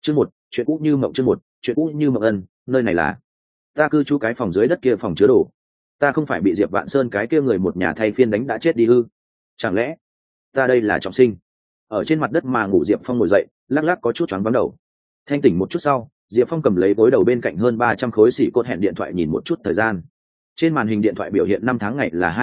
Chương một, chuyện cũ như mộng. Chương một, chuyện cũ như mộng. Ân, nơi này là ta cư trú cái phòng dưới đất kia, phòng chứa đồ. Ta không phải bị Diệp Vạn Sơn cái kia người một nhà thay phiên đánh đã chết đi ư? Chẳng lẽ ta đây là trọng sinh? Ở trên mặt đất mà ngủ Diệp Phong ngồi dậy, lắc lắc có chút choáng váng đầu. Thanh tỉnh một chút sau, Diệp Phong cầm lấy gối đầu bên cạnh hơn 300 khối xỉ cốt hẹn điện thoại nhìn một chút thời gian. Trên màn hình điện thoại biểu hiện năm tháng ngày là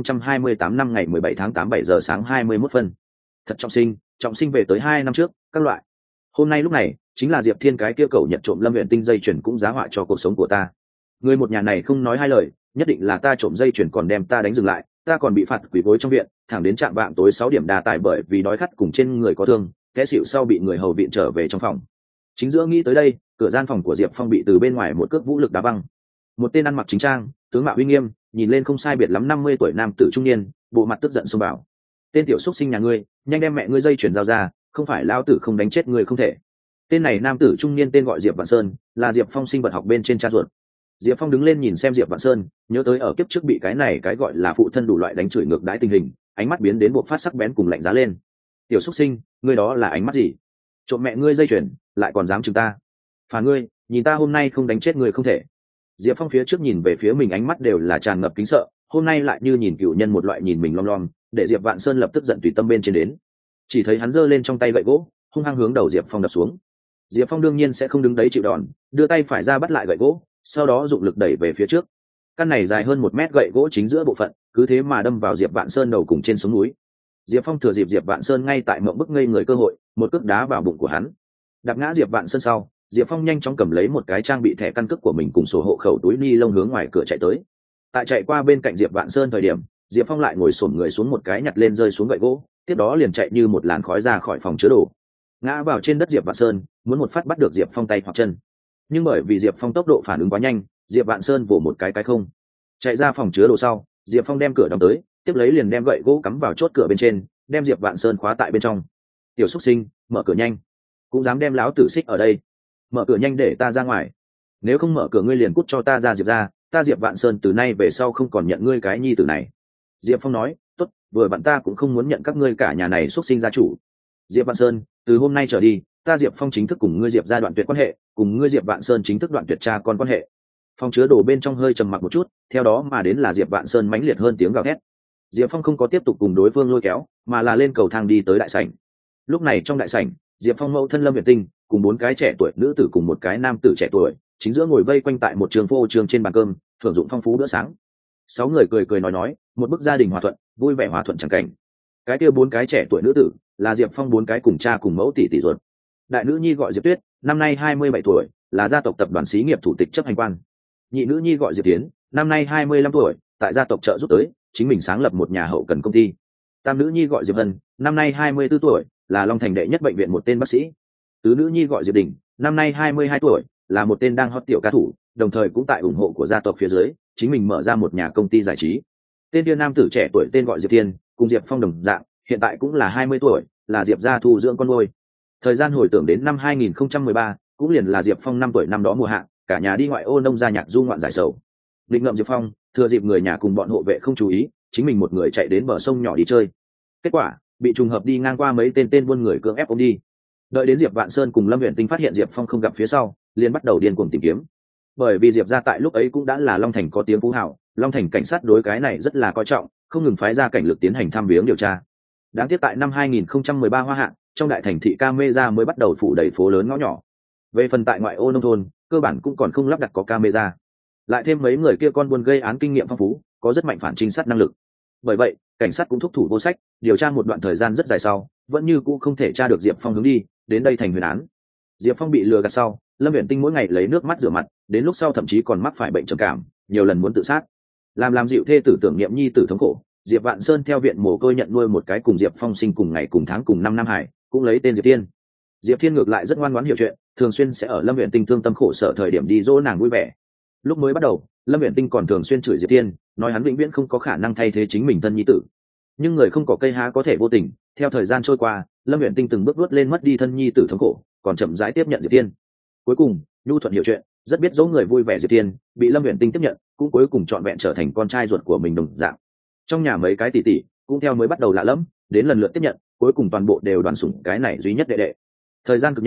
2028 năm ngày 17 tháng 8 7 giờ sáng 21 phân. Thật trọng sinh về tới 2 năm trước, các loại. Hôm nay lúc này, chính là Diệp Thiên cái kia cậu nhận trộm Lâm Uyển Tinh dây chuyền cũng giá họa cho cuộc sống của ta. Người một nhà này không nói hai lời, nhất định là ta trộm dây chuyền còn đem ta đánh dừng lại, ta còn bị phạt quỳ gối trong viện, thẳng đến trạm vạng tối 6 điểm đà tải bởi vì đói khát cùng trên người có thương, té xỉu sau bị người hầu viện trở về trong phòng. Chính giữa nghĩ tới đây, cửa gian phòng của Diệp Phong bị từ bên ngoài một cước vũ lực đá văng. Một tên ăn mặc chính trang, tướng mạo uy nghiêm, nhìn lên không sai biệt lắm 50 tuổi nam tử trung niên, bộ mặt tức giận xông vào. Tên tiểu xúc sinh nhà ngươi, nhanh đem mẹ ngươi dây chuyền giao ra, không phải lao tử không đánh chết ngươi không thể. Tên này nam tử trung niên tên gọi Diệp Vạn Sơn, là Diệp Phong sinh vật học bên trên cha ruột. Diệp Phong đứng lên nhìn xem Diệp Vạn Sơn, nhớ tới ở kiếp trước bị cái này cái gọi là phụ thân đủ loại đánh chửi ngược đãi tình hình, ánh mắt biến đến bộ phát sắc bén cùng lạnh giá lên. Tiểu xúc sinh, ngươi đó là ánh mắt gì? Trộm mẹ ngươi dây chuyền, lại còn dám chừng ta? Phà ngươi, nhìn ta hôm nay không đánh chết ngươi không thể. Diệp Phong phía trước nhìn về phía mình ánh mắt đều là tràn ngập kính sợ, hôm nay lại như nhìn cựu nhân một loại nhìn mình lom lom, để Diệp Vạn Sơn lập tức giận tùy tâm bên trên đến. Chỉ thấy hắn giơ lên trong tay gậy gỗ, hung hăng hướng đầu Diệp Phong đập xuống. Diệp Phong đương nhiên sẽ không đứng đấy chịu đòn, đưa tay phải ra bắt lại gậy gỗ, sau đó dụng lực đẩy về phía trước. Căn này dài hơn 1 mét gậy gỗ chính giữa bộ phận, cứ thế mà đâm vào Diệp Vạn Sơn đầu cùng trên sống núi. Diệp Phong thừa dịp Diệp Vạn Sơn ngay tại mộng bức ngây người cơ hội, một cước đá vào bụng của hắn. Đạp ngã Diệp Vạn Sơn sau, Diệp Phong nhanh chóng cầm lấy một cái trang bị thẻ căn cước của mình cùng sổ hộ khẩu túi ni lông hướng ngoài cửa chạy tới. Tại chạy qua bên cạnh Diệp Vạn Sơn thời điểm, Diệp Phong lại ngồi xổm người xuống một cái nhặt lên rơi xuống gậy gỗ, tiếp đó liền chạy như một làn khói ra khỏi phòng chứa đồ. Ngã vào trên đất Diệp Vạn Sơn, muốn một phát bắt được Diệp Phong tay hoặc chân. Nhưng bởi vì Diệp Phong tốc độ phản ứng quá nhanh, Diệp Vạn Sơn vồ một cái không. Chạy ra phòng chứa đồ sau, Diệp Phong đem cửa đóng tới, tiếp lấy liền đem gậy gỗ cắm vào chốt cửa bên trên, đem Diệp Vạn Sơn khóa tại bên trong. Tiểu xúc sinh, mở cửa nhanh. Cũng dám đem lão tử xích ở đây. Mở cửa nhanh để ta ra ngoài. Nếu không mở cửa ngươi liền cút cho ta ra Diệp ra, ta Diệp Vạn Sơn từ nay về sau không còn nhận ngươi cái nhi tử này. Diệp Phong nói, tốt, vừa bạn ta cũng không muốn nhận các ngươi cả nhà này xuất sinh gia chủ. Diệp Vạn Sơn, từ hôm nay trở đi, ta Diệp Phong chính thức cùng ngươi Diệp ra đoạn tuyệt quan hệ, cùng ngươi Diệp Vạn Sơn chính thức đoạn tuyệt cha con quan hệ. Phòng chứa đồ bên trong hơi trầm mặc một chút, theo đó mà đến là Diệp Vạn Sơn mãnh liệt hơn tiếng gào thét. Diệp Phong không có tiếp tục cùng đối phương lôi kéo, mà là lên cầu thang đi tới đại sảnh. Lúc này trong đại sảnh, Diệp Phong mẫu thân Lâm Uyển Tinh cùng 4 cái trẻ tuổi nữ tử cùng một cái nam tử trẻ tuổi, chính giữa ngồi vây quanh tại một trường phô trường trên bàn cơm, thưởng dụng phong phú bữa sáng. 6 người cười cười nói, một bức gia đình hòa thuận, vui vẻ hòa thuận chẳng cảnh. Cái kia 4 cái trẻ tuổi nữ tử là Diệp Phong 4 cái cùng cha cùng mẫu tỷ tỷ ruột. Đại nữ nhi gọi Diệp Tuyết, năm nay 27 tuổi, là gia tộc tập đoàn xí nghiệp thủ tịch chấp hành quan. Nhị nữ nhi gọi Diệp Tiến, năm nay 25 tuổi, tại gia tộc trợ giúp tới, chính mình sáng lập một nhà hậu cần công ty. Tam nữ nhi gọi Diệp Hân, năm nay 24 tuổi, là Long Thành đệ nhất bệnh viện một tên bác sĩ. Tứ nữ nhi gọi Diệp Đình, năm nay 22 tuổi, là một tên đang hot tiểu ca thủ, đồng thời cũng tại ủng hộ của gia tộc phía dưới, chính mình mở ra một nhà công ty giải trí. Tên kia nam tử trẻ tuổi tên gọi Diệp Thiên, cùng Diệp Phong đồng dạng, hiện tại cũng là 20 tuổi, là Diệp gia thu dưỡng con nuôi. Thời gian hồi tưởng đến năm 2013, cũng liền là Diệp Phong 5 tuổi năm đó mùa hạ, cả nhà đi ngoại ô nông gia nhạc du ngoạn giải sầu. Định ngậm Diệp Phong, thừa dịp người nhà cùng bọn hộ vệ không chú ý, chính mình một người chạy đến bờ sông nhỏ đi chơi. Kết quả, bị trùng hợp đi ngang qua mấy tên buôn người cưỡng ép ôm đi. Đợi đến Diệp Vạn Sơn cùng Lâm Uyển Tinh phát hiện Diệp Phong không gặp phía sau, liền bắt đầu điên cuồng tìm kiếm. Bởi vì Diệp gia tại lúc ấy cũng đã là Long Thành có tiếng phú hào, Long Thành cảnh sát đối cái này rất là coi trọng, không ngừng phái ra cảnh lực tiến hành thăm viếng điều tra. Đáng tiếc tại năm 2013 hoa hạ, trong đại thành thị camera mới bắt đầu phủ đầy phố lớn ngõ nhỏ. Về phần tại ngoại ô nông thôn, cơ bản cũng còn không lắp đặt có camera. Lại thêm mấy người kia con buôn gây án kinh nghiệm phong phú, có rất mạnh phản trinh sát năng lực. Bởi vậy, cảnh sát cũng thúc thủ vô sách, điều tra một đoạn thời gian rất dài sau, vẫn như cũ không thể tra được Diệp Phong hướng đi, đến đây thành huyền án. Diệp Phong bị lừa gạt sau, Lâm Uyển Tinh mỗi ngày lấy nước mắt rửa mặt, đến lúc sau thậm chí còn mắc phải bệnh trầm cảm, nhiều lần muốn tự sát. Làm dịu thê tử tưởng niệm nhi tử thống khổ, Diệp Vạn Sơn theo viện mồ côi nhận nuôi một cái cùng Diệp Phong sinh cùng ngày cùng tháng cùng năm Nam Hải, cũng lấy tên Diệp Thiên. Diệp Thiên ngược lại rất ngoan ngoãn hiểu chuyện, thường xuyên sẽ ở Lâm Uyển Tinh thương tâm khổ sở thời điểm đi dỗ nàng vui vẻ. Lúc mới bắt đầu, Lâm Uyển Tinh còn thường xuyên chửi Diệp Thiên, nói hắn vĩnh viễn không có khả năng thay thế chính mình thân nhi tử. Nhưng người không có cây há có thể vô tình, theo thời gian trôi qua, Lâm Uyển Tinh từng bước vút lên mất đi thân nhi tử thống khổ, còn chậm rãi tiếp nhận Diệp Thiên. Cuối cùng, nhu thuận hiểu chuyện, rất biết dỗ người vui vẻ Diệp Thiên, bị Lâm Uyển Tinh tiếp nhận, cũng cuối cùng trọn vẹn trở thành con trai ruột của mình đồng dạng. Trong nhà mấy cái tỷ tỷ cũng theo mới bắt đầu lạ lẫm, đến lần lượt tiếp nhận, cuối cùng toàn bộ đều đoàn sủng cái này duy nhất đệ đệ. Thời gian cực nhanh,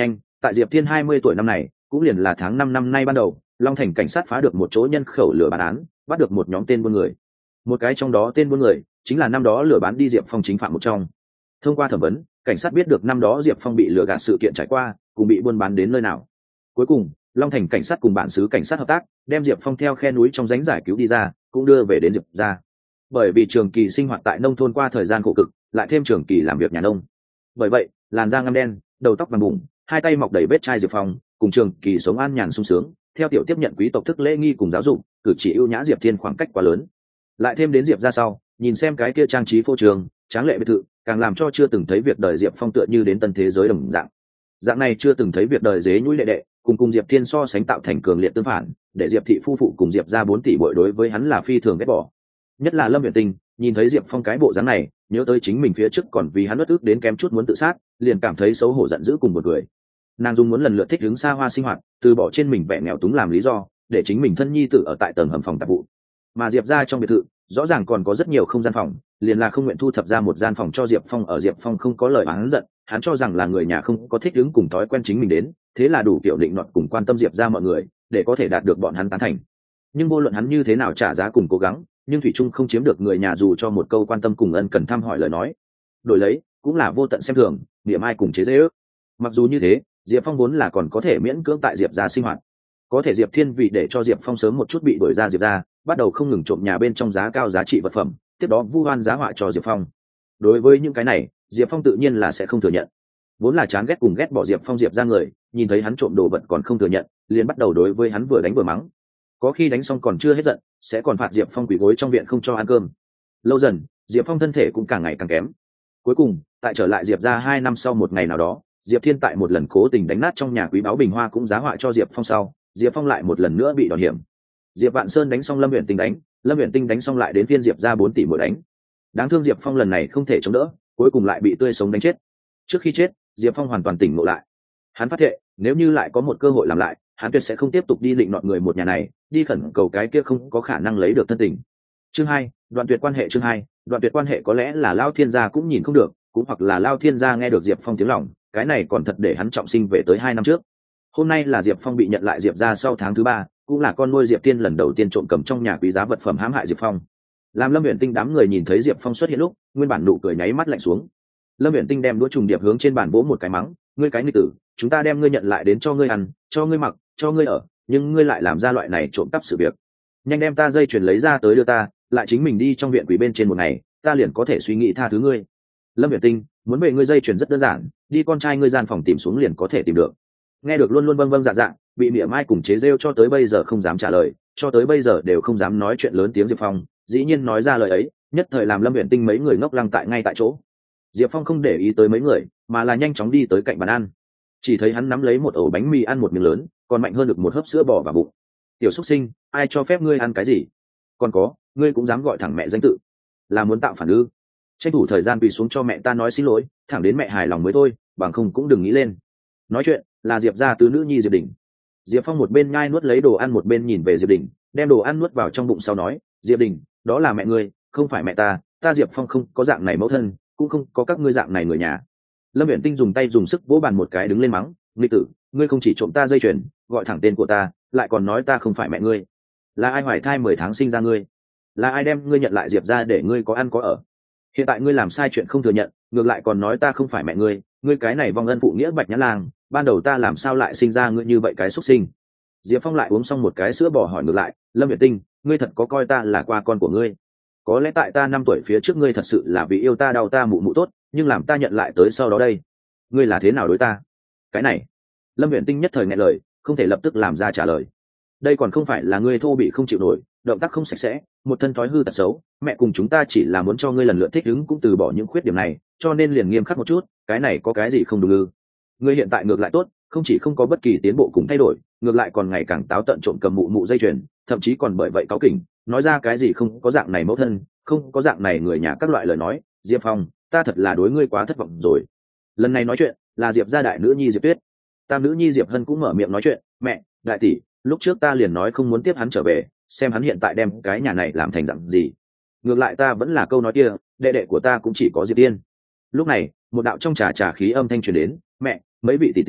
tại Diệp Thiên 20 tuổi năm này, cũng liền là tháng 5 năm nay ban đầu, Long Thành cảnh sát phá được một chỗ nhân khẩu lừa bán án, bắt được một nhóm tên buôn người. Một cái trong đó tên buôn người chính là năm đó lừa bán đi Diệp Phong chính phạm một trong. Thông qua thẩm vấn, cảnh sát biết được năm đó Diệp Phong bị lừa gạt sự kiện trải qua, cùng bị buôn bán đến nơi nào. Cuối cùng, Long Thành cảnh sát cùng bản xứ cảnh sát hợp tác, đem Diệp Phong theo khe núi trong rãnh giải cứu đi ra, cũng đưa về đến Diệp gia. Bởi vì trường kỳ sinh hoạt tại nông thôn qua thời gian khổ cực, lại thêm trường kỳ làm việc nhà nông. Bởi vậy, làn da ngăm đen, đầu tóc vàng bụng, hai tay mọc đầy vết chai Diệp Phong, cùng trường kỳ sống an nhàn sung sướng, theo tiểu tiếp nhận quý tộc thức lễ nghi cùng giáo dục, cử chỉ ưu nhã Diệp Thiên khoảng cách quá lớn. Lại thêm đến Diệp gia sau, nhìn xem cái kia trang trí phô trường, tráng lệ biệt thự, càng làm cho chưa từng thấy việc đời Diệp Phong tựa như đến tân thế giới đồng dạng. Dạng này chưa từng thấy việc đời dế nhũi lệ đệ, cùng Diệp Thiên so sánh tạo thành cường liệt tương phản, để Diệp thị phu phụ cùng Diệp gia 4 tỷ bội đối với hắn là phi thường ghét bỏ. Nhất là Lâm Uyển Tinh, nhìn thấy Diệp Phong cái bộ dáng này, nhớ tới chính mình phía trước còn vì hắn uất ức đến kém chút muốn tự sát, liền cảm thấy xấu hổ giận dữ cùng một người. Nàng dùng muốn lần lượt thích ứng xa hoa sinh hoạt, từ bỏ trên mình vẻ nghèo túng làm lý do, để chính mình thân nhi tử ở tại tầng hầm phòng tạp vụ. Mà Diệp gia trong biệt thự, rõ ràng còn có rất nhiều không gian phòng, liền là không nguyện thu thập ra một gian phòng cho Diệp Phong ở. Diệp Phong không có lời oán giận, hắn cho rằng là người nhà không có thích ứng cùng thói quen chính mình đến, thế là đủ kiểu định nọt cùng quan tâm Diệp gia mọi người, để có thể đạt được bọn hắn tán thành. Nhưng vô luận hắn như thế nào trả giá cùng cố gắng, nhưng thủy trung không chiếm được người nhà dù cho một câu quan tâm cùng ân cần thăm hỏi lời nói. Đổi lấy cũng là vô tận xem thường, niệm ai cùng chế giễu. Mặc dù như thế, Diệp Phong vốn là còn có thể miễn cưỡng tại Diệp gia sinh hoạt. Có thể Diệp Thiên vì để cho Diệp Phong sớm một chút bị đuổi ra Diệp gia, bắt đầu không ngừng trộm nhà bên trong giá cao giá trị vật phẩm, tiếp đó vu oan giá họa cho Diệp Phong. Đối với những cái này, Diệp Phong tự nhiên là sẽ không thừa nhận. Vốn là chán ghét cùng ghét bỏ Diệp Phong Diệp ra người, nhìn thấy hắn trộm đồ vật còn không thừa nhận, liền bắt đầu đối với hắn vừa đánh vừa mắng. Có khi đánh xong còn chưa hết giận, sẽ còn phạt Diệp Phong quỳ gối trong viện không cho ăn cơm. Lâu dần, Diệp Phong thân thể cũng càng ngày càng kém. Cuối cùng, tại trở lại Diệp ra 2 năm sau một ngày nào đó, Diệp Thiên tại một lần cố tình đánh nát trong nhà quý báu bình hoa cũng giá họa cho Diệp Phong sau, Diệp Phong lại một lần nữa bị đòn hiểm. Diệp Vạn Sơn đánh xong Lâm Uyển Tinh đánh, Lâm Uyển Tinh đánh xong lại đến phiên Diệp ra 4 tỷ mỗi đánh. Đáng thương Diệp Phong lần này không thể chống đỡ, cuối cùng lại bị tươi sống đánh chết. Trước khi chết, Diệp Phong hoàn toàn tỉnh ngộ lại. Hắn phát thệ, nếu như lại có một cơ hội làm lại, hắn tuyệt sẽ không tiếp tục đi định nọt người một nhà này, đi khẩn cầu cái kia không có khả năng lấy được thân tình. Chương 2, đoạn tuyệt quan hệ. Chương 2, đoạn tuyệt quan hệ. Có lẽ là Lao Thiên gia cũng nhìn không được, cũng hoặc là Lao Thiên gia nghe được Diệp Phong tiếng lòng, cái này còn thật để hắn trọng sinh về tới 2 năm trước. Hôm nay là Diệp Phong bị nhận lại Diệp gia sau tháng thứ 3, cũng là con nuôi Diệp Thiên lần đầu tiên trộm cầm trong nhà quý giá vật phẩm hãm hại Diệp Phong. Làm Lâm Uyển Tinh đám người nhìn thấy Diệp Phong xuất hiện lúc, nguyên bản nụ cười nháy mắt lạnh xuống. Lâm Uyển Tinh đem đũa trùng điệp hướng trên bàn vỗ một cái mắng, ngươi cái nghịch tử, chúng ta đem ngươi nhận lại đến cho ngươi ăn, cho ngươi mặc, cho ngươi ở, nhưng ngươi lại làm ra loại này trộm cắp sự việc. Nhanh đem ta dây chuyền lấy ra tới đưa ta, lại chính mình đi trong viện quỷ bên trên một ngày, ta liền có thể suy nghĩ tha thứ ngươi. Lâm Uyển Tinh, muốn về ngươi dây chuyền rất đơn giản, đi con trai ngươi gian phòng tìm xuống liền có thể tìm được. Nghe được luôn luôn vâng vâng dạ dạ, bị mỉa mai cùng chế rêu cho tới bây giờ không dám trả lời, cho tới bây giờ đều không dám nói chuyện lớn tiếng Diệp Phong, dĩ nhiên nói ra lời ấy, nhất thời làm Lâm Uyển Tinh mấy người ngốc lăng tại ngay tại chỗ. Diệp Phong không để ý tới mấy người, mà là nhanh chóng đi tới cạnh bàn ăn. Chỉ thấy hắn nắm lấy một ổ bánh mì ăn một miếng lớn, còn mạnh hơn được một hớp sữa bò vào bụng. Tiểu xúc sinh, ai cho phép ngươi ăn cái gì? Còn có, ngươi cũng dám gọi thẳng mẹ danh tự, là muốn tạo phản ư? Tranh thủ thời gian quỳ xuống cho mẹ ta nói xin lỗi, thẳng đến mẹ hài lòng mới thôi, bằng không cũng đừng nghĩ lên. Nói chuyện là Diệp gia tứ nữ nhi Diệp Đình. Diệp Phong một bên nhai nuốt lấy đồ ăn một bên nhìn về Diệp Đình, đem đồ ăn nuốt vào trong bụng sau nói, Diệp Đình, đó là mẹ ngươi, không phải mẹ ta, ta Diệp Phong không có dạng này mẫu thân, cũng không có các ngươi dạng này người nhà. Lâm Uyển Tinh dùng tay dùng sức vỗ bàn một cái đứng lên mắng, nghịch tử, ngươi không chỉ trộm ta dây chuyền, gọi thẳng tên của ta, lại còn nói ta không phải mẹ ngươi. Là ai hoài thai 10 tháng sinh ra ngươi? Là ai đem ngươi nhận lại Diệp ra để ngươi có ăn có ở? Hiện tại ngươi làm sai chuyện không thừa nhận, ngược lại còn nói ta không phải mẹ ngươi, ngươi cái này vong ân phụ nghĩa Bạch Nhã Lang, ban đầu ta làm sao lại sinh ra ngươi như vậy cái xuất sinh? Diệp Phong lại uống xong một cái sữa bò hỏi ngược lại, Lâm Uyển Tinh, ngươi thật có coi ta là qua con của ngươi? Có lẽ tại ta 5 tuổi phía trước ngươi thật sự là vì yêu ta đau ta mụ mụ tốt, nhưng làm ta nhận lại tới sau đó đây, ngươi là thế nào đối ta? Cái này, Lâm Uyển Tinh nhất thời nghẹn lời, không thể lập tức làm ra trả lời. Đây còn không phải là ngươi thô bị không chịu nổi, động tác không sạch sẽ, một thân thói hư tật xấu, mẹ cùng chúng ta chỉ là muốn cho ngươi lần lượt thích ứng cũng từ bỏ những khuyết điểm này, cho nên liền nghiêm khắc một chút, cái này có cái gì không đúng ư? Ngươi hiện tại ngược lại tốt, không chỉ không có bất kỳ tiến bộ cùng thay đổi, ngược lại còn ngày càng táo tận trộm cầm mụ mụ dây chuyền, thậm chí còn bởi vậy cáu kỉnh, nói ra cái gì không có dạng này mẫu thân, không có dạng này người nhà các loại lời nói. Diệp Phong, ta thật là đối ngươi quá thất vọng rồi. Lần này nói chuyện là Diệp gia đại nữ nhi Diệp Tuyết. Tam nữ nhi Diệp Hân cũng mở miệng nói chuyện, mẹ, đại tỷ, lúc trước ta liền nói không muốn tiếp hắn trở về, xem hắn hiện tại đem cái nhà này làm thành dạng gì. Ngược lại ta vẫn là câu nói kia, đệ đệ của ta cũng chỉ có Diệp Tiên. Lúc này một đạo trong trà khí âm thanh truyền đến, mẹ, mấy vị tỷ tỷ,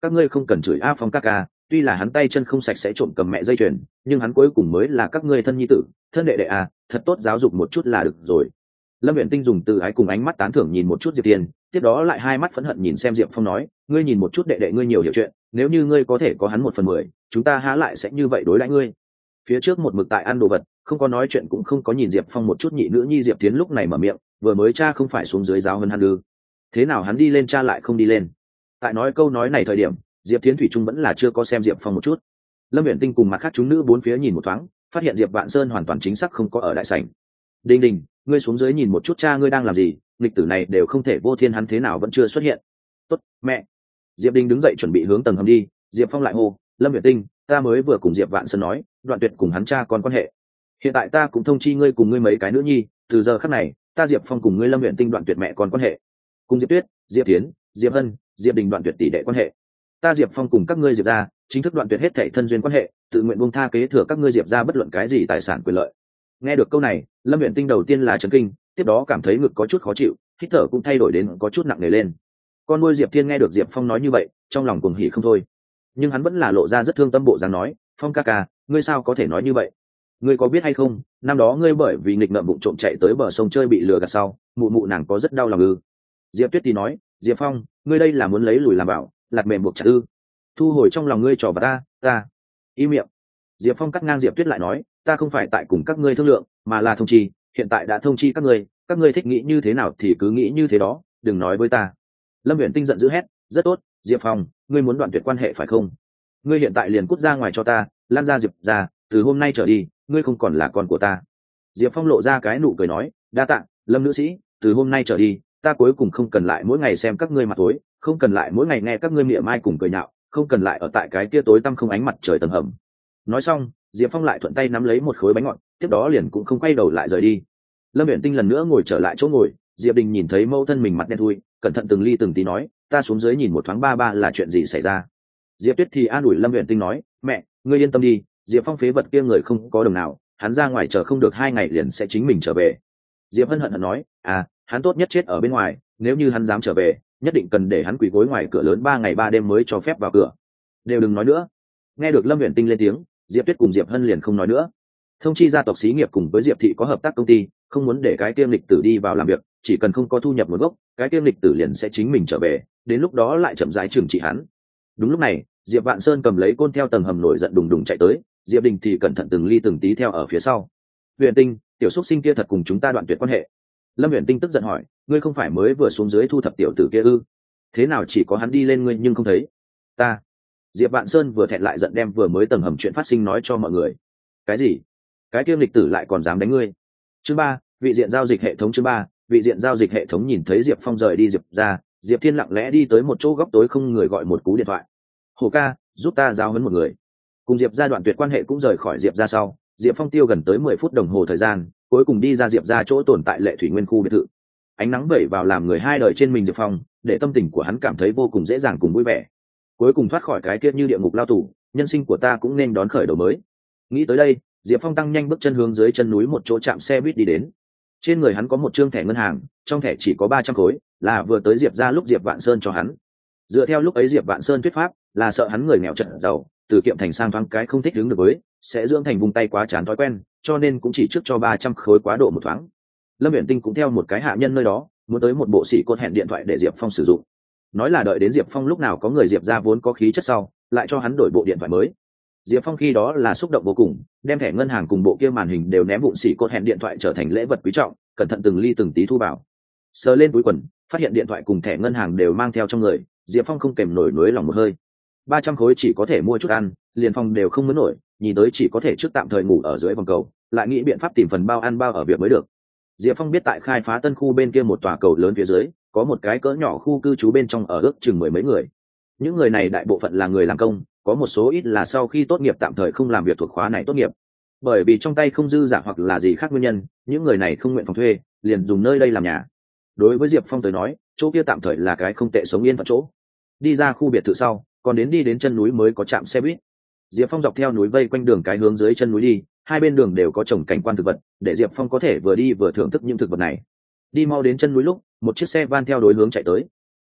các ngươi không cần chửi A Phong ca ca, tuy là hắn tay chân không sạch sẽ trộm cầm mẹ dây chuyền, nhưng hắn cuối cùng mới là các ngươi thân nhi tử, thân đệ đệ à, thật tốt giáo dục một chút là được rồi. Lâm Uyển Tinh dùng từ ái cùng ánh mắt tán thưởng nhìn một chút Diệp Thiên, tiếp đó lại hai mắt phẫn hận nhìn xem Diệp Phong nói, ngươi nhìn một chút đệ đệ ngươi nhiều hiểu chuyện, nếu như ngươi có thể có hắn 1/10, chúng ta há lại sẽ như vậy đối đãi ngươi. Phía trước một mực tại ăn đồ vật, không có nói chuyện cũng không có nhìn Diệp Phong một chút, nhị nữ nhi Diệp Thiến lúc này mở miệng, vừa mới cha không phải xuống dưới giáo hơn hắn ư? Thế nào hắn đi lên cha lại không đi lên? Tại nói câu nói này thời điểm, Diệp Thiến thủy chung vẫn là chưa có xem Diệp Phong một chút. Lâm Uyển Tinh cùng mặt khác chúng nữ bốn phía nhìn một thoáng, phát hiện Diệp Vạn Sơn hoàn toàn chính xác không có ở đại sảnh. Đình Đình, ngươi xuống dưới nhìn một chút cha ngươi đang làm gì, nghịch tử này đều không thể vô thiên, hắn thế nào vẫn chưa xuất hiện. Tốt, mẹ. Diệp Đình đứng dậy chuẩn bị hướng tầng hầm đi, Diệp Phong lại hô, Lâm Uyển Tinh, ta mới vừa cùng Diệp Vạn Sơn nói, đoạn tuyệt cùng hắn cha con quan hệ. Hiện tại ta cũng thông chi ngươi cùng ngươi mấy cái nữ nhi, từ giờ khắc này, ta Diệp Phong cùng ngươi Lâm Uyển Tinh đoạn tuyệt mẹ con quan hệ. Cùng Diệp Tuyết, Diệp Tiến, Diệp Hân, Diệp Đình đoạn tuyệt tỷ đệ quan hệ. Ta Diệp Phong cùng các ngươi Diệp gia chính thức đoạn tuyệt hết thảy thân duyên quan hệ, tự nguyện buông tha kế thừa các ngươi Diệp gia bất luận cái gì tài sản quyền lợi. Nghe được câu này, Lâm Uyển Tinh đầu tiên là chấn kinh, tiếp đó cảm thấy ngực có chút khó chịu, hít thở cũng thay đổi đến có chút nặng nề lên. Con nuôi Diệp Thiên nghe được Diệp Phong nói như vậy, trong lòng cuồng hỉ không thôi, nhưng hắn vẫn là lộ ra rất thương tâm bộ dáng nói, Phong ca ca, ngươi sao có thể nói như vậy? Ngươi có biết hay không, năm đó ngươi bởi vì nghịch ngợm bụng trộm chạy tới bờ sông chơi bị lừa gạt sau, mụ mụ nàng có rất đau lòng ư? Diệp Tuyết thì nói, Diệp Phong, ngươi đây là muốn lấy lùi làm bảo, lạt mềm buộc chặt ư? Thu hồi trong lòng ngươi trò và ta im miệng. Diệp Phong cắt ngang Diệp Tuyết lại nói, ta không phải tại cùng các ngươi thương lượng, mà là thông chi, hiện tại đã thông chi các ngươi thích nghĩ như thế nào thì cứ nghĩ như thế đó, đừng nói với ta. Lâm Uyển Tinh giận dữ hét, rất tốt, Diệp Phong, ngươi muốn đoạn tuyệt quan hệ phải không? Ngươi hiện tại liền cút ra ngoài cho ta, lan ra Diệp ra, từ hôm nay trở đi, ngươi không còn là con của ta. Diệp Phong lộ ra cái nụ cười nói, đa tạ, Lâm nữ sĩ, từ hôm nay trở đi, ta cuối cùng không cần lại mỗi ngày xem các ngươi mặt tối, không cần lại mỗi ngày nghe các ngươi mỉa mai cùng cười nhạo, không cần lại ở tại cái kia tối tăm không ánh mặt trời tầng hầm. Nói xong, Diệp Phong lại thuận tay nắm lấy một khối bánh ngọt, tiếp đó liền cũng không quay đầu lại rời đi. Lâm Uyển Tinh lần nữa ngồi trở lại chỗ ngồi, Diệp Đình nhìn thấy mẫu thân mình mặt đen thui, cẩn thận từng ly từng tí nói, ta xuống dưới nhìn một thoáng ba là chuyện gì xảy ra. Diệp Tuyết thì an ủi Lâm Uyển Tinh nói, mẹ, ngươi yên tâm đi, Diệp Phong phế vật kia người không có đồng nào, hắn ra ngoài chờ không được 2 ngày liền sẽ chính mình trở về. Diệp Hân hận hận nói, hắn tốt nhất chết ở bên ngoài, nếu như hắn dám trở về, nhất định cần để hắn quỳ gối ngoài cửa lớn 3 ngày 3 đêm mới cho phép vào cửa. Đều đừng nói nữa. Nghe được Lâm Uyển Tinh lên tiếng, Diệp Tuyết cùng Diệp Hân liền không nói nữa. Thông chi gia tộc xí nghiệp cùng với Diệp thị có hợp tác công ty, không muốn để cái tiêm lịch tử đi vào làm việc, chỉ cần không có thu nhập nguồn gốc, cái tiêm lịch tử liền sẽ chính mình trở về, đến lúc đó lại chậm rãi trừng trị hắn. Đúng lúc này, Diệp Vạn Sơn cầm lấy côn theo tầng hầm nổi giận đùng đùng chạy tới, Diệp Đình thì cẩn thận từng ly từng tí theo ở phía sau. Uyển Tinh, tiểu xúc sinh kia thật cùng chúng ta đoạn tuyệt quan hệ. Lâm Uyển Tinh tức giận hỏi, ngươi không phải mới vừa xuống dưới thu thập tiểu tử kia ư? Thế nào chỉ có hắn đi lên ngươi nhưng không thấy? Ta. Diệp Vạn Sơn vừa thẹn lại giận đem vừa mới tầng hầm chuyện phát sinh nói cho mọi người. Cái gì? Cái kiêm lịch tử lại còn dám đánh ngươi? Chương 3, vị diện giao dịch hệ thống. Chương 3, vị diện giao dịch hệ thống. Nhìn thấy Diệp Phong rời đi Diệp ra, Diệp Thiên lặng lẽ đi tới một chỗ góc tối không người gọi một cú điện thoại. Hồ ca, giúp ta giao huấn một người. Cùng Diệp ra đoạn tuyệt quan hệ cũng rời khỏi Diệp ra sau, Diệp Phong tiêu gần tới 10 phút đồng hồ thời gian, cuối cùng đi ra Diệp ra chỗ tồn tại Lệ Thủy Nguyên khu biệt thự. Ánh nắng vẩy vào làm người hai đời trên mình Diệp Phong, để tâm tình của hắn cảm thấy vô cùng dễ dàng cùng vui vẻ. Cuối cùng thoát khỏi cái kia như địa ngục lao tù, nhân sinh của ta cũng nên đón khởi đầu mới. Nghĩ tới đây, Diệp Phong tăng nhanh bước chân hướng dưới chân núi một chỗ trạm xe buýt đi đến. Trên người hắn có một trương thẻ ngân hàng, trong thẻ chỉ có 300 khối, là vừa tới Diệp ra lúc Diệp Vạn Sơn cho hắn. Dựa theo lúc ấy Diệp Vạn Sơn thuyết pháp, là sợ hắn người nghèo chật giàu, từ kiệm thành sang thoáng cái không thích đứng được với, sẽ dưỡng thành vùng tay quá chán thói quen, cho nên cũng chỉ trước cho 300 khối quá độ một thoáng. Lâm Uyển Tinh cũng theo một cái hạ nhân nơi đó, muốn tới một bộ xỉ côn hẹn điện thoại để Diệp Phong sử dụng. Nói là đợi đến Diệp Phong lúc nào có người Diệp ra vốn có khí chất sau, lại cho hắn đổi bộ điện thoại mới. Diệp Phong khi đó là xúc động vô cùng, đem thẻ ngân hàng cùng bộ kia màn hình đều ném vụn xỉ côn hẹn điện thoại trở thành lễ vật quý trọng, cẩn thận từng ly từng tí thu vào. Sờ lên túi quần, phát hiện điện thoại cùng thẻ ngân hàng đều mang theo trong người, Diệp Phong không kèm nổi nuối lòng một hơi. 300 khối chỉ có thể mua chút ăn, liền phòng đều không muốn nổi, nhìn tới chỉ có thể trước tạm thời ngủ ở dưới vòng cầu, lại nghĩ biện pháp tìm phần bao ăn bao ở việc mới được. Diệp Phong biết tại khai phá tân khu bên kia một tòa cầu lớn phía dưới, có một cái cỡ nhỏ khu cư trú bên trong ở ước chừng 10 mấy người. Những người này đại bộ phận là người làm công, có một số ít là sau khi tốt nghiệp tạm thời không làm việc thuộc khóa này tốt nghiệp. Bởi vì trong tay không dư giả hoặc là gì khác nguyên nhân, những người này không nguyện phòng thuê, liền dùng nơi đây làm nhà. Đối với Diệp Phong tới nói, chỗ kia tạm thời là cái không tệ sống yên phận chỗ. Đi ra khu biệt thự sau, còn đi đến chân núi mới có trạm xe buýt. Diệp Phong dọc theo núi vây quanh đường cái hướng dưới chân núi đi, hai bên đường đều có trồng cảnh quan thực vật, để Diệp Phong có thể vừa đi vừa thưởng thức những thực vật này. Đi mau đến chân núi lúc, một chiếc xe van theo đối hướng chạy tới.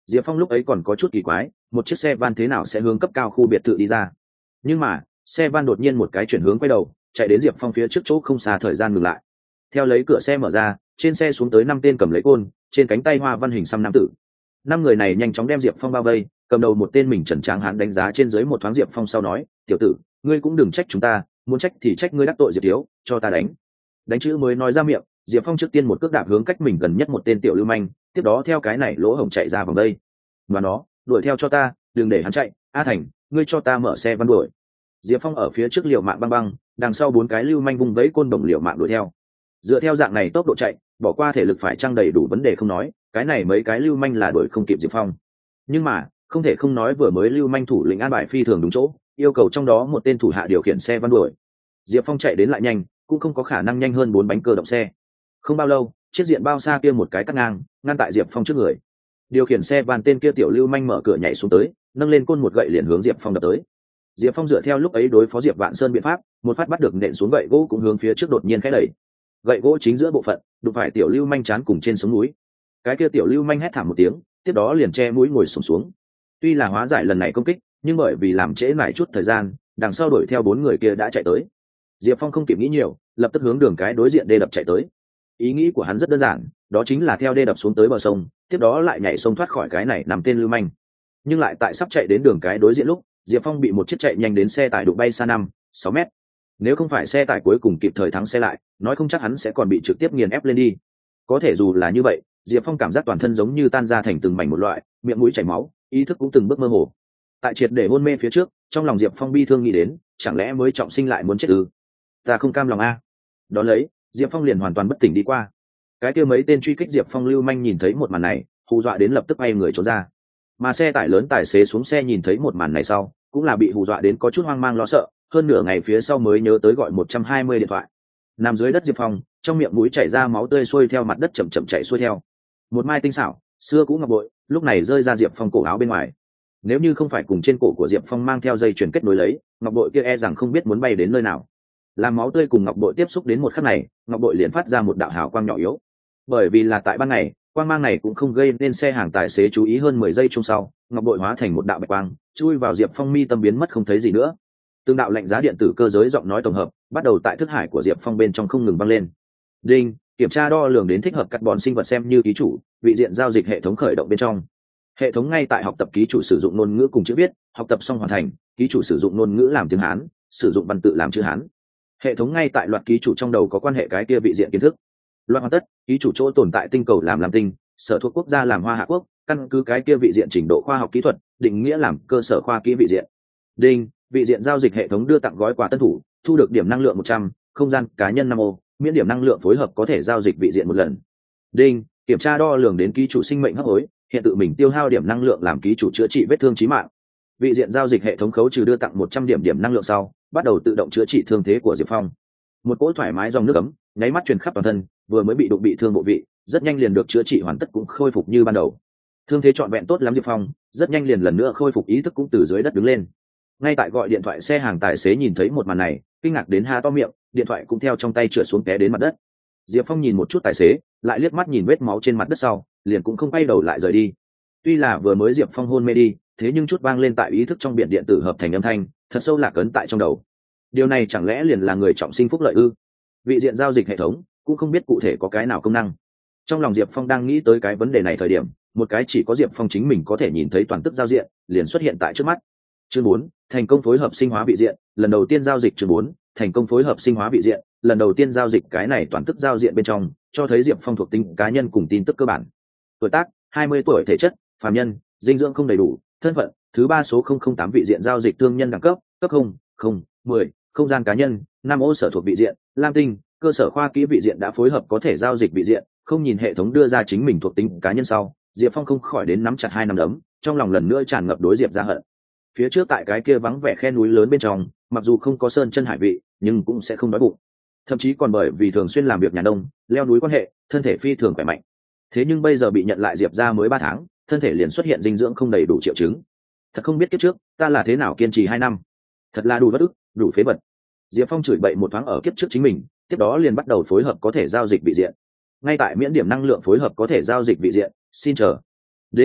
Diệp Phong lúc ấy còn có chút kỳ quái, một chiếc xe van thế nào sẽ hướng cấp cao khu biệt thự đi ra. Nhưng mà xe van đột nhiên một cái chuyển hướng quay đầu, chạy đến Diệp Phong phía trước chỗ không xa, thời gian ngừng lại. Theo lấy cửa xe mở ra, trên xe xuống tới 5 tên cầm lấy côn, trên cánh tay hoa văn hình xăm nam tử. 5 người này nhanh chóng đem Diệp Phong bao vây, cầm đầu một tên mình trần tráng hán đánh giá trên dưới một thoáng Diệp Phong sau nói, tiểu tử, ngươi cũng đừng trách chúng ta, muốn trách thì trách ngươi đắc tội Diệp thiếu, cho ta đánh. Đánh chữ mới nói ra miệng, Diệp Phong trước tiên một cước đạp hướng cách mình gần nhất một tên tiểu lưu manh, tiếp đó theo cái này lỗ hổng chạy ra vòng đây. Và nó, đuổi theo cho ta, đừng để hắn chạy. A Thành, ngươi cho ta mở xe văn đuổi. Diệp Phong ở phía trước liều mạng băng băng, đằng sau 4 cái lưu manh vùng vẫy côn đồng liều mạng đuổi theo. Dựa theo dạng này tốc độ chạy, bỏ qua thể lực phải trang đầy đủ vấn đề không nói, cái này mấy cái lưu manh là đuổi không kịp Diệp Phong. Nhưng mà không thể không nói, vừa mới lưu manh thủ lĩnh an bài phi thường đúng chỗ, yêu cầu trong đó một tên thủ hạ điều khiển xe văn đuổi. Diệp Phong chạy đến lại nhanh, cũng không có khả năng nhanh hơn 4 bánh cơ động xe. Không bao lâu, chiếc diện bao xa kia một cái cắt ngang, ngăn tại Diệp Phong trước người. Điều khiển xe van tên kia tiểu lưu manh mở cửa nhảy xuống tới, nâng lên côn một gậy liền hướng Diệp Phong đập tới. Diệp Phong dựa theo lúc ấy đối phó Diệp Vạn Sơn biện pháp, một phát bắt được nện xuống gậy gỗ cũng hướng phía trước đột nhiên khẽ đẩy. Gậy gỗ chính giữa bộ phận, đụng phải tiểu lưu manh chán cùng trên sống núi. Cái kia tiểu lưu manh hét thảm một tiếng, tiếp đó liền che mũi ngồi xổm xuống. Tuy là hóa giải lần này công kích, nhưng bởi vì làm trễ nải chút thời gian, đằng sau đuổi theo 4 người kia đã chạy tới. Diệp Phong không kịp nghĩ nhiều, lập tức hướng đường cái đối diện đê đập chạy tới. Ý nghĩ của hắn rất đơn giản, đó chính là theo đê đập xuống tới bờ sông, tiếp đó lại nhảy sông thoát khỏi cái này nằm tên lưu manh. Nhưng lại tại sắp chạy đến đường cái đối diện lúc, Diệp Phong bị một chiếc chạy nhanh đến xe tải đụng bay xa 5-6 mét. Nếu không phải xe tải cuối cùng kịp thời thắng xe lại, nói không chắc hắn sẽ còn bị trực tiếp nghiền ép lên đi. Có thể dù là như vậy, Diệp Phong cảm giác toàn thân giống như tan ra thành từng mảnh một loại, miệng mũi chảy máu, ý thức cũng từng bước mơ hồ. Tại triệt để hôn mê phía trước, trong lòng Diệp Phong bi thương nghĩ đến, chẳng lẽ mới trọng sinh lại muốn chết ư? Ta không cam lòng a. Đó lấy, Diệp Phong liền hoàn toàn bất tỉnh đi qua. Cái kia mấy tên truy kích Diệp Phong lưu manh nhìn thấy một màn này, hù dọa đến lập tức bay người trốn ra. Mà xe tải lớn tài xế xuống xe nhìn thấy một màn này sau, cũng là bị hù dọa đến có chút hoang mang lo sợ, hơn nửa ngày phía sau mới nhớ tới gọi 120 điện thoại. Nằm dưới đất Diệp Phong, trong miệng mũi chảy ra máu tươi xuôi theo mặt đất chậm chậm chảy xuôi theo. Một mai tinh xảo, xưa cũ ngọc bội, lúc này rơi ra Diệp Phong cổ áo bên ngoài. Nếu như không phải cùng trên cổ của Diệp Phong mang theo dây chuyền kết nối lấy, ngọc bội kia e rằng không biết muốn bay đến nơi nào. Làm máu tươi cùng ngọc bội tiếp xúc đến một khắc này, ngọc bội liền phát ra một đạo hào quang nhỏ yếu. Bởi vì là tại ban ngày, quang mang này cũng không gây nên xe hàng tài xế chú ý, hơn 10 giây chung sau, ngọc bội hóa thành một đạo bạch quang, chui vào Diệp Phong mi tâm biến mất không thấy gì nữa. Từng đạo lệnh giá điện tử cơ giới giọng nói tổng hợp bắt đầu tại thức hải của Diệp Phong bên trong không ngừng vang lên. Đinh, kiểm tra đo lường đến thích hợp cắt bòn sinh vật xem như ký chủ, vị diện giao dịch hệ thống khởi động bên trong. Hệ thống ngay tại học tập ký chủ sử dụng ngôn ngữ cùng chữ viết, học tập xong hoàn thành, ký chủ sử dụng ngôn ngữ làm tiếng Hán, sử dụng văn tự làm chữ Hán. Hệ thống ngay tại loạt ký chủ trong đầu có quan hệ cái kia vị diện kiến thức. Loạt hoàn tất, ký chủ chỗ tồn tại tinh cầu làm tinh, sở thuộc quốc gia làm Hoa Hạ quốc, căn cứ cái kia vị diện trình độ khoa học kỹ thuật, định nghĩa làm cơ sở khoa kỹ vị diện. Đinh, vị diện giao dịch hệ thống đưa tặng gói quà tân thủ, thu được điểm năng lượng 100, không gian cá nhân 5 ô, miễn điểm năng lượng phối hợp có thể giao dịch vị diện một lần. Đinh, kiểm tra đo lường đến ký chủ sinh mệnh hấp hối, hiện tự mình tiêu hao điểm năng lượng làm ký chủ chữa trị vết thương chí mạng. Vị diện giao dịch hệ thống khấu trừ đưa tặng 100 điểm năng lượng sau, bắt đầu tự động chữa trị thương thế của Diệp Phong. Một cỗ thoải mái dòng nước ấm nháy mắt truyền khắp toàn thân, vừa mới bị đụng bị thương bộ vị, rất nhanh liền được chữa trị hoàn tất, cũng khôi phục như ban đầu. Thương thế trọn vẹn tốt lắm, Diệp Phong rất nhanh liền lần nữa khôi phục ý thức, cũng từ dưới đất đứng lên. Ngay tại gọi điện thoại xe hàng tài xế nhìn thấy một màn này, kinh ngạc đến há to miệng, điện thoại cũng theo trong tay trượt xuống té đến mặt đất. Diệp Phong nhìn một chút tài xế, lại liếc mắt nhìn vết máu trên mặt đất sau, liền cũng không quay đầu lại rời đi. Tuy là vừa mới Diệp Phong hôn mê đi, thế nhưng chút vang lên tại ý thức trong biển điện tử hợp thành âm thanh, thật sâu lạc ấn tại trong đầu. Điều này chẳng lẽ liền là người trọng sinh phúc lợi ư? Vị diện giao dịch hệ thống cũng không biết cụ thể có cái nào công năng. Trong lòng Diệp Phong đang nghĩ tới cái vấn đề này thời điểm, một cái chỉ có Diệp Phong chính mình có thể nhìn thấy toàn tức giao diện liền xuất hiện tại trước mắt. Chương 4, thành công phối hợp sinh hóa vị diện, lần đầu tiên giao dịch. Chương 4, thành công phối hợp sinh hóa vị diện, lần đầu tiên giao dịch. Cái này toàn tức giao diện bên trong cho thấy Diệp Phong thuộc tính cá nhân cùng tin tức cơ bản. Tuổi tác 20 tuổi, thể chất phàm nhân, dinh dưỡng không đầy đủ, thân phận thứ 3 số 008, vị diện giao dịch thương nhân đẳng cấp cấp 0-0-10, không gian cá nhân 5 ô, sở thuộc vị diện lam tinh, cơ sở khoa kỹ vị diện đã phối hợp có thể giao dịch vị diện. Không nhìn hệ thống đưa ra chính mình thuộc tính cá nhân sau, Diệp Phong không khỏi đến nắm chặt 2 nắm đấm, trong lòng lần nữa tràn ngập đối Diệp ra hận. Phía trước tại cái kia vắng vẻ khe núi lớn bên trong, mặc dù không có sơn chân hải vị, nhưng cũng sẽ không đói bụng, thậm chí còn bởi vì thường xuyên làm việc nhà nông, leo núi quan hệ, thân thể phi thường khỏe mạnh. Thế nhưng bây giờ bị nhận lại Diệp ra mới 3 tháng, thân thể liền xuất hiện dinh dưỡng không đầy đủ triệu chứng. Thật không biết kiếp trước ta là thế nào kiên trì 2 năm, thật là đủ bất ức, đủ phế vật. Diệp Phong chửi bậy một thoáng ở kiếp trước chính mình, tiếp đó liền bắt đầu phối hợp có thể giao dịch vị diện. Ngay tại miễn điểm năng lượng phối hợp có thể giao dịch vị diện, xin chờ. Đinh,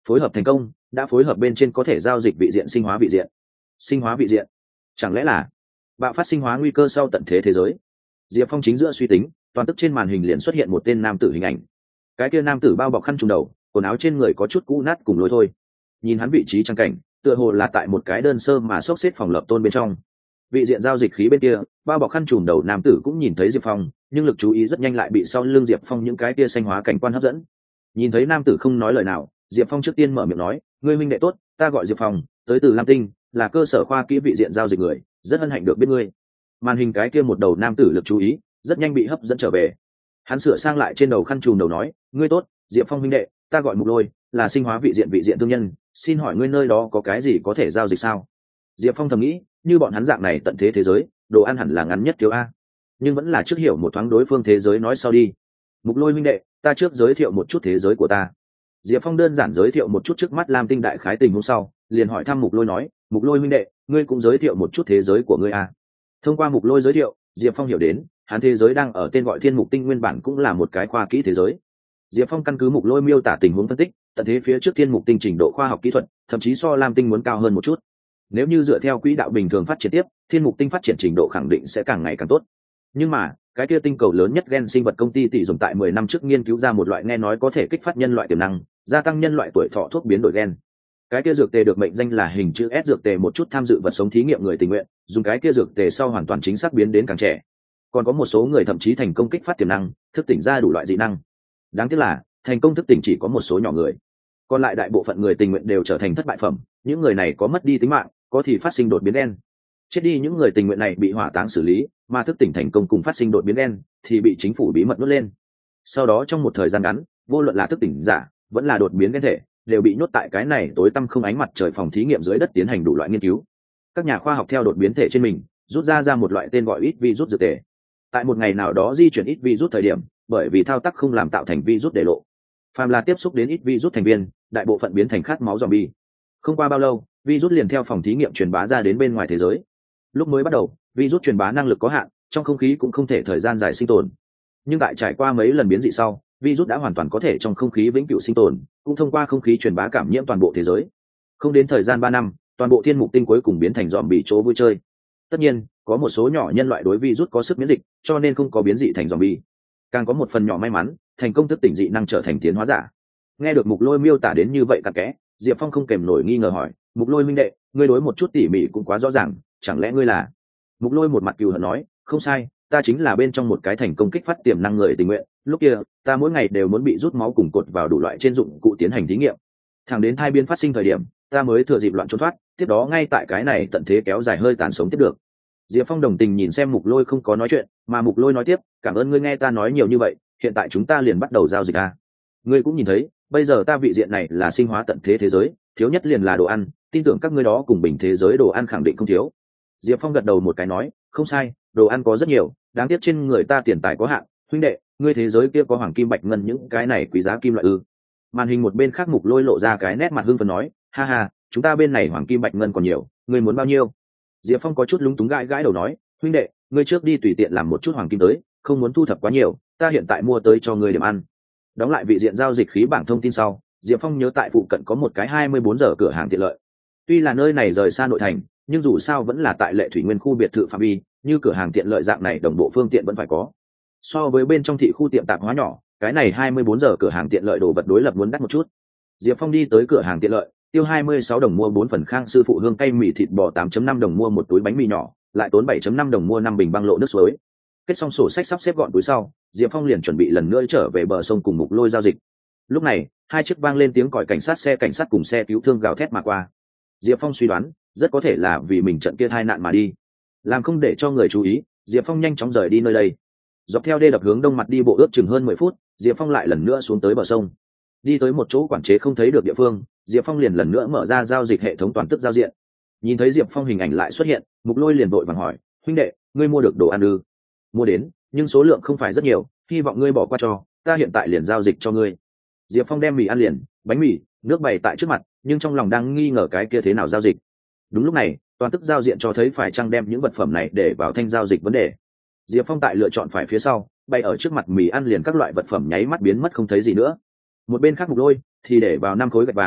phối hợp thành công, đã phối hợp bên trên có thể giao dịch vị diện sinh hóa vị diện. Sinh hóa vị diện, chẳng lẽ là bạo phát sinh hóa nguy cơ sau tận thế thế giới? Diệp Phong chính giữa suy tính, toàn tức trên màn hình liền xuất hiện một tên nam tử hình ảnh. Cái kia nam tử bao bọc khăn trùm đầu, quần áo trên người có chút cũ nát cùng lối thôi. Nhìn hắn vị trí trang cảnh, tựa hồ là tại một cái đơn sơ mà xốc xếp phòng lập tôn bên trong. Vị diện giao dịch khí bên kia, bao bọc khăn trùm đầu nam tử cũng nhìn thấy Diệp Phong, nhưng lực chú ý rất nhanh lại bị sau lưng Diệp Phong những cái kia xanh hóa cảnh quan hấp dẫn. Nhìn thấy nam tử không nói lời nào, Diệp Phong trước tiên mở miệng nói, ngươi huynh đệ tốt, ta gọi Diệp Phong, tới từ Lam Tinh, là cơ sở khoa kỹ vị diện giao dịch người, rất hân hạnh được biết ngươi. Màn hình cái kia một đầu nam tử lực chú ý rất nhanh bị hấp dẫn trở về. Hắn sửa sang lại trên đầu khăn trùm đầu nói, ngươi tốt, Diệp Phong huynh đệ, ta gọi Mục Lôi, là sinh hóa vị diện thương nhân, xin hỏi ngươi nơi đó có cái gì có thể giao dịch sao? Diệp Phong thầm nghĩ, như bọn hắn dạng này tận thế thế giới, đồ ăn hẳn là ngắn nhất thiếu a, nhưng vẫn là trước hiểu một thoáng đối phương thế giới nói sau đi. Mục Lôi huynh đệ, ta trước giới thiệu một chút thế giới của ta. Diệp Phong đơn giản giới thiệu một chút trước mắt Lam Tinh đại khái tình hôm sau, liền hỏi thăm Mục Lôi nói, Mục Lôi huynh đệ, ngươi cũng giới thiệu một chút thế giới của ngươi a. Thông qua Mục Lôi giới thiệu, Diệp Phong hiểu đến, hắn thế giới đang ở tên gọi Thiên Mục Tinh nguyên bản cũng là một cái khoa kỹ thế giới. Diệp Phong căn cứ Mục Lôi miêu tả tình huống phân tích, tận thế phía trước Thiên Mục Tinh trình độ khoa học kỹ thuật, thậm chí so Lam Tinh muốn cao hơn một chút. Nếu như dựa theo quỹ đạo bình thường phát triển tiếp, Thiên Mục Tinh phát triển trình độ khẳng định sẽ càng ngày càng tốt. Nhưng mà, cái kia tinh cầu lớn nhất gen sinh vật công ty tỷ dùng tại 10 năm trước nghiên cứu ra một loại nghe nói có thể kích phát nhân loại tiềm năng, gia tăng nhân loại tuổi thọ thuốc biến đổi gen. Cái kia dược tề được mệnh danh là hình chữ S dược tề, một chút tham dự vật sống thí nghiệm người tình nguyện, dùng cái kia dược tề sau hoàn toàn chính xác biến đến càng trẻ. Còn có một số người thậm chí thành công kích phát tiềm năng, thức tỉnh ra đủ loại dị năng. Đáng tiếc là, thành công thức tỉnh chỉ có một số nhỏ người. Còn lại đại bộ phận người tình nguyện đều trở thành thất bại phẩm, những người này có mất đi tính mạng, có thì phát sinh đột biến gen. Chết đi những người tình nguyện này bị hỏa táng xử lý, mà thức tỉnh thành công cùng phát sinh đột biến gen thì bị chính phủ bí mật nuốt lên. Sau đó trong một thời gian ngắn, vô luận là thức tỉnh giả vẫn là đột biến gen thể đều bị nhốt tại cái này tối tăm không ánh mặt trời phòng thí nghiệm dưới đất tiến hành đủ loại nghiên cứu. Các nhà khoa học theo đột biến thể trên mình rút ra một loại tên gọi ít virus dược tề. Tại một ngày nào đó di chuyển ít virus thời điểm, bởi vì thao tác không làm tạo thành virus để lộ. Phàm là tiếp xúc đến ít virus thành viên, đại bộ phận biến thành khát máu zombie. Không qua bao lâu, virus liền theo phòng thí nghiệm truyền bá ra đến bên ngoài thế giới. Lúc mới bắt đầu, virus truyền bá năng lực có hạn, trong không khí cũng không thể thời gian dài sinh tồn. Nhưng tại trải qua mấy lần biến dị sau, virus đã hoàn toàn có thể trong không khí vĩnh cửu sinh tồn, cũng thông qua không khí truyền bá cảm nhiễm toàn bộ thế giới. Không đến thời gian 3 năm, toàn bộ Thiên Mục Tinh cuối cùng biến thành zombie chỗ vui chơi. Tất nhiên, có một số nhỏ nhân loại đối virus có sức miễn dịch, cho nên không có biến dị thành zombie. Càng có một phần nhỏ may mắn, thành công thức tỉnh dị năng trở thành tiến hóa giả. Nghe được Mục Lôi miêu tả đến như vậy cặn kẽ, Diệp Phong không kèm nổi nghi ngờ hỏi, Mục Lôi minh đệ, ngươi đối một chút tỉ mỉ cũng quá rõ ràng, chẳng lẽ ngươi là? Mục Lôi một mặt cừu hận nói, không sai, ta chính là bên trong một cái thành công kích phát tiềm năng người tình nguyện. Lúc kia, ta mỗi ngày đều muốn bị rút máu cùng cột vào đủ loại trên dụng cụ tiến hành thí nghiệm. Thẳng đến thai biến phát sinh thời điểm, ta mới thừa dịp loạn trốn thoát, tiếp đó ngay tại cái này tận thế kéo dài hơi tàn sống tiếp được. Diệp Phong đồng tình nhìn xem Mục Lôi không có nói chuyện, mà Mục Lôi nói tiếp, cảm ơn ngươi nghe ta nói nhiều như vậy, hiện tại chúng ta liền bắt đầu giao dịch a. Ngươi cũng nhìn thấy, bây giờ ta vị diện này là sinh hóa tận thế thế giới, thiếu nhất liền là đồ ăn, tin tưởng các ngươi đó cùng bình thế giới đồ ăn khẳng định không thiếu. Diệp Phong gật đầu một cái nói, không sai, đồ ăn có rất nhiều, đáng tiếc trên người ta tiền tài có hạn, huynh đệ, ngươi thế giới kia có hoàng kim bạch ngân những cái này quý giá kim loại ư? Màn hình một bên khác Mục Lôi lộ ra cái nét mặt hưng phấn nói, ha ha, chúng ta bên này hoàng kim bạch ngân còn nhiều, ngươi muốn bao nhiêu? Diệp Phong có chút lúng túng gãi gãi đầu nói, huynh đệ, ngươi trước đi tùy tiện làm một chút hoàng kim tới, không muốn thu thập quá nhiều, ta hiện tại mua tới cho ngươi điểm ăn. Đóng lại vị diện giao dịch khí bảng thông tin sau, Diệp Phong nhớ tại phụ cận có một cái 24 giờ cửa hàng tiện lợi. Tuy là nơi này rời xa nội thành, nhưng dù sao vẫn là tại Lệ Thủy Nguyên khu biệt thự phạm vi, như cửa hàng tiện lợi dạng này đồng bộ phương tiện vẫn phải có. So với bên trong thị khu tiệm tạp hóa nhỏ, cái này 24 giờ cửa hàng tiện lợi đồ vật đối lập muốn đắt một chút. Diệp Phong đi tới cửa hàng tiện lợi, tiêu 26 đồng mua 4 phần Khang sư phụ hương cay mì thịt bò 8.5 đồng mua một túi bánh mì nhỏ, lại tốn 7.5 đồng mua 5 bình băng lộ nước suối. Kết xong sổ sách sắp xếp gọn túi sau, Diệp Phong liền chuẩn bị lần nữa trở về bờ sông cùng Mục Lôi giao dịch. Lúc này, hai chiếc vang lên tiếng còi cảnh sát, xe cảnh sát cùng xe cứu thương gào thét mà qua. Diệp Phong suy đoán, rất có thể là vì mình trận kia tai nạn mà đi. Làm không để cho người chú ý, Diệp Phong nhanh chóng rời đi nơi đây. Dọc theo đê đập hướng đông mặt đi bộ ước chừng hơn 10 phút, Diệp Phong lại lần nữa xuống tới bờ sông. Đi tới một chỗ quản chế không thấy được địa phương, Diệp Phong liền lần nữa mở ra giao dịch hệ thống toàn tức giao diện. Nhìn thấy Diệp Phong hình ảnh lại xuất hiện, Mục Lôi liền vội vàng hỏi, huynh đệ, ngươi mua được đồ ăn ư? Mua đến, nhưng số lượng không phải rất nhiều, hy vọng ngươi bỏ qua cho, ta hiện tại liền giao dịch cho ngươi. Diệp Phong đem mì ăn liền, bánh mì, nước bày tại trước mặt, nhưng trong lòng đang nghi ngờ cái kia thế nào giao dịch. Đúng lúc này, toàn tức giao diện cho thấy phải chăng đem những vật phẩm này để vào thanh giao dịch vấn đề. Diệp Phong tại lựa chọn phải phía sau, bày ở trước mặt mì ăn liền các loại vật phẩm nháy mắt biến mất không thấy gì nữa. Một bên khác Mục Lôi thì để vào 5 khối gạch vàng,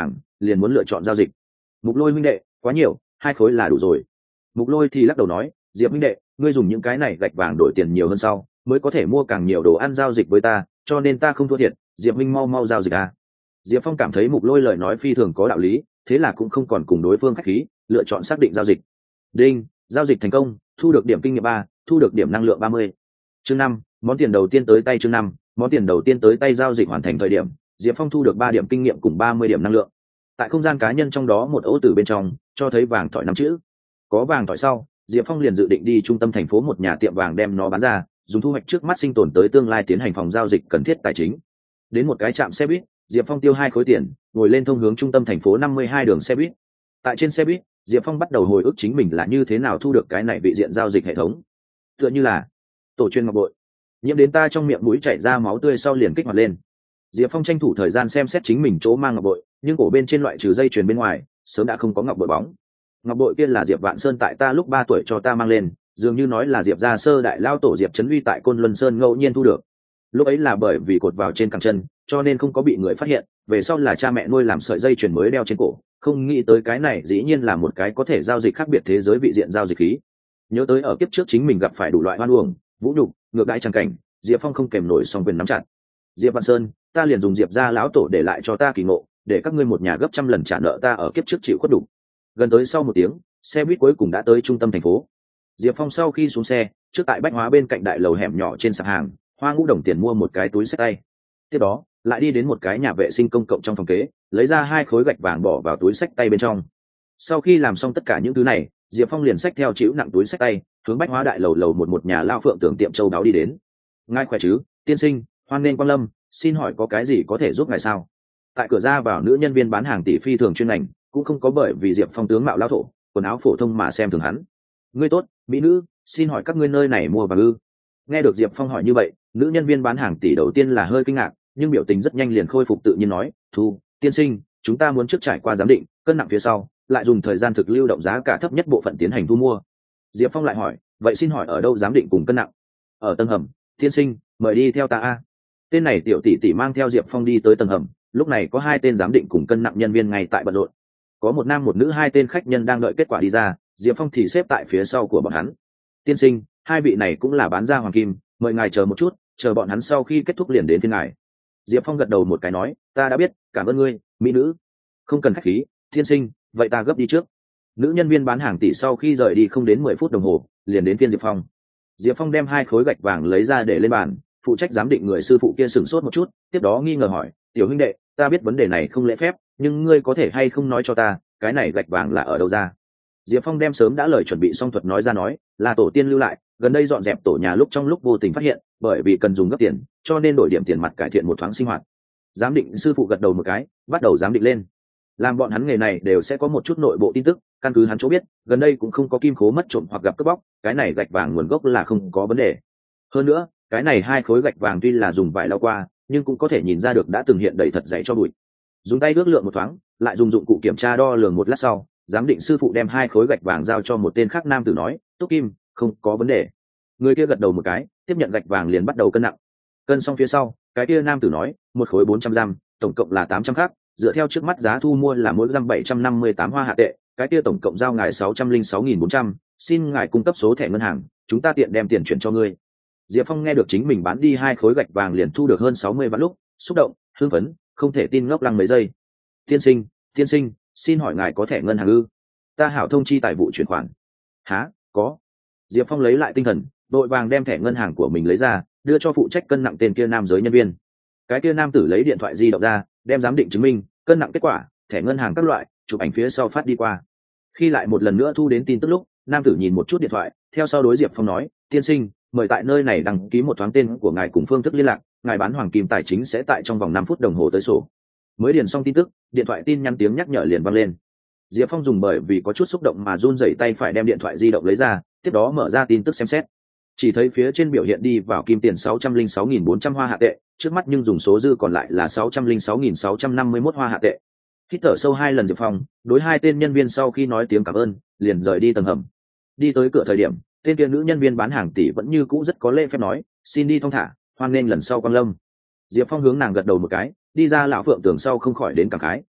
liền muốn lựa chọn giao dịch. Mục Lôi huynh đệ, quá nhiều, 2 khối là đủ rồi. Mục Lôi thì lắc đầu nói, Diệp huynh đệ, ngươi dùng những cái này gạch vàng đổi tiền nhiều hơn sau mới có thể mua càng nhiều đồ ăn giao dịch với ta, cho nên ta không thua thiệt. Diệp huynh mau mau giao dịch à. Diệp Phong cảm thấy Mục Lôi lời nói phi thường có đạo lý, thế là cũng không còn cùng đối phương khách khí, lựa chọn xác định giao dịch. Đinh, giao dịch thành công, thu được điểm kinh nghiệm 3, thu được điểm năng lượng 30. Chương 5, món tiền đầu tiên tới tay. Chương 5, món tiền đầu tiên tới tay. Giao dịch hoàn thành thời điểm, Diệp Phong thu được 3 điểm kinh nghiệm cùng 30 điểm năng lượng. Tại không gian cá nhân trong đó một ấu tử bên trong, cho thấy vàng thỏi 5 chữ. Có vàng thỏi sau, Diệp Phong liền dự định đi trung tâm thành phố một nhà tiệm vàng đem nó bán ra, dùng thu hoạch trước mắt sinh tồn tới tương lai tiến hành phòng giao dịch cần thiết tài chính. Đến một cái trạm xe buýt, Diệp Phong tiêu 2 khối tiền, ngồi lên thông hướng trung tâm thành phố 52 đường xe buýt. Tại trên xe buýt, Diệp Phong bắt đầu hồi ức chính mình là như thế nào thu được cái này vị diện giao dịch hệ thống. Tựa như là tổ chuyên ngọc bội, nhiễm đến ta trong miệng mũi chảy ra máu tươi sau liền kích hoạt lên. Diệp Phong tranh thủ thời gian xem xét chính mình chỗ mang ngọc bội, nhưng cổ bên trên loại trừ dây chuyền bên ngoài, sớm đã không có ngọc bội bóng. Ngọc bội kia là Diệp Vạn Sơn tại ta lúc 3 tuổi cho ta mang lên, dường như nói là Diệp gia sơ đại lao tổ Diệp Trấn Uy tại Côn Luân Sơn ngẫu nhiên thu được. Lúc ấy là bởi vì cột vào trên cẳng chân, cho nên không có bị người phát hiện, về sau là cha mẹ nuôi làm sợi dây chuyền mới đeo trên cổ, không nghĩ tới cái này dĩ nhiên là một cái có thể giao dịch khác biệt thế giới vị diện giao dịch khí. Nhớ tới ở kiếp trước chính mình gặp phải đủ loại hoan uổng, vũ nhục, ngược đãi chẳng cảnh, Diệp Phong không kèm nổi song quyền nắm chặt. Diệp Vạn Sơn, ta liền dùng Diệp gia lão tổ để lại cho ta kỳ ngộ, để các ngươi một nhà gấp trăm lần trả nợ ta ở kiếp trước chịu khuất đủ. Gần tới sau 1 tiếng, xe buýt cuối cùng đã tới trung tâm thành phố. Diệp Phong sau khi xuống xe, trước tại bách hóa bên cạnh đại lầu hẻm nhỏ trên sạp hàng, hoa ngũ đồng tiền mua một cái túi xách tay. Tiếp đó, lại đi đến một cái nhà vệ sinh công cộng trong phòng kế, lấy ra 2 khối gạch vàng bỏ vào túi xách tay bên trong. Sau khi làm xong tất cả những thứ này, Diệp Phong liền xách theo chịu nặng túi xách tay, hướng bách hóa đại lầu lầu một nhà lao phượng tưởng tiệm châu đáo đi đến. Ngài khỏe chứ, tiên sinh, hoan nghênh quang lâm, xin hỏi có cái gì có thể giúp ngài sao? Tại cửa ra vào nữ nhân viên bán hàng tỷ phi thường chuyên ngành, cũng không có bởi vì Diệp Phong tướng mạo lao thổ, quần áo phổ thông mà xem thường hắn. Ngươi tốt, mỹ nữ, xin hỏi các ngươi nơi này mua vàng ư? Nghe được Diệp Phong hỏi như vậy, nữ nhân viên bán hàng tỷ đầu tiên là hơi kinh ngạc, nhưng biểu tình rất nhanh liền khôi phục tự nhiên nói, thu, tiên sinh, chúng ta muốn trước trải qua giám định, cân nặng phía sau, lại dùng thời gian thực lưu động giá cả thấp nhất bộ phận tiến hành thu mua. Diệp Phong lại hỏi, vậy xin hỏi ở đâu giám định cùng cân nặng? Ở tầng hầm, tiên sinh, mời đi theo ta a. Tên này tiểu tỷ tỷ mang theo Diệp Phong đi tới tầng hầm, lúc này có 2 tên giám định cùng cân nặng nhân viên ngay tại bận rộn. Có một nam một nữ 2 tên khách nhân đang đợi kết quả đi ra, Diệp Phong thì xếp tại phía sau của bọn hắn. Tiên sinh, 2 vị này cũng là bán ra hoàng kim, mời ngài chờ một chút, chờ bọn hắn sau khi kết thúc liền đến phiên ngài. Diệp Phong gật đầu một cái nói, ta đã biết, cảm ơn ngươi, mỹ nữ. Không cần khách khí, tiên sinh, vậy ta gấp đi trước. Nữ nhân viên bán hàng tỷ sau khi rời đi không đến 10 phút đồng hồ, liền đến phiên Diệp Phong. Diệp Phong đem 2 khối gạch vàng lấy ra để lên bàn, phụ trách giám định người sư phụ kia sửng sốt một chút, tiếp đó nghi ngờ hỏi, tiểu huynh đệ, ta biết vấn đề này không lễ phép, nhưng ngươi có thể hay không nói cho ta, cái này gạch vàng là ở đâu ra? Diệp Phong đem sớm đã lời chuẩn bị xong thuật nói ra nói, là tổ tiên lưu lại, gần đây dọn dẹp tổ nhà lúc trong lúc vô tình phát hiện, bởi vì cần dùng gấp tiền, cho nên đổi điểm tiền mặt cải thiện một thoáng sinh hoạt. Giám định sư phụ gật đầu một cái, bắt đầu giám định lên. Làm bọn hắn nghề này đều sẽ có một chút nội bộ tin tức, căn cứ hắn chỗ biết, gần đây cũng không có kim khố mất trộm hoặc gặp cướp bóc, cái này gạch vàng nguồn gốc là không có vấn đề. Hơn nữa, cái này 2 khối gạch vàng tuy là dùng vải lau qua, nhưng cũng có thể nhìn ra được đã từng hiện đầy thật dày cho bụi. Dùng tay ước lượng một thoáng, lại dùng dụng cụ kiểm tra đo lường một lát sau, giám định sư phụ đem 2 khối gạch vàng giao cho một tên khác nam tử nói, Túc Kim, không có vấn đề. Người kia gật đầu một cái, tiếp nhận gạch vàng liền bắt đầu cân nặng. Cân xong phía sau, cái kia nam tử nói, 1 khối 400 gram, tổng cộng là 800 khắc, dựa theo trước mắt giá thu mua là mỗi gram 758 hoa hạ tệ, cái kia tổng cộng giao ngài 606.400, xin ngài cung cấp số thẻ ngân hàng, chúng ta tiện đem tiền chuyển cho ngươi. Diệp Phong nghe được chính mình bán đi 2 khối gạch vàng liền thu được hơn 60 vạn lúc, xúc động, hưng phấn, không thể tin ngốc lăng mấy giây. Tiên sinh, xin hỏi ngài có thẻ ngân hàng ư? Ta hảo thông chi tài vụ chuyển khoản. Hả, có. Diệp Phong lấy lại tinh thần, vội vàng đem thẻ ngân hàng của mình lấy ra, đưa cho phụ trách cân nặng tên kia nam giới nhân viên. Cái kia nam tử lấy điện thoại di động ra, đem giám định chứng minh, cân nặng kết quả, thẻ ngân hàng các loại, chụp ảnh phía sau phát đi qua. Khi lại một lần nữa thu đến tin tức lúc, nam tử nhìn một chút điện thoại, theo sau đối Diệp Phong nói, tiên sinh, mời tại nơi này đăng ký một thoáng tên của ngài cùng phương thức liên lạc, ngài bán hoàng kim tài chính sẽ tại trong vòng 5 phút đồng hồ tới sổ. Mới điền xong tin tức, điện thoại tin nhắn tiếng nhắc nhở liền vang lên. Diệp Phong dùng bởi vì có chút xúc động mà run rẩy tay phải đem điện thoại di động lấy ra, tiếp đó mở ra tin tức xem xét. Chỉ thấy phía trên biểu hiện đi vào kim tiền 606.400 hoa hạ tệ, trước mắt nhưng dùng số dư còn lại là 606.651 hoa hạ tệ. Hít thở sâu 2 lần, Diệp Phong đối 2 tên nhân viên sau khi nói tiếng cảm ơn, liền rời đi tầng hầm. Đi tới cửa thời điểm, tên kia nữ nhân viên bán hàng tỷ vẫn như cũ rất có lễ phép nói, xin đi thong thả, hoan nghênh lần sau quang lâm. Diệp Phong hướng nàng gật đầu một cái, đi ra lão phượng tường sau không khỏi đến cảm khái,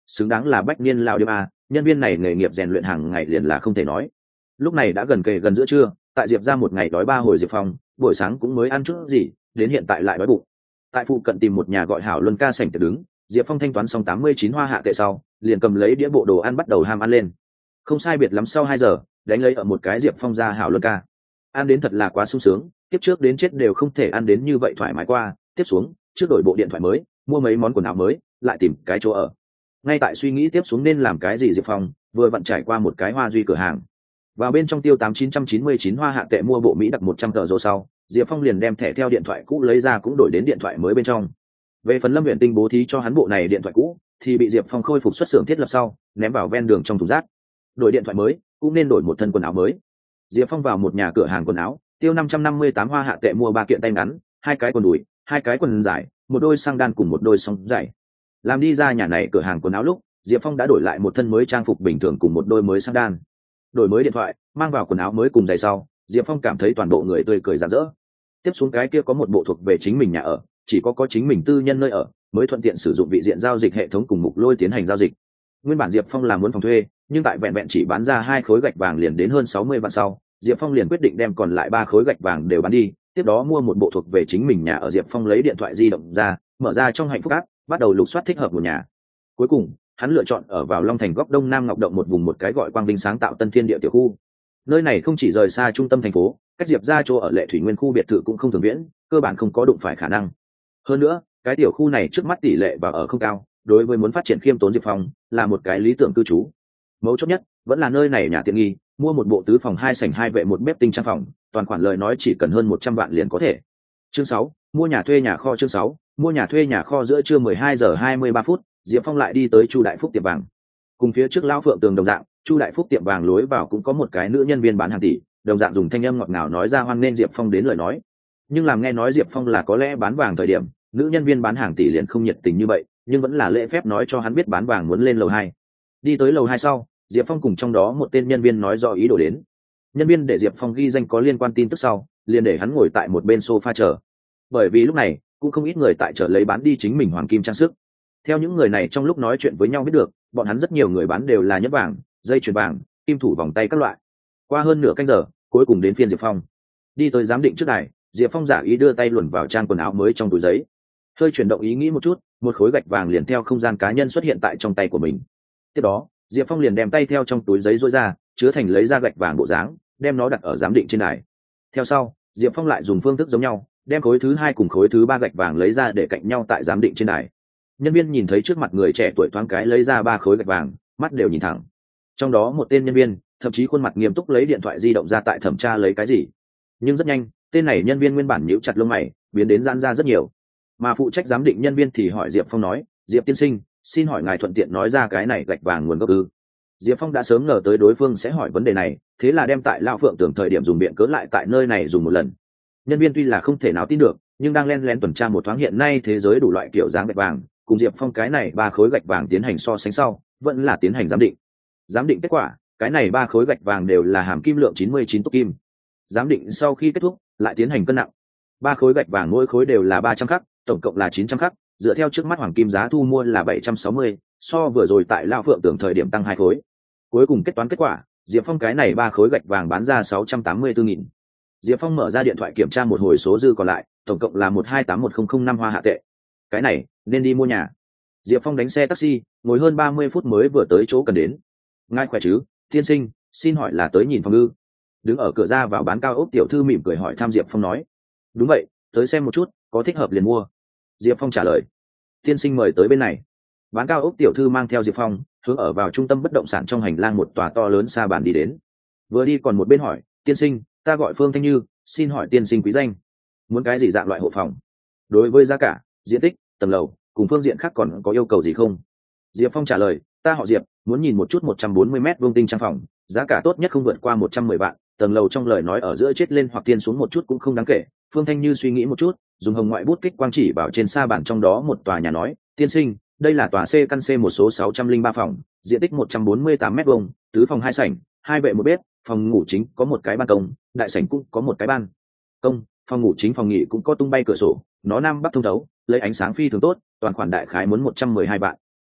xứng đáng là bách niên lao điếm a, nhân viên này nghề nghiệp rèn luyện hàng ngày liền là không thể nói. Lúc này đã gần kề gần giữa trưa, tại Diệp ra một ngày đói 3 hồi Diệp Phong buổi sáng cũng mới ăn chút gì, đến hiện tại lại đói bụng. Tại phụ cận tìm một nhà gọi Hảo Luân ca sảnh để đứng, Diệp Phong thanh toán xong 89 hoa hạ tệ sau, liền cầm lấy đĩa bộ đồ ăn bắt đầu ham ăn lên. Không sai biệt lắm sau 2 giờ, đánh lấy ở một cái Diệp Phong ra Hảo Luân ca. Ăn đến thật là quá sung sướng, tiếp trước đến chết đều không thể ăn đến như vậy thoải mái qua. Tiếp xuống, trước đổi bộ điện thoại mới, mua mấy món quần áo mới, lại tìm cái chỗ ở. Ngay tại suy nghĩ tiếp xuống nên làm cái gì Diệp Phong vừa vặn trải qua một cái Hoa Duy cửa hàng. Vào bên trong tiêu 8999 hoa hạ tệ mua bộ Mỹ đặc 100 tờ rồi sau, Diệp Phong liền đem thẻ theo điện thoại cũ lấy ra cũng đổi đến điện thoại mới bên trong. Về phần Lâm Uyển Tinh bố thí cho hắn bộ này điện thoại cũ, thì bị Diệp Phong khôi phục xuất xưởng thiết lập sau, ném vào ven đường trong thùng rác. Đổi điện thoại mới, cũng nên đổi một thân quần áo mới. Diệp Phong vào một nhà cửa hàng quần áo, tiêu 558 hoa hạ tệ mua 3 kiện tay ngắn, 2 cái quần đùi, 2 cái quần dài, một đôi sang đan cùng một đôi song giày. Làm đi ra nhà này cửa hàng quần áo lúc, Diệp Phong đã đổi lại một thân mới trang phục bình thường cùng một đôi mới sang đan. Đổi mới điện thoại, mang vào quần áo mới cùng giày sau, Diệp Phong cảm thấy toàn bộ người tươi cười rạng rỡ. Tiếp xuống cái kia có một bộ thuộc về chính mình nhà ở, chỉ có chính mình tư nhân nơi ở, mới thuận tiện sử dụng vị diện giao dịch hệ thống cùng mục lôi tiến hành giao dịch. Nguyên bản Diệp Phong là muốn phòng thuê, nhưng tại vẹn vẹn chỉ bán ra 2 khối gạch vàng liền đến hơn 60 vạn sau, Diệp Phong liền quyết định đem còn lại 3 khối gạch vàng đều bán đi, tiếp đó mua một bộ thuộc về chính mình nhà ở. Diệp Phong lấy điện thoại di động ra, mở ra trong hạnh phúc app, bắt đầu lục soát thích hợp một nhà. Cuối cùng, hắn lựa chọn ở vào Long Thành góc Đông Nam Ngọc Động một vùng một cái gọi Quang Vinh sáng tạo Tân Thiên Địa tiểu khu. Nơi này không chỉ rời xa trung tâm thành phố, cách Diệp ra chỗ ở Lệ Thủy Nguyên khu biệt thự cũng không thường viễn, cơ bản không có đụng phải khả năng. Hơn nữa, cái tiểu khu này trước mắt tỷ lệ và ở không cao, đối với muốn phát triển khiêm tốn Diệp Phong là một cái lý tưởng cư trú. Mấu chốt nhất vẫn là nơi này nhà tiện nghi, mua một bộ 4 phòng 2 sảnh 2 vệ 1 bếp tinh trang phòng, toàn khoản lời nói chỉ cần hơn 100 vạn liền có thể. Chương 6, mua nhà thuê nhà kho. Chương 6, mua nhà thuê nhà kho. Giữa trưa 12 giờ 23 phút, Diệp Phong lại đi tới Chu Đại Phúc tiệm vàng. Cùng phía trước lão Phượng Tường đồng dạng, Chu Đại Phúc tiệm vàng lối vào cũng có một cái nữ nhân viên bán hàng tỷ, đồng dạng dùng thanh âm ngọt ngào nói ra hoan nghênh Diệp Phong đến lời nói. Nhưng làm nghe nói Diệp Phong là có lẽ bán vàng thời điểm, nữ nhân viên bán hàng tỷ liền không nhiệt tình như vậy, nhưng vẫn là lễ phép nói cho hắn biết bán vàng muốn lên lầu 2. Đi tới lầu 2 sau, Diệp Phong cùng trong đó một tên nhân viên nói rõ ý đồ đến. Nhân viên để Diệp Phong ghi danh có liên quan tin tức sau, liền để hắn ngồi tại một bên sofa chờ. Bởi vì lúc này cũng không ít người tại chợ lấy bán đi chính mình hoàng kim trang sức. Theo những người này trong lúc nói chuyện với nhau biết được, bọn hắn rất nhiều người bán đều là nhẫn vàng, dây chuyền vàng, kim thủ vòng tay các loại. Qua hơn nửa canh giờ, cuối cùng đến phiên Diệp Phong. Đi tới giám định trước đài, Diệp Phong giả ý đưa tay luồn vào trang quần áo mới trong túi giấy. Hơi chuyển động ý nghĩ một chút, một khối gạch vàng liền theo không gian cá nhân xuất hiện tại trong tay của mình. Tiếp đó, Diệp Phong liền đem tay theo trong túi giấy rối ra, chứa thành lấy ra gạch vàng bộ dáng, đem nó đặt ở giám định trên đài. Theo sau, Diệp Phong lại dùng phương thức giống nhau, đem khối thứ 2 cùng khối thứ 3 gạch vàng lấy ra để cạnh nhau tại giám định trên đài. Nhân viên nhìn thấy trước mặt người trẻ tuổi thoáng cái lấy ra 3 khối gạch vàng, mắt đều nhìn thẳng. Trong đó một tên nhân viên thậm chí khuôn mặt nghiêm túc lấy điện thoại di động ra tại thẩm tra lấy cái gì. Nhưng rất nhanh, tên này nhân viên nguyên bản nhíu chặt lông mày, biến đến giãn ra rất nhiều. Mà phụ trách giám định nhân viên thì hỏi Diệp Phong nói, Diệp tiên sinh, xin hỏi ngài thuận tiện nói ra cái này gạch vàng nguồn gốc ư? Diệp Phong đã sớm ngờ tới đối phương sẽ hỏi vấn đề này, thế là đem tại Lão Phượng Tưởng thời điểm dùng biện cớ lại tại nơi này dùng một lần. Nhân viên tuy là không thể nào tin được, nhưng đang len lén tuần tra một thoáng hiện nay thế giới đủ loại kiểu dáng gạch vàng, cùng Diệp Phong cái này 3 khối gạch vàng tiến hành so sánh sau, vẫn là tiến hành giám định. Giám định kết quả, cái này 3 khối gạch vàng đều là hàm kim lượng 99 túc kim. Giám định sau khi kết thúc, lại tiến hành cân nặng. 3 khối gạch vàng mỗi khối đều là 300 khắc, tổng cộng là 900 khắc, dựa theo trước mắt hoàng kim giá thu mua là 760, so vừa rồi tại Lão Phượng Tưởng thời điểm tăng 2 khối. Cuối cùng kết toán kết quả, Diệp Phong cái này 3 khối gạch vàng bán ra 684.000. Diệp Phong mở ra điện thoại kiểm tra một hồi số dư còn lại, tổng cộng là 1281005 hoa hạ tệ. Cái này nên đi mua nhà. Diệp Phong đánh xe taxi, ngồi hơn 30 phút mới vừa tới chỗ cần đến. Ngài khỏe chứ, tiên sinh, xin hỏi là tới nhìn phòng ư? Đứng ở cửa ra vào bán cao ốc tiểu thư mỉm cười hỏi thăm Diệp Phong nói. Đúng vậy, tới xem một chút, có thích hợp liền mua. Diệp Phong trả lời. Tiên sinh mời tới bên này. Bán cao ốc tiểu thư mang theo Diệp Phong hướng ở vào trung tâm bất động sản trong hành lang một tòa to lớn xa bàn đi đến. Vừa đi còn một bên hỏi, tiên sinh, ta gọi Phương Thanh Như, xin hỏi tiên sinh quý danh, muốn cái gì dạng loại hộ phòng? Đối với giá cả, diện tích, tầng lầu cùng phương diện khác còn có yêu cầu gì không? Diệp Phong trả lời, ta họ Diệp, muốn nhìn một chút 140 m² tinh trang phòng, giá cả tốt nhất không vượt qua 110 vạn, tầng lầu trong lời nói ở giữa chết lên hoặc tiên xuống một chút cũng không đáng kể. Phương Thanh Như suy nghĩ một chút, dùng hồng ngoại bút kích quang chỉ vào trên sa bàn trong đó một tòa nhà nói, tiên sinh, đây là tòa C căn C một số 603 phòng, diện tích 148 m², 4 phòng 2 sảnh, 2 vệ 1 bếp, phòng ngủ chính có một cái ban công, đại sảnh cũng có một cái ban công, phòng ngủ chính phòng nghỉ cũng có tung bay cửa sổ, nó nam bắc thông thấu, lấy ánh sáng phi thường tốt, toàn khoản đại khái muốn 112 vạn.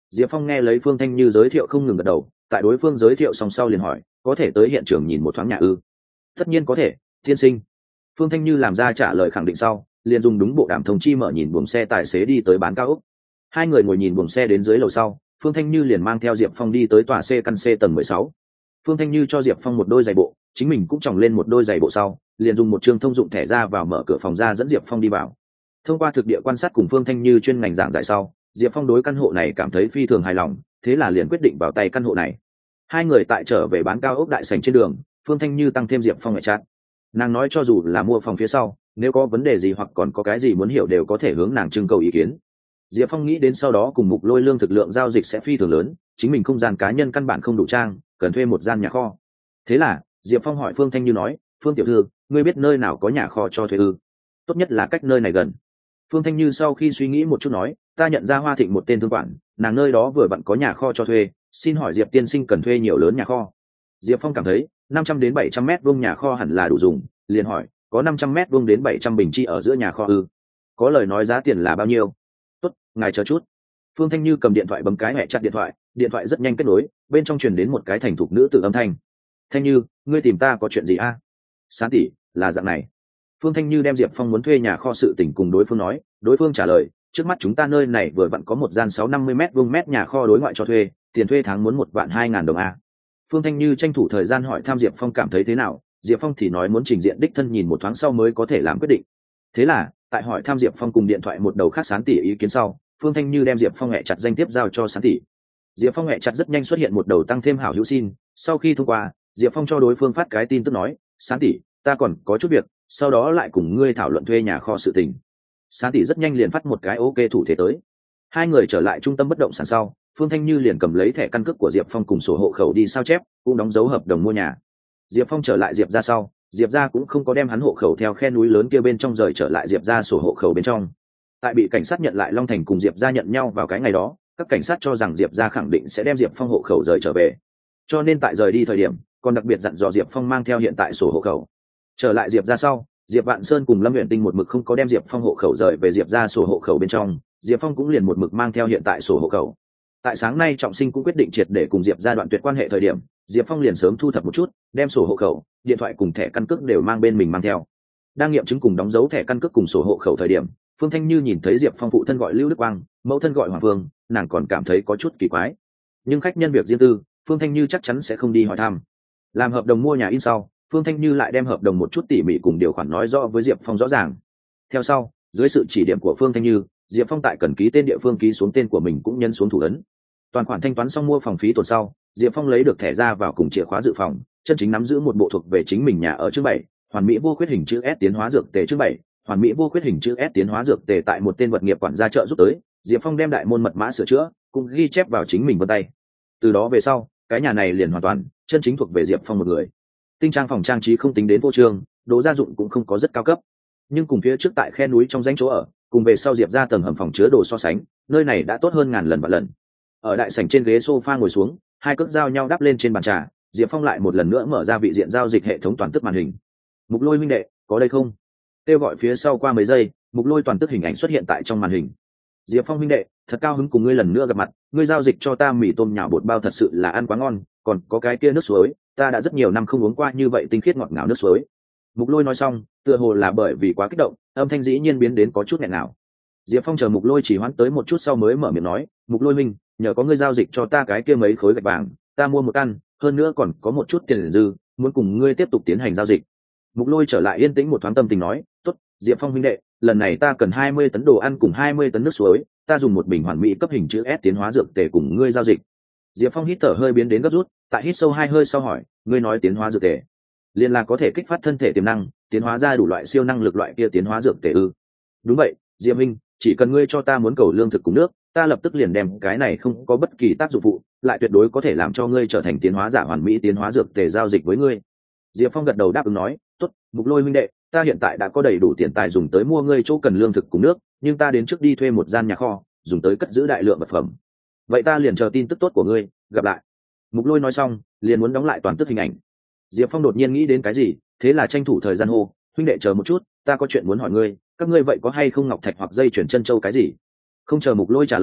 Diệp Phong nghe lấy Phương Thanh Như giới thiệu không ngừng gật đầu, tại đối phương giới thiệu xong sau liền hỏi, có thể tới hiện trường nhìn một thoáng nhà ư? Tất nhiên có thể, tiên sinh. Phương Thanh Như làm ra trả lời khẳng định sau, liền dùng đúng bộ đàm thông chi mở nhìn buồng xe tài xế đi tới bán cao ốc. Hai người ngồi nhìn buồng xe đến dưới lầu sau, Phương Thanh Như liền mang theo Diệp Phong đi tới tòa C căn C tầng 16. Phương Thanh Như cho Diệp Phong một đôi giày bộ, chính mình cũng chòng lên một đôi giày bộ sau, liền dùng một chương thông dụng thẻ ra vào mở cửa phòng ra dẫn Diệp Phong đi vào. Thông qua thực địa quan sát cùng Phương Thanh Như chuyên ngành giảng giải sau, Diệp Phong đối căn hộ này cảm thấy phi thường hài lòng, thế là liền quyết định vào tay căn hộ này. Hai người tại trở về bán cao ốc đại sảnh trên đường, Phương Thanh Như tăng thêm Diệp Phong ngoại chat. Nàng nói cho dù là mua phòng phía sau, nếu có vấn đề gì hoặc còn có cái gì muốn hiểu đều có thể hướng nàng trưng cầu ý kiến. Diệp Phong nghĩ đến sau đó cùng Mục Lôi lương thực lượng giao dịch sẽ phi thường lớn, chính mình không gian cá nhân căn bản không đủ trang, cần thuê một gian nhà kho. Thế là Diệp Phong hỏi Phương Thanh Như nói, Phương tiểu thư, ngươi biết nơi nào có nhà kho cho thuê ư? Tốt nhất là cách nơi này gần. Phương Thanh Như sau khi suy nghĩ một chút nói, ta nhận ra Hoa Thịnh một tên thương quản, nàng nơi đó vừa vặn có nhà kho cho thuê, xin hỏi Diệp tiên sinh cần thuê nhiều lớn nhà kho? Diệp Phong cảm thấy 500 đến 700 mét vuông nhà kho hẳn là đủ dùng, liền hỏi, có 500 mét vuông đến 700 bình chi ở giữa nhà kho ư? Có lời nói giá tiền là bao nhiêu? Tốt, ngài chờ chút. Phương Thanh Như cầm điện thoại bấm cái hẹ chặt điện thoại rất nhanh kết nối, bên trong truyền đến một cái thành thục nữ tử âm thanh. Thanh Như, ngươi tìm ta có chuyện gì a? Sáng tỷ, là dạng này. Phương Thanh Như đem Diệp Phong muốn thuê nhà kho sự tình cùng đối phương nói, đối phương trả lời, trước mắt chúng ta nơi này vừa vặn có một gian 650 mét vuông mét nhà kho đối ngoại cho thuê, tiền thuê tháng muốn 1.200.000 đồng a. Phương Thanh Như tranh thủ thời gian hỏi thăm Diệp Phong cảm thấy thế nào, Diệp Phong thì nói muốn trình diện đích thân nhìn một thoáng sau mới có thể làm quyết định. Thế là, tại hỏi thăm Diệp Phong cùng điện thoại một đầu khác Sán tỷ ý kiến sau, Phương Thanh Như đem Diệp Phong hẹ chặt danh tiếp giao cho Sán tỷ. Diệp Phong hẹ chặt rất nhanh xuất hiện một đầu tăng thêm hảo hữu xin, sau khi thông qua, Diệp Phong cho đối phương phát cái tin tức nói, Sán tỷ, ta còn có chút việc, sau đó lại cùng ngươi thảo luận thuê nhà kho sự tình. Sán tỷ rất nhanh liền phát một cái ok thủ thế tới. Hai người trở lại trung tâm bất động sản sau, Phương Thanh Như liền cầm lấy thẻ căn cước của Diệp Phong cùng sổ hộ khẩu đi sao chép, cũng đóng dấu hợp đồng mua nhà. Diệp Phong trở lại Diệp ra sau, Diệp ra cũng không có đem hắn hộ khẩu theo khe núi lớn kia bên trong rời trở lại Diệp ra sổ hộ khẩu bên trong. Tại bị cảnh sát nhận lại Long Thành cùng Diệp ra nhận nhau vào cái ngày đó, các cảnh sát cho rằng Diệp ra khẳng định sẽ đem Diệp Phong hộ khẩu rời trở về. Cho nên tại rời đi thời điểm, còn đặc biệt dặn dò Diệp Phong mang theo hiện tại sổ hộ khẩu. Trở lại Diệp ra sau, Diệp Vạn Sơn cùng Lâm Uyển Tinh một mực không có đem Diệp Phong hộ khẩu rời về Diệp ra sổ hộ khẩu bên trong, Diệp Phong cũng liền một mực mang theo hiện tại sổ hộ khẩu. Tại sáng nay Trọng Sinh cũng quyết định triệt để cùng Diệp ra đoạn tuyệt quan hệ thời điểm, Diệp Phong liền sớm thu thập một chút, đem sổ hộ khẩu, điện thoại cùng thẻ căn cước đều mang bên mình mang theo. Đang nghiệm chứng cùng đóng dấu thẻ căn cước cùng sổ hộ khẩu thời điểm, Phương Thanh Như nhìn thấy Diệp Phong phụ thân gọi Lưu Đức Quang, mẫu thân gọi Hoàng Phương, nàng còn cảm thấy có chút kỳ quái. Nhưng khách nhân việc riêng tư, Phương Thanh Như chắc chắn sẽ không đi hỏi thăm. Làm hợp đồng mua nhà in sau, Phương Thanh Như lại đem hợp đồng một chút tỉ mỉ cùng điều khoản nói rõ với Diệp Phong rõ ràng. Theo sau, dưới sự chỉ điểm của Phương Thanh Như, Diệp Phong tại cần ký tên địa phương ký xuống tên của mình cũng nhấn xuống thủ ấn. Toàn khoản thanh toán xong mua phòng phí tuần sau, Diệp Phong lấy được thẻ ra vào cùng chìa khóa dự phòng, chân chính nắm giữ một bộ thuộc về chính mình nhà ở chương 7, hoàn mỹ vô khuyết hình chữ S tiến hóa dược tề chương 7, hoàn mỹ vô khuyết hình chữ S tiến hóa dược tề tại một tên vật nghiệp quản gia trợ giúp tới, Diệp Phong đem đại môn mật mã sửa chữa, cùng ghi chép vào chính mình vân tay. Từ đó về sau, cái nhà này liền hoàn toàn chân chính thuộc về Diệp Phong một người. Tinh trang phòng trang trí không tính đến vô trương, đồ gia dụng cũng không có rất cao cấp, nhưng cùng phía trước tại khe núi trong danh chỗ ở, cùng về sau Diệp ra tầng hầm phòng chứa đồ so sánh, nơi này đã tốt hơn ngàn lần vạn lần. Ở đại sảnh trên ghế sofa ngồi xuống, hai cước dao nhau đắp lên trên bàn trà, Diệp Phong lại một lần nữa mở ra vị diện giao dịch hệ thống toàn tức màn hình. Mục Lôi huynh đệ, có đây không? Kêu gọi phía sau qua mấy giây, Mục Lôi toàn tức hình ảnh xuất hiện tại trong màn hình. Diệp Phong huynh đệ, thật cao hứng cùng ngươi lần nữa gặp mặt, ngươi giao dịch cho ta mì tôm nhào bột bao thật sự là ăn quá ngon, còn có cái kia nước suối, ta đã rất nhiều năm không uống qua như vậy tinh khiết ngọt ngào nước suối. Mục Lôi nói xong, tựa hồ là bởi vì quá kích động, âm thanh dĩ nhiên biến đến có chút nghẹn ngào. Diệp Phong chờ Mục Lôi chỉ hoãn tới một chút sau mới mở miệng nói, Mục Lôi minh, nhờ có ngươi giao dịch cho ta cái kia mấy khối gạch vàng, ta mua một căn, hơn nữa còn có một chút tiền dư, muốn cùng ngươi tiếp tục tiến hành giao dịch. Mục Lôi trở lại yên tĩnh một thoáng tâm tình nói, tốt, Diệp Phong huynh đệ, lần này ta cần 20 tấn đồ ăn cùng 20 tấn nước suối, ta dùng một bình hoàn mỹ cấp hình chữ S tiến hóa dược tề cùng ngươi giao dịch. Diệp Phong hít thở hơi biến đến gấp rút, tại hít sâu 2 hơi sau hỏi, ngươi nói tiến hóa dược tề, liền là có thể kích phát thân thể tiềm năng, tiến hóa ra đủ loại siêu năng lực loại kia tiến hóa dược tề ư? Đúng vậy, Diệp minh, chỉ cần ngươi cho ta muốn cầu lương thực cùng nước, ta lập tức liền đem cái này không có bất kỳ tác dụng phụ, lại tuyệt đối có thể làm cho ngươi trở thành tiến hóa giả hoàn mỹ tiến hóa dược tề giao dịch với ngươi. Diệp Phong gật đầu đáp ứng nói, tốt, Mục Lôi huynh đệ, ta hiện tại đã có đầy đủ tiền tài dùng tới mua ngươi chỗ cần lương thực cùng nước, nhưng ta đến trước đi thuê một gian nhà kho, dùng tới cất giữ đại lượng vật phẩm. Vậy ta liền chờ tin tức tốt của ngươi, gặp lại. Mục Lôi nói xong, liền muốn đóng lại toàn tức hình ảnh. Diệp Phong đột nhiên nghĩ đến cái gì, thế là tranh thủ thời gian hô, huynh đệ chờ một chút, ta có chuyện muốn hỏi ngươi, các ngươi vậy có hay không ngọc thạch hoặc dây chuyển chân châu cái gì? Không chờ Mục Lôi trả lời,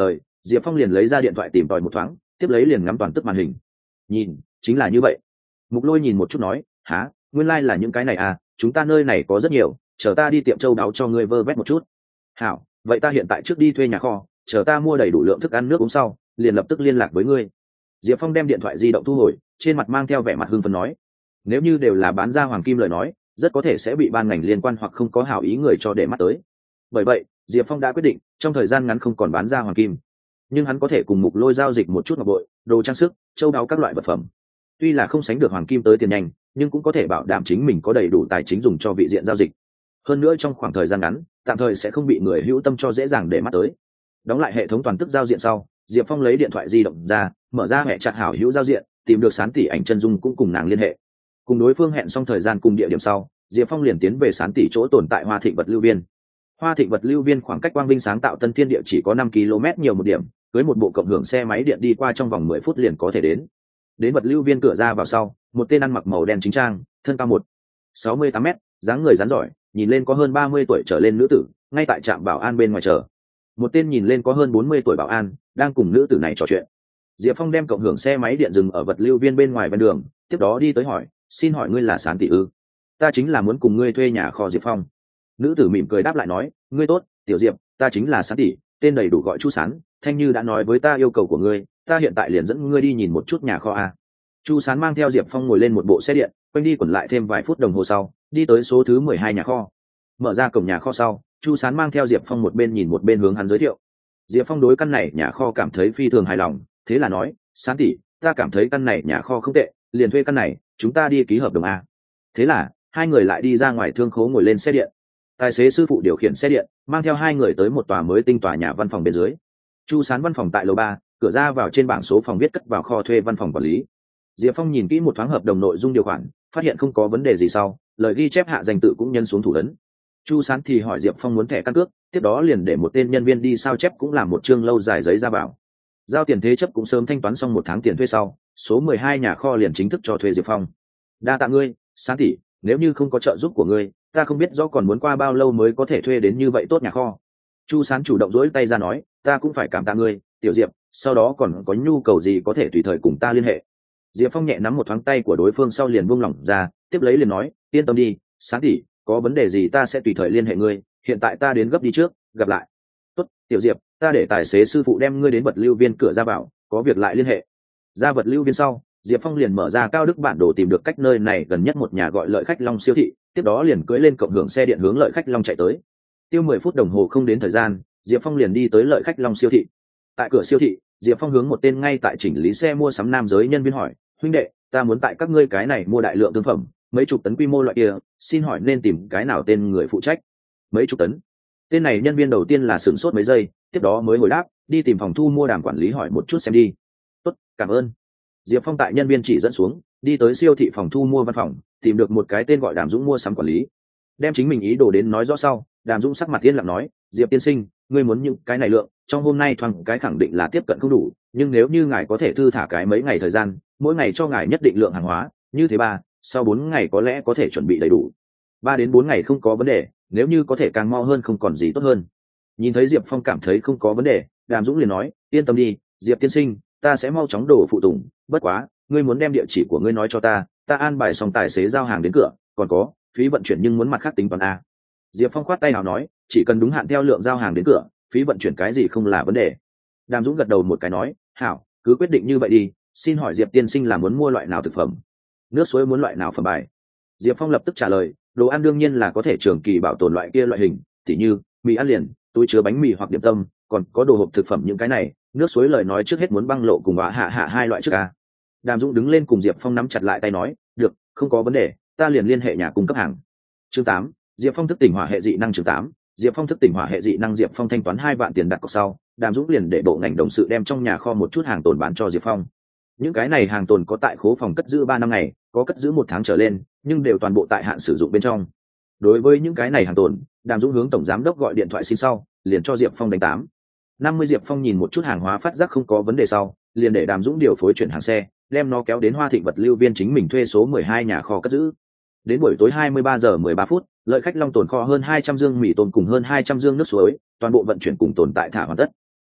Diệp Phong liền lấy ra điện thoại tìm tòi một thoáng, tiếp lấy liền ngắm toàn tức màn hình. Nhìn, chính là như vậy. Mục Lôi nhìn một chút nói, há, nguyên lai、là những cái này à, chúng ta nơi này có rất nhiều, chờ ta đi tiệm châu đáo cho ngươi vơ vét một chút. Hảo, vậy ta hiện tại trước đi thuê nhà kho, chờ ta mua đầy đủ lượng thức ăn nước uống sau, liền lập tức liên lạc với ngươi. Diệp Phong đem điện thoại di động thu hồi, trên mặt mang theo vẻ mặt hưng phấn nói, nếu như đều là bán ra hoàng kim lời nói, rất có thể sẽ bị ban ngành liên quan hoặc không có hảo ý người cho để mắt tới. Bởi vậy, Diệp Phong đã quyết định trong thời gian ngắn không còn bán ra hoàng kim, nhưng hắn có thể cùng Mục Lôi giao dịch một chút ngọc bội, đồ trang sức, châu đáo các loại vật phẩm. Tuy là không sánh được hoàng kim tới tiền nhanh, nhưng cũng có thể bảo đảm chính mình có đầy đủ tài chính dùng cho vị diện giao dịch. Hơn nữa trong khoảng thời gian ngắn, tạm thời sẽ không bị người hữu tâm cho dễ dàng để mắt tới. Đóng lại hệ thống toàn tức giao diện sau, Diệp Phong lấy điện thoại di động ra, mở ra hệ chặt hảo hữu giao diện, tìm được Sán Tỷ ảnh chân dung cũng cùng nàng liên hệ. Cùng đối phương hẹn xong thời gian cùng địa điểm sau, Diệp Phong liền tiến về Sán Tỷ chỗ tồn tại Hoa Thịnh vật lưu viên. Hoa Thịnh vật lưu viên khoảng cách Quang Vinh sáng tạo Tân Thiên Địa chỉ có 5 km nhiều một điểm, với một bộ cộng hưởng xe máy điện đi qua trong vòng 10 phút liền có thể đến. Đến vật lưu viên cửa ra vào sau, một tên ăn mặc màu đen chính trang, thân cao 1,68 m, dáng người rắn giỏi, nhìn lên có hơn 30 tuổi trở lên nữ tử, ngay tại trạm bảo an bên ngoài chờ. Một tên nhìn lên có hơn 40 tuổi bảo an, đang cùng nữ tử này trò chuyện. Diệp Phong đem cộng hưởng xe máy điện dừng ở vật lưu viên bên ngoài ven đường, tiếp đó đi tới hỏi, xin hỏi ngươi là Sán Tỷ ư? Ta chính là muốn cùng ngươi thuê nhà kho. Diệp Phong. Nữ tử mỉm cười đáp lại nói, ngươi tốt, tiểu Diệp, ta chính là Sán Tỷ, tên đầy đủ gọi Chu Sán, Thanh Như đã nói với ta yêu cầu của ngươi, ta hiện tại liền dẫn ngươi đi nhìn một chút nhà kho a. Chu Sán mang theo Diệp Phong ngồi lên một bộ xe điện, quanh đi quẩn lại thêm vài phút đồng hồ sau, đi tới số thứ 12 nhà kho. Mở ra cổng nhà kho sau, Chu Sán mang theo Diệp Phong một bên nhìn một bên hướng hắn giới thiệu. Diệp Phong đối căn này nhà kho cảm thấy phi thường hài lòng, thế là nói, Sán Tỷ, ta cảm thấy căn này nhà kho không tệ, liền thuê căn này, chúng ta đi ký hợp đồng a. Thế là hai người lại đi ra ngoài thương khố ngồi lên xe điện. Tài xế sư phụ điều khiển xe điện, mang theo hai người tới một tòa mới tinh tòa nhà văn phòng bên dưới. Chu Sán văn phòng tại lầu 3, cửa ra vào trên bảng số phòng viết cất vào kho thuê văn phòng quản lý. Diệp Phong nhìn kỹ một thoáng hợp đồng nội dung điều khoản, phát hiện không có vấn đề gì sau, lời ghi chép hạ danh tự cũng nhân xuống thủ ấn. Chu Sán thì hỏi Diệp Phong muốn thẻ căn cước, tiếp đó liền để một tên nhân viên đi sao chép cũng làm một chương lâu dài giấy ra bảo. Giao tiền thế chấp cũng sớm thanh toán xong 1 tháng tiền thuê sau, số 12 nhà kho liền chính thức cho thuê Diệp Phong. Đa tạ ngươi, Sán Tỷ, nếu như không có trợ giúp của ngươi, ta không biết rõ còn muốn qua bao lâu mới có thể thuê đến như vậy tốt nhà kho. Chu Sán chủ động dỗi tay ra nói, ta cũng phải cảm tạ ngươi, tiểu Diệp, sau đó còn có nhu cầu gì có thể tùy thời cùng ta liên hệ. Diệp Phong nhẹ nắm một thoáng tay của đối phương sau liền buông lỏng ra, tiếp lấy liền nói, yên tâm đi, Sán Tỷ, có vấn đề gì ta sẽ tùy thời liên hệ ngươi, hiện tại ta đến gấp đi trước, gặp lại. Tốt, tiểu Diệp, ta để tài xế sư phụ đem ngươi đến vật lưu viên cửa ra vào, có việc lại liên hệ. Ra vật lưu viên sau, Diệp Phong liền mở ra Cao Đức bản đồ tìm được cách nơi này gần nhất một nhà gọi Lợi Khách Long siêu thị, tiếp đó liền cưỡi lên cộng hưởng xe điện hướng Lợi Khách Long chạy tới. Tiêu 10 phút đồng hồ không đến thời gian, Diệp Phong liền đi tới Lợi Khách Long siêu thị. Tại cửa siêu thị, Diệp Phong hướng một tên ngay tại chỉnh lý xe mua sắm nam giới nhân viên hỏi, huynh đệ, ta muốn tại các ngươi cái này mua đại lượng thương phẩm, mấy chục tấn quy mô loại kia, xin hỏi nên tìm cái nào tên người phụ trách? Mấy chục tấn? Tên này nhân viên đầu tiên là sửng sốt mấy giây, tiếp đó mới hồi đáp, đi tìm phòng thu mua Đàm quản lý hỏi một chút xem đi. Tốt, cảm ơn. Diệp Phong tại nhân viên chỉ dẫn xuống, đi tới siêu thị phòng thu mua văn phòng, tìm được một cái tên gọi Đàm Dũng mua sắm quản lý. Đem chính mình ý đồ đến nói rõ sau, Đàm Dũng sắc mặt yên lặng nói, Diệp tiên sinh, ngươi muốn những cái này lượng, trong hôm nay thoáng cái khẳng định là tiếp cận không đủ, nhưng nếu như ngài có thể thư thả cái mấy ngày thời gian, mỗi ngày cho ngài nhất định lượng hàng hóa, như thế sau 4 ngày có lẽ có thể chuẩn bị đầy đủ. 3 đến 4 ngày không có vấn đề, nếu như có thể càng mau hơn không còn gì tốt hơn. Nhìn thấy Diệp Phong cảm thấy không có vấn đề, Đàm Dũng liền nói, yên tâm đi, Diệp tiên sinh, ta sẽ mau chóng đổ phụ tùng, bất quá, ngươi muốn đem địa chỉ của ngươi nói cho ta an bài xong tài xế giao hàng đến cửa, còn có phí vận chuyển nhưng muốn mặt khác tính toán a. Diệp Phong khoát tay nào nói, chỉ cần đúng hạn theo lượng giao hàng đến cửa, phí vận chuyển cái gì không là vấn đề. Đàm Dũng gật đầu một cái nói, hảo, cứ quyết định như vậy đi, xin hỏi Diệp tiên sinh là muốn mua loại nào thực phẩm, nước suối muốn loại nào phẩm bài? Diệp Phong lập tức trả lời, đồ ăn đương nhiên là có thể trường kỳ bảo tồn loại kia loại hình, tỉ như mì ăn liền, túi chứa bánh mì hoặc điểm tâm, còn có đồ hộp thực phẩm những cái này, nước suối lời nói trước hết muốn băng lộ cùng hạ hai loại trước a. Đàm Dũng đứng lên cùng Diệp Phong nắm chặt lại tay nói, được, không có vấn đề, ta liền liên hệ nhà cung cấp hàng. Chương 8, Diệp Phong thức tỉnh hỏa hệ dị năng. Chương 8, Diệp Phong thức tỉnh hỏa hệ dị năng. Diệp Phong thanh toán 2 vạn tiền đặt cọc sau, Đàm Dũng liền để bộ ngành đồng sự đem trong nhà kho một chút hàng tồn bán cho Diệp Phong. Những cái này hàng tồn có tại khố phòng cất giữ 3 năm ngày, có cất giữ 1 tháng trở lên, nhưng đều toàn bộ tại hạn sử dụng bên trong. Đối với những cái này hàng tồn, Đàm Dũng hướng tổng giám đốc gọi điện thoại xin sau, liền cho Diệp Phong đánh 50. Diệp Phong nhìn một chút hàng hóa phát giác không có vấn đề sau, liền để Đàm Dũng điều phối chuyển hàng xe, đem nó kéo đến Hoa Thịnh vật lưu viên chính mình thuê số 12 nhà kho cất giữ. Đến buổi tối 23 giờ 13 phút, Lợi Khách Long tồn kho hơn 200 dương mì tôm cùng hơn 200 dương nước suối, toàn bộ vận chuyển cùng tồn tại thả hoàn tất.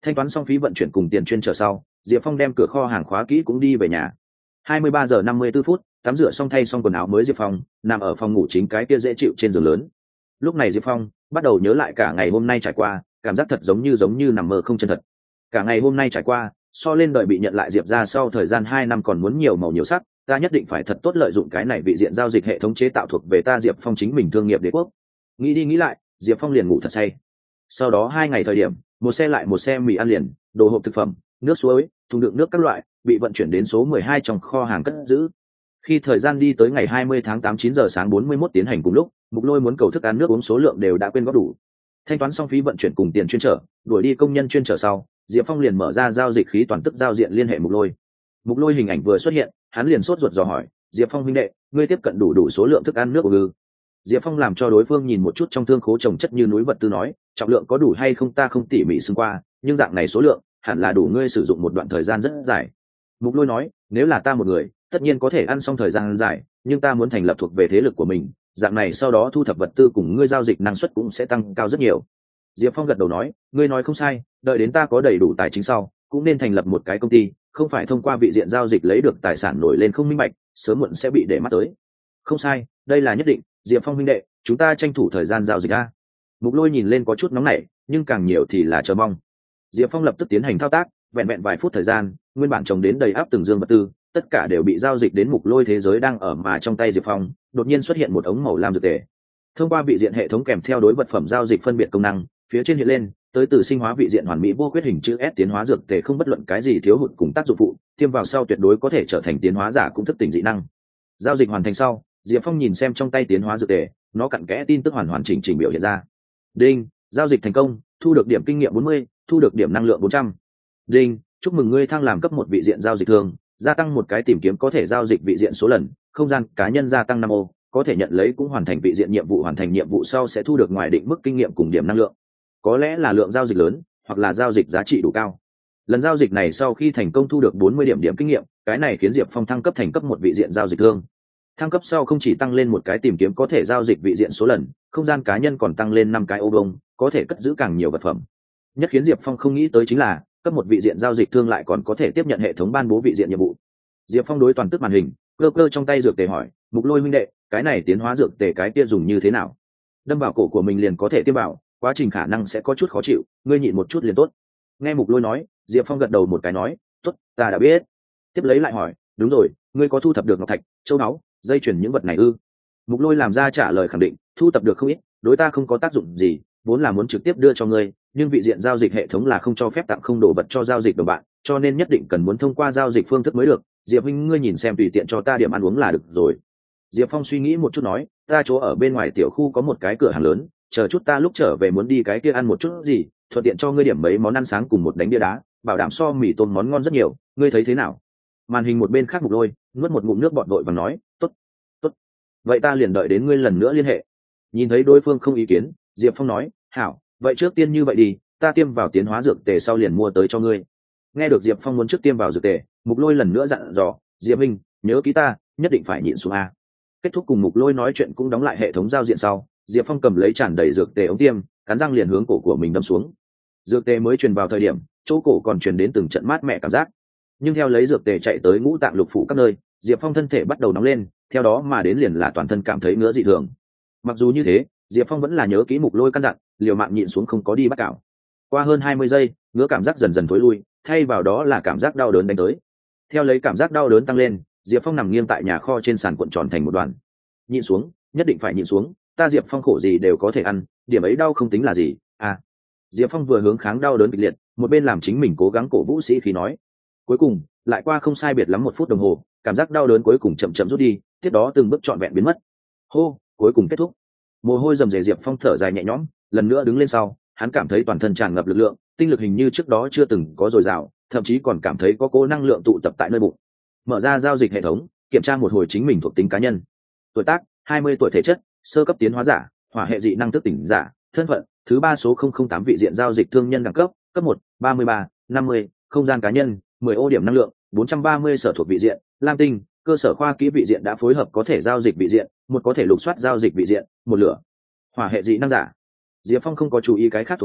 Thanh toán xong phí vận chuyển cùng tiền chuyên trở sau, Diệp Phong đem cửa kho hàng khóa kỹ cũng đi về nhà. 23 giờ 54 phút, tắm rửa xong thay xong quần áo mới, Diệp Phong nằm ở phòng ngủ chính cái kia dễ chịu trên giường lớn. Lúc này Diệp Phong bắt đầu nhớ lại cả ngày hôm nay trải qua, cảm giác thật giống như nằm mơ không chân thật. Cả ngày hôm nay trải qua, so lên đợi bị nhận lại Diệp ra sau thời gian 2 năm còn muốn nhiều màu nhiều sắc, ta nhất định phải thật tốt lợi dụng cái này vị diện giao dịch hệ thống chế tạo thuộc về ta Diệp Phong chính mình thương nghiệp đế quốc. Nghĩ đi nghĩ lại, Diệp Phong liền ngủ thật say. Sau đó 2 ngày thời điểm, một xe lại một xe mì ăn liền, đồ hộp thực phẩm, nước suối, thùng đựng nước các loại bị vận chuyển đến số 12 trong kho hàng cất giữ. Khi thời gian đi tới ngày 20 tháng 8 9 giờ sáng 41 tiến hành cùng lúc, Mục Lôi muốn cầu thức ăn nước uống số lượng đều đã quên góp đủ. Thanh toán xong phí vận chuyển cùng tiền chuyên trở, đuổi đi công nhân chuyên trở sau, Diệp Phong liền mở ra giao dịch khí toàn tức giao diện liên hệ Mục Lôi. Mục Lôi hình ảnh vừa xuất hiện, hắn liền sốt ruột dò hỏi, Diệp Phong huynh đệ, ngươi tiếp cận đủ số lượng thức ăn nước ư? Diệp Phong làm cho đối phương nhìn một chút trong thương khố trồng chất như núi vật tư nói, trọng lượng có đủ hay không ta không tỉ mỉ xưng qua, nhưng dạng này số lượng hẳn là đủ ngươi sử dụng một đoạn thời gian rất dài. Mục Lôi nói, nếu là ta một người tất nhiên có thể ăn xong thời gian dài, nhưng ta muốn thành lập thuộc về thế lực của mình, dạng này sau đó thu thập vật tư cùng ngươi giao dịch năng suất cũng sẽ tăng cao rất nhiều. Diệp Phong gật đầu nói, ngươi nói không sai, đợi đến ta có đầy đủ tài chính sau cũng nên thành lập một cái công ty, không phải thông qua vị diện giao dịch lấy được tài sản nổi lên không minh bạch, sớm muộn sẽ bị để mắt tới. Không sai, đây là nhất định. Diệp Phong huynh đệ, chúng ta tranh thủ thời gian giao dịch a. Mục Lôi nhìn lên có chút nóng nảy, nhưng càng nhiều thì là chờ mong. Diệp Phong lập tức tiến hành thao tác, vẹn vẹn vài phút thời gian, nguyên bản trồng đến đầy áp từng dương vật tư, tất cả đều bị giao dịch đến Mục Lôi thế giới đang ở mà trong tay Diệp Phong, đột nhiên xuất hiện một ống màu lam dược tề. Thông qua vị diện hệ thống kèm theo đối vật phẩm giao dịch phân biệt công năng, phía trên hiện lên, tới từ sinh hóa vị diện hoàn mỹ vô khuyết hình chữ S tiến hóa dược tề không bất luận cái gì thiếu hụt cùng tác dụng phụ, tiêm vào sau tuyệt đối có thể trở thành tiến hóa giả cũng thức tỉnh dị năng. Giao dịch hoàn thành sau, Diệp Phong nhìn xem trong tay tiến hóa dược tề, nó cặn kẽ tin tức hoàn chỉnh biểu hiện ra. Đinh, giao dịch thành công, thu được điểm kinh nghiệm 40, thu được điểm năng lượng 400. Đinh, chúc mừng ngươi thăng làm cấp 1 vị diện giao dịch thường, gia tăng một cái tìm kiếm có thể giao dịch vị diện số lần, không gian cá nhân gia tăng 5 ô, có thể nhận lấy cũng hoàn thành vị diện nhiệm vụ, hoàn thành nhiệm vụ sau sẽ thu được ngoài định mức kinh nghiệm cùng điểm năng lượng. Có lẽ là lượng giao dịch lớn, hoặc là giao dịch giá trị đủ cao. Lần giao dịch này sau khi thành công thu được 40 điểm kinh nghiệm, cái này khiến Diệp Phong thăng cấp thành cấp 1 vị diện giao dịch thương. Thăng cấp sau không chỉ tăng lên một cái tìm kiếm có thể giao dịch vị diện số lần, không gian cá nhân còn tăng lên 5 cái ô vuông, có thể cất giữ càng nhiều vật phẩm. Nhất khiến Diệp Phong không nghĩ tới chính là, cấp 1 vị diện giao dịch thương lại còn có thể tiếp nhận hệ thống ban bố vị diện nhiệm vụ. Diệp Phong đối toàn tức màn hình, cơ trong tay dược tề hỏi, Mục Lôi huynh đệ, cái này tiến hóa dược tề cái kia dùng như thế nào? Đâm vào cổ của mình liền có thể tiêm vào, quá trình khả năng sẽ có chút khó chịu, ngươi nhịn một chút liền tốt. Nghe Mục Lôi nói, Diệp Phong gật đầu một cái nói, tốt, ta đã biết. Tiếp lấy lại hỏi, đúng rồi, ngươi có thu thập được ngọc thạch, châu báu, dây chuyền những vật này ư? Mục Lôi làm ra trả lời khẳng định, thu thập được không ít, đối ta không có tác dụng gì, vốn là muốn trực tiếp đưa cho ngươi, nhưng vị diện giao dịch hệ thống là không cho phép tặng không đồ vật cho giao dịch đồng bạn, cho nên nhất định cần muốn thông qua giao dịch phương thức mới được. Diệp huynh ngươi nhìn xem tùy tiện cho ta điểm ăn uống là được rồi. Diệp Phong suy nghĩ một chút nói, ta chỗ ở bên ngoài tiểu khu có một cái cửa hàng lớn, chờ chút ta lúc trở về muốn đi cái kia ăn một chút gì, thuận tiện cho ngươi điểm mấy món ăn sáng cùng một đánh bia đá, bảo đảm so mì tôm món ngon rất nhiều, ngươi thấy thế nào? Màn hình một bên khác Mục Lôi nuốt một ngụm nước bọt vội và nói, tốt, tốt, vậy ta liền đợi đến ngươi lần nữa liên hệ. Nhìn thấy đối phương không ý kiến, Diệp Phong nói, hảo, vậy trước tiên như vậy đi, ta tiêm vào tiến hóa dược tề sau liền mua tới cho ngươi. Nghe được Diệp Phong muốn trước tiêm vào dược tề, Mục Lôi lần nữa dặn dò, Diệp Minh, nhớ ký ta, nhất định phải nhịn xuống a. Kết thúc cùng Mục Lôi nói chuyện cũng đóng lại hệ thống giao diện sau, Diệp Phong cầm lấy tràn đầy dược tề ống tiêm, cắn răng liền hướng cổ của mình đâm xuống. Dược tề mới truyền vào thời điểm, chỗ cổ còn truyền đến từng trận mát mẻ cảm giác. Nhưng theo lấy dược tề chạy tới ngũ tạng lục phủ các nơi, Diệp Phong thân thể bắt đầu nóng lên, theo đó mà đến liền là toàn thân cảm thấy ngứa dị thường. Mặc dù như thế, Diệp Phong vẫn là nhớ kỹ Mục Lôi căn dặn, liều mạng nhịn xuống không có đi bắt cào. Qua hơn 20 giây, ngứa cảm giác dần dần thối lui, thay vào đó là cảm giác đau đớn đánh tới. Theo lấy cảm giác đau đớn tăng lên, Diệp Phong nằm nghiêng tại nhà kho trên sàn cuộn tròn thành một đoàn. Nhịn xuống, nhất định phải nhịn xuống, ta Diệp Phong khổ gì đều có thể ăn, điểm ấy đau không tính là gì. À. Diệp Phong vừa hướng kháng đau đớn kịch liệt, một bên làm chính mình cố gắng cổ vũ sĩ khí nói. Cuối cùng, lại qua không sai biệt lắm 1 phút đồng hồ, cảm giác đau đớn cuối cùng chậm chậm rút đi, tiếp đó từng bước trọn vẹn biến mất. Hô, cuối cùng kết thúc. Mồ hôi rầm rề, Diệp Phong thở dài nhẹ nhõm, lần nữa đứng lên sau, hắn cảm thấy toàn thân tràn ngập lực lượng, tinh lực hình như trước đó chưa từng có dồi dào, thậm chí còn cảm thấy có cố năng lượng tụ tập tại nơi bụng. Mở ra giao dịch hệ thống, kiểm tra một hồi chính mình thuộc tính cá nhân. Tuổi tác 20 tuổi, thể chất sơ cấp tiến hóa giả, hỏa hệ dị năng thức tỉnh giả, thân phận thứ 3 số 008 vị diện giao dịch thương nhân đẳng cấp cấp 1 33 50, không gian cá nhân 10 ô điểm năng lượng 430 sở thuộc vị diện lam tinh, cơ sở khoa kỹ vị diện đã phối hợp có thể giao dịch vị diện, một có thể lục soát giao dịch vị diện, một lửa. Hỏa hệ dị năng giả. Diệp Phong không có chú ý cái khác thuộc tính,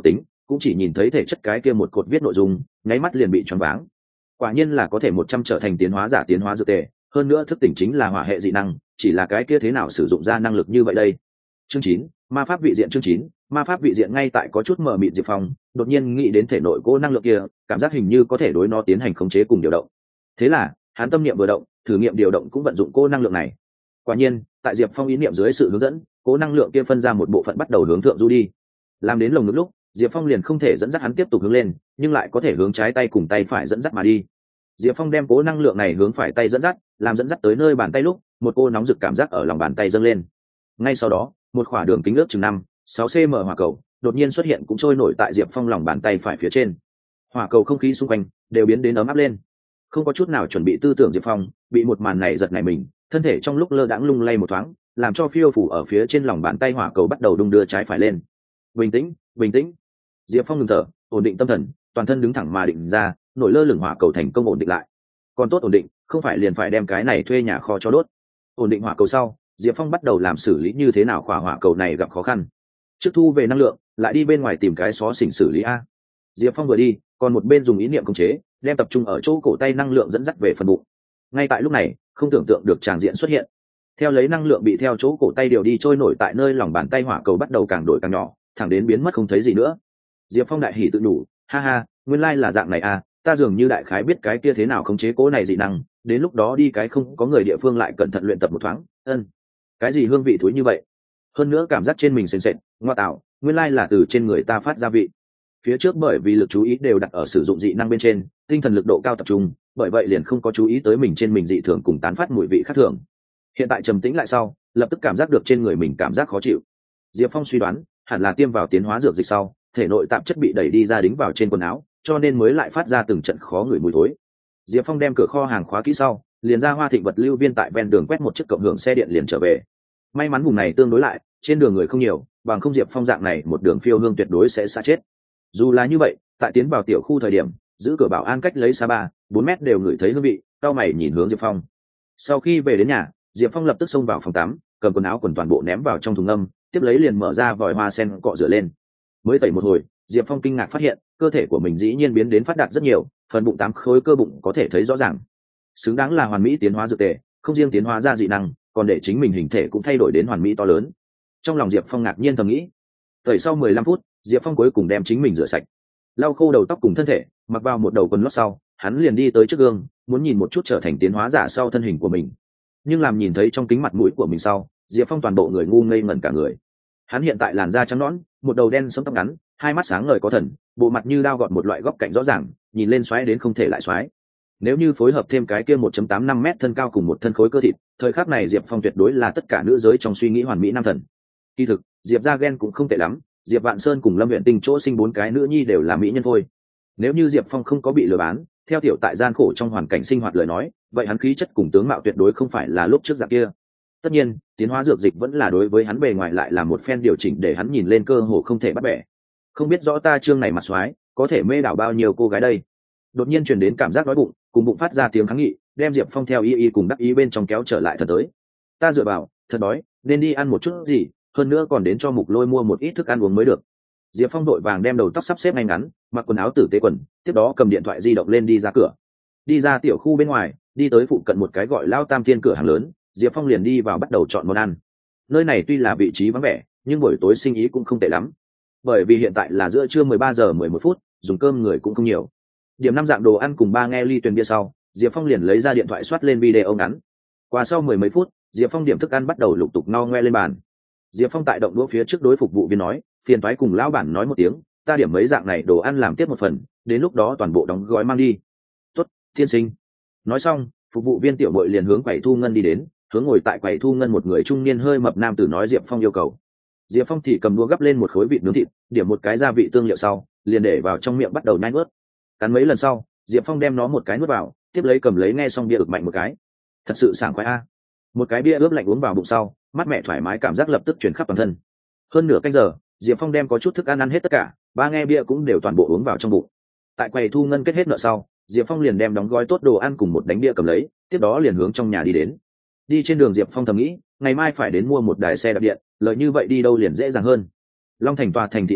cũng chỉ nhìn thấy thể chất cái kia một cột viết nội dung, nháy mắt liền bị choáng váng. Quả nhiên là có thể 100 trở thành tiến hóa giả tiến hóa dược tề, hơn nữa thức tỉnh chính là hỏa hệ dị năng, chỉ là cái kia thế nào sử dụng ra năng lực như vậy đây. Chương 9, ma pháp vị diện. Chương 9, ma pháp vị diện. Ngay tại có chút mờ mịt Diệp Phong đột nhiên nghĩ đến thể nội cô năng lượng kia, cảm giác hình như có thể đối nó tiến hành khống chế cùng điều động. Thế là hắn tâm niệm vừa động, thử nghiệm điều động cũng vận dụng cô năng lượng này. Quả nhiên tại Diệp Phong ý niệm dưới sự hướng dẫn, cô năng lượng kia phân ra một bộ phận bắt đầu hướng thượng du đi. Làm đến lồng ngực lúc, Diệp Phong liền không thể dẫn dắt hắn tiếp tục hướng lên, nhưng lại có thể hướng trái tay cùng tay phải dẫn dắt mà đi. Diệp Phong đem cố năng lượng này hướng phải tay dẫn dắt, làm dẫn dắt tới nơi bàn tay lúc, một cô nóng rực cảm giác ở lòng bàn tay dâng lên. Ngay sau đó, một khỏa đường kính ước chừng 5-6 cm hỏa cầu đột nhiên xuất hiện cũng trôi nổi tại Diệp Phong lòng bàn tay phải phía trên. Hỏa cầu không khí xung quanh đều biến đến ấm áp lên. Không có chút nào chuẩn bị tư tưởng Diệp Phong, bị một màn này giật nảy mình, thân thể trong lúc lơ đãng lung lay một thoáng, làm cho phiêu phủ ở phía trên lòng bàn tay hỏa cầu bắt đầu đung đưa trái phải lên. Bình tĩnh, bình tĩnh. Diệp Phong ngừng thở, ổn định tâm thần, toàn thân đứng thẳng mà định ra, nổi lơ lửng hỏa cầu thành công ổn định lại. Còn tốt ổn định, không phải liền phải đem cái này thuê nhà kho cho đốt. Ổn định hỏa cầu sau, Diệp Phong bắt đầu làm xử lý như thế nào khỏa hỏa cầu này gặp khó khăn. Trước thu về năng lượng, lại đi bên ngoài tìm cái xó xỉnh xử lý a. Diệp Phong vừa đi, còn một bên dùng ý niệm khống chế, đem tập trung ở chỗ cổ tay năng lượng dẫn dắt về phần bụng. Ngay tại lúc này, không tưởng tượng được tràng diện xuất hiện. Theo lấy năng lượng bị theo chỗ cổ tay điều đi trôi nổi tại nơi lòng bàn tay hỏa cầu bắt đầu càng đổi càng nhỏ, thẳng đến biến mất không thấy gì nữa. Diệp Phong đại hỉ tự nhủ, ha ha, nguyên lai là dạng này à, ta dường như đại khái biết cái kia thế nào khống chế cố này dị năng, đến lúc đó đi cái không có người địa phương lại cẩn thận luyện tập một thoáng. Cái gì hương vị thúi như vậy, hơn nữa cảm giác trên mình sền sệt, ngoa tạo, nguyên lai là từ trên người ta phát ra vị. Phía trước bởi vì lực chú ý đều đặt ở sử dụng dị năng bên trên, tinh thần lực độ cao tập trung, bởi vậy liền không có chú ý tới mình trên mình dị thường cùng tán phát mùi vị khác thường. Hiện tại trầm tĩnh lại sau, lập tức cảm giác được trên người mình cảm giác khó chịu. Diệp Phong suy đoán hẳn là tiêm vào tiến hóa dược dịch sau, thể nội tạp chất bị đẩy đi ra đính vào trên quần áo, cho nên mới lại phát ra từng trận khó ngửi mùi thối. Diệp Phong đem cửa kho hàng khóa kỹ sau, liền ra Hoa Thịnh vật lưu viên tại ven đường quét một chiếc cộng hưởng xe điện liền trở về. May mắn vùng này tương đối lại, trên đường người không nhiều, bằng không Diệp Phong dạng này một đường phiêu hương tuyệt đối sẽ xa chết. Dù là như vậy, tại tiến vào tiểu khu thời điểm, giữ cửa bảo an cách lấy xa 3-4 mét đều ngửi thấy hương vị, cao mày nhìn hướng Diệp Phong. Sau khi về đến nhà, Diệp Phong lập tức xông vào phòng tắm, cầm quần áo quần toàn bộ ném vào trong thùng ngâm, tiếp lấy liền mở ra vòi hoa sen cọ rửa lên. Mới tẩy một hồi, Diệp Phong kinh ngạc phát hiện cơ thể của mình dĩ nhiên biến đến phát đạt rất nhiều, phần bụng 8 khối cơ bụng có thể thấy rõ ràng. Xứng đáng là hoàn mỹ tiến hóa dược tề, không riêng tiến hóa ra dị năng, còn để chính mình hình thể cũng thay đổi đến hoàn mỹ to lớn. Trong lòng Diệp Phong ngạc nhiên thầm nghĩ. Tẩy sau 15 phút, Diệp Phong cuối cùng đem chính mình rửa sạch, lau khô đầu tóc cùng thân thể, mặc vào một đầu quần lót sau, hắn liền đi tới trước gương, muốn nhìn một chút trở thành tiến hóa giả sau thân hình của mình. Nhưng làm nhìn thấy trong kính mặt mũi của mình sau, Diệp Phong toàn bộ người ngu ngây ngẩn cả người. Hắn hiện tại làn da trắng nõn, một đầu đen sẫm tóc ngắn, hai mắt sáng ngời có thần, bộ mặt như đao gọt một loại góc cạnh rõ ràng, nhìn lên xoáy đến không thể lại xoáy. Nếu như phối hợp thêm cái kia 1.85 mét thân cao cùng một thân khối cơ thịt, thời khắc này Diệp Phong tuyệt đối là tất cả nữ giới trong suy nghĩ hoàn mỹ nam thần. Kỳ thực, Diệp gia gen cũng không tệ lắm, Diệp Vạn Sơn cùng Lâm Uyển Tinh chỗ sinh 4 cái nữ nhi đều là mỹ nhân thôi. Nếu như Diệp Phong không có bị lừa bán, theo tiểu tại gian khổ trong hoàn cảnh sinh hoạt lời nói, vậy hắn khí chất cùng tướng mạo tuyệt đối không phải là lúc trước dạng kia. Tất nhiên, tiến hóa dược dịch vẫn là đối với hắn bề ngoài lại là một phen điều chỉnh để hắn nhìn lên cơ hồ không thể bắt bẻ. Không biết rõ ta trương này mặt xoái, có thể mê đảo bao nhiêu cô gái đây. Đột nhiên truyền đến cảm giác đói bụng, cùng bụng phát ra tiếng kháng nghị, đem Diệp Phong theo y cùng đắc ý bên trong kéo trở lại thật tới. Ta dựa vào, thật đói, nên đi ăn một chút gì, hơn nữa còn đến cho Mục Lôi mua một ít thức ăn uống mới được. Diệp Phong vội vàng đem đầu tóc sắp xếp ngay ngắn, mặc quần áo tử tế quần, tiếp đó cầm điện thoại di động lên đi ra cửa. Đi ra tiểu khu bên ngoài, đi tới phụ cận một cái gọi Lao Tam Thiên cửa hàng lớn, Diệp Phong liền đi vào bắt đầu chọn món ăn. Nơi này tuy là vị trí vắng vẻ, nhưng buổi tối sinh ý cũng không tệ lắm. Bởi vì hiện tại là giữa trưa 13 giờ 11 phút, dùng cơm người cũng không nhiều. Điểm 5 dạng đồ ăn cùng 3 nghe ly tuyền bia sau, Diệp Phong liền lấy ra điện thoại soát lên video ngắn. Qua sau 10 mấy phút, Diệp Phong điểm thức ăn bắt đầu lục tục no ngoe lên bàn. Diệp Phong tại động đũa phía trước đối phục vụ viên nói, phiền toái cùng lão bản nói một tiếng, ta điểm mấy dạng này đồ ăn làm tiếp một phần, đến lúc đó toàn bộ đóng gói mang đi. Tốt, tiên sinh. Nói xong, phục vụ viên tiểu bội liền hướng quầy thu ngân đi đến, hướng ngồi tại quầy thu ngân một người trung niên hơi mập nam tử nói Diệp Phong yêu cầu. Diệp Phong thì cầm đũa gắp lên một khối vịt nướng thịt, điểm một cái gia vị tương liệu sau, liền để vào trong miệng bắt đầu nhai nuốt. Cắn mấy lần sau, Diệp Phong đem nó một cái nuốt vào, tiếp lấy cầm lấy nghe xong bia ực mạnh một cái. Thật sự sảng khoái a. Một cái bia ướp lạnh uống vào bụng sau, mát mẻ thoải mái cảm giác lập tức truyền khắp toàn thân. Hơn nửa canh giờ, Diệp Phong đem có chút thức ăn ăn hết tất cả, 3 nghe bia cũng đều toàn bộ uống vào trong bụng. Tại quầy thu ngân kết hết nợ sau, Diệp Phong liền đem đóng gói tốt đồ ăn cùng một đánh bia cầm lấy, tiếp đó liền hướng trong nhà đi đến. Đi trên đường Diệp Phong thầm nghĩ, ngày mai phải đến mua một đài xe đạp điện, lợi như vậy đi đâu liền dễ dàng hơn. Long Thành tòa thành thị này,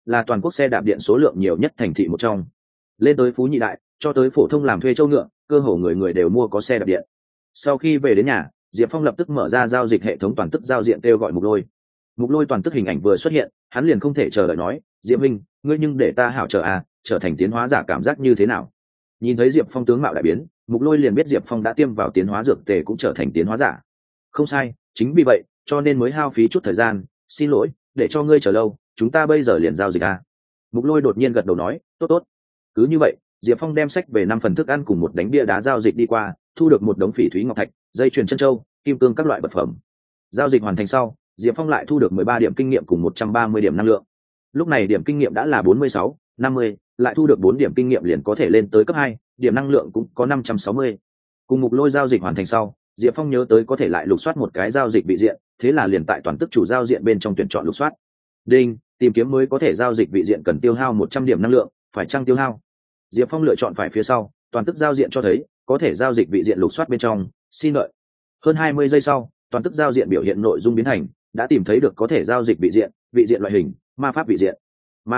là toàn quốc xe đạp điện số lượng nhiều nhất thành thị một trong. Lên tới phú nhị đại, cho tới phổ thông làm thuê châu ngựa, cơ hồ người người đều mua có xe đạp điện. Sau khi về đến nhà, Diệp Phong lập tức mở ra giao dịch hệ thống toàn tức giao diện kêu gọi Mục Lôi. Mục Lôi toàn tức hình ảnh vừa xuất hiện, hắn liền không thể chờ đợi nói, Diệp Minh, ngươi nhưng để ta hảo chờ à, trở thành tiến hóa giả cảm giác như thế nào? Nhìn thấy Diệp Phong tướng mạo đại biến, Mục Lôi liền biết Diệp Phong đã tiêm vào tiến hóa dược tề cũng trở thành tiến hóa giả. Không sai, chính vì vậy, cho nên mới hao phí chút thời gian, xin lỗi, để cho ngươi chờ lâu, chúng ta bây giờ liền giao dịch à. Mục Lôi đột nhiên gật đầu nói, tốt tốt. Cứ như vậy, Diệp Phong đem sách về 5 phần thức ăn cùng một đánh bia đá giao dịch đi qua, thu được một đống phỉ thúy ngọc thạch, dây chuyền chân châu, kim cương các loại vật phẩm. Giao dịch hoàn thành sau, Diệp Phong lại thu được 13 điểm kinh nghiệm cùng 130 điểm năng lượng. Lúc này điểm kinh nghiệm đã là 46, 50, lại thu được 4 điểm kinh nghiệm liền có thể lên tới cấp 2, điểm năng lượng cũng có 560. Cùng Mục Lôi giao dịch hoàn thành sau, Diệp Phong nhớ tới có thể lại lục soát một cái giao dịch vị diện, thế là liền tại toàn tức chủ giao diện bên trong tuyển chọn lục soát. Đinh, tìm kiếm mới có thể giao dịch vị diện cần tiêu hao 100 điểm năng lượng, phải chăng tiêu hao? Diệp Phong lựa chọn phải phía sau, toàn tức giao diện cho thấy có thể giao dịch vị diện lục soát bên trong, xin đợi. Hơn 20 giây sau, toàn tức giao diện biểu hiện nội dung biến thành, đã tìm thấy được có thể giao dịch vị diện loại hình, ma pháp vị diện.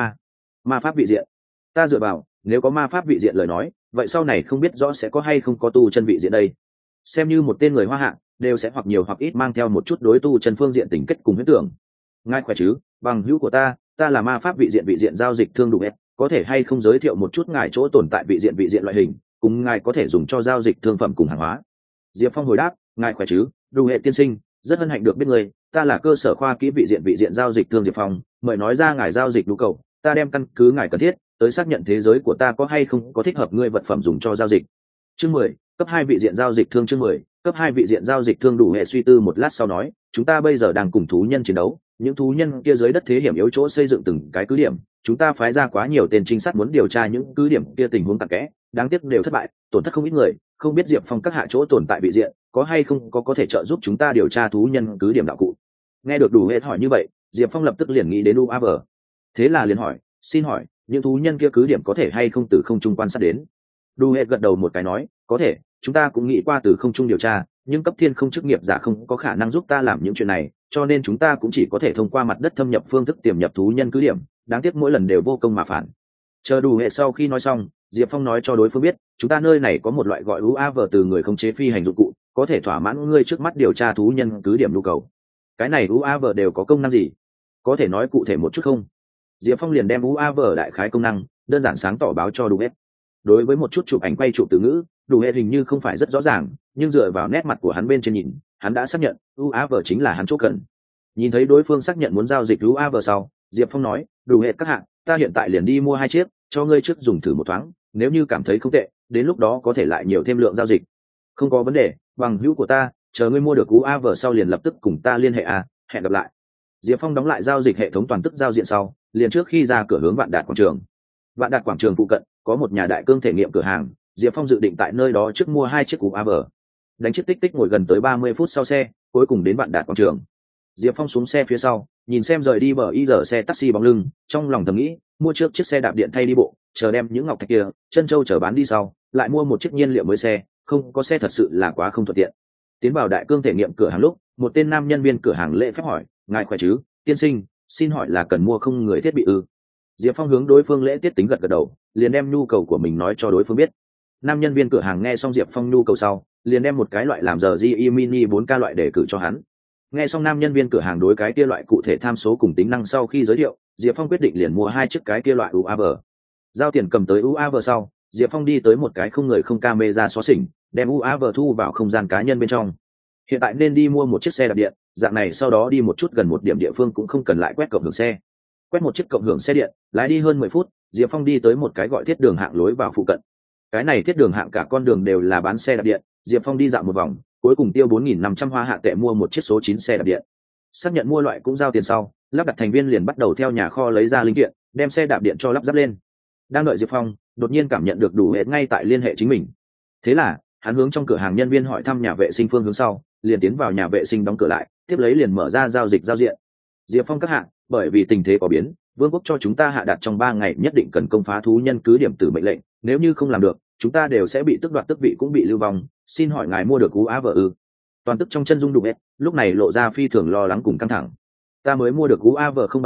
Ma pháp vị diện. Ta dựa vào, nếu có ma pháp vị diện lời nói, vậy sau này không biết rõ sẽ có hay không có tu chân vị diện đây. Xem như một tên người Hoa Hạ, đều sẽ hoặc nhiều hoặc ít mang theo một chút đối tu chân phương diện tình kết cùng huyết tưởng. Ngài khỏe chứ, bằng hữu của ta là ma pháp vị diện giao dịch thương đủ hết, có thể hay không giới thiệu một chút ngài chỗ tồn tại vị diện loại hình, cùng ngài có thể dùng cho giao dịch thương phẩm cùng hàng hóa. Diệp Phong hồi đáp, ngài khỏe chứ, đủ hệ tiên sinh, rất hân hạnh được biết người, ta là cơ sở khoa kỹ vị diện giao dịch thương Diệp Phong, mời nói ra ngài giao dịch nhu cầu, ta đem căn cứ ngài cần thiết tới xác nhận thế giới của ta có hay không có thích hợp ngươi vật phẩm dùng cho giao dịch. Chương 10, cấp 2 vị diện giao dịch thương. Chương 10, cấp 2 vị diện giao dịch thương. Đủ hệ suy tư một lát sau nói, chúng ta bây giờ đang cùng thú nhân chiến đấu, những thú nhân kia dưới đất thế hiểm yếu chỗ xây dựng từng cái cứ điểm, chúng ta phái ra quá nhiều tên trinh sát muốn điều tra những cứ điểm kia tình huống tặc kẽ, đáng tiếc đều thất bại, tổn thất không ít người, không biết Diệp Phong các hạ chỗ tồn tại vị diện có hay không có thể trợ giúp chúng ta điều tra thú nhân cứ điểm đạo cụ. Nghe được Đủ hệ hỏi như vậy, Diệp Phong lập tức liền nghĩ đến UAV. Thế là liền hỏi, xin hỏi, những thú nhân kia cứ điểm có thể hay không từ không trung quan sát đến? Đủ hệ gật đầu một cái nói, có thể, chúng ta cũng nghĩ qua từ không trung điều tra, nhưng cấp thiên không chức nghiệp giả không có khả năng giúp ta làm những chuyện này, cho nên chúng ta cũng chỉ có thể thông qua mặt đất thâm nhập phương thức tiềm nhập thú nhân cứ điểm, đáng tiếc mỗi lần đều vô công mà phản. Chờ Đủ hệ sau khi nói xong, Diệp Phong nói cho đối phương biết, chúng ta nơi này có một loại gọi UAV từ người khống chế phi hành dụng cụ, có thể thỏa mãn ngươi trước mắt điều tra thú nhân cứ điểm nhu cầu. Cái này UAV đều có công năng gì? Có thể nói cụ thể một chút không? Diệp Phong liền đem UAV đại khái công năng đơn giản sáng tỏ báo cho Đủ hệ. Đối với một chút chụp ảnh quay chụp từ ngữ, Đủ hệ hình như không phải rất rõ ràng, nhưng dựa vào nét mặt của hắn bên trên nhìn, hắn đã xác nhận UAV chính là hắn chỗ cần. Nhìn thấy đối phương xác nhận muốn giao dịch UAV sau, Diệp Phong nói, Đủ hệ các hạng, ta hiện tại liền đi mua 2 chiếc, cho ngươi trước dùng thử một thoáng, nếu như cảm thấy không tệ, đến lúc đó có thể lại nhiều thêm lượng giao dịch. Không có vấn đề, bằng hữu của ta, chờ ngươi mua được UAV sau liền lập tức cùng ta liên hệ à, hẹn gặp lại. Diệp Phong đóng lại giao dịch hệ thống toàn tức giao diện sau, liền trước khi ra cửa hướng Vạn Đạt quảng trường. Vạn Đạt quảng trường phụ cận có một nhà đại cương thể nghiệm cửa hàng, Diệp Phong dự định tại nơi đó trước mua 2 chiếc UAV. Đánh chiếc tích tích ngồi gần tới 30 phút sau xe, cuối cùng đến Vạn Đạt quảng trường. Diệp Phong xuống xe phía sau, nhìn xem rời đi bờ giờ xe taxi bóng lưng, trong lòng thầm nghĩ, mua trước chiếc xe đạp điện thay đi bộ, chờ đem những ngọc thạch kia, chân châu chờ bán đi sau, lại mua một chiếc nhiên liệu mới xe, không có xe thật sự là quá không thuận tiện. Tiến vào đại cương thể nghiệm cửa hàng lúc, một tên nam nhân viên cửa hàng lễ phép hỏi, ngài khỏe chứ, tiên sinh, xin hỏi là cần mua không người thiết bị ư? Diệp Phong hướng đối phương lễ tiết tính gật đầu, liền đem nhu cầu của mình nói cho đối phương biết. Nam nhân viên cửa hàng nghe xong Diệp Phong nhu cầu sau, liền đem một cái loại làm giờ GE Mini 4K loại để cử cho hắn. Nghe xong nam nhân viên cửa hàng đối cái kia loại cụ thể tham số cùng tính năng sau khi giới thiệu, Diệp Phong quyết định liền mua 2 chiếc cái kia loại UAV. Giao tiền cầm tới UAV sau, Diệp Phong đi tới một cái không người không camera xóa xỉnh, đem UAV thu vào không gian cá nhân bên trong. Hiện tại nên đi mua một chiếc xe đạp điện, dạng này sau đó đi một chút gần một điểm địa phương cũng không cần lại quét cộng hưởng xe. Quét một chiếc cộng hưởng xe điện, lái đi hơn 10 phút, Diệp Phong đi tới một cái gọi thiết đường hạng lối vào phụ cận. Cái này thiết đường hạng cả con đường đều là bán xe đạp điện, Diệp Phong đi dạo một vòng, cuối cùng tiêu 4.500 hoa hạ tệ mua một chiếc số 9 xe đạp điện. Xác nhận mua loại cũng giao tiền sau, lắp đặt thành viên liền bắt đầu theo nhà kho lấy ra linh kiện, đem xe đạp điện cho lắp ráp lên. Đang đợi Diệp Phong, đột nhiên cảm nhận được Đủ hệ ngay tại liên hệ chính mình. Thế là, hắn hướng trong cửa hàng nhân viên hỏi thăm nhà vệ sinh phương hướng sau, liền tiến vào nhà vệ sinh đóng cửa lại, tiếp lấy liền mở ra giao dịch giao diện. Diệp Phong các hạng, bởi vì tình thế có biến, vương quốc cho chúng ta hạ đạt trong 3 ngày nhất định cần công phá thú nhân cứ điểm từ mệnh lệnh, nếu như không làm được, chúng ta đều sẽ bị tước đoạt tước vị cũng bị lưu vong, xin hỏi ngài mua được UAV ư? Toàn tức trong chân dung Đủ hệ, lúc này lộ ra phi thường lo lắng cùng căng thẳng. Ta mới mua được UAV không bao lâu,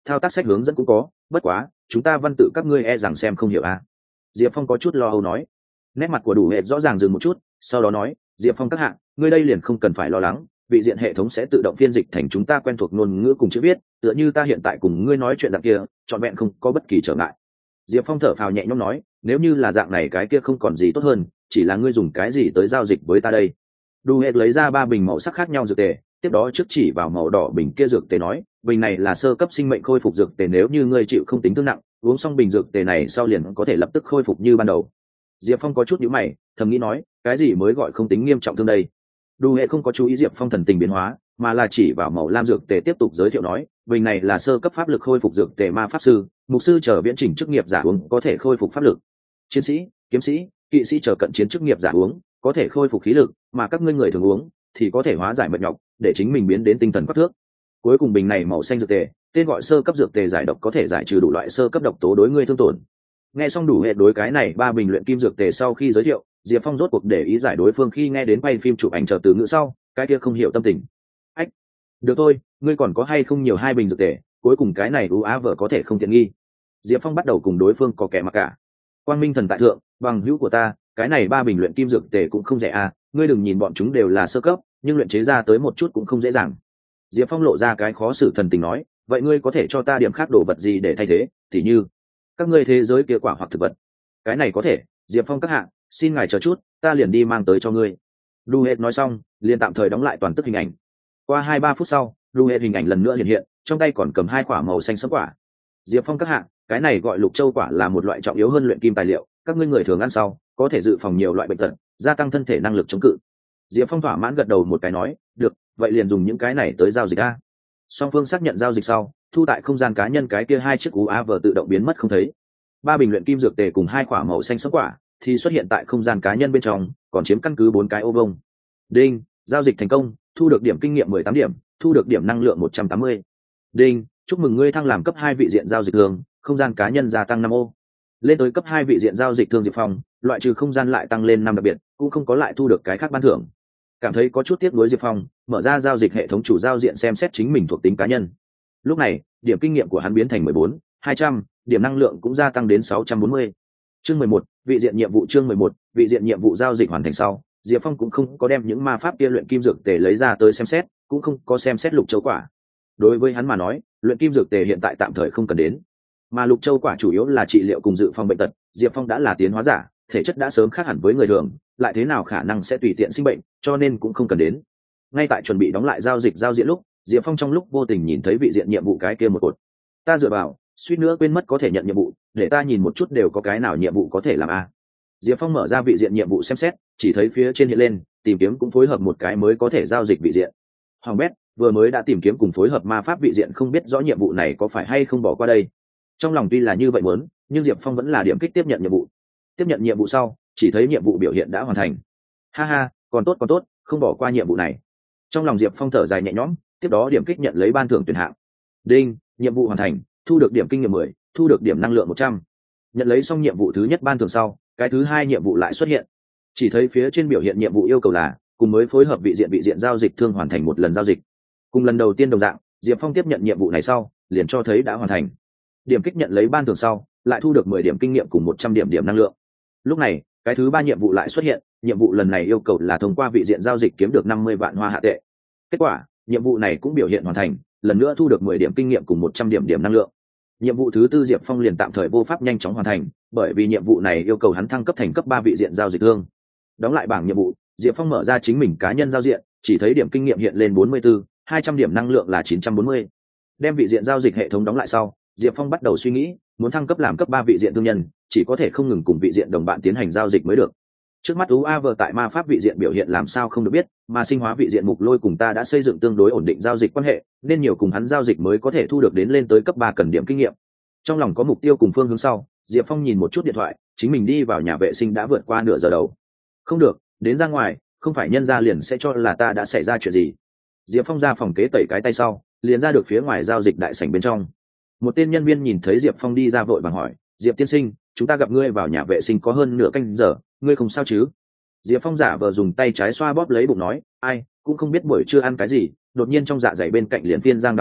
thao tác sách hướng dẫn cũng có, bất quá chúng ta văn tự các ngươi e rằng xem không hiểu à. Diệp Phong có chút lo âu nói. Nét mặt của đủ hệ rõ ràng dừng một chút, sau đó nói, Diệp Phong các hạng, ngươi đây liền không cần phải lo lắng, vị diện hệ thống sẽ tự động phiên dịch thành chúng ta quen thuộc ngôn ngữ cùng chữ viết, tựa như ta hiện tại cùng ngươi nói chuyện dạng kia, trọn vẹn không có bất kỳ trở ngại. Diệp Phong thở phào nhẹ nhõm nói, nếu như là dạng này cái kia không còn gì tốt hơn, chỉ là ngươi dùng cái gì tới giao dịch với ta đây. Đủ hệ lấy ra 3 bình màu sắc khác nhau dược tề, tiếp đó trước chỉ vào màu đỏ bình kia dược tề nói, bình này là sơ cấp sinh mệnh khôi phục dược tề, nếu như ngươi chịu không tính thương nặng, uống xong bình dược tề này sau liền có thể lập tức khôi phục như ban đầu. Diệp Phong có chút nhíu mày, thầm nghĩ nói, cái gì mới gọi không tính nghiêm trọng thương đây. Đủ hệ không có chú ý Diệp Phong thần tình biến hóa, mà là chỉ vào màu lam dược tề tiếp tục giới thiệu nói, bình này là sơ cấp pháp lực khôi phục dược tề, ma pháp sư, mục sư chờ viễn chỉnh chức nghiệp giả uống có thể khôi phục pháp lực, chiến sĩ, kiếm sĩ, kỵ sĩ chờ cận chiến chức nghiệp giả uống có thể khôi phục khí lực, mà các ngươi người thường uống thì có thể hóa giải mệt nhọc, để chính mình biến đến tinh thần quắc thước. Cuối cùng bình này màu xanh dược tề, tên gọi sơ cấp dược tề giải độc, có thể giải trừ đủ loại sơ cấp độc tố đối ngươi thương tổn. Nghe xong đủ hệ đối cái này 3 bình luyện kim dược tề sau khi giới thiệu, Diệp Phong rốt cuộc để ý giải đối phương khi nghe đến quay phim chụp ảnh chờ từ ngữ sau, cái kia không hiểu tâm tình. Ách, được thôi, ngươi còn có hay không nhiều 2 bình dược tề, cuối cùng cái này vợ có thể không tiện nghi. Diệp Phong bắt đầu cùng đối phương có kẻ mặc cả. Quang Minh thần tại thượng, bằng hữu của ta, cái này 3 bình luyện kim dược tề cũng không rẻ à, ngươi đừng nhìn bọn chúng đều là sơ cấp, nhưng luyện chế ra tới một chút cũng không dễ dàng. Diệp Phong lộ ra cái khó xử thần tình nói, vậy ngươi có thể cho ta điểm khác đồ vật gì để thay thế, tỉ như các ngươi thế giới kia quả hoặc thực vật. Cái này có thể, Diệp Phong các hạ, xin ngài chờ chút, ta liền đi mang tới cho ngươi. Đu Hệt nói xong, liền tạm thời đóng lại toàn tức hình ảnh. Qua 2-3 phút sau, Đu Hệt hình ảnh lần nữa hiện hiện, trong tay còn cầm 2 quả màu xanh sẫm quả. Diệp Phong các hạ, cái này gọi lục châu quả, là một loại trọng yếu hơn luyện kim tài liệu, các ngươi người thường ăn sau có thể dự phòng nhiều loại bệnh tật, gia tăng thân thể năng lực chống cự. Diệp Phong thỏa mãn gật đầu một cái nói, được, vậy liền dùng những cái này tới giao dịch a. Song phương xác nhận giao dịch sau, thu tại không gian cá nhân cái kia 2 chiếc UAV tự động biến mất không thấy. 3 bình luyện kim dược tề cùng 2 quả màu xanh sẫm quả thì xuất hiện tại không gian cá nhân bên trong, còn chiếm căn cứ 4 cái ô vuông. Đinh, giao dịch thành công, thu được điểm kinh nghiệm 18 điểm, thu được điểm năng lượng 180. Đinh, chúc mừng ngươi thăng làm cấp 2 vị diện giao dịch thường, không gian cá nhân gia tăng 5 ô. Lên tới cấp 2 vị diện giao dịch thương Diệp Phong, loại trừ không gian lại tăng lên 5 đặc biệt, cũng không có lại thu được cái khác ban thưởng. Cảm thấy có chút tiếc nuối, Diệp Phong mở ra giao dịch hệ thống chủ giao diện xem xét chính mình thuộc tính cá nhân. Lúc này, điểm kinh nghiệm của hắn biến thành 14.200, điểm năng lượng cũng gia tăng đến 640. Chương 11, vị diện nhiệm vụ. Chương 11, vị diện nhiệm vụ giao dịch hoàn thành sau, Diệp Phong cũng không có đem những ma pháp kia luyện kim dược tề lấy ra tới xem xét, cũng không có xem xét lục châu quả. Đối với hắn mà nói, luyện kim dược tề hiện tại tạm thời không cần đến, mà lục châu quả chủ yếu là trị liệu cùng dự phòng bệnh tật. Diệp Phong đã là tiến hóa giả, thể chất đã sớm khác hẳn với người thường, lại thế nào khả năng sẽ tùy tiện sinh bệnh, cho nên cũng không cần đến. Ngay tại chuẩn bị đóng lại giao dịch giao diện lúc, Diệp Phong trong lúc vô tình nhìn thấy vị diện nhiệm vụ cái kia một cột. Ta dựa vào, suýt nữa quên mất có thể nhận nhiệm vụ, để ta nhìn một chút đều có cái nào nhiệm vụ có thể làm a. Diệp Phong mở ra vị diện nhiệm vụ xem xét, chỉ thấy phía trên hiện lên tìm kiếm cũng phối hợp một cái mới có thể giao dịch vị diện. Hoàng bét, vừa mới đã tìm kiếm cùng phối hợp ma pháp vị diện, không biết rõ nhiệm vụ này có phải hay không bỏ qua đây. Trong lòng tuy là như vậy muốn, nhưng Diệp Phong vẫn là điểm kích tiếp nhận nhiệm vụ. Tiếp nhận nhiệm vụ sau, chỉ thấy nhiệm vụ biểu hiện đã hoàn thành. Ha ha, còn tốt, không bỏ qua nhiệm vụ này. Trong lòng Diệp Phong thở dài nhẹ nhõm, tiếp đó điểm kích nhận lấy ban thưởng tuyển hạng. Đinh, nhiệm vụ hoàn thành, thu được điểm kinh nghiệm 10, thu được điểm năng lượng 100. Nhận lấy xong nhiệm vụ thứ nhất ban thưởng sau, cái thứ hai nhiệm vụ lại xuất hiện. Chỉ thấy phía trên biểu hiện nhiệm vụ yêu cầu là cùng mới phối hợp vị diện giao dịch thương hoàn thành một lần giao dịch. Cùng lần đầu tiên đồng dạng, Diệp Phong tiếp nhận nhiệm vụ này sau, liền cho thấy đã hoàn thành. Điểm kích nhận lấy ban thưởng sau, lại thu được 10 điểm kinh nghiệm cùng 100 điểm năng lượng. Lúc này, cái thứ ba nhiệm vụ lại xuất hiện, nhiệm vụ lần này yêu cầu là thông qua vị diện giao dịch kiếm được 50 vạn hoa hạ tệ. Kết quả, nhiệm vụ này cũng biểu hiện hoàn thành, lần nữa thu được 10 điểm kinh nghiệm cùng 100 điểm năng lượng. Nhiệm vụ thứ tư Diệp Phong liền tạm thời vô pháp nhanh chóng hoàn thành, bởi vì nhiệm vụ này yêu cầu hắn thăng cấp thành cấp 3 vị diện giao dịch thương. Đóng lại bảng nhiệm vụ, Diệp Phong mở ra chính mình cá nhân giao diện, chỉ thấy điểm kinh nghiệm hiện lên 44, 200 điểm năng lượng là 940. Đem vị diện giao dịch hệ thống đóng lại sau, Diệp Phong bắt đầu suy nghĩ, muốn thăng cấp làm cấp 3 vị diện thương nhân, chỉ có thể không ngừng cùng vị diện đồng bạn tiến hành giao dịch mới được. Trước mắt UAV tại ma pháp vị diện biểu hiện làm sao không được biết, mà sinh hóa vị diện Mục Lôi cùng ta đã xây dựng tương đối ổn định giao dịch quan hệ, nên nhiều cùng hắn giao dịch mới có thể thu được đến lên tới cấp 3 cần điểm kinh nghiệm. Trong lòng có mục tiêu cùng phương hướng sau, Diệp Phong nhìn một chút điện thoại, chính mình đi vào nhà vệ sinh đã vượt qua nửa giờ đầu. Không được, đến ra ngoài, không phải nhân ra liền sẽ cho là ta đã xảy ra chuyện gì. Diệp Phong ra phòng kế tẩy cái tay sau, liền ra được phía ngoài giao dịch đại sảnh bên trong. Một tên nhân viên nhìn thấy Diệp Phong đi ra vội vàng hỏi, Diệp tiên sinh, chúng ta gặp ngươi vào nhà vệ sinh có hơn nửa canh giờ, ngươi không sao chứ? Diệp Phong giả vờ dùng tay trái xoa bóp lấy bụng nói, ai cũng không biết buổi trưa ăn cái gì, đột nhiên trong dạ dày bên cạnh liền phiên giang đào hải,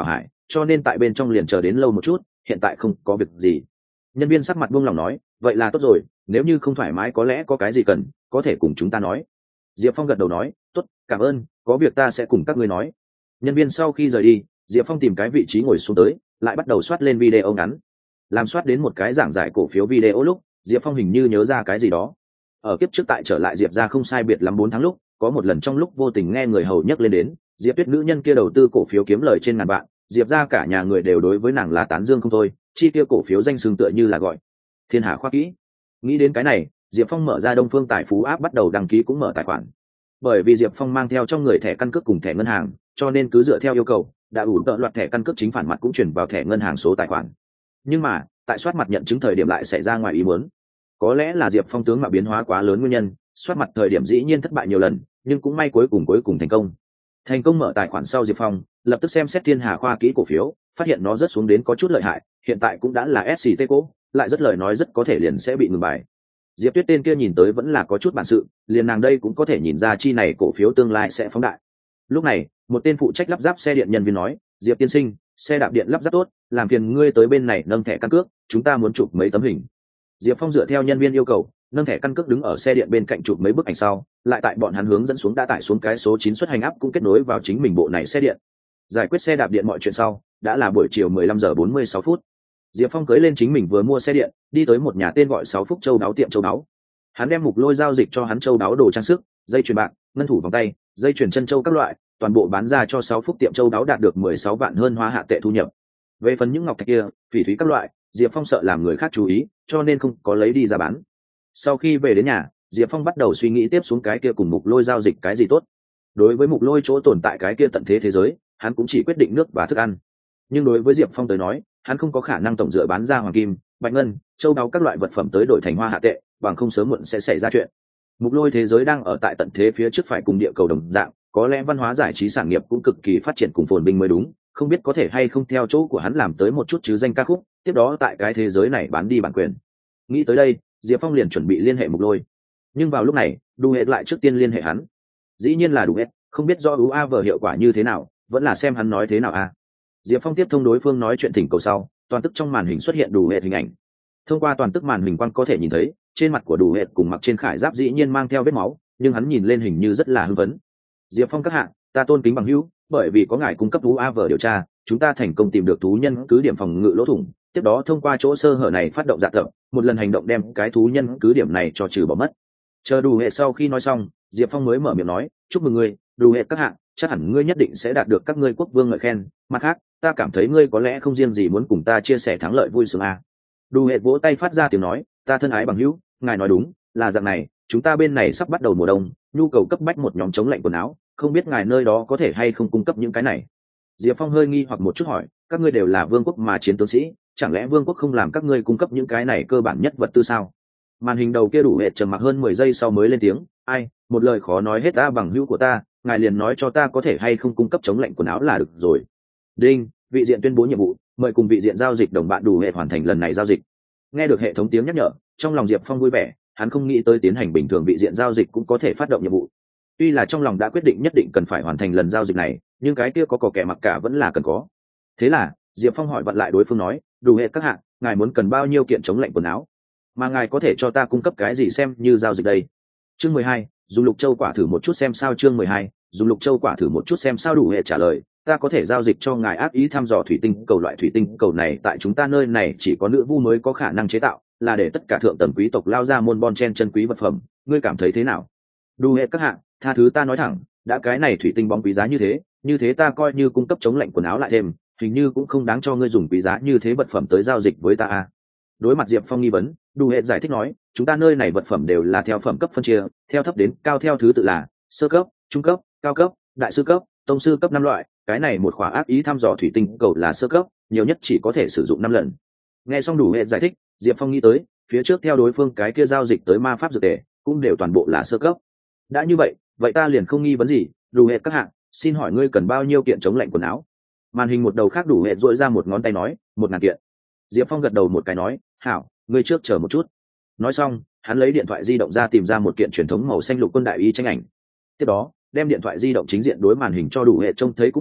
cho nên tại bên trong liền chờ đến lâu một chút, hiện tại không có việc gì. Nhân viên sắc mặt buông lòng nói, vậy là tốt rồi, nếu như không thoải mái có lẽ có cái gì cần có thể cùng chúng ta nói. Diệp Phong gật đầu nói, tốt, cảm ơn, có việc ta sẽ cùng các ngươi nói. Nhân viên sau khi rời đi, Diệp Phong tìm cái vị trí ngồi xuống tới, lại bắt đầu soát lên video ngắn. Làm soát đến một cái giảng giải cổ phiếu video lúc, Diệp Phong hình như nhớ ra cái gì đó. Ở kiếp trước tại trở lại Diệp ra không sai biệt lắm 4 tháng lúc, có một lần trong lúc vô tình nghe người hầu nhắc lên đến Diệp Tuyết nữ nhân kia đầu tư cổ phiếu kiếm lời trên ngàn vạn, Diệp ra cả nhà người đều đối với nàng là tán dương không thôi, chi tiêu cổ phiếu danh xưng tựa như là gọi Thiên Hà khoa kỹ. Nghĩ đến cái này, Diệp Phong mở ra Đông Phương Tài Phú app bắt đầu đăng ký cũng mở tài khoản. Bởi vì Diệp Phong mang theo trong người thẻ căn cước cùng thẻ ngân hàng, cho nên cứ dựa theo yêu cầu, đã đủ tợ loạt thẻ căn cước chính phản mặt cũng chuyển vào thẻ ngân hàng số tài khoản. Nhưng mà, tại soát mặt nhận chứng thời điểm lại xảy ra ngoài ý muốn. Có lẽ là Diệp Phong tướng mạo biến hóa quá lớn nguyên nhân, soát mặt thời điểm dĩ nhiên thất bại nhiều lần, nhưng cũng may cuối cùng thành công. Thành công mở tài khoản sau, Diệp Phong lập tức xem xét Thiên Hà khoa kỹ cổ phiếu, phát hiện nó rất xuống đến có chút lợi hại, hiện tại cũng đã là SCT cố, lại rất lời nói rất có thể liền sẽ bị ngừng bài. Diệp Tuyết tên kia nhìn tới vẫn là có chút bản sự, liền nàng đây cũng có thể nhìn ra chi này cổ phiếu tương lai sẽ phóng đại. Lúc này, một tên phụ trách lắp ráp xe điện nhân viên nói, Diệp tiên sinh, xe đạp điện lắp ráp tốt, làm phiền ngươi tới bên này nâng thẻ căn cước, chúng ta muốn chụp mấy tấm hình. Diệp Phong dựa theo nhân viên yêu cầu, nâng thẻ căn cước đứng ở xe điện bên cạnh chụp mấy bức ảnh sau, lại tại bọn hắn hướng dẫn xuống đã tải xuống cái số 9 xuất hành áp cũng kết nối vào chính mình bộ này xe điện. Giải quyết xe đạp điện mọi chuyện sau, đã là buổi chiều 15 giờ 46 phút. Diệp Phong cưỡi lên chính mình vừa mua xe điện, đi tới một nhà tên gọi 6 Phúc Châu Đáo tiệm châu đáo. Hắn đem Mục Lôi giao dịch cho hắn châu đáo đồ trang sức, dây chuyền bạc, ngân thủ vòng tay, dây chuyền chân châu các loại, toàn bộ bán ra cho 6 Phúc tiệm châu đáo đạt được 16 vạn hơn hóa hạ tệ thu nhập. Về phần những ngọc thạch kia, phỉ thúy các loại, Diệp Phong sợ làm người khác chú ý, cho nên không có lấy đi ra bán. Sau khi về đến nhà, Diệp Phong bắt đầu suy nghĩ tiếp xuống cái kia cùng Mục Lôi giao dịch cái gì tốt. Đối với Mục Lôi chỗ tồn tại cái kia tận thế thế giới, hắn cũng chỉ quyết định nước và thức ăn. Nhưng đối với Diệp Phong tới nói, hắn không có khả năng tổng dựa bán ra hoàng kim, bạch ngân, châu báu các loại vật phẩm tới đổi thành hoa hạ tệ, bằng không sớm muộn sẽ xảy ra chuyện. Mục Lôi thế giới đang ở tại tận thế phía trước phải cùng địa cầu đồng dạng, có lẽ văn hóa giải trí sản nghiệp cũng cực kỳ phát triển cùng phồn vinh mới đúng, không biết có thể hay không theo chỗ của hắn làm tới một chút chứ danh ca khúc, tiếp đó tại cái thế giới này bán đi bản quyền. Nghĩ tới đây, Diệp Phong liền chuẩn bị liên hệ Mục Lôi. Nhưng vào lúc này, Đu Hệt lại trước tiên liên hệ hắn. Dĩ nhiên là Đu Hệt, không biết do UAV hiệu quả như thế nào, vẫn là xem hắn nói thế nào a. Diệp Phong tiếp thông đối phương nói chuyện thỉnh cầu sau, toàn tức trong màn hình xuất hiện Đu Hệt hình ảnh. Thông qua toàn tức màn hình quang có thể nhìn thấy, trên mặt của Đu Hệt cùng mặc trên khải giáp dĩ nhiên mang theo vết máu, nhưng hắn nhìn lên hình như rất là hưng phấn. Diệp Phong các hạ, ta tôn kính bằng hữu, bởi vì có ngài cung cấp UAV điều tra, chúng ta thành công tìm được thú nhân cứ điểm phòng ngự lỗ thủng, tiếp đó thông qua chỗ sơ hở này phát động dạ thợ, một lần hành động đem cái thú nhân cứ điểm này cho trừ bỏ mất. Chờ Đu Hệt sau khi nói xong, Diệp Phong mới mở miệng nói, chúc mừng ngươi, Đu Hệt các hạ, chắc hẳn ngươi nhất định sẽ đạt được các ngươi quốc vương ngợi khen, mặt khác, ta cảm thấy ngươi có lẽ không riêng gì muốn cùng ta chia sẻ thắng lợi vui sướng à. Đu Hệt vỗ tay phát ra tiếng nói, ta thân ái bằng hữu, ngài nói đúng, là dạng này, chúng ta bên này sắp bắt đầu mùa đông, nhu cầu cấp bách một nhóm chống lạnh quần áo, không biết ngài nơi đó có thể hay không cung cấp những cái này. Diệp Phong hơi nghi hoặc một chút hỏi, các ngươi đều là vương quốc mà chiến tướng sĩ, chẳng lẽ vương quốc không làm các ngươi cung cấp những cái này cơ bản nhất vật tư sao? Màn hình đầu kia Đu Hệt trầm mặc hơn 10 giây sau mới lên tiếng, ai, một lời khó nói hết, ta bằng hữu của ta, ngài liền nói cho ta có thể hay không cung cấp chống lạnh quần áo là được rồi. Đinh, vị diện tuyên bố nhiệm vụ, mời cùng vị diện giao dịch đồng bạn Đu Hệt hoàn thành lần này giao dịch. Nghe được hệ thống tiếng nhắc nhở, trong lòng Diệp Phong vui vẻ, hắn không nghĩ tới tiến hành bình thường vị diện giao dịch cũng có thể phát động nhiệm vụ. Tuy là trong lòng đã quyết định nhất định cần phải hoàn thành lần giao dịch này, nhưng cái kia có kẻ mặc cả vẫn là cần có. Thế là Diệp Phong hỏi vặn lại đối phương nói, Đu Hệt các hạ, ngài muốn cần bao nhiêu kiện chống lạnh quần áo, mà ngài có thể cho ta cung cấp cái gì xem như giao dịch đây? Chương 12, dùng lục châu quả thử một chút xem sao. Chương 12, dùng lục châu quả thử một chút xem sao. Đu Hệt trả lời, ta có thể giao dịch cho ngài ác ý thăm dò thủy tinh cầu. Loại thủy tinh cầu này tại chúng ta nơi này chỉ có nữ vu mới có khả năng chế tạo, là để tất cả thượng tầng quý tộc lao ra môn bon chen chân quý vật phẩm, ngươi cảm thấy thế nào? Đu Hệt các hạ, tha thứ ta nói thẳng, đã cái này thủy tinh bóng quý giá như thế ta coi như cung cấp chống lạnh quần áo lại thêm, hình như cũng không đáng cho ngươi dùng quý giá như thế vật phẩm tới giao dịch với ta a. Đối mặt Diệp Phong nghi vấn, Đu Hệt giải thích nói, chúng ta nơi này vật phẩm đều là theo phẩm cấp phân chia, theo thấp đến cao theo thứ tự là sơ cấp, trung cấp, cao cấp, đại sư cấp, tông sư cấp 5 loại, cái này một khỏa ác ý thăm dò thủy tinh cầu là sơ cấp, nhiều nhất chỉ có thể sử dụng 5 lần. Nghe xong Đu Hệt giải thích, Diệp Phong nghĩ tới, phía trước theo đối phương cái kia giao dịch tới ma pháp dược tề, cũng đều toàn bộ là sơ cấp. Đã như vậy ta liền không nghi vấn gì, Đu Hệt các hạng, xin hỏi ngươi cần bao nhiêu kiện chống lạnh quần áo? Màn hình một đầu khác Đu Hệt duỗi ra một ngón tay nói, 1000 kiện. Diệp Phong gật đầu một cái nói, hảo, ngươi trước chờ một chút. Nói xong, hắn lấy điện thoại di động ra tìm ra một kiện truyền thống màu xanh lục quân đại y tranh ảnh. Tiếp đó, đem điện thoại di động chính diện đối màn hình cho Đu Hệt trông thấy cũng hỏi,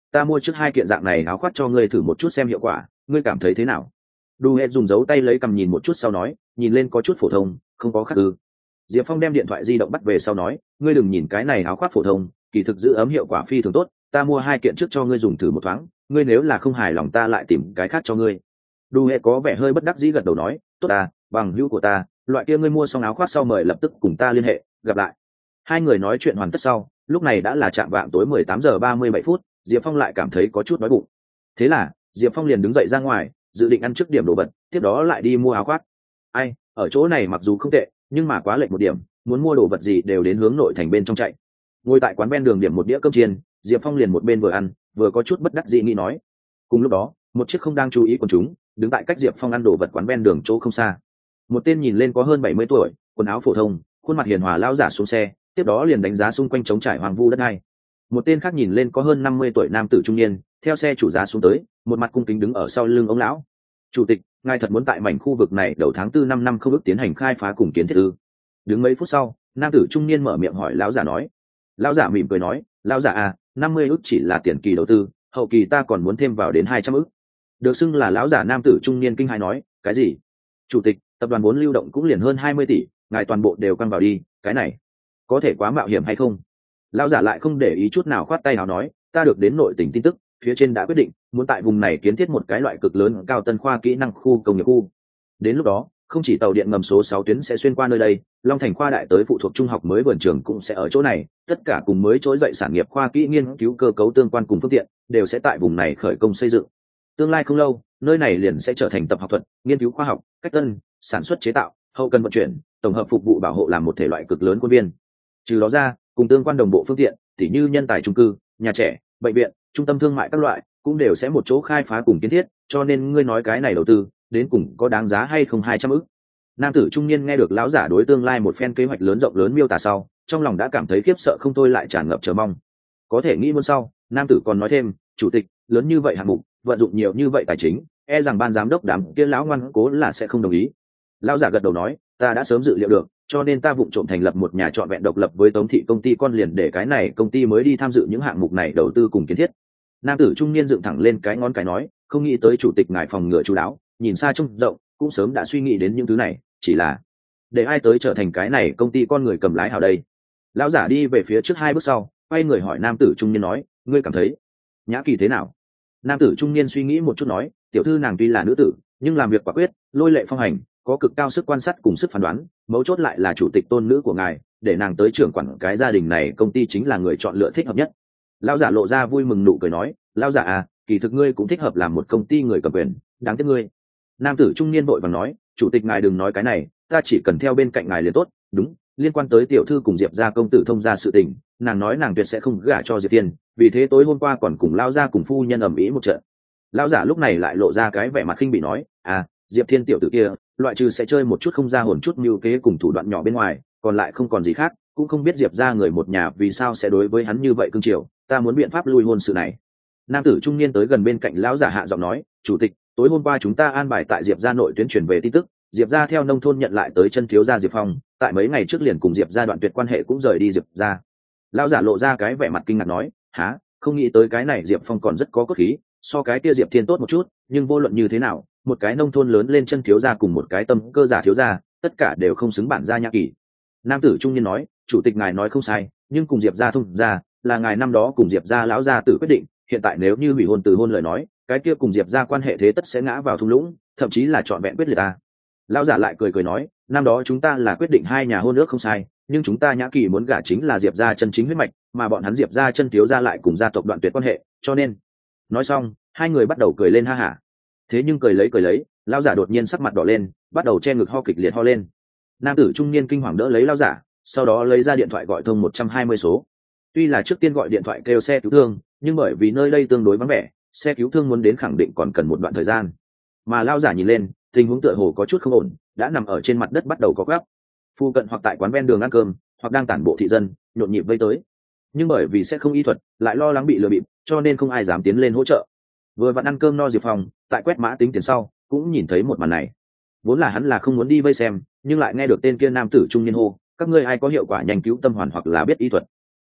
ta mua trước 2 kiện dạng này áo khoác cho ngươi thử một chút xem hiệu quả, ngươi cảm thấy thế nào? Đu Hệ dùng dấu tay lấy cầm nhìn một chút sau nói, nhìn lên có chút phổ thông, không có khác ư? Diệp Phong đem điện thoại di động bắt về sau nói, ngươi đừng nhìn cái này áo khoác phổ thông, kỳ thực giữ ấm hiệu quả phi thường tốt, ta mua 2 kiện trước cho ngươi dùng thử một thoáng, ngươi nếu là không hài lòng ta lại tìm cái khác cho ngươi. Đu Hệ có vẻ hơi bất đắc dĩ gật đầu nói, tốt à, bằng hữu của ta, loại kia ngươi mua xong áo khoác sau mời lập tức cùng ta liên hệ, gặp lại. Hai người nói chuyện hoàn tất sau, lúc này đã là chạm vạng tối 18:37, Diệp Phong lại cảm thấy có chút đói bụng. Thế là Diệp Phong liền đứng dậy ra ngoài, dự định ăn trước điểm đồ vật, tiếp đó lại đi mua áo khoác. Ai, ở chỗ này mặc dù không tệ, nhưng mà quá lệch một điểm, muốn mua đồ vật gì đều đến hướng nội thành bên trong chạy. Ngồi tại quán ven đường điểm một đĩa cơm chiên, Diệp Phong liền một bên vừa ăn, vừa có chút bất đắc dĩ nghĩ nói. Cùng lúc đó, một chiếc không đang chú ý quần chúng, đứng tại cách Diệp Phong ăn đồ vật quán ven đường chỗ không xa. Một tên nhìn lên có hơn 70 tuổi, quần áo phổ thông, khuôn mặt hiền hòa lão giả xuống xe, tiếp đó liền đánh giá xung quanh trống trải hoang vu đất này. Một tên khác nhìn lên có hơn 50 tuổi nam tử trung niên, theo xe chủ giá xuống tới, một mặt cung kính đứng ở sau lưng ông lão. Chủ tịch, ngài thật muốn tại mảnh khu vực này đầu tháng 4 năm không ước tiến hành khai phá cùng kiến thiết ư? Đứng mấy phút sau, nam tử trung niên mở miệng hỏi lão giả nói. Lão giả mỉm cười nói, lão giả à, 50 ước chỉ là tiền kỳ đầu tư, hậu kỳ ta còn muốn thêm vào đến 200 ước. Được xưng là lão giả nam tử trung niên kinh hãi nói, cái gì? Chủ tịch, tập đoàn vốn lưu động cũng liền hơn 20 tỷ, ngài toàn bộ đều quăng vào đi, cái này có thể quá mạo hiểm hay không? Lão giả lại không để ý chút nào khoát tay nào nói, ta được đến nội tỉnh tin tức, phía trên đã quyết định muốn tại vùng này kiến thiết một cái loại cực lớn cao tân khoa kỹ năng khu công nghiệp khu. Đến lúc đó, không chỉ tàu điện ngầm số 6 tuyến sẽ xuyên qua nơi đây, Long Thành khoa đại tới phụ thuộc trung học mới vườn trường cũng sẽ ở chỗ này, tất cả cùng mới trỗi dậy sản nghiệp khoa kỹ nghiên cứu cơ cấu tương quan cùng phương tiện, đều sẽ tại vùng này khởi công xây dựng. Tương lai không lâu, nơi này liền sẽ trở thành tập học thuật, nghiên cứu khoa học, cách tân, sản xuất chế tạo, hậu cần vận chuyển, tổng hợp phục vụ bảo hộ làm một thể loại cực lớn quân viên. Trừ đó ra, cùng tương quan đồng bộ phương tiện, tỉ như nhân tài trung cư, nhà trẻ, bệnh viện, trung tâm thương mại các loại, cũng đều sẽ một chỗ khai phá cùng kiến thiết, cho nên ngươi nói cái này đầu tư, đến cùng có đáng giá hay không 200 ức. Nam tử trung niên nghe được lão giả đối tương lai một phen kế hoạch lớn rộng lớn miêu tả sau, trong lòng đã cảm thấy khiếp sợ không thôi lại tràn ngập chờ mong. Có thể nghĩ muốn sau, nam tử còn nói thêm, chủ tịch, lớn như vậy hạng mục, vận dụng nhiều như vậy tài chính, e rằng ban giám đốc đám kia lão ngoan cố là sẽ không đồng ý. Lão giả gật đầu nói, ta đã sớm dự liệu được, cho nên ta vụng trộm thành lập một nhà trọn vẹn độc lập với Tống thị công ty con liền để cái này công ty mới đi tham dự những hạng mục này đầu tư cùng kiến thiết. Nam tử trung niên dựng thẳng lên cái ngón cái nói, không nghĩ tới chủ tịch ngài phòng ngừa chú đáo, nhìn xa trông rộng, cũng sớm đã suy nghĩ đến những thứ này, chỉ là để ai tới trở thành cái này công ty con người cầm lái hào đây. Lão giả đi về phía trước 2 bước sau, quay người hỏi nam tử trung niên nói, ngươi cảm thấy Nhã Kỳ thế nào? Nam tử trung niên suy nghĩ một chút nói, tiểu thư nàng tuy là nữ tử, nhưng làm việc quả quyết, lôi lệ phong hành, có cực cao sức quan sát cùng sức phán đoán, mấu chốt lại là chủ tịch tôn nữ của ngài, để nàng tới trưởng quản cái gia đình này công ty chính là người chọn lựa thích hợp nhất. Lão giả lộ ra vui mừng nụ cười nói, lão giả à, kỳ thực ngươi cũng thích hợp làm một công ty người cầm quyền, đáng tiếc ngươi. Nam tử trung niên vội vàng nói, chủ tịch ngài đừng nói cái này, ta chỉ cần theo bên cạnh ngài liền tốt. Đúng, liên quan tới tiểu thư cùng Diệp gia công tử thông gia sự tình, nàng nói nàng tuyệt sẽ không gả cho Diệp Tiên, vì thế tối hôm qua còn cùng lao gia cùng phu nhân ầm ĩ một trận. Lão giả lúc này lại lộ ra cái vẻ mặt khinh bỉ nói, à, Diệp Thiên tiểu tử kia, loại trừ sẽ chơi một chút không ra hồn chút mưu kế cùng thủ đoạn nhỏ bên ngoài, còn lại không còn gì khác, cũng không biết Diệp gia người một nhà vì sao sẽ đối với hắn như vậy cương triều, ta muốn biện pháp lui hôn sự này. Nam tử trung niên tới gần bên cạnh lão giả hạ giọng nói, chủ tịch, tối hôm qua chúng ta an bài tại Diệp gia nội tuyến truyền về tin tức, Diệp gia theo nông thôn nhận lại tới chân thiếu gia Diệp Phong, tại mấy ngày trước liền cùng Diệp gia đoạn tuyệt quan hệ cũng rời đi Diệp gia. Lão giả lộ ra cái vẻ mặt kinh ngạc nói, há, không nghĩ tới cái này Diệp Phong còn rất có cốt khí, so cái kia Diệp Thiên tốt một chút, nhưng vô luận như thế nào, một cái nông thôn lớn lên chân thiếu gia cùng một cái tâm cơ giả thiếu gia, tất cả đều không xứng bản gia Nhã Kỳ. Nam tử trung niên nói, chủ tịch ngài nói không sai, nhưng cùng Diệp gia thông gia là ngài năm đó cùng Diệp gia lão gia tử quyết định, hiện tại nếu như hủy hôn từ hôn lời nói, cái kia cùng Diệp gia quan hệ thế tất sẽ ngã vào thung lũng, thậm chí là trọn vẹn quyết liệt ta. Lão giả lại cười cười nói, năm đó chúng ta là quyết định 2 nhà hôn ước không sai, nhưng chúng ta Nhã Kỳ muốn gả chính là Diệp gia chân chính huyết mạch, mà bọn hắn Diệp gia chân thiếu gia lại cùng gia tộc đoạn tuyệt quan hệ, cho nên. Nói xong, hai người bắt đầu cười lên ha hả. Thế nhưng cười lấy, lão giả đột nhiên sắc mặt đỏ lên, bắt đầu che ngực ho kịch liệt ho lên. Nam tử trung niên kinh hoàng đỡ lấy lão giả, sau đó lấy ra điện thoại gọi thông 120 số. Tuy là trước tiên gọi điện thoại kêu xe cứu thương, nhưng bởi vì nơi đây tương đối vắng vẻ, xe cứu thương muốn đến khẳng định còn cần một đoạn thời gian. Mà lão giả nhìn lên, tình huống tựa hồ có chút không ổn, đã nằm ở trên mặt đất bắt đầu có gắp. Phu cận hoặc tại quán ven đường ăn cơm, hoặc đang tản bộ thị dân, nhộn nhịp vây tới. Nhưng bởi vì sẽ không y thuật, lại lo lắng bị lừa bịp, cho nên không ai dám tiến lên hỗ trợ. Vừa vặn ăn cơm no Diệp Phong, tại quét mã tính tiền sau, cũng nhìn thấy một màn này. Vốn là hắn là không muốn đi vây xem, nhưng lại nghe được tên kia nam tử trung niên hô, các ngươi ai có hiệu quả nhanh cứu tâm hoàn hoặc là biết y thuật.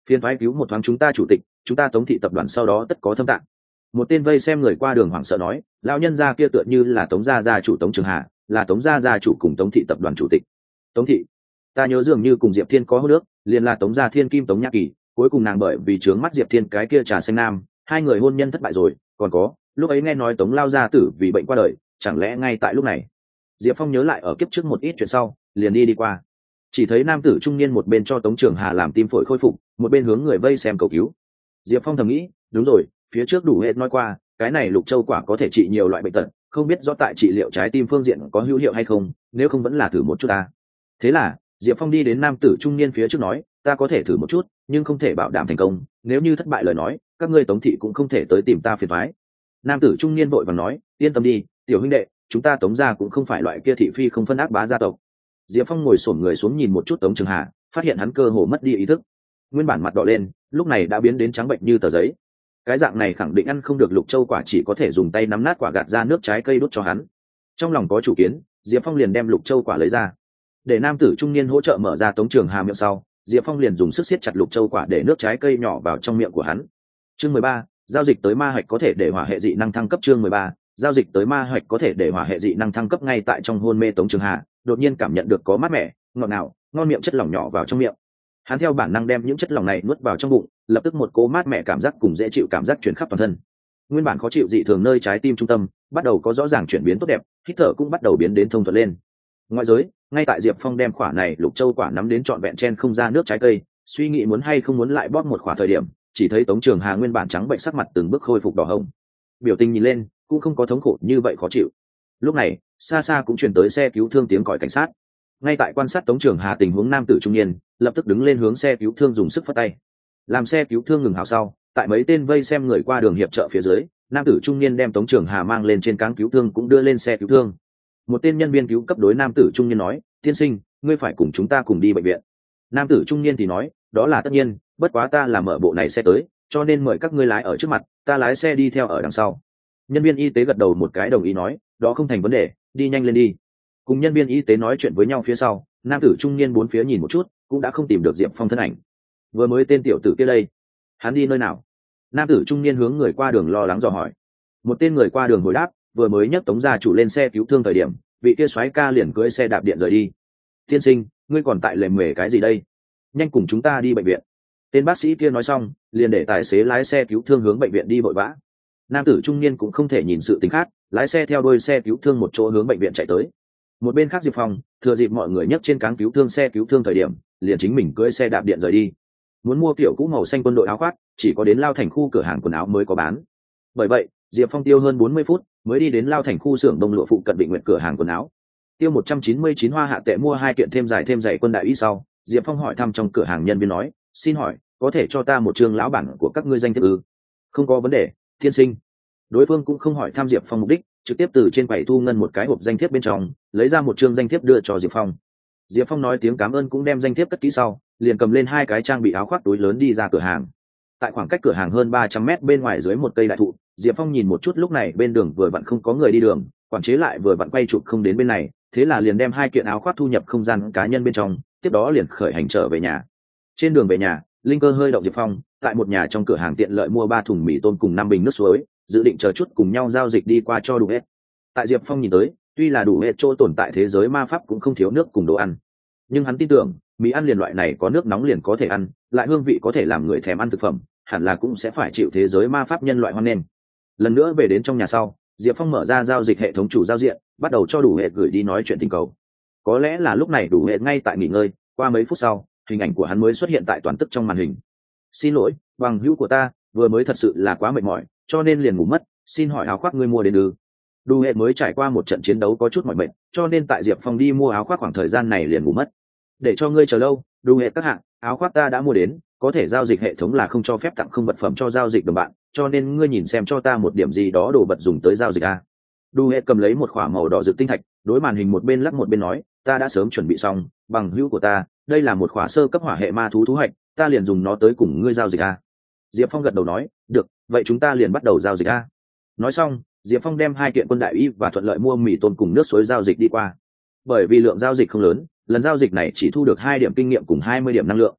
Phiên thoái cứu một thoáng chúng ta chủ tịch, chúng ta Tống thị tập đoàn sau đó tất có thâm tạng. Một tên vây xem người qua đường hoảng sợ nói, lão nhân gia kia tựa như là Tống gia gia chủ Tống Trường Hà, là Tống gia gia chủ cùng Tống thị tập đoàn chủ tịch. Tống thị, ta nhớ dường như cùng Diệp Thiên có hôn nước, liền là Tống gia Thiên Kim Tống Nhã Kỳ, cuối cùng nàng bởi vì trướng mắt Diệp Thiên cái kia trà xanh nam, hai người hôn nhân thất bại rồi. Còn có, lúc ấy nghe nói Tống lao gia tử vì bệnh qua đời, chẳng lẽ ngay tại lúc này? Diệp Phong nhớ lại ở kiếp trước một ít chuyện sau, liền đi qua, chỉ thấy nam tử trung niên một bên cho Tống Trường Hà làm tim phổi khôi phục, một bên hướng người vây xem cầu cứu. Diệp Phong thầm nghĩ, đúng rồi, phía trước đủ hết nói qua, cái này lục châu quả có thể trị nhiều loại bệnh tật, không biết rõ tại trị liệu trái tim phương diện có hữu hiệu hay không, nếu không vẫn là thử một chút ta. Thế là Diệp Phong đi đến nam tử trung niên phía trước nói, ta có thể thử một chút, nhưng không thể bảo đảm thành công, nếu như thất bại lời nói, các ngươi Tống thị cũng không thể tới tìm ta phiền toái. Nam tử trung niên vội vàng nói, yên tâm đi, tiểu huynh đệ, chúng ta Tống gia cũng không phải loại kia thị phi không phân ác bá gia tộc. Diệp Phong ngồi xổm người xuống nhìn một chút Tống Trường Hà, phát hiện hắn cơ hồ mất đi ý thức, nguyên bản mặt đỏ lên, lúc này đã biến đến trắng bệnh như tờ giấy. Cái dạng này khẳng định ăn không được lục châu quả, chỉ có thể dùng tay nắm nát quả gạt ra nước trái cây đút cho hắn. Trong lòng có chủ kiến, Diệp Phong liền đem lục châu quả lấy ra, để nam tử trung niên hỗ trợ mở ra Tống Trường Hà miệng sau, Diệp Phong liền dùng sức siết chặt lục châu quả để nước trái cây nhỏ vào trong miệng của hắn. Chương 13, giao dịch tới ma hạch có thể để hỏa hệ dị năng thăng cấp. Chương 13, giao dịch tới ma hạch có thể để hỏa hệ dị năng thăng cấp. Ngay tại trong hôn mê Tống Trường Hà đột nhiên cảm nhận được có mát mẻ, ngọt ngào, ngon miệng chất lỏng nhỏ vào trong miệng. Hắn theo bản năng đem những chất lỏng này nuốt vào trong bụng, lập tức một cỗ mát mẻ cảm giác cùng dễ chịu cảm giác chuyển khắp toàn thân. Nguyên bản khó chịu dị thường nơi trái tim trung tâm bắt đầu có rõ ràng chuyển biến tốt đẹp, hít thở cũng bắt đầu biến đến thông thuận lên. Ngoại giới, ngay tại Diệp Phong đem quả này lục châu quả nắm đến trọn vẹn chen không ra nước trái cây, suy nghĩ muốn hay không muốn lại bóp một quả thời điểm, chỉ thấy Tống Trường Hà nguyên bản trắng bệnh sắc mặt từng bước khôi phục đỏ hồng, biểu tình nhìn lên cũng không có thống khổ như vậy khó chịu. Lúc này xa xa cũng truyền tới xe cứu thương tiếng còi cảnh sát. Ngay tại quan sát Tống Trường Hà tình huống, nam tử trung niên lập tức đứng lên hướng xe cứu thương dùng sức phất tay, làm xe cứu thương ngừng hào sau, tại mấy tên vây xem người qua đường hiệp trợ phía dưới, nam tử trung niên đem Tống Trường Hà mang lên trên cáng cứu thương cũng đưa lên xe cứu thương. Một tên nhân viên cứu cấp đối nam tử trung niên nói, tiên sinh, ngươi phải cùng chúng ta cùng đi bệnh viện. Nam tử trung niên thì nói, đó là tất nhiên, bất quá ta là mở bộ này xe tới, cho nên mời các ngươi lái ở trước mặt, ta lái xe đi theo ở đằng sau. Nhân viên y tế gật đầu một cái đồng ý nói, đó không thành vấn đề, đi nhanh lên đi. Cùng nhân viên y tế nói chuyện với nhau phía sau, nam tử trung niên bốn phía nhìn một chút, cũng đã không tìm được Diệp Phong thân ảnh. Vừa mới tên tiểu tử kia đây, hắn đi nơi nào? Nam tử trung niên hướng người qua đường lo lắng dò hỏi. Một tên người qua đường hồi đáp, vừa mới nhấc Tống gia chủ lên xe cứu thương thời điểm, vị kia soái ca liền cưỡi xe đạp điện rời đi. Tiên sinh, ngươi còn tại lề mề cái gì đây? Nhanh cùng chúng ta đi bệnh viện. Tên bác sĩ kia nói xong, liền để tài xế lái xe cứu thương hướng bệnh viện đi vội vã. Nam tử trung niên cũng không thể nhìn sự tình khác, lái xe theo đuôi xe cứu thương một chỗ hướng bệnh viện chạy tới. Một bên khác Diệp Phong thừa dịp mọi người nhấc trên cáng cứu thương xe cứu thương thời điểm, liền chính mình cưỡi xe đạp điện rời đi. Muốn mua kiểu cũ màu xanh quân đội áo khoác, chỉ có đến Lao Thành khu cửa hàng quần áo mới có bán. Bởi vậy, Diệp Phong tiêu hơn 40 phút mới đi đến Lao Thành khu xưởng đông lụa phụ cận Định Nguyện cửa hàng quần áo. Tiêu 199 hoa hạ tệ mua 2 kiện thêm dài quân đại y sau, Diệp Phong hỏi thăm trong cửa hàng nhân viên nói, xin hỏi, có thể cho ta một chương lão bản của các ngươi danh thiếp ư? Không có vấn đề, tiên sinh. Đối phương cũng không hỏi thăm Diệp Phong mục đích, trực tiếp từ trên quầy thu ngân một cái hộp danh thiếp bên trong, lấy ra một chương danh thiếp đưa cho Diệp Phong. Diệp Phong nói tiếng cảm ơn cũng đem danh thiếp cất kỹ sau, liền cầm lên 2 cái trang bị áo khoác túi lớn đi ra cửa hàng. Tại khoảng cách cửa hàng hơn 300 mét bên ngoài dưới một cây đại thụ, Diệp Phong nhìn một chút lúc này bên đường vừa vặn không có người đi đường, quản chế lại vừa vặn quay chụp không đến bên này, thế là liền đem 2 kiện áo khoác thu nhập không gian cá nhân bên trong, tiếp đó liền khởi hành trở về nhà. Trên đường về nhà, linh cơ hơi động Diệp Phong tại một nhà trong cửa hàng tiện lợi mua 3 thùng mì tôm cùng 5 bình nước suối, dự định chờ chút cùng nhau giao dịch đi qua cho đủ hết. Tại Diệp Phong nhìn tới, tuy là đủ hết chỗ tồn tại thế giới ma pháp cũng không thiếu nước cùng đồ ăn, nhưng hắn tin tưởng mì ăn liền loại này có nước nóng liền có thể ăn, lại hương vị có thể làm người thèm ăn thực phẩm, hẳn là cũng sẽ phải chịu thế giới ma pháp nhân loại hoan nghênh. Lần nữa về đến trong nhà sau, Diệp Phong mở ra giao dịch hệ thống chủ giao diện, bắt đầu cho đủ hệ gửi đi nói chuyện tình cầu. Có lẽ là lúc này đủ hệ ngay tại nghỉ ngơi, qua mấy phút sau, hình ảnh của hắn mới xuất hiện tại toàn tức trong màn hình. Xin lỗi, bằng hữu của ta, vừa mới thật sự là quá mệt mỏi, cho nên liền ngủ mất, xin hỏi áo khoác ngươi mua đến ư? Đủ hệ mới trải qua một trận chiến đấu có chút mỏi mệt, cho nên tại Diệp Phong đi mua áo khoác khoảng thời gian này liền ngủ mất. Để cho ngươi chờ lâu, đủ hệ các hạng, áo khoác ta đã mua đến, có thể giao dịch hệ thống là không cho phép tặng không vật phẩm cho giao dịch đồng bạn, cho nên ngươi nhìn xem cho ta một điểm gì đó đồ vật dùng tới giao dịch a. Đủ hệ cầm lấy một khỏa màu đỏ rực tinh thạch, đối màn hình một bên lắc một bên nói, ta đã sớm chuẩn bị xong, bằng hữu của ta, đây là một khỏa sơ cấp hỏa hệ ma thú thú hạch, ta liền dùng nó tới cùng ngươi giao dịch a. Diệp Phong gật đầu nói, được, vậy chúng ta liền bắt đầu giao dịch a. Nói xong, Diệp Phong đem 2 kiện quân đại y và thuận lợi mua mì tôm cùng nước suối giao dịch đi qua. Bởi vì lượng giao dịch không lớn, lần giao dịch này chỉ thu được 2 điểm kinh nghiệm cùng 20 điểm năng lượng.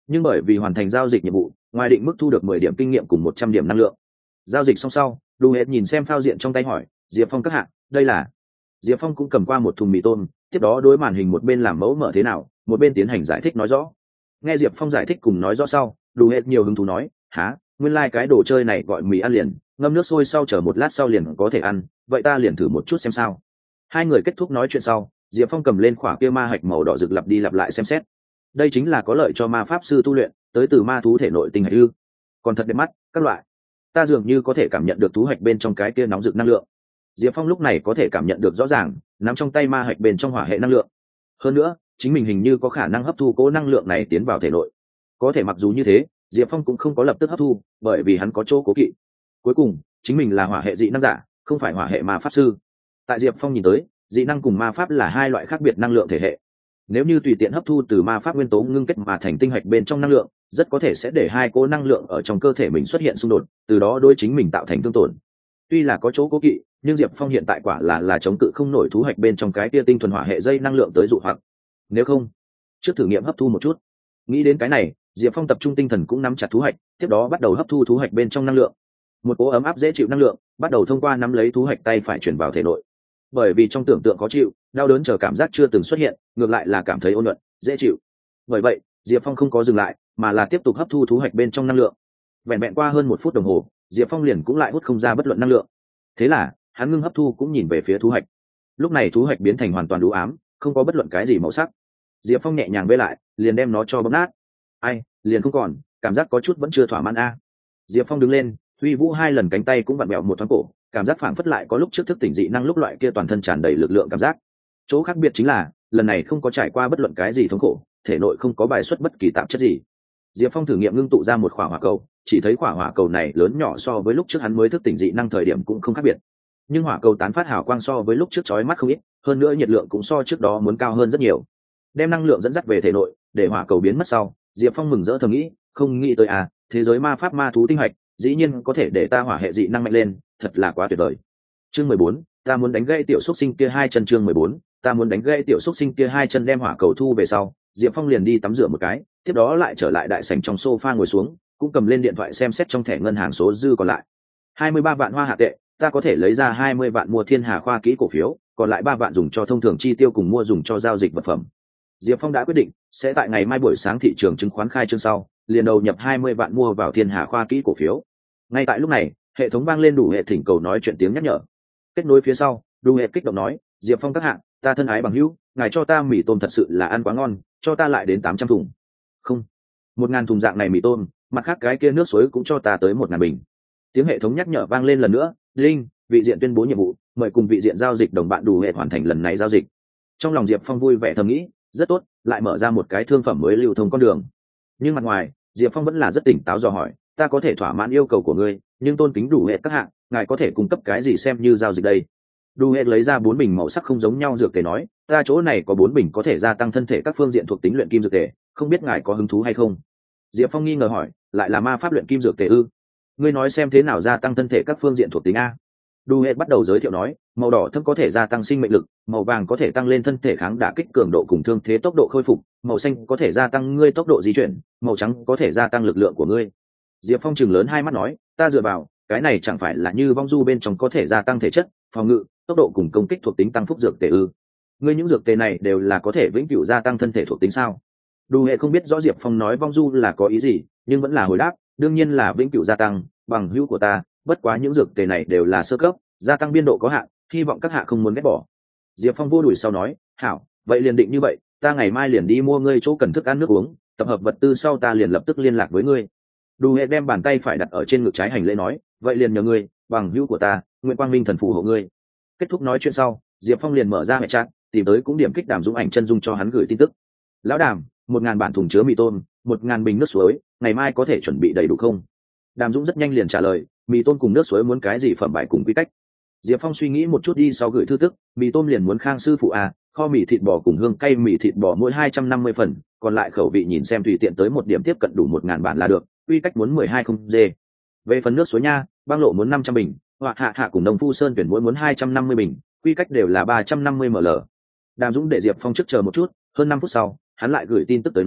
nhưng bởi vì hoàn thành giao dịch nhiệm vụ, ngoài định mức thu được 10 điểm kinh nghiệm cùng 100 điểm năng lượng. Giao dịch xong sau, Đu Hệt nhìn xem phao diện trong tay hỏi, Diệp Phong các hạ, đây là. Diệp Phong cũng cầm qua một thùng mì tôm, tiếp đó đối màn hình một bên làm mẫu mở thế nào, một bên tiến hành giải thích nói rõ. Nghe Diệp Phong giải thích cùng nói rõ sau, Đu Hệt nhiều hứng thú nói, há, nguyên lai cái đồ chơi này gọi mì ăn liền, ngâm nước sôi sau chờ một lát sau liền có thể ăn, vậy ta liền thử một chút xem sao. Hai người kết thúc nói chuyện sau, Diệp Phong cầm lên khỏa kia ma hạch màu đỏ rực lặp đi lặp lại xem xét. Đây chính là có lợi cho ma pháp sư tu luyện, tới từ ma thú thể nội tinh hạch ư? Còn thật đẹp mắt, các loại. Ta dường như có thể cảm nhận được thú hạch bên trong cái kia nóng rực năng lượng. Diệp Phong lúc này có thể cảm nhận được rõ ràng, nắm trong tay ma hạch bên trong hỏa hệ năng lượng. Hơn nữa, chính mình hình như có khả năng hấp thu cố năng lượng này tiến vào thể nội. Có thể mặc dù như thế, Diệp Phong cũng không có lập tức hấp thu, bởi vì hắn có chỗ cố kỵ. Cuối cùng, chính mình là hỏa hệ dị năng giả, không phải hỏa hệ ma pháp sư. Tại Diệp Phong nhìn tới, dị năng cùng ma pháp là hai loại khác biệt năng lượng thể hệ. Nếu như tùy tiện hấp thu từ ma pháp nguyên tố ngưng kết mà thành tinh hạch bên trong năng lượng, rất có thể sẽ để hai cố năng lượng ở trong cơ thể mình xuất hiện xung đột, từ đó đối chính mình tạo thành thương tổn. Tuy là có chỗ cố kỵ, nhưng Diệp Phong hiện tại quả là chống cự không nổi thú hạch bên trong cái kia tinh thuần hỏa hệ dây năng lượng tới dụ hoặc. Nếu không, trước thử nghiệm hấp thu một chút. Nghĩ đến cái này, Diệp Phong tập trung tinh thần cũng nắm chặt thú hạch, tiếp đó bắt đầu hấp thu thú hạch bên trong năng lượng. Một cỗ ấm áp dễ chịu năng lượng bắt đầu thông qua nắm lấy thú hạch tay phải chuyển vào thể nội. Bởi vì trong tưởng tượng khó chịu, đau đớn chờ cảm giác chưa từng xuất hiện, ngược lại là cảm thấy ôn nhuận, dễ chịu. Bởi vậy, Diệp Phong không có dừng lại, mà là tiếp tục hấp thu thú hạch bên trong năng lượng. Vẹn vẹn qua hơn 1 phút đồng hồ, Diệp Phong liền cũng lại hút không ra bất luận năng lượng. Thế là, hắn ngưng hấp thu cũng nhìn về phía thú hạch. Lúc này thú hạch biến thành hoàn toàn u ám, không có bất luận cái gì màu sắc. Diệp Phong nhẹ nhàng vê lại, liền đem nó cho bấm nát. Ai, liền không còn, cảm giác có chút vẫn chưa thỏa mãn a. Diệp Phong đứng lên, huy vũ 2 lần cánh tay cũng vặn vẹo một thoáng cổ, cảm giác phảng phất lại có lúc trước thức tỉnh dị năng lúc loại kia toàn thân tràn đầy lực lượng cảm giác. Chỗ khác biệt chính là, lần này không có trải qua bất luận cái gì thống khổ, thể nội không có bài xuất bất kỳ tạp chất gì. Diệp Phong thử nghiệm ngưng tụ ra một quả hỏa cầu, chỉ thấy quả hỏa cầu này lớn nhỏ so với lúc trước hắn mới thức tỉnh dị năng thời điểm cũng không khác biệt. Nhưng hỏa cầu tán phát hào quang so với lúc trước chói mắt không ít, hơn nữa nhiệt lượng cũng so trước đó muốn cao hơn rất nhiều. Đem năng lượng dẫn dắt về thể nội, để hỏa cầu biến mất sau, Diệp Phong mừng rỡ thầm nghĩ, không nghĩ tới à, thế giới ma pháp ma thú tinh hạch, dĩ nhiên có thể để ta hỏa hệ dị năng mạnh lên, thật là quá tuyệt vời. Chương 14, ta muốn đánh gãy tiểu xúc sinh kia 2 chân. Chương 14, ta muốn đánh gãy tiểu xúc sinh kia 2 chân. Đem hỏa cầu thu về sau, Diệp Phong liền đi tắm rửa một cái, tiếp đó lại trở lại đại sảnh trong sofa ngồi xuống, cũng cầm lên điện thoại xem xét trong thẻ ngân hàng số dư còn lại. 23 vạn hoa hạ tệ, ta có thể lấy ra 20 vạn mua Thiên Hà khoa kỹ cổ phiếu, còn lại 3 vạn dùng cho thông thường chi tiêu cùng mua dùng cho giao dịch vật phẩm. Diệp Phong đã quyết định sẽ tại ngày mai buổi sáng thị trường chứng khoán khai trương sau, liền đầu nhập 20 vạn mua vào Thiên Hà khoa kỹ cổ phiếu. Ngay tại lúc này, hệ thống vang lên đủ hệ thỉnh cầu nói chuyện tiếng nhắc nhở. Kết nối phía sau, đủ hệ kích động nói, Diệp Phong các hạng, ta thân ái bằng hữu, ngài cho ta mì tôm thật sự là ăn quá ngon, cho ta lại đến 800 thùng. Không, 1000 thùng dạng này mì tôm, mặt khác cái kia nước suối cũng cho ta tới 1000 bình. Tiếng hệ thống nhắc nhở vang lên lần nữa, linh, vị diện tuyên bố nhiệm vụ, mời cùng vị diện giao dịch đồng bạn đủ hệ hoàn thành lần này giao dịch. Trong lòng Diệp Phong vui vẻ thầm nghĩ, rất tốt, lại mở ra một cái thương phẩm mới lưu thông con đường. Nhưng mặt ngoài, Diệp Phong vẫn là rất tỉnh táo dò hỏi, ta có thể thỏa mãn yêu cầu của ngươi, nhưng tôn kính đủ hệ các hạng, ngài có thể cung cấp cái gì xem như giao dịch đây? Đủ hệ lấy ra 4 bình màu sắc không giống nhau dược tề nói, ta chỗ này có 4 bình có thể gia tăng thân thể các phương diện thuộc tính luyện kim dược tề, không biết ngài có hứng thú hay không? Diệp Phong nghi ngờ hỏi, lại là ma pháp luyện kim dược tề ư? Ngươi nói xem thế nào gia tăng thân thể các phương diện thuộc tính a? Đủ hệ bắt đầu giới thiệu nói, màu đỏ thâm có thể gia tăng sinh mệnh lực, màu vàng có thể tăng lên thân thể kháng đả kích cường độ cùng thương thế tốc độ khôi phục, màu xanh có thể gia tăng ngươi tốc độ di chuyển, màu trắng có thể gia tăng lực lượng của ngươi. Diệp Phong chừng lớn hai mắt nói, ta dựa vào, cái này chẳng phải là như vong du bên trong có thể gia tăng thể chất, phòng ngự, tốc độ cùng công kích thuộc tính tăng phúc dược tề ư? Ngươi những dược tề này đều là có thể vĩnh cửu gia tăng thân thể thuộc tính sao? Đủ hệ không biết rõ Diệp Phong nói vong du là có ý gì, nhưng vẫn là hồi đáp, đương nhiên là vĩnh cửu gia tăng, bằng hữu của ta, bất quá những dược tề này đều là sơ cấp, gia tăng biên độ có hạn, hy vọng các hạ không muốn ghét bỏ. Diệp Phong vô đuổi sau nói, hảo, vậy liền định như vậy, ta ngày mai liền đi mua ngươi chỗ cần thức ăn nước uống, tập hợp vật tư sau ta liền lập tức liên lạc với ngươi. Đủ hệ đem bàn tay phải đặt ở trên ngực trái hành lễ nói, vậy liền nhờ ngươi, bằng hữu của ta, nguyện quang minh thần phù hộ ngươi. Kết thúc nói chuyện sau, Diệp Phong liền mở ra hệ chat, tìm tới cũng điểm kích Đàm Dũng ảnh chân dung cho hắn gửi tin tức. Lão Đàm, 1000 bản thùng chứa mì tôm, 1000 bình nước suối, ngày mai có thể chuẩn bị đầy đủ không? Đàm Dũng rất nhanh liền trả lời, mì tôm cùng nước suối muốn cái gì phẩm bài cùng quy cách. Diệp Phong suy nghĩ một chút đi sau gửi thư tức, mì tôm liền muốn Khang sư phụ à, kho mì thịt bò cùng hương cay mì thịt bò mỗi 250 phần, còn lại khẩu vị nhìn xem tùy tiện tới một điểm tiếp cận đủ 1000 bản là được, quy cách muốn 12 không dê. Về phần nước suối nha, băng lộ muốn 500 bình, hoặc hạ cùng Đồng Phu Sơn tuyển mỗi muốn 250 bình, quy cách đều là 350 ml. Đàm Dũng để Diệp Phong trước chờ một chút, hơn 5 phút sau, hắn lại gửi tin tức tới nói,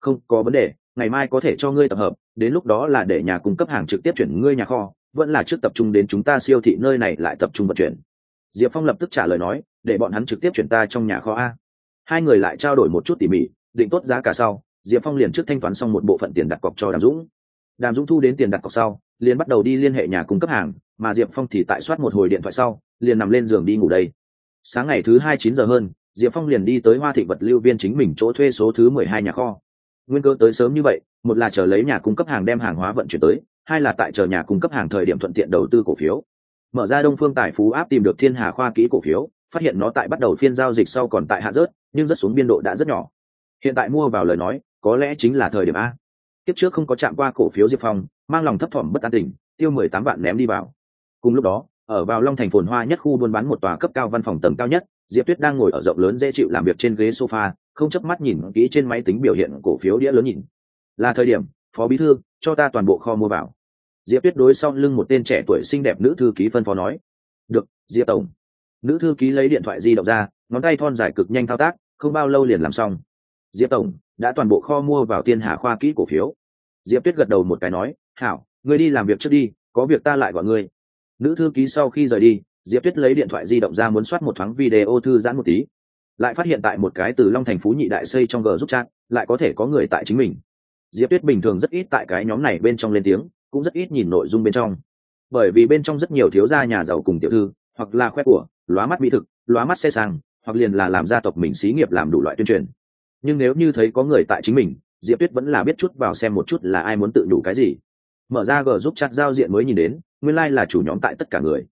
Không có vấn đề, ngày mai có thể cho ngươi tập hợp, đến lúc đó là để nhà cung cấp hàng trực tiếp chuyển ngươi nhà kho, vẫn là trước tập trung đến chúng ta siêu thị nơi này lại tập trung vận chuyển. Diệp Phong lập tức trả lời nói, để bọn hắn trực tiếp chuyển ta trong nhà kho a. Hai người lại trao đổi một chút tỉ mỉ, định tốt giá cả sau, Diệp Phong liền trước thanh toán xong một bộ phận tiền đặt cọc cho Đàm Dũng. Đàm Dũng thu đến tiền đặt cọc sau, liền bắt đầu đi liên hệ nhà cung cấp hàng, mà Diệp Phong thì tại soát một hồi điện thoại sau, liền nằm lên giường đi ngủ đây. Sáng ngày thứ hai 9 giờ hơn, Diệp Phong liền đi tới Hoa Thịnh vật lưu viên chính mình chỗ thuê số thứ 12 nhà kho. Nguyên cơ tới sớm như vậy, một là chờ lấy nhà cung cấp hàng đem hàng hóa vận chuyển tới, hai là tại chờ nhà cung cấp hàng thời điểm thuận tiện đầu tư cổ phiếu. Mở ra Đông Phương Tài Phú App tìm được Thiên Hà Khoa kỹ cổ phiếu, phát hiện nó tại bắt đầu phiên giao dịch sau còn tại hạ rớt, nhưng rất xuống biên độ đã rất nhỏ. Hiện tại mua vào lời nói, có lẽ chính là thời điểm a. Tiếp trước không có chạm qua cổ phiếu Diệp Phong, mang lòng thấp thỏm bất an tình, tiêu 18 vạn ném đi vào. Cùng lúc đó, ở vào Long Thành phồn hoa nhất khu buôn bán một tòa cấp cao văn phòng tầng cao nhất, Diệp Tuyết đang ngồi ở rộng lớn dễ chịu làm việc trên ghế sofa, không chớp mắt nhìn kỹ trên máy tính biểu hiện cổ phiếu đĩa lớn nhìn. Là thời điểm, Phó bí thư, cho ta toàn bộ kho mua vào. Diệp Tuyết đối sau lưng một tên trẻ tuổi xinh đẹp nữ thư ký phân phó nói. Được, Diệp tổng. Nữ thư ký lấy điện thoại di động ra, ngón tay thon dài cực nhanh thao tác, không bao lâu liền làm xong. Diệp tổng đã toàn bộ kho mua vào Thiên Hà Khoa kỹ cổ phiếu. Diệp Tuyết gật đầu một cái nói, hảo, ngươi đi làm việc trước đi, có việc ta lại gọi ngươi. Nữ thư ký sau khi rời đi, Diệp Tuyết lấy điện thoại di động ra muốn soát một thoáng video thư giãn một tí, lại phát hiện tại một cái từ Long Thành Phú Nhị Đại xây trong group chat lại có thể có người tại chính mình. Diệp Tuyết bình thường rất ít tại cái nhóm này bên trong lên tiếng, cũng rất ít nhìn nội dung bên trong, bởi vì bên trong rất nhiều thiếu gia nhà giàu cùng tiểu thư, hoặc là khoe của, lóa mắt mỹ thực, lóa mắt xe sang, hoặc liền là làm gia tộc mình xí nghiệp làm đủ loại tuyên truyền. Nhưng nếu như thấy có người tại chính mình, Diệp Tuyết vẫn là biết chút vào xem một chút là ai muốn tự đủ cái gì. Mở ra group chat giao diện mới nhìn đến, nguyên lai là chủ nhóm tại tất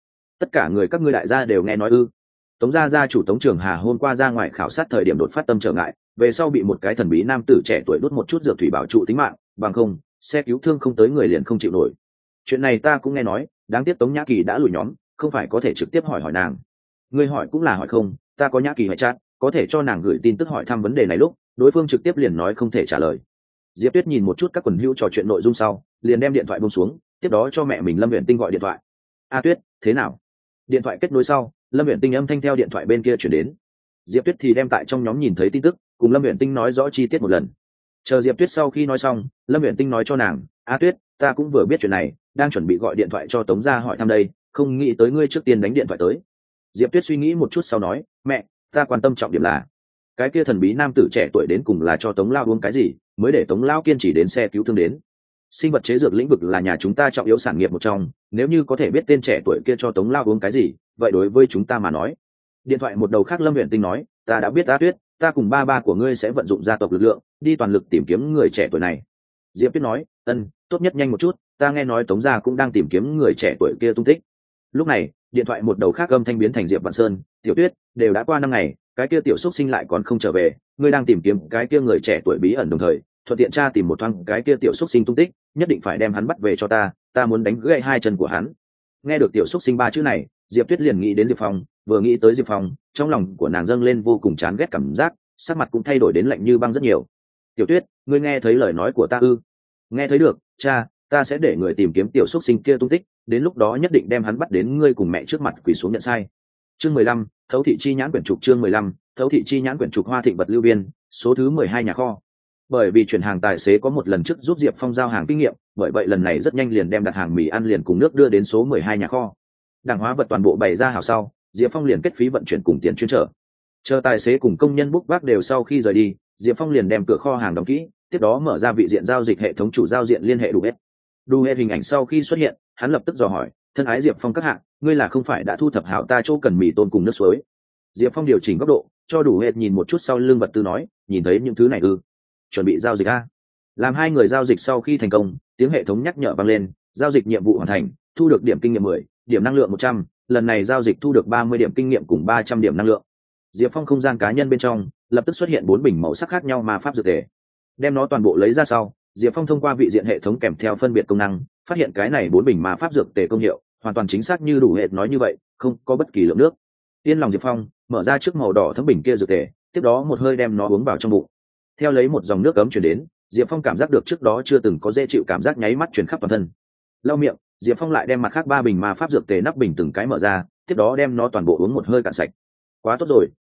cả người các ngươi đại gia đều nghe nói ư? Tống gia chủ Tống Trường Hà hôm qua ra ngoài khảo sát thời điểm đột phát tâm trở ngại, về sau bị một cái thần bí nam tử trẻ tuổi đốt một chút dược thủy bảo trụ tính mạng, bằng không xe cứu thương không tới người liền không chịu nổi. Chuyện này ta cũng nghe nói, đáng tiếc Tống Nhã Kỳ đã lùi nhóm, không phải có thể trực tiếp hỏi nàng. Ngươi hỏi cũng là hỏi không, ta có Nhã Kỳ hỏi chat, có thể cho nàng gửi tin tức hỏi thăm vấn đề này lúc đối phương trực tiếp liền nói không thể trả lời. Diệp Tuyết nhìn một chút các quần hữu trò chuyện nội dung sau, liền đem điện thoại buông xuống, tiếp đó cho mẹ mình Lâm Uyển Tinh gọi điện thoại. A Tuyết, thế nào? Điện thoại kết nối sau, Lâm Uyển Tinh âm thanh theo điện thoại bên kia chuyển đến. Diệp Tuyết thì đem tại trong nhóm nhìn thấy tin tức, cùng Lâm Uyển Tinh nói rõ chi tiết một lần. Chờ Diệp Tuyết sau khi nói xong, Lâm Uyển Tinh nói cho nàng, A Tuyết, ta cũng vừa biết chuyện này, đang chuẩn bị gọi điện thoại cho Tống gia hỏi thăm đây, không nghĩ tới ngươi trước tiên đánh điện thoại tới. Diệp Tuyết suy nghĩ một chút sau nói, mẹ, ta quan tâm trọng điểm là cái kia thần bí nam tử trẻ tuổi đến cùng là cho Tống lao uống cái gì, mới để Tống lao kiên trì đến xe cứu thương đến. Sinh vật chế dược lĩnh vực là nhà chúng ta trọng yếu sản nghiệp một trong, nếu như có thể biết tên trẻ tuổi kia cho Tống lao uống cái gì, vậy đối với chúng ta mà nói. Điện thoại một đầu khác Lâm Uyển Tinh nói, ta đã biết A Tuyết, ta cùng ba của ngươi sẽ vận dụng gia tộc lực lượng đi toàn lực tìm kiếm người trẻ tuổi này. Diệp Tuyết nói, tốt nhất nhanh một chút, ta nghe nói Tống gia cũng đang tìm kiếm người trẻ tuổi kia tung tích. Lúc này điện thoại một đầu khác âm thanh biến thành Diệp Vạn Sơn, Tiểu Tuyết, đều đã qua 5 ngày, cái kia tiểu xúc sinh lại còn không trở về, ngươi đang tìm kiếm cái kia người trẻ tuổi bí ẩn, đồng thời thuận tiện tra tìm một thoáng cái kia tiểu xúc sinh tung tích, nhất định phải đem hắn bắt về cho ta muốn đánh gãy 2 chân của hắn. Nghe được tiểu xúc sinh 3 chữ này, Diệp Tuyết liền nghĩ đến Diệp Phong, vừa nghĩ tới Diệp Phong, trong lòng của nàng dâng lên vô cùng chán ghét cảm giác, sắc mặt cũng thay đổi đến lạnh như băng rất nhiều. Tiểu Tuyết, ngươi nghe thấy lời nói của ta ư? Nghe thấy được, cha, ta sẽ để người tìm kiếm tiểu xúc sinh kia tung tích, đến lúc đó nhất định đem hắn bắt đến ngươi cùng mẹ trước mặt quỳ xuống nhận sai. Chương 15, Thấu thị chi nhãn quyển trục. Chương 15, Thấu thị chi nhãn quyển trục. Hoa Thịnh vật lưu biên, số thứ 12 nhà kho. Bởi vì chuyển hàng tài xế có một lần trước giúp Diệp Phong giao hàng kinh nghiệm, bởi vậy lần này rất nhanh liền đem đặt hàng mì ăn liền cùng nước đưa đến số 12 nhà kho. Đảng hóa vật toàn bộ bày ra hảo sau, Diệp Phong liền kết phí vận chuyển cùng tiền chuyên trở. Chờ tài xế cùng công nhân bốc vác đều sau khi rời đi, Diệp Phong liền đem cửa kho hàng đóng kỹ, tiếp đó mở ra vị diện giao dịch hệ thống chủ giao diện liên hệ đủ hết hình ảnh sau khi xuất hiện, hắn lập tức dò hỏi, thân ái Diệp Phong các hạng, ngươi là không phải đã thu thập hảo ta chỗ cần mì tôm cùng nước suối? Diệp Phong điều chỉnh góc độ, cho đủ hết nhìn một chút sau lưng vật tư nói, nhìn thấy những thứ này ư? Chuẩn bị giao dịch a. Làm hai người giao dịch sau khi thành công, tiếng hệ thống nhắc nhở vang lên, giao dịch nhiệm vụ hoàn thành, thu được điểm kinh nghiệm 10, điểm năng lượng 100, lần này giao dịch thu được 30 điểm kinh nghiệm cùng 300 điểm năng lượng. Diệp Phong không gian cá nhân bên trong lập tức xuất hiện 4 bình màu sắc khác nhau ma pháp dược tề. Đem nó toàn bộ lấy ra sau, Diệp Phong thông qua vị diện hệ thống kèm theo phân biệt công năng, phát hiện cái này 4 bình ma pháp dược tề công hiệu hoàn toàn chính xác như đủ hệ nói như vậy, không có bất kỳ lượng nước. Yên lòng Diệp Phong, mở ra trước màu đỏ thấm bình kia dược tề, tiếp đó một hơi đem nó uống vào trong bụng. Theo lấy một dòng nước ấm truyền đến, Diệp Phong cảm giác được trước đó chưa từng có dễ chịu cảm giác nháy mắt truyền khắp toàn thân. Lau miệng, Diệp Phong lại đem mặt khác 3 bình ma pháp dược tề nắp bình từng cái mở ra, tiếp đó đem nó toàn bộ uống một hơi cạn sạch. Quá tốt rồi,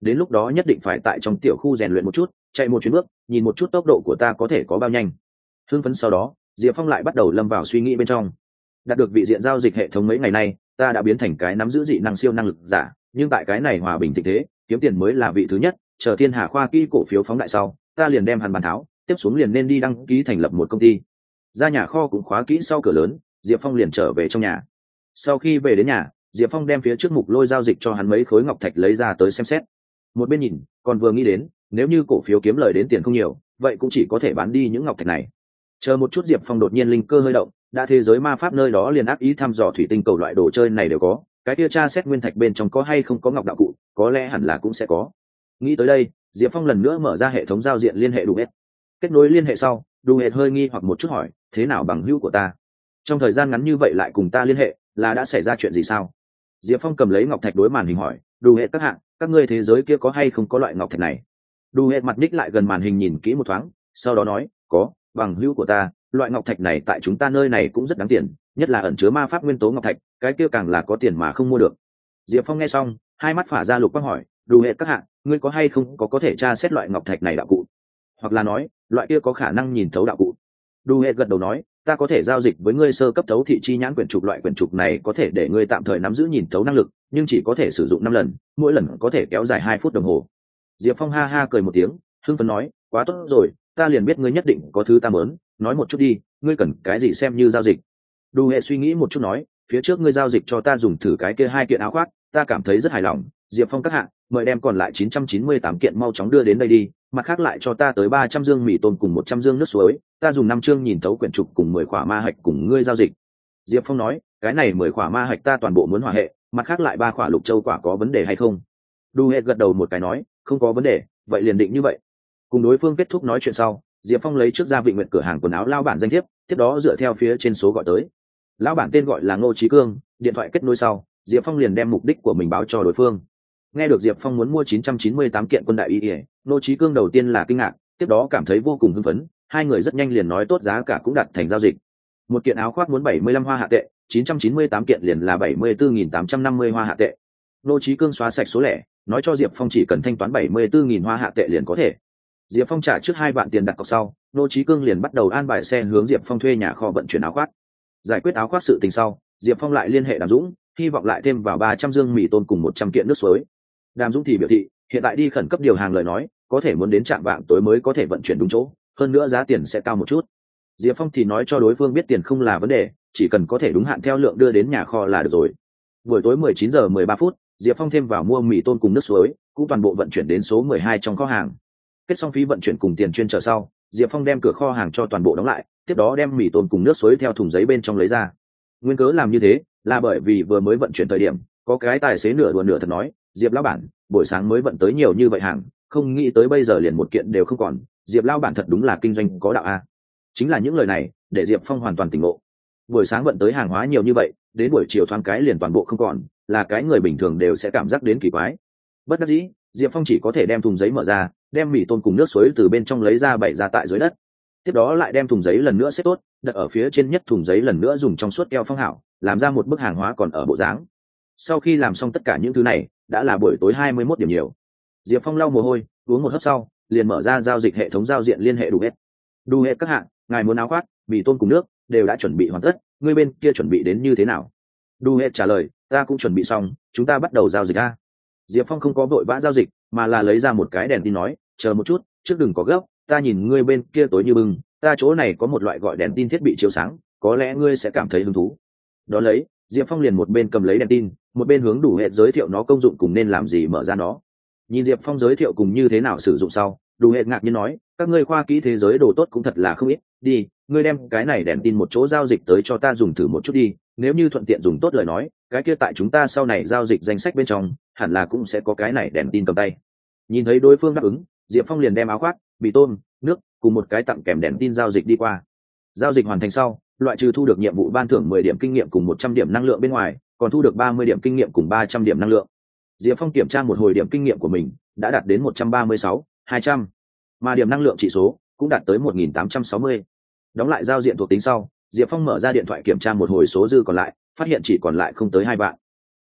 đến lúc đó nhất định phải tại trong tiểu khu rèn luyện một chút, chạy một chuyến bước, nhìn một chút tốc độ của ta có thể có bao nhanh. Hưng phấn sau đó, Diệp Phong lại bắt đầu lâm vào suy nghĩ bên trong. Đạt được vị diện giao dịch hệ thống mấy ngày nay, ta đã biến thành cái nắm giữ dị năng siêu năng lực giả, nhưng tại cái này hòa bình tình thế, kiếm tiền mới là vị thứ nhất. Chờ Thiên Hà khoa kỹ cổ phiếu phóng đại sau, ta liền đem hắn bàn tháo, tiếp xuống liền nên đi đăng ký thành lập một công ty. Ra nhà kho cũng khóa kỹ sau cửa lớn, Diệp Phong liền trở về trong nhà. Sau khi về đến nhà, Diệp Phong đem phía trước mục lôi giao dịch cho hắn mấy khối ngọc thạch lấy ra tới xem xét. Một bên nhìn, còn vừa nghĩ đến, nếu như cổ phiếu kiếm lời đến tiền không nhiều, vậy cũng chỉ có thể bán đi những ngọc thạch này. Chờ một chút, Diệp Phong đột nhiên linh cơ hơi động, đã thế giới ma pháp nơi đó liền ác ý thăm dò thủy tinh cầu loại đồ chơi này đều có, cái kia tra xét nguyên thạch bên trong có hay không có ngọc đạo cụ, có lẽ hẳn là cũng sẽ có. Nghĩ tới đây, Diệp Phong lần nữa mở ra hệ thống giao diện liên hệ đủ hết. Kết nối liên hệ sau, đủ hết hơi nghi hoặc một chút hỏi, thế nào bằng hữu của ta? Trong thời gian ngắn như vậy lại cùng ta liên hệ, là đã xảy ra chuyện gì sao? Diệp Phong cầm lấy ngọc thạch đối màn hình hỏi, đủ hết các hạng, các ngươi thế giới kia có hay không có loại ngọc thạch này? Đủ hết mặt ních lại gần màn hình nhìn kỹ một thoáng, sau đó nói, có, bằng hữu của ta, loại ngọc thạch này tại chúng ta nơi này cũng rất đáng tiền, nhất là ẩn chứa ma pháp nguyên tố ngọc thạch, cái kia càng là có tiền mà không mua được. Diệp Phong nghe xong, hai mắt phả ra lục quang hỏi, đủ hệ các hạng, ngươi có hay không có thể tra xét loại ngọc thạch này đạo cụ, hoặc là nói loại kia có khả năng nhìn thấu đạo cụ? Đủ hệ gật đầu nói, ta có thể giao dịch với ngươi sơ cấp thấu thị chi nhãn quyển trục, loại quyển trục này có thể để ngươi tạm thời nắm giữ nhìn thấu năng lực, nhưng chỉ có thể sử dụng 5 lần, mỗi lần có thể kéo dài 2 phút đồng hồ. Diệp Phong ha ha cười một tiếng, hưng phấn nói, quá tốt rồi, ta liền biết ngươi nhất định có thứ ta muốn, nói một chút đi, ngươi cần cái gì xem như giao dịch? Đủ hệ suy nghĩ một chút nói, phía trước ngươi giao dịch cho ta dùng thử cái kia 2 kiện áo khoác, ta cảm thấy rất hài lòng. Diệp Phong các hạng, mời đem còn lại 998 kiện mau chóng đưa đến đây đi, mặt khác lại cho ta tới 300 dương mì tôm cùng 100 dương nước suối, ta dùng 5 chương nhìn thấu quyển trục cùng 10 khỏa ma hạch cùng ngươi giao dịch. Diệp Phong nói, cái này 10 khỏa ma hạch ta toàn bộ muốn hỏa hệ, mặt khác lại 3 khỏa lục châu quả có vấn đề hay không? Đủ hệ gật đầu một cái nói, không có vấn đề, vậy liền định như vậy. Cùng đối phương kết thúc nói chuyện sau, Diệp Phong lấy trước ra Vịnh Nguyệt cửa hàng quần áo lao bản danh thiếp, tiếp đó dựa theo phía trên số gọi tới. Lão bản tên gọi là Ngô Chí Cương, điện thoại kết nối sau, Diệp Phong liền đem mục đích của mình báo cho đối phương. Nghe được Diệp Phong muốn mua 998 kiện quân đại y, Ngô Chí Cương đầu tiên là kinh ngạc, tiếp đó cảm thấy vô cùng hưng phấn, hai người rất nhanh liền nói tốt giá cả cũng đặt thành giao dịch. Một kiện áo khoác muốn 75 hoa hạ tệ, 998 kiện liền là 74.850 hoa hạ tệ. Ngô Chí Cương xóa sạch số lẻ, nói cho Diệp Phong chỉ cần thanh toán 74.000 hoa hạ tệ liền có thể. Diệp Phong trả trước 2 vạn tiền đặt cọc sau, Ngô Chí Cương liền bắt đầu an bài xe hướng Diệp Phong thuê nhà kho vận chuyển áo khoác. Giải quyết áo khoác sự tình sau, Diệp Phong lại liên hệ Đàm Dũng, hy vọng lại thêm vào 300 dương mì tôm cùng 100 kiện nước suối. Đàm Dũng thì biểu thị, hiện tại đi khẩn cấp điều hàng lời nói, có thể muốn đến trạm vạng tối mới có thể vận chuyển đúng chỗ, hơn nữa giá tiền sẽ cao một chút. Diệp Phong thì nói cho đối phương biết tiền không là vấn đề, chỉ cần có thể đúng hạn theo lượng đưa đến nhà kho là được rồi. Buổi tối 19 giờ 13 phút, Diệp Phong thêm vào mua mì tôm cùng nước suối, cũng toàn bộ vận chuyển đến số 12 trong kho hàng. Kết xong phí vận chuyển cùng tiền chuyên trở sau, Diệp Phong đem cửa kho hàng cho toàn bộ đóng lại, tiếp đó đem mì tôm cùng nước suối theo thùng giấy bên trong lấy ra. Nguyên cớ làm như thế là bởi vì vừa mới vận chuyển thời điểm, có cái tài xế nửa đùa nửa thật nói, Diệp lão bản, buổi sáng mới vận tới nhiều như vậy hàng, không nghĩ tới bây giờ liền một kiện đều không còn, Diệp lão bản thật đúng là kinh doanh có đạo a. Chính là những lời này để Diệp Phong hoàn toàn tỉnh ngộ. Buổi sáng vận tới hàng hóa nhiều như vậy, đến buổi chiều thoáng cái liền toàn bộ không còn, là cái người bình thường đều sẽ cảm giác đến kỳ quái. Bất đắc dĩ, Diệp Phong chỉ có thể đem thùng giấy mở ra, đem mì tôm cùng nước suối từ bên trong lấy ra bày ra tại dưới đất. Tiếp đó lại đem thùng giấy lần nữa xếp tốt, đặt ở phía trên nhất thùng giấy lần nữa dùng trong suốt keo phong hảo, làm ra một bức hàng hóa còn ở bộ dáng. Sau khi làm xong tất cả những thứ này, đã là buổi tối 21 điểm nhiều. Diệp Phong lau mồ hôi, uống một hớp sau, liền mở ra giao dịch hệ thống giao diện liên hệ đủ hết. Đủ hết các hạng, ngài muốn áo khoác, mì tôm cùng nước đều đã chuẩn bị hoàn tất, người bên kia chuẩn bị đến như thế nào? Đủ hết trả lời, ta cũng chuẩn bị xong, chúng ta bắt đầu giao dịch a. Diệp Phong không có vội vã giao dịch, mà là lấy ra một cái đèn tin nói, chờ một chút, trước đừng có gấp, ta nhìn ngươi bên kia tối như bừng, ta chỗ này có một loại gọi đèn tin thiết bị chiếu sáng, có lẽ ngươi sẽ cảm thấy hứng thú. Đó lấy, Diệp Phong liền một bên cầm lấy đèn tin, một bên hướng Đủ hệ giới thiệu nó công dụng cùng nên làm gì mở ra nó. Nhìn Diệp Phong giới thiệu cùng như thế nào sử dụng sau, Đủ hệ ngạc nhiên nói, các ngươi khoa kỹ thế giới đồ tốt cũng thật là không ít, đi, ngươi đem cái này đèn tin một chỗ giao dịch tới cho ta dùng thử một chút đi, nếu như thuận tiện dùng tốt lời nói, cái kia tại chúng ta sau này giao dịch danh sách bên trong, hẳn là cũng sẽ có cái này đèn tin cầm tay. Nhìn thấy đối phương đáp ứng, Diệp Phong liền đem áo khoác, mì tôm, nước cùng một cái tặng kèm đèn tin giao dịch đi qua. Giao dịch hoàn thành sau, loại trừ thu được nhiệm vụ ban thưởng 10 điểm kinh nghiệm cùng 100 điểm năng lượng bên ngoài, còn thu được 30 điểm kinh nghiệm cùng 300 điểm năng lượng. Diệp Phong kiểm tra một hồi điểm kinh nghiệm của mình, đã đạt đến 136, 200, mà điểm năng lượng chỉ số cũng đạt tới 1860. Đóng lại giao diện thuộc tính sau, Diệp Phong mở ra điện thoại kiểm tra một hồi số dư còn lại, phát hiện chỉ còn lại không tới 2 vạn. Ai,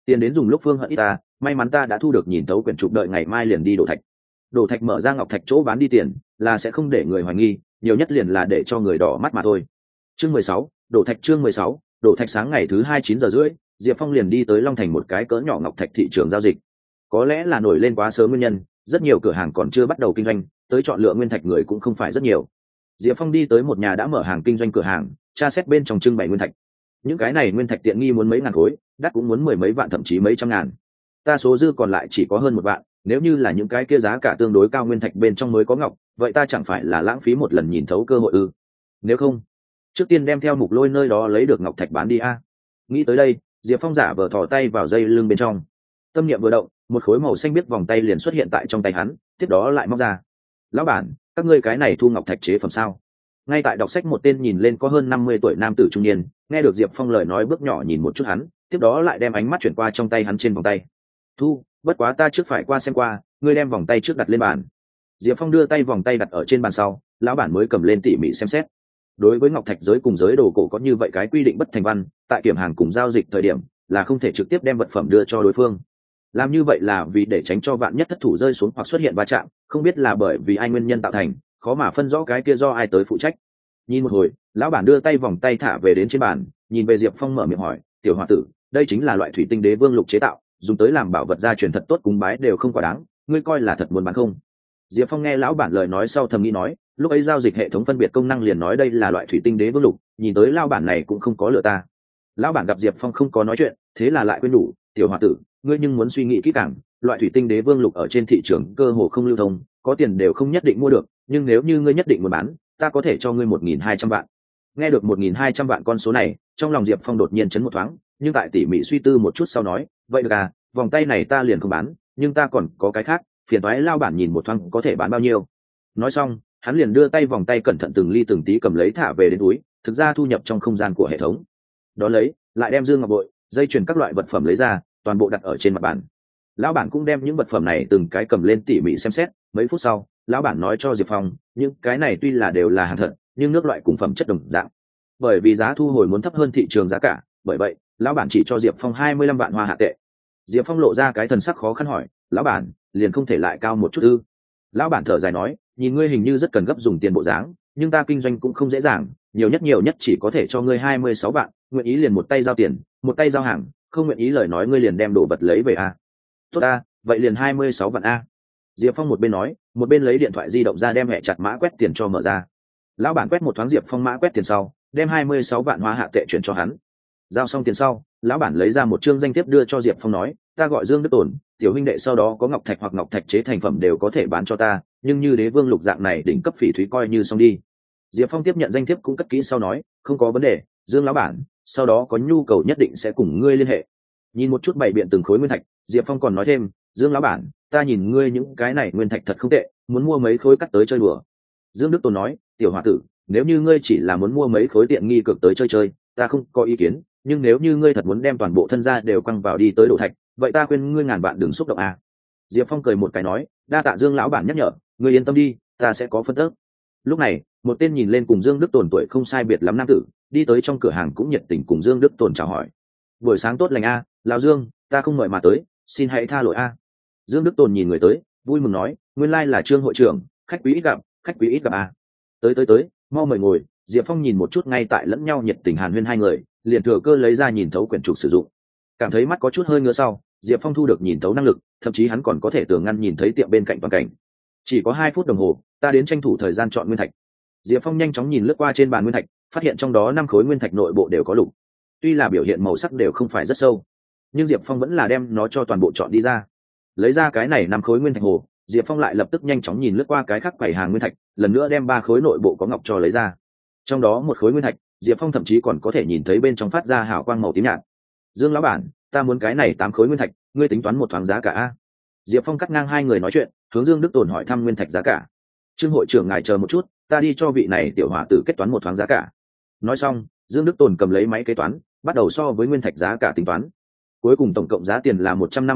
tiền đến dùng lúc phương hận ít ta, may mắn ta đã thu được nhìn thấu quyển trục, đợi ngày mai liền đi đổ thạch. Đổ thạch mở ra ngọc thạch chỗ bán đi tiền là sẽ không để người hoài nghi, nhiều nhất liền là để cho người đỏ mắt mà thôi. Chương 16, đổ thạch. Chương 16, đổ thạch. Sáng ngày thứ 9 giờ rưỡi, Diệp Phong liền đi tới Long Thành một cái cỡ nhỏ ngọc thạch thị trường giao dịch. Có lẽ là nổi lên quá sớm nguyên nhân, rất nhiều cửa hàng còn chưa bắt đầu kinh doanh, tới chọn lựa nguyên thạch người cũng không phải rất nhiều. Diệp Phong đi tới một nhà đã mở hàng kinh doanh cửa hàng, tra xét bên trong trưng bày nguyên thạch. Những cái này nguyên thạch tiện nghi muốn mấy ngàn khối, đắt cũng muốn mười mấy vạn, thậm chí mấy trăm ngàn. Ta số dư còn lại chỉ có hơn 1 vạn, nếu như là những cái kia giá cả tương đối cao nguyên thạch bên trong mới có ngọc, vậy ta chẳng phải là lãng phí một lần nhìn thấu cơ hội ư? Nếu không, trước tiên đem theo Mục Lôi nơi đó lấy được ngọc thạch bán đi a. Nghĩ tới đây, Diệp Phong giả vờ thò tay vào dây lưng bên trong, tâm niệm vừa động, một khối màu xanh biếc vòng tay liền xuất hiện tại trong tay hắn, tiếp đó lại móc ra. Lão bản, các ngươi cái này thu ngọc thạch chế phẩm sao? Ngay tại đọc sách một tên nhìn lên có hơn 50 tuổi nam tử trung niên, nghe được Diệp Phong lời nói bước nhỏ nhìn một chút hắn, tiếp đó lại đem ánh mắt chuyển qua trong tay hắn trên vòng tay. Thu, bất quá ta trước phải qua xem qua, ngươi đem vòng tay trước đặt lên bàn. Diệp Phong đưa tay vòng tay đặt ở trên bàn sau, lão bản mới cầm lên tỉ mỉ xem xét. Đối với ngọc thạch giới cùng giới đồ cổ có như vậy cái quy định bất thành văn, tại kiểm hàng cùng giao dịch thời điểm là không thể trực tiếp đem vật phẩm đưa cho đối phương. Làm như vậy là vì để tránh cho vạn nhất thất thủ rơi xuống hoặc xuất hiện va chạm, không biết là bởi vì ai nguyên nhân tạo thành, khó mà phân rõ cái kia do ai tới phụ trách. Nhìn một hồi, lão bản đưa tay vòng tay thả về đến trên bàn, nhìn về Diệp Phong mở miệng hỏi, tiểu hòa tử, đây chính là loại thủy tinh đế vương lục chế tạo, dùng tới làm bảo vật gia truyền thật tốt, cúng bái đều không quá đáng, ngươi coi là thật muốn bán không? Diệp Phong nghe lão bản lời nói sau thầm nghĩ nói, lúc ấy giao dịch hệ thống phân biệt công năng liền nói đây là loại thủy tinh đế vương lục, nhìn tới lão bản này cũng không có lừa ta. Lão bản gặp Diệp Phong không có nói chuyện, thế là lại khuyên nhủ, tiểu hòa tử, ngươi nhưng muốn suy nghĩ kỹ càng, loại thủy tinh đế vương lục ở trên thị trường cơ hồ không lưu thông, có tiền đều không nhất định mua được, nhưng nếu như ngươi nhất định muốn bán, ta có thể cho ngươi 1.200 vạn. Nghe được 1.200 vạn con số này, trong lòng Diệp Phong đột nhiên chấn một thoáng, nhưng tại tỉ mỉ suy tư một chút sau nói, vậy được à, vòng tay này ta liền không bán, nhưng ta còn có cái khác, phiền toái lao bản nhìn một thoáng có thể bán bao nhiêu. Nói xong, hắn liền đưa tay vòng tay cẩn thận từng ly từng tí cầm lấy thả về đến túi, thực ra thu nhập trong không gian của hệ thống. Đó lấy, lại đem dương ngọc bội, dây chuyền các loại vật phẩm lấy ra, toàn bộ đặt ở trên mặt bàn. Lão bản cũng đem những vật phẩm này từng cái cầm lên tỉ mỉ xem xét, mấy phút sau, lão bản nói cho Diệp Phong, những cái này tuy là đều là hàng thật, nhưng nước loại cùng phẩm chất đồng dạng. Bởi vì giá thu hồi muốn thấp hơn thị trường giá cả, bởi vậy, lão bản chỉ cho Diệp Phong 25 vạn hoa hạ tệ. Diệp Phong lộ ra cái thần sắc khó khăn hỏi, lão bản, liền không thể lại cao một chút ư? Lão bản thở dài nói, nhìn ngươi hình như rất cần gấp dùng tiền bộ dáng, nhưng ta kinh doanh cũng không dễ dàng, nhiều nhất chỉ có thể cho ngươi 26 vạn, nguyện ý liền một tay giao tiền, một tay giao hàng, không nguyện ý lời nói ngươi liền đem đồ vật lấy về a. Tốt a, vậy liền 26 vạn a. Diệp Phong một bên nói, một bên lấy điện thoại di động ra đem hẹ chặt mã quét tiền cho mở ra. Lão bản quét một thoáng Diệp Phong mã quét tiền sau, đem 26 vạn hoa hạ tệ chuyển cho hắn. Giao xong tiền sau, lão bản lấy ra một chương danh thiếp đưa cho Diệp Phong nói, ta gọi Dương Đức Tồn, tiểu huynh đệ sau đó có ngọc thạch hoặc ngọc thạch chế thành phẩm đều có thể bán cho ta, nhưng như đế vương lục dạng này đỉnh cấp phỉ thúy coi như xong đi. Diệp Phong tiếp nhận danh thiếp cũng cất kỹ sau nói, không có vấn đề, Dương lão bản, sau đó có nhu cầu nhất định sẽ cùng ngươi liên hệ. Nhìn một chút bày biện từng khối nguyên thạch, Diệp Phong còn nói thêm, Dương lão bản, ta nhìn ngươi những cái này nguyên thạch thật không tệ, muốn mua mấy khối cắt tới chơi đùa. Dương Đức Tồn nói, tiểu hòa tử, nếu như ngươi chỉ là muốn mua mấy khối tiện nghi cực tới chơi chơi, ta không có ý kiến, nhưng nếu như ngươi thật muốn đem toàn bộ thân gia đều quăng vào đi tới đổ thạch, vậy ta khuyên ngươi ngàn vạn đừng xúc động a. Diệp Phong cười một cái nói, đa tạ Dương lão bản nhắc nhở, ngươi yên tâm đi, ta sẽ có phân tích. Lúc này, một tên nhìn lên cùng Dương Đức Tồn tuổi không sai biệt lắm nam tử, đi tới trong cửa hàng cũng nhiệt tình cùng Dương Đức Tồn chào hỏi. Buổi sáng tốt lành a, lão Dương, ta không mời mà tới, xin hãy tha lỗi a. Dương Đức Tồn nhìn người tới, vui mừng nói, nguyên lai là Trương hội trưởng, khách quý ít gặp, khách quý ít gặp a. Tới, mau mời ngồi. Diệp Phong nhìn một chút ngay tại lẫn nhau nhiệt tình hàn huyên hai người, liền thừa cơ lấy ra nhìn thấu quyển trục sử dụng. Cảm thấy mắt có chút hơi ngứa sau, Diệp Phong thu được nhìn thấu năng lực, thậm chí hắn còn có thể tường ngăn nhìn thấy tiệm bên cạnh toàn cảnh. Chỉ có 2 phút đồng hồ, ta đến tranh thủ thời gian chọn nguyên thạch. Diệp Phong nhanh chóng nhìn lướt qua trên bàn nguyên thạch, phát hiện trong đó 5 khối nguyên thạch nội bộ đều có lục. Tuy là biểu hiện màu sắc đều không phải rất sâu, nhưng Diệp Phong vẫn là đem nó cho toàn bộ chọn đi ra. Lấy ra cái này 5 khối nguyên thạch hồ, Diệp Phong lại lập tức nhanh chóng nhìn lướt qua cái khác quầy hàng nguyên thạch, lần nữa đem 3 khối nội bộ có ngọc cho lấy ra. Trong đó 1 khối nguyên thạch, Diệp Phong thậm chí còn có thể nhìn thấy bên trong phát ra hào quang màu tím nhạt. Dương lão bản, ta muốn cái này 8 khối nguyên thạch, ngươi tính toán một thoáng giá cả a. Diệp Phong cắt ngang hai người nói chuyện, hướng Dương Đức Tồn hỏi thăm nguyên thạch giá cả. Trương hội trưởng ngài chờ một chút, ta đi cho vị này tiểu hòa tử kết toán một thoáng giá cả. Nói xong, Dương Đức Tồn cầm lấy máy kế toán, bắt đầu so với nguyên thạch giá cả tính toán. Cuối cùng tổng cộng giá tiền là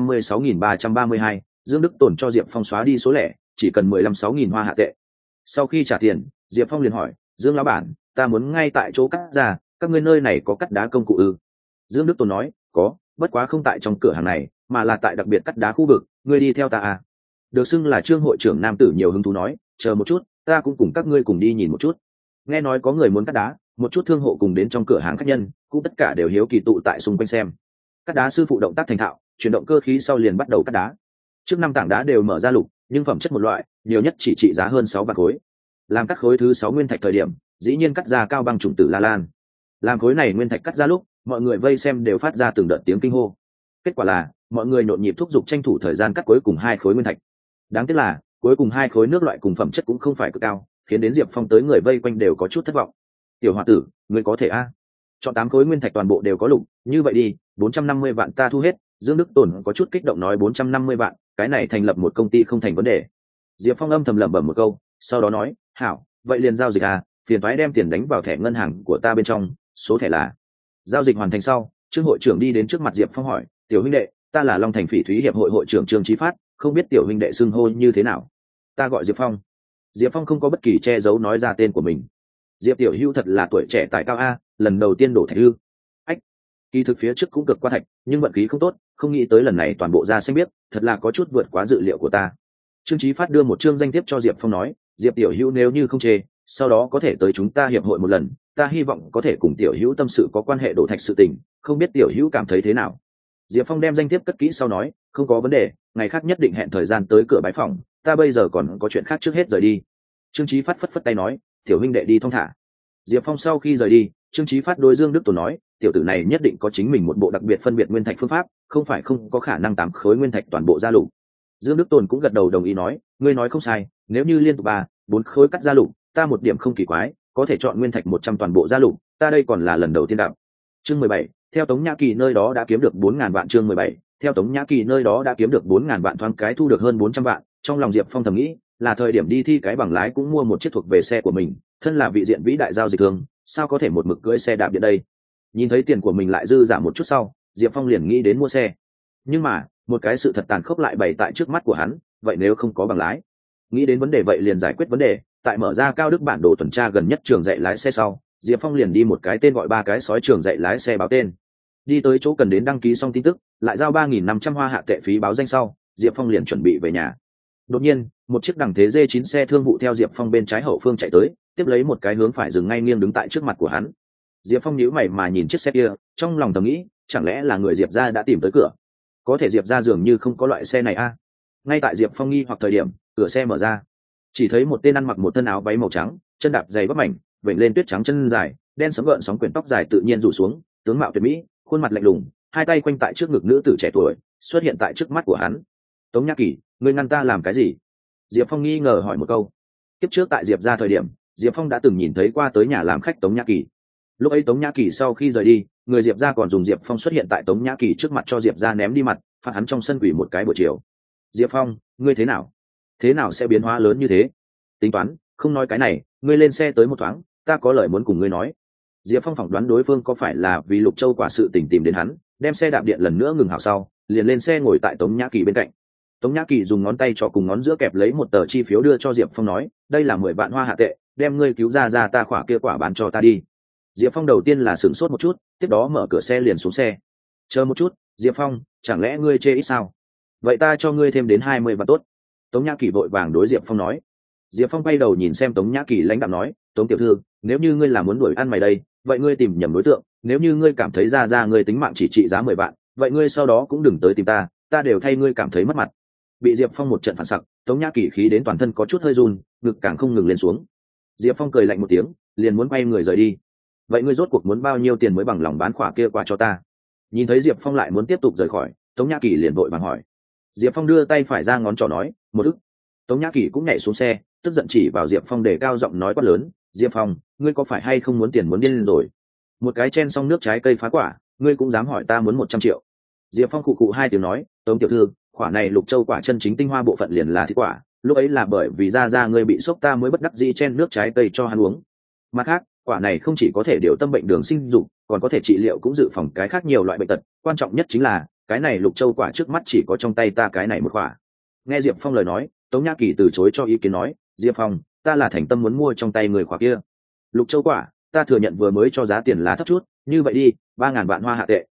156.332, Dương Đức Tồn cho Diệp Phong xóa đi số lẻ, chỉ cần 15.6.000 hoa hạ tệ. Sau khi trả tiền, Diệp Phong liền hỏi, Dương lão bản, ta muốn ngay tại chỗ cắt ra, các ngươi nơi này có cắt đá công cụ ư? Dương Đức Tồn nói, có, bất quá không tại trong cửa hàng này mà là tại đặc biệt cắt đá khu vực, ngươi đi theo ta à. Được xưng là Trương hội trưởng nam tử nhiều hứng thú nói, chờ một chút, ta cũng cùng các ngươi cùng đi nhìn một chút. Nghe nói có người muốn cắt đá, một chút thương hộ cùng đến trong cửa hàng khách nhân cũng tất cả đều hiếu kỳ tụ tại xung quanh xem. Cắt đá sư phụ động tác thành thạo, chuyển động cơ khí sau liền bắt đầu cắt đá. Trước 5 tảng đá đều mở ra lục, nhưng phẩm chất một loại, nhiều nhất chỉ trị giá hơn 6 vạn khối. Làm cắt khối thứ 6 nguyên thạch thời điểm, dĩ nhiên cắt ra cao băng trùng tử La Lan. Làm khối này nguyên thạch cắt ra lúc, mọi người vây xem đều phát ra từng đợt tiếng kinh hô. Kết quả là, mọi người nhộn nhịp thúc giục tranh thủ thời gian cắt cuối cùng 2 khối nguyên thạch. Đáng tiếc là, cuối cùng 2 khối nước loại cùng phẩm chất cũng không phải cực cao, khiến đến Diệp Phong tới người vây quanh đều có chút thất vọng. Tiểu hòa tử, ngươi có thể a? Chọn 8 khối nguyên thạch toàn bộ đều có lục, như vậy đi, 450 vạn ta thu hết. Dương Đức Tồn có chút kích động nói 450 vạn, cái này thành lập một công ty không thành vấn đề. Diệp Phong âm thầm lẩm bẩm một câu, sau đó nói, hảo, vậy liền giao dịch à, phiền toái đem tiền đánh vào thẻ ngân hàng của ta bên trong, số thẻ là. Giao dịch hoàn thành sau, Trương hội trưởng đi đến trước mặt Diệp Phong hỏi, tiểu huynh đệ, ta là Long Thành Phỉ Thúy hiệp hội hội trưởng Trương Chí Phát, không biết tiểu huynh đệ xưng hô như thế nào? Ta gọi Diệp Phong. Diệp Phong không có bất kỳ che giấu nói ra tên của mình. Diệp tiểu hữu thật là tuổi trẻ tài cao a, lần đầu tiên đổ thạch ư? Ách, kỳ thực phía trước cũng cực qua thạch, nhưng vận khí không tốt, không nghĩ tới lần này toàn bộ ra xanh biết, thật là có chút vượt quá dự liệu của ta. Trương Chí Phát đưa một chương danh thiếp cho Diệp Phong nói, Diệp tiểu hữu nếu như không chê, sau đó có thể tới chúng ta hiệp hội một lần, ta hy vọng có thể cùng tiểu hữu tâm sự có quan hệ đổ thạch sự tình, không biết tiểu hữu cảm thấy thế nào. Diệp Phong đem danh thiếp cất kỹ sau nói, không có vấn đề, ngày khác nhất định hẹn thời gian tới cửa bái phòng, ta bây giờ còn có chuyện khác trước hết rời đi. Trương Chí Phát phất phất tay nói, tiểu huynh đệ đi thong thả. Diệp Phong sau khi rời đi, Trương Chí Phát đối Dương Đức Tồn nói, tiểu tử này nhất định có chính mình một bộ đặc biệt phân biệt nguyên thạch phương pháp, không phải không có khả năng 8 khối nguyên thạch toàn bộ ra lục. Dương Đức Tồn cũng gật đầu đồng ý nói, ngươi nói không sai, nếu như liên tục 3-4 khối cắt ra lục, ta một điểm không kỳ quái, có thể chọn nguyên thạch 100 toàn bộ ra lục, ta đây còn là lần đầu tiên đạp. Chương 17, theo Tống Nhã Kỳ nơi đó đã kiếm được 4000 vạn. Chương 17, theo Tống Nhã Kỳ nơi đó đã kiếm được 4000 vạn, thoáng cái thu được hơn 400 vạn, trong lòng Diệp Phong thầm nghĩ, là thời điểm đi thi cái bằng lái cũng mua một chiếc thuộc về xe của mình, thân là vị diện vĩ đại giao dịch thương, sao có thể một mực cưỡi xe đạp điện đây. Nhìn thấy tiền của mình lại dư giảm một chút sau, Diệp Phong liền nghĩ đến mua xe. Nhưng mà, một cái sự thật tàn khốc lại bày tại trước mắt của hắn, vậy nếu không có bằng lái, nghĩ đến vấn đề vậy liền giải quyết vấn đề. Tại mở ra Cao Đức bản đồ tuần tra gần nhất trường dạy lái xe sau, Diệp Phong liền đi một cái tên gọi 3 cái sói trường dạy lái xe báo tên. Đi tới chỗ cần đến đăng ký xong tin tức, lại giao 3500 hoa hạ tệ phí báo danh sau, Diệp Phong liền chuẩn bị về nhà. Đột nhiên, một chiếc đằng thế D9 xe thương vụ theo Diệp Phong bên trái hậu phương chạy tới, tiếp lấy một cái hướng phải dừng ngay nghiêng đứng tại trước mặt của hắn. Diệp Phong nhíu mày mà nhìn chiếc xe kia, trong lòng thầm nghĩ, chẳng lẽ là người Diệp gia đã tìm tới cửa? Có thể Diệp gia dường như không có loại xe này a. Ngay tại Diệp Phong nghi hoặc thời điểm, cửa xe mở ra, chỉ thấy một tên ăn mặc một thân áo váy màu trắng, chân đạp giày bắp mảnh, vểnh lên tuyết trắng chân dài, đen sẫm gợn sóng quyển tóc dài tự nhiên rủ xuống, tướng mạo tuyệt mỹ, khuôn mặt lạnh lùng, hai tay quanh tại trước ngực nữ tử trẻ tuổi, xuất hiện tại trước mắt của hắn. Tống Nhã Kỳ, ngươi ngăn ta làm cái gì? Diệp Phong nghi ngờ hỏi một câu. Tiếp trước tại Diệp gia thời điểm, Diệp Phong đã từng nhìn thấy qua tới nhà làm khách Tống Nhã Kỳ. Lúc ấy Tống Nhã Kỳ sau khi rời đi, người Diệp gia còn dùng Diệp Phong xuất hiện tại Tống Nhã Kỳ trước mặt cho Diệp gia ném đi mặt, phạt hắn trong sân quỷ một cái buổi chiều. Diệp Phong, ngươi thế nào? Thế nào sẽ biến hóa lớn như thế? Tính toán, không nói cái này, ngươi lên xe tới một thoáng, ta có lời muốn cùng ngươi nói. Diệp Phong phỏng đoán đối phương có phải là vì Lục Châu quả sự tình tìm đến hắn, đem xe đạp điện lần nữa ngừng hảo sau, liền lên xe ngồi tại Tống Nhã Kỳ bên cạnh. Tống Nhã Kỳ dùng ngón tay cho cùng ngón giữa kẹp lấy một tờ chi phiếu đưa cho Diệp Phong nói, đây là 10 vạn hoa hạ tệ, đem ngươi cứu ra ta khỏa kia quả bán cho ta đi. Diệp Phong đầu tiên là sửng sốt một chút, tiếp đó mở cửa xe liền xuống xe. Chờ một chút, Diệp Phong, chẳng lẽ ngươi chê ít sao? Vậy ta cho ngươi thêm đến 20 vạn tốt. Tống Nhã Kỳ vội vàng đối Diệp Phong nói. Diệp Phong quay đầu nhìn xem Tống Nhã Kỳ lãnh đạm nói, Tống tiểu thư, nếu như ngươi là muốn đuổi ăn mày đây, vậy ngươi tìm nhầm đối tượng, nếu như ngươi cảm thấy ra ngươi tính mạng chỉ trị giá 10 vạn, vậy ngươi sau đó cũng đừng tới tìm ta đều thay ngươi cảm thấy mất mặt. Bị Diệp Phong một trận phản sặc, Tống Nhã Kỳ khí đến toàn thân có chút hơi run, ngực càng không ngừng lên xuống. Diệp Phong cười lạnh một tiếng, liền muốn quay người rời đi. Vậy ngươi rốt cuộc muốn bao nhiêu tiền mới bằng lòng bán khỏa kia qua cho ta? Nhìn thấy Diệp Phong lại muốn tiếp tục rời khỏi, Tống Nhã Kỳ liền vội vàng hỏi. Diệp Phong đưa tay phải ra ngón trỏ nói, 1 ức. Tống Nhã Kỳ cũng nhảy xuống xe, tức giận chỉ vào Diệp Phong để cao giọng nói quát lớn, Diệp Phong, ngươi có phải hay không muốn tiền muốn điên lên rồi? Một cái chen xong nước trái cây phá quả, ngươi cũng dám hỏi ta muốn 100 triệu? Diệp Phong khụ khụ 2 tiếng nói, Tống tiểu thư, quả này Lục Châu quả chân chính tinh hoa bộ phận liền là thịt quả, lúc ấy là bởi vì ra ngươi bị sốc ta mới bất đắc dĩ chen nước trái cây cho hắn uống. Mặt khác, quả này không chỉ có thể điều tâm bệnh đường sinh dục, còn có thể trị liệu cũng dự phòng cái khác nhiều loại bệnh tật, quan trọng nhất chính là cái này Lục Châu quả trước mắt chỉ có trong tay ta cái này một quả. Nghe Diệp Phong lời nói, Tống Nhã Kỳ từ chối cho ý kiến nói, Diệp Phong, ta là thành tâm muốn mua trong tay người quả kia. Lục Châu quả, ta thừa nhận vừa mới cho giá tiền lá thấp chút, như vậy đi, 3000 vạn hoa hạ tệ.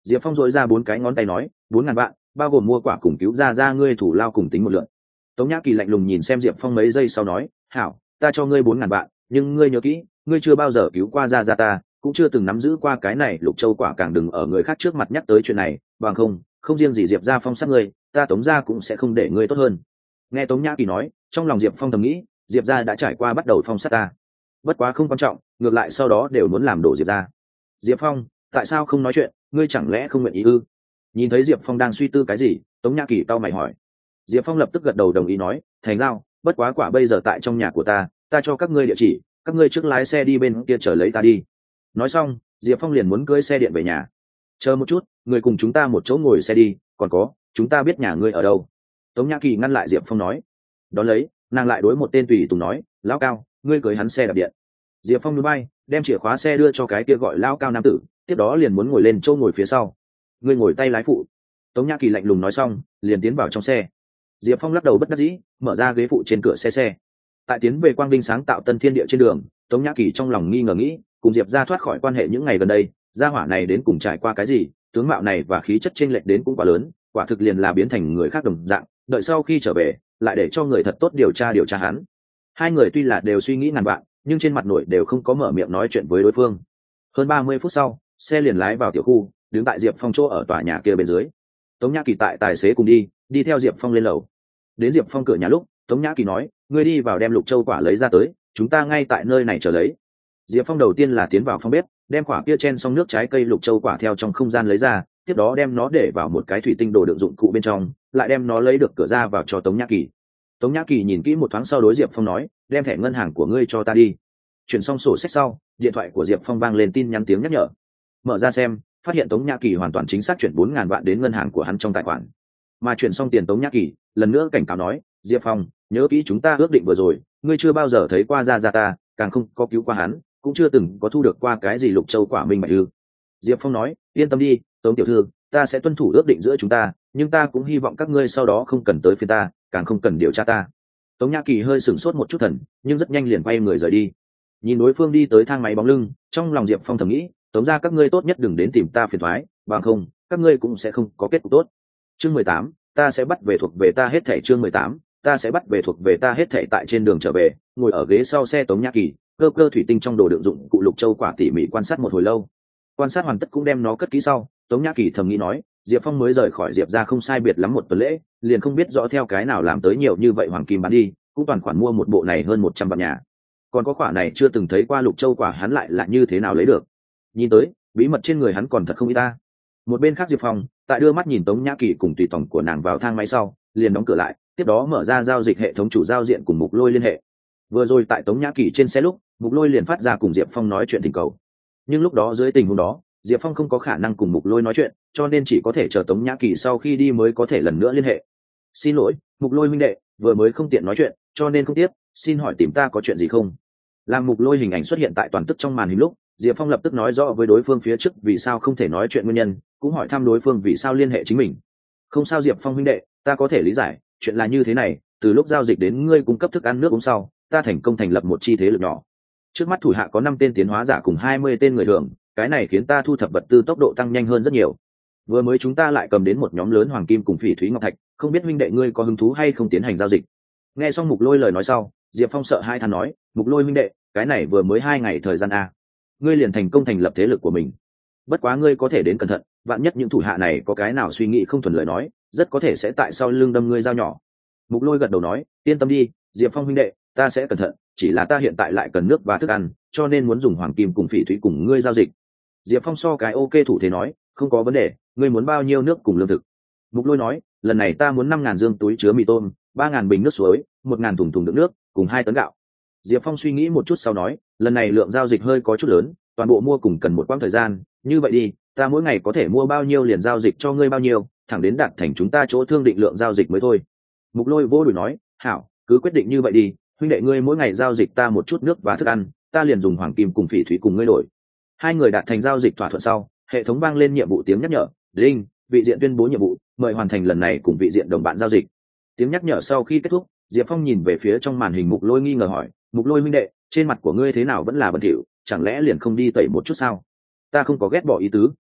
Diệp Phong dội ra 4 cái ngón tay nói, 4.000 vạn, bao gồm mua quả cùng cứu ra ngươi thủ lao cùng tính một lượt. Tống Nhã Kỳ lạnh lùng nhìn xem Diệp Phong mấy giây sau nói, hảo, ta cho ngươi 4.000 vạn, nhưng ngươi nhớ kỹ, ngươi chưa bao giờ cứu qua ra ta, cũng chưa từng nắm giữ qua cái này lục châu quả, càng đừng ở người khác trước mặt nhắc tới chuyện này, bằng không riêng gì Diệp gia phong sát ngươi, ta Tống gia cũng sẽ không để ngươi tốt hơn. Nghe Tống Nhã Kỳ nói, trong lòng Diệp Phong thầm nghĩ, Diệp gia đã trải qua bắt đầu phong sát ta, bất quá không quan trọng, ngược lại sau đó đều muốn làm đổ Diệp gia. Diệp Phong, tại sao không nói chuyện, ngươi chẳng lẽ không nguyện ý ư? Nhìn thấy Diệp Phong đang suy tư cái gì, Tống Nhã Kỳ cau mày hỏi. Diệp Phong lập tức gật đầu đồng ý nói, thành giao, bất quá quả bây giờ tại trong nhà của ta cho các ngươi địa chỉ, các ngươi trước lái xe đi bên kia chờ lấy ta đi. Nói xong, Diệp Phong liền muốn cưỡi xe điện về nhà. Chờ một chút, người cùng chúng ta một chỗ ngồi xe đi, còn có, chúng ta biết nhà ngươi ở đâu. Tống Nhã Kỳ ngăn lại Diệp Phong nói. Đón lấy, nàng lại đối một tên tùy tùng nói, lão Cao, ngươi cưới hắn xe đạp điện. Diệp Phong núi bay, đem chìa khóa xe đưa cho cái kia gọi lão Cao nam tử, tiếp đó liền muốn ngồi lên chỗ ngồi phía sau. Ngươi ngồi tay lái phụ. Tống Nhã Kỳ lạnh lùng nói xong, liền tiến vào trong xe. Diệp Phong lắc đầu bất đắc dĩ, mở ra ghế phụ trên cửa xe. Tại tiến về quang vinh sáng tạo tân thiên địa trên đường, Tống Nhã Kỳ trong lòng nghi ngờ nghĩ, cùng Diệp gia thoát khỏi quan hệ những ngày gần đây, gia hỏa này đến cùng trải qua cái gì, tướng mạo này và khí chất chênh lệch đến cũng quá lớn, quả thực liền là biến thành người khác đồng dạng, đợi sau khi trở về, lại để cho người thật tốt điều tra hắn. Hai người tuy là đều suy nghĩ ngàn vạn, nhưng trên mặt nội đều không có mở miệng nói chuyện với đối phương. Hơn 30 phút sau, xe liền lái vào tiểu khu, đứng tại Diệp Phong chỗ ở tòa nhà kia bên dưới. Tống Nhã Kỳ tại tài xế cùng đi theo Diệp Phong lên lầu. Đến Diệp Phong cửa nhà lúc, Tống Nhã Kỳ nói, ngươi đi vào đem lục châu quả lấy ra tới, chúng ta ngay tại nơi này chờ lấy. Diệp Phong đầu tiên là tiến vào phòng bếp, đem quả kia chen xong nước trái cây lục châu quả theo trong không gian lấy ra, tiếp đó đem nó để vào một cái thủy tinh đồ đựng dụng cụ bên trong, lại đem nó lấy được cửa ra vào cho Tống Nhã Kỳ. Tống Nhã Kỳ nhìn kỹ một thoáng sau đối Diệp Phong nói, đem thẻ ngân hàng của ngươi cho ta đi. Chuyển xong sổ sách sau, điện thoại của Diệp Phong vang lên tin nhắn tiếng nhắc nhở. Mở ra xem, phát hiện Tống Nhã Kỳ hoàn toàn chính xác chuyển 4.000 vạn đến ngân hàng của hắn trong tài khoản. Mà chuyển xong tiền, Tống Nhã Kỳ lần nữa cảnh cáo nói, Diệp Phong, nhớ kỹ chúng ta ước định vừa rồi, ngươi chưa bao giờ thấy qua ra ta, càng không có cứu qua hắn, cũng chưa từng có thu được qua cái gì lục châu quả minh bạch ư. Diệp Phong nói, yên tâm đi, Tống tiểu thư, ta sẽ tuân thủ ước định giữa chúng ta, nhưng ta cũng hy vọng các ngươi sau đó không cần tới phiên ta, càng không cần điều tra ta. Tống Nhã Kỳ hơi sửng sốt một chút thần, nhưng rất nhanh liền quay người rời đi. Nhìn đối phương đi tới thang máy bóng lưng, trong lòng Diệp Phong thầm nghĩ, Tống gia các ngươi tốt nhất đừng đến tìm ta phiền toái, bằng không, các ngươi cũng sẽ không có kết cục tốt. Chương 18, ta sẽ bắt về thuộc về ta hết thảy. Chương 18, ta sẽ bắt về thuộc về ta hết thảy. Tại trên đường trở về, ngồi ở ghế sau xe Tống Nhã Kỳ, cơ thủy tinh trong đồ đựng dụng cụ lục châu quả tỉ mỉ quan sát một hồi lâu. Quan sát hoàn tất cũng đem nó cất kỹ sau, Tống Nhã Kỳ thầm nghĩ nói, Diệp Phong mới rời khỏi Diệp gia không sai biệt lắm một tuần lễ, liền không biết rõ theo cái nào làm tới nhiều như vậy hoàng kim bán đi, cũng toàn khoản mua một bộ này hơn 100 vạn nhà. Còn có khoản này chưa từng thấy qua lục châu quả hắn lại là như thế nào lấy được. Nhìn tới, bí mật trên người hắn còn thật không ít ta. Một bên khác Diệp Phong, tại đưa mắt nhìn Tống Nhã Kỳ cùng tùy tòng của nàng vào thang máy sau, liền đóng cửa lại, tiếp đó mở ra giao dịch hệ thống chủ giao diện cùng Mục Lôi liên hệ. Vừa rồi tại Tống Nhã Kỳ trên xe lúc, Mục Lôi liền phát ra cùng Diệp Phong nói chuyện tình cầu. Nhưng lúc đó dưới tình huống đó, Diệp Phong không có khả năng cùng Mục Lôi nói chuyện, cho nên chỉ có thể chờ Tống Nhã Kỳ sau khi đi mới có thể lần nữa liên hệ. Xin lỗi, Mục Lôi huynh đệ, vừa mới không tiện nói chuyện, cho nên không tiếp, xin hỏi tìm ta có chuyện gì không? Làm Mục Lôi hình ảnh xuất hiện tại toàn tức trong màn hình lúc, Diệp Phong lập tức nói rõ với đối phương phía trước vì sao không thể nói chuyện nguyên nhân, cũng hỏi thăm đối phương vì sao liên hệ chính mình. Không sao Diệp Phong huynh đệ, ta có thể lý giải, chuyện là như thế này, từ lúc giao dịch đến ngươi cung cấp thức ăn nước uống sau, ta thành công thành lập một chi thế lực nhỏ. Trước mắt thủ hạ có 5 tên tiến hóa giả cùng 20 tên người thường, cái này khiến ta thu thập vật tư tốc độ tăng nhanh hơn rất nhiều. Vừa mới chúng ta lại cầm đến một nhóm lớn hoàng kim cùng phỉ thúy ngọc thạch, không biết huynh đệ ngươi có hứng thú hay không tiến hành giao dịch. Nghe xong Mục Lôi lời nói sau, Diệp Phong sợ hai than nói, Mục Lôi huynh đệ, cái này vừa mới 2 ngày thời gian a, ngươi liền thành công thành lập thế lực của mình. Bất quá ngươi có thể đến cẩn thận, vạn nhất những thủ hạ này có cái nào suy nghĩ không thuần lời nói, rất có thể sẽ tại sau lưng đâm ngươi dao nhỏ. Mục Lôi gật đầu nói, yên tâm đi, Diệp Phong huynh đệ, ta sẽ cẩn thận, chỉ là ta hiện tại lại cần nước và thức ăn, cho nên muốn dùng hoàng kim cùng phỉ thúy cùng ngươi giao dịch. Diệp Phong so cái ok thủ thế nói, không có vấn đề, ngươi muốn bao nhiêu nước cùng lương thực? Mục Lôi nói, lần này ta muốn 5.000 dương túi chứa mì tôm, 3.000 bình nước suối, 1.000 thùng đựng nước, cùng 2 tấn gạo. Diệp Phong suy nghĩ một chút sau nói, lần này lượng giao dịch hơi có chút lớn, toàn bộ mua cùng cần một quãng thời gian, như vậy đi, ta mỗi ngày có thể mua bao nhiêu liền giao dịch cho ngươi bao nhiêu, thẳng đến đạt thành chúng ta chỗ thương định lượng giao dịch mới thôi. Mục Lôi vô đuổi nói, hảo, cứ quyết định như vậy đi, huynh đệ ngươi mỗi ngày giao dịch ta một chút nước và thức ăn, ta liền dùng hoàng kim cùng phỉ thúy cùng ngươi đổi. Hai người đạt thành giao dịch thỏa thuận sau, hệ thống vang lên nhiệm vụ tiếng nhắc nhở, đinh, vị diện tuyên bố nhiệm vụ, mời hoàn thành lần này cùng vị diện đồng bạn giao dịch. Tiếng nhắc nhở sau khi kết thúc, Diệp Phong nhìn về phía trong màn hình Mục Lôi nghi ngờ hỏi, Mục Lôi huynh đệ, trên mặt của ngươi thế nào vẫn là bẩn thỉu, chẳng lẽ liền không đi tẩy một chút sao? Ta không có ghét bỏ ý tứ,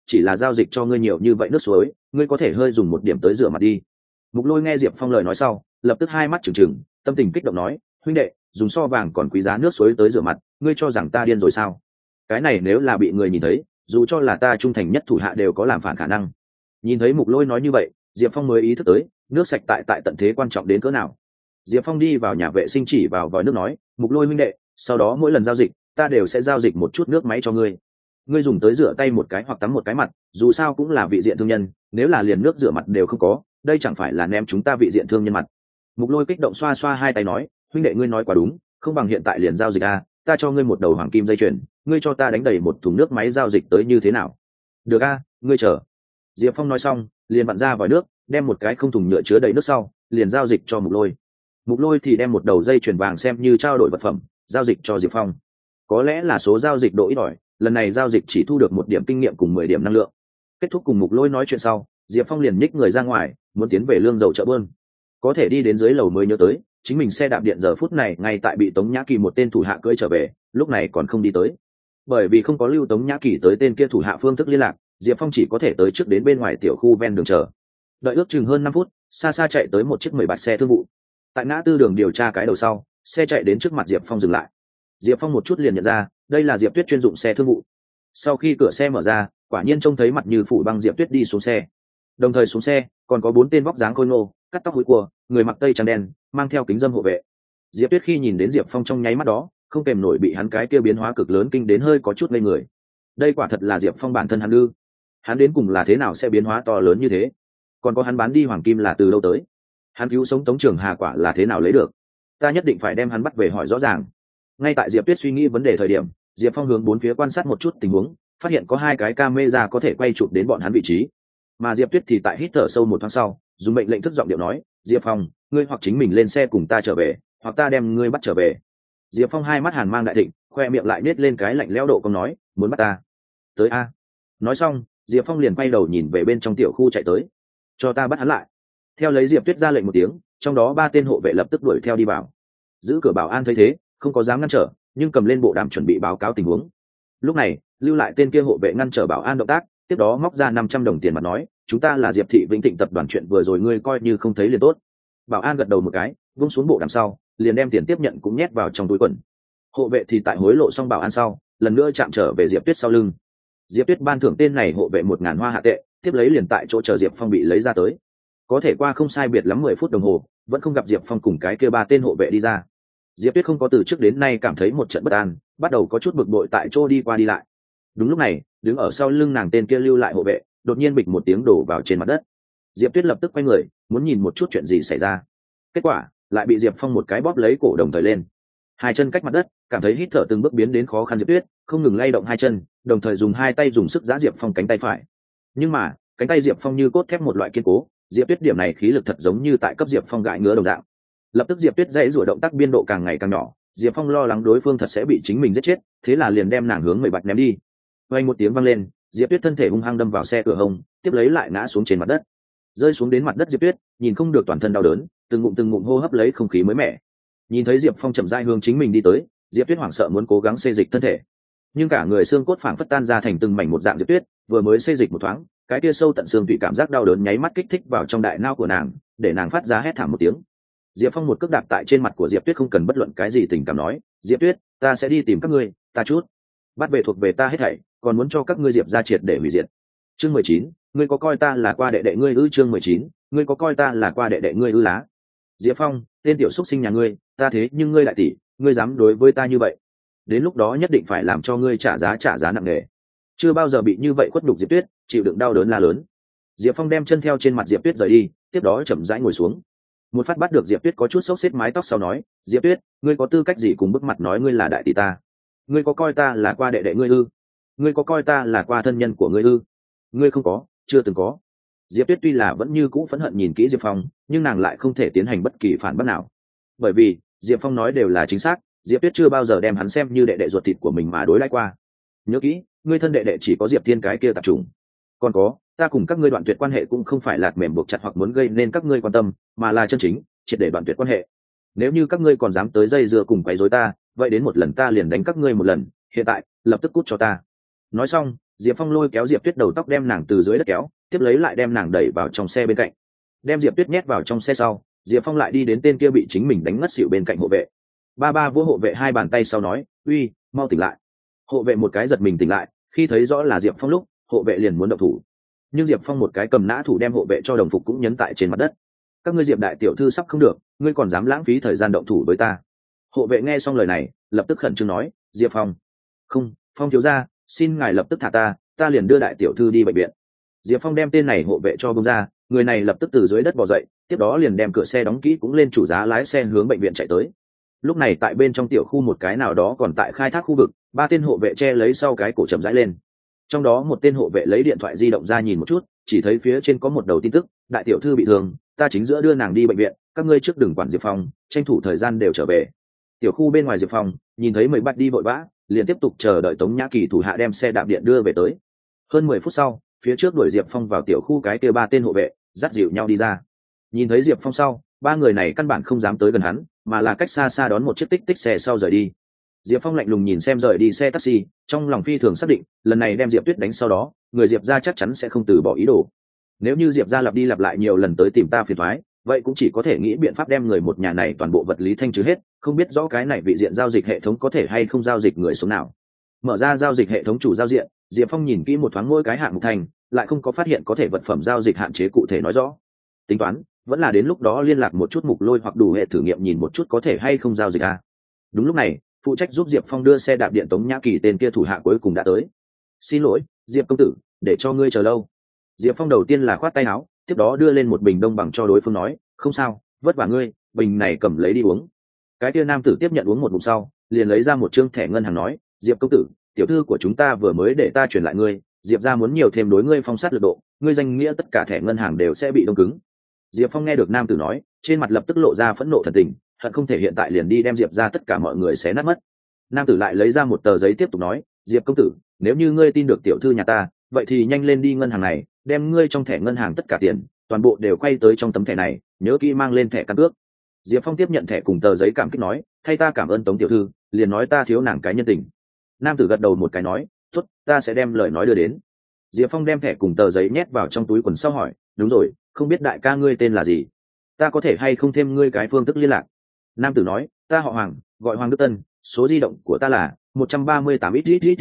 chỉ là giao dịch cho ngươi nhiều như vậy nước suối, ngươi có thể hơi dùng một điểm tới rửa mặt đi. Mục Lôi nghe Diệp Phong lời nói sau, lập tức hai mắt trừng trừng, tâm tình kích động nói, huynh đệ, dùng so vàng còn quý giá nước suối tới rửa mặt, ngươi cho rằng ta điên rồi sao? Cái này nếu là bị người nhìn thấy, dù cho là ta trung thành nhất thủ hạ đều có làm phản khả năng. Nhìn thấy Mục Lôi nói như vậy, Diệp Phong mới ý thức tới, nước sạch tại tận thế quan trọng đến cỡ nào. Diệp Phong đi vào nhà vệ sinh chỉ vào vòi nước nói, Mục Lôi huynh đệ, sau đó mỗi lần giao dịch, ta đều sẽ giao dịch một chút nước máy cho ngươi. Ngươi dùng tới rửa tay một cái hoặc tắm một cái mặt, dù sao cũng là vị diện thương nhân, nếu là liền nước rửa mặt đều không có, đây chẳng phải là ném chúng ta vị diện thương nhân mặt. Mục Lôi kích động xoa xoa hai tay nói, huynh đệ ngươi nói quá đúng, không bằng hiện tại liền giao dịch a, ta cho ngươi một đầu hoàng kim dây chuyền, ngươi cho ta đánh đầy một thùng nước máy giao dịch tới như thế nào? Được a, ngươi chờ. Diệp Phong nói xong, liền vặn ra vòi nước, đem một cái không thùng nhựa chứa đầy nước sau, liền giao dịch cho Mục Lôi. Mục Lôi thì đem một đầu dây chuyền vàng xem như trao đổi vật phẩm, giao dịch cho Diệp Phong. Có lẽ là số giao dịch độ ít ỏi, lần này giao dịch chỉ thu được 1 điểm kinh nghiệm cùng 10 điểm năng lượng. Kết thúc cùng Mục Lôi nói chuyện sau, Diệp Phong liền nhích người ra ngoài, muốn tiến về lương dầu chợ bơn. Có thể đi đến dưới lầu mới nhớ tới, chính mình xe đạp điện giờ phút này ngay tại bị Tống Nhã Kỳ một tên thủ hạ cưỡi trở về, lúc này còn không đi tới. Bởi vì không có lưu Tống Nhã Kỳ tới tên kia thủ hạ phương thức liên lạc, Diệp Phong chỉ có thể tới trước đến bên ngoài tiểu khu ven đường chờ. Đợi ước chừng hơn 5 phút, xa xa chạy tới một chiếc 10 bạch xe thương vụ. Tại ngã tư đường điều tra cái đầu sau, xe chạy đến trước mặt Diệp Phong dừng lại. Diệp Phong một chút liền nhận ra, đây là Diệp Tuyết chuyên dụng xe thương vụ. Sau khi cửa xe mở ra, quả nhiên trông thấy mặt như phủ băng Diệp Tuyết đi xuống xe. Đồng thời xuống xe, còn có 4 tên vóc dáng khôi ngô, cắt tóc húi cua, người mặc tây trắng đen, mang theo kính dâm hộ vệ. Diệp Tuyết khi nhìn đến Diệp Phong trong nháy mắt đó, không kèm nổi bị hắn cái kia biến hóa cực lớn kinh đến hơi có chút ngây người. Đây quả thật là Diệp Phong bản thân hắn ư? Hắn đến cùng là thế nào sẽ biến hóa to lớn như thế? Còn có hắn bán đi hoàng kim là từ đâu tới? Hắn cứu sống Tống Trường Hà quả là thế nào lấy được? Ta nhất định phải đem hắn bắt về hỏi rõ ràng. Ngay tại Diệp Tuyết suy nghĩ vấn đề thời điểm, Diệp Phong hướng bốn phía quan sát một chút tình huống, phát hiện có 2 cái camera có thể quay chụp đến bọn hắn vị trí. Mà Diệp Tuyết thì tại hít thở sâu một thoáng sau, dùng mệnh lệnh thức giọng điệu nói, Diệp Phong, ngươi hoặc chính mình lên xe cùng ta trở về, hoặc ta đem ngươi bắt trở về. Diệp Phong hai mắt hàn mang đại thịnh, khoe miệng lại nết lên cái lạnh lẽo độ công nói, muốn bắt ta? Tới a. Nói xong, Diệp Phong liền quay đầu nhìn về bên trong tiểu khu chạy tới. Cho ta bắt hắn lại. Theo lấy Diệp Tuyết ra lệnh một tiếng, trong đó 3 tên hộ vệ lập tức đuổi theo đi vào. Giữ cửa bảo an thấy thế, không có dám ngăn trở, nhưng cầm lên bộ đàm chuẩn bị báo cáo tình huống. Lúc này, lưu lại tên kia hộ vệ ngăn trở bảo an động tác, tiếp đó móc ra 500 đồng tiền mặt nói, chúng ta là Diệp thị Vĩnh Thịnh tập đoàn, chuyện vừa rồi ngươi coi như không thấy liền tốt. Bảo an gật đầu một cái, vung xuống bộ đàm sau, liền đem tiền tiếp nhận cũng nhét vào trong túi quần. Hộ vệ thì tại hối lộ xong bảo an sau, lần nữa chạm trở về Diệp Tuyết sau lưng. Diệp Tuyết ban thưởng tên này hộ vệ 1000 hoa hạ tệ, tiếp lấy liền tại chỗ chờ Diệp Phong bị lấy ra tới. Có thể qua không sai biệt lắm 10 phút đồng hồ, vẫn không gặp Diệp Phong cùng cái kia 3 tên hộ vệ đi ra. Diệp Tuyết không có từ trước đến nay cảm thấy một trận bất an, bắt đầu có chút bực bội tại chỗ đi qua đi lại. Đúng lúc này, đứng ở sau lưng nàng tên kia lưu lại hộ vệ, đột nhiên bịch một tiếng đổ vào trên mặt đất. Diệp Tuyết lập tức quay người, muốn nhìn một chút chuyện gì xảy ra. Kết quả, lại bị Diệp Phong một cái bóp lấy cổ đồng thời lên. 2 chân cách mặt đất, cảm thấy hít thở từng bước biến đến khó khăn. Diệp Tuyết không ngừng lay động 2 chân, đồng thời dùng 2 tay dùng sức giã Diệp Phong cánh tay phải. Nhưng mà, cánh tay Diệp Phong như cốt thép một loại kiên cố, Diệp Tuyết điểm này khí lực thật giống như tại cấp Diệp Phong gãi ngứa đồng dạng. Lập tức Diệp Tuyết dãy rủa động tác biên độ càng ngày càng nhỏ, Diệp Phong lo lắng đối phương thật sẽ bị chính mình giết chết, thế là liền đem nàng hướng người bạch ném đi. Vang một tiếng vang lên, Diệp Tuyết thân thể hung hăng đâm vào xe cửa hông, tiếp lấy lại ngã xuống trên mặt đất. Rơi xuống đến mặt đất Diệp Tuyết, nhìn không được toàn thân đau đớn, từng ngụm hô hấp lấy không khí mới mẻ. Nhìn thấy Diệp Phong chậm rãi hướng chính mình đi tới, Diệp Tuyết hoảng sợ muốn cố gắng xê dịch thân thể, nhưng cả người xương cốt phảng phất tan ra thành từng mảnh một dạng. Diệp Tuyết vừa mới xê dịch một thoáng, cái kia sâu tận xương tủy cảm giác đau đớn nháy mắt kích thích vào trong đại não của nàng, để nàng phát ra hét thảm một tiếng. Diệp Phong một cước đạp tại trên mặt của Diệp Tuyết, không cần bất luận cái gì tình cảm nói, Diệp Tuyết, ta sẽ đi tìm các ngươi, ta chút bắt về thuộc về ta hết thảy, còn muốn cho các ngươi Diệp ra triệt để hủy diệt. Chương 19, ngươi có coi ta là qua đệ đệ ngươi ư? Chương 19, ngươi có coi ta là qua đệ đệ ngươi ư? Lá. Diệp Phong, tên tiểu xúc sinh nhà ngươi, ta thế nhưng ngươi đại tỷ, ngươi dám đối với ta như vậy, đến lúc đó nhất định phải làm cho ngươi trả giá nặng nề. Chưa bao giờ bị như vậy khuất nhục Diệp Tuyết, chịu đựng đau đớn la lớn. Diệp Phong đem chân theo trên mặt Diệp Tuyết rời đi, tiếp đó chậm rãi ngồi xuống. Một phát bắt được Diệp Tuyết có chút xốc xếp mái tóc sau nói, Diệp Tuyết, ngươi có tư cách gì cùng bức mặt nói ngươi là đại tỷ ta? Ngươi có coi ta là qua đệ đệ ngươi ư? Ngươi có coi ta là qua thân nhân của ngươi ư? Ngươi không có, chưa từng có. Diệp Tuyết tuy là vẫn như cũ phẫn hận nhìn kỹ Diệp Phong, nhưng nàng lại không thể tiến hành bất kỳ phản bác nào, bởi vì Diệp Phong nói đều là chính xác. Diệp Tuyết chưa bao giờ đem hắn xem như đệ đệ ruột thịt của mình mà đối đãi qua. Nhớ kỹ, ngươi thân đệ đệ chỉ có Diệp Thiên cái kia tạp chủng. Còn có, ta cùng các ngươi đoạn tuyệt quan hệ cũng không phải lạc mềm buộc chặt hoặc muốn gây nên các ngươi quan tâm, mà là chân chính triệt để đoạn tuyệt quan hệ. Nếu như các ngươi còn dám tới dây dưa cùng quấy rối ta, vậy đến một lần ta liền đánh các ngươi một lần, hiện tại lập tức cút cho ta. Nói xong, Diệp Phong lôi kéo Diệp Tuyết đầu tóc đem nàng từ dưới đất kéo, tiếp lấy lại đem nàng đẩy vào trong xe bên cạnh. Đem Diệp Tuyết nhét vào trong xe sau, Diệp Phong lại đi đến tên kia bị chính mình đánh ngất xỉu bên cạnh hộ vệ. Ba vỗ hộ vệ 2 bàn tay sau nói, uy, mau tỉnh lại. Hộ vệ một cái giật mình tỉnh lại, khi thấy rõ là Diệp Phong lúc, hộ vệ liền muốn động thủ. Nhưng Diệp Phong một cái cầm nã thủ đem hộ vệ cho đồng phục cũng nhấn tại trên mặt đất. Các ngươi Diệp đại tiểu thư sắp không được, ngươi còn dám lãng phí thời gian động thủ với ta? Hộ vệ nghe xong lời này, lập tức khẩn trương nói, Diệp Phong, không, Phong thiếu gia, xin ngài lập tức thả ta liền đưa đại tiểu thư đi bệnh viện. Diệp Phong đem tên này hộ vệ cho bông ra, người này lập tức từ dưới đất bò dậy, tiếp đó liền đem cửa xe đóng kỹ cũng lên chủ giá lái xe hướng bệnh viện chạy tới. Lúc này tại bên trong tiểu khu một cái nào đó còn tại khai thác khu vực, 3 tên hộ vệ che lấy sau cái cổ chậm rãi lên. Trong đó một tên hộ vệ lấy điện thoại di động ra nhìn một chút, chỉ thấy phía trên có một đầu tin tức, đại tiểu thư bị thương, ta chính giữa đưa nàng đi bệnh viện, các ngươi trước đừng quản Diệp Phong, tranh thủ thời gian đều trở về. Tiểu khu bên ngoài Diệp Phong nhìn thấy mấy bạch đi vội vã, liền tiếp tục chờ đợi Tống Nhã Kỳ thủ hạ đem xe đạp điện đưa về tới. Hơn 10 phút sau, phía trước đuổi Diệp Phong vào tiểu khu cái kia 3 tên hộ vệ dắt dịu nhau đi ra. Nhìn thấy Diệp Phong sau, 3 người này căn bản không dám tới gần hắn, mà là cách xa xa đón một chiếc tích tích xe sau rời đi. Diệp Phong lạnh lùng nhìn xem rời đi xe taxi, trong lòng phi thường xác định, lần này đem Diệp Tuyết đánh sau đó, người Diệp gia chắc chắn sẽ không từ bỏ ý đồ. Nếu như Diệp gia lặp đi lặp lại nhiều lần tới tìm ta phiền toái, vậy cũng chỉ có thể nghĩ biện pháp đem người một nhà này toàn bộ vật lý thanh trừ hết, không biết rõ cái này vị diện giao dịch hệ thống có thể hay không giao dịch người số nào. Mở ra giao dịch hệ thống chủ giao diện, Diệp Phong nhìn kỹ một thoáng mỗi cái hạng mục thành, lại không có phát hiện có thể vật phẩm giao dịch hạn chế cụ thể nói rõ. Tính toán, vẫn là đến lúc đó liên lạc một chút mục lôi hoặc đủ hệ thử nghiệm nhìn một chút có thể hay không giao dịch a. Đúng lúc này, phụ trách giúp Diệp Phong đưa xe đạp điện Tống Nhã Kỳ tên kia thủ hạ cuối cùng đã tới. Xin lỗi, Diệp công tử, để cho ngươi chờ lâu. Diệp Phong đầu tiên là khoát tay áo, tiếp đó đưa lên một bình đông bằng cho đối phương nói, không sao, vất vả ngươi, bình này cầm lấy đi uống. Cái kia nam tử tiếp nhận uống một ngụm sau, liền lấy ra một trương thẻ ngân hàng nói, Diệp công tử, tiểu thư của chúng ta vừa mới để ta chuyển lại ngươi, Diệp gia muốn nhiều thêm đối ngươi phong sát lực độ, ngươi danh nghĩa tất cả thẻ ngân hàng đều sẽ bị đông cứng. Diệp Phong nghe được nam tử nói, trên mặt lập tức lộ ra phẫn nộ thần tình, hận không thể hiện tại liền đi đem Diệp gia tất cả mọi người xé nát mất. Nam tử lại lấy ra một tờ giấy tiếp tục nói, Diệp công tử, nếu như ngươi tin được tiểu thư nhà ta, vậy thì nhanh lên đi ngân hàng này, đem ngươi trong thẻ ngân hàng tất cả tiền, toàn bộ đều quay tới trong tấm thẻ này, nhớ kỹ mang lên thẻ căn cước. Diệp Phong tiếp nhận thẻ cùng tờ giấy cảm kích nói, thay ta cảm ơn Tống tiểu thư, liền nói ta thiếu nàng cái nhân tình. Nam tử gật đầu một cái nói, tốt, ta sẽ đem lời nói đưa đến. Diệp Phong đem thẻ cùng tờ giấy nhét vào trong túi quần sau hỏi, đúng rồi, không biết đại ca ngươi tên là gì, ta có thể hay không thêm ngươi cái phương thức liên lạc. Nam tử nói, ta họ Hoàng, gọi Hoàng Đức Tân, số di động của ta là 138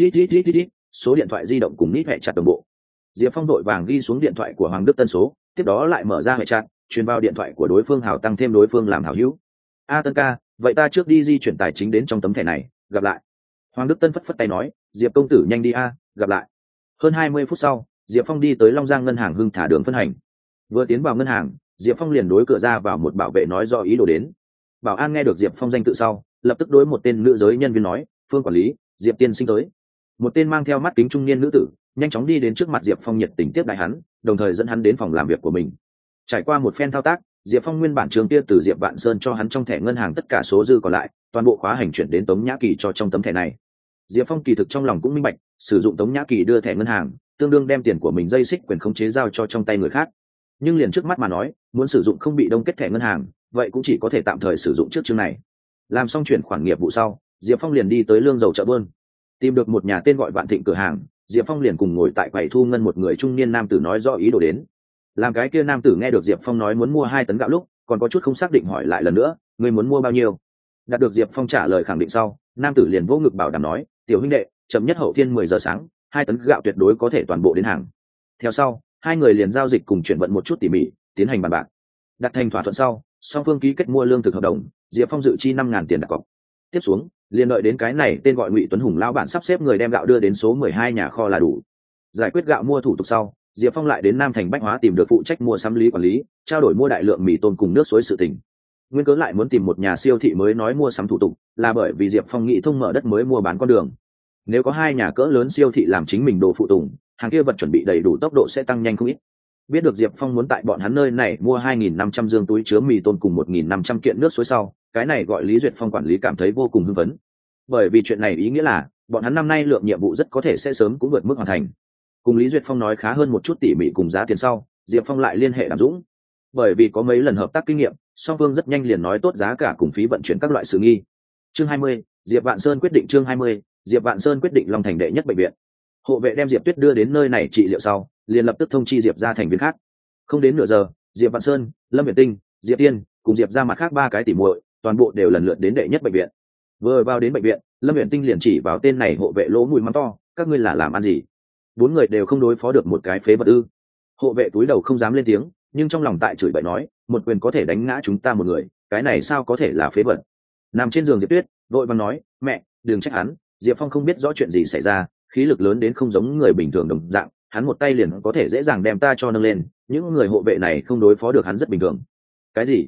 ít, số điện thoại di động cùng nít hệ chặt đồng bộ. Diệp Phong đội vàng ghi xuống điện thoại của Hoàng Đức Tân số, tiếp đó lại mở ra hệ chặt, truyền vào điện thoại của đối phương hảo tăng thêm đối phương làm hảo hữu. A Tân ca, vậy ta trước đi di chuyển tài chính đến trong tấm thẻ này, gặp lại. Hoàng Đức Tân phất phất tay nói, Diệp công tử nhanh đi a, gặp lại. Hơn 20 phút sau, Diệp Phong đi tới Long Giang ngân hàng Hưng Thả đường phân hành. Vừa tiến vào ngân hàng, Diệp Phong liền đối cửa ra vào một bảo vệ nói do ý đồ đến. Bảo an nghe được Diệp Phong danh tự sau, lập tức đối một tên nữ giới nhân viên nói, Phương quản lý, Diệp tiên sinh tới. Một tên mang theo mắt kính trung niên nữ tử nhanh chóng đi đến trước mặt Diệp Phong nhiệt tình tiếp đãi hắn, đồng thời dẫn hắn đến phòng làm việc của mình. Trải qua một phen thao tác, Diệp Phong nguyên bản trường kia từ Diệp Vạn Sơn cho hắn trong thẻ ngân hàng tất cả số dư còn lại, toàn bộ khóa hành chuyển đến Tống Nhã Kỳ cho trong tấm thẻ này. Diệp Phong kỳ thực trong lòng cũng minh bạch, sử dụng Tống Nhã Kỳ đưa thẻ ngân hàng, tương đương đem tiền của mình dây xích quyền khống chế giao cho trong tay người khác. Nhưng liền trước mắt mà nói, muốn sử dụng không bị đông kết thẻ ngân hàng, vậy cũng chỉ có thể tạm thời sử dụng trước chương này. Làm xong chuyển khoản nghiệp vụ sau, Diệp Phong liền đi tới lương dầu chợ buôn, tìm được một nhà tên gọi Vạn Thịnh cửa hàng. Diệp Phong liền cùng ngồi tại quầy thu ngân một người trung niên nam tử nói rõ ý đồ đến. Làm cái kia nam tử nghe được Diệp Phong nói muốn mua 2 tấn gạo lúc, còn có chút không xác định hỏi lại lần nữa, ngươi muốn mua bao nhiêu? Đạt được Diệp Phong trả lời khẳng định sau, nam tử liền vỗ ngực bảo đảm nói, tiểu huynh đệ, chậm nhất hậu thiên 10 giờ sáng, 2 tấn gạo tuyệt đối có thể toàn bộ đến hàng. Theo sau, 2 người liền giao dịch cùng chuyển vận một chút tỉ mỉ, tiến hành bàn bạc. Đặt thành thỏa thuận sau, song phương ký kết mua lương thực hợp đồng, Diệp Phong dự chi 5.000 tiền đặt cọc. Tiếp xuống, liền đợi đến cái này tên gọi Ngụy Tuấn Hùng lão bản sắp xếp người đem gạo đưa đến số 12 nhà kho là đủ. Giải quyết gạo mua thủ tục sau, Diệp Phong lại đến Nam Thành Bách Hóa tìm được phụ trách mua sắm lý quản lý, trao đổi mua đại lượng mì tôm cùng nước suối sự tình. Nguyên cớ lại muốn tìm một nhà siêu thị mới nói mua sắm thủ tục, là bởi vì Diệp Phong nghĩ thông mở đất mới mua bán con đường. Nếu có 2 nhà cỡ lớn siêu thị làm chính mình đồ phụ tùng, hàng kia vật chuẩn bị đầy đủ tốc độ sẽ tăng nhanh không ít. Biết được Diệp Phong muốn tại bọn hắn nơi này mua 2.500 dương túi chứa mì tôm cùng 1.500 kiện nước suối sau, cái này gọi Lý Duyệt Phong quản lý cảm thấy vô cùng hưng phấn. Bởi vì chuyện này ý nghĩa là, bọn hắn năm nay lượng nhiệm vụ rất có thể sẽ sớm cũng vượt mức hoàn thành. Cùng Lý Duyệt Phong nói khá hơn một chút tỉ mỉ cùng giá tiền sau, Diệp Phong lại liên hệ Đàm Dũng. Bởi vì có mấy lần hợp tác kinh nghiệm, song phương rất nhanh liền nói tốt giá cả cùng phí vận chuyển các loại sự nghi. Chương 20, Diệp Vạn Sơn quyết định. Chương 20, Diệp Vạn Sơn quyết định Long Thành đệ nhất bệnh viện. hộ vệ đem diệp tuyết đưa đến nơi này trị liệu sau liền lập tức thông chi diệp ra thành viên khác. Không đến nửa giờ, diệp vạn sơn, lâm việt tinh, diệp tiên cùng diệp ra mặt khác 3 cái tỉ muội toàn bộ đều lần lượt đến đệ nhất bệnh viện. Vừa vào đến bệnh viện, lâm việt tinh liền chỉ vào tên này hộ vệ lỗ mũi mắng to, các ngươi là làm ăn gì? 4 người đều không đối phó được một cái phế vật ư? Hộ vệ túi đầu không dám lên tiếng, nhưng trong lòng tại chửi bậy nói, một quyền có thể đánh ngã chúng ta một người, cái này sao có thể là phế vật? Nằm trên giường diệp tuyết vội vàng nói, mẹ đừng trách hắn, diệp phong không biết rõ chuyện gì xảy ra, khí lực lớn đến không giống người bình thường đồng dạng, hắn một tay liền có thể dễ dàng đem ta cho nâng lên, những người hộ vệ này không đối phó được hắn rất bình thường. Cái gì?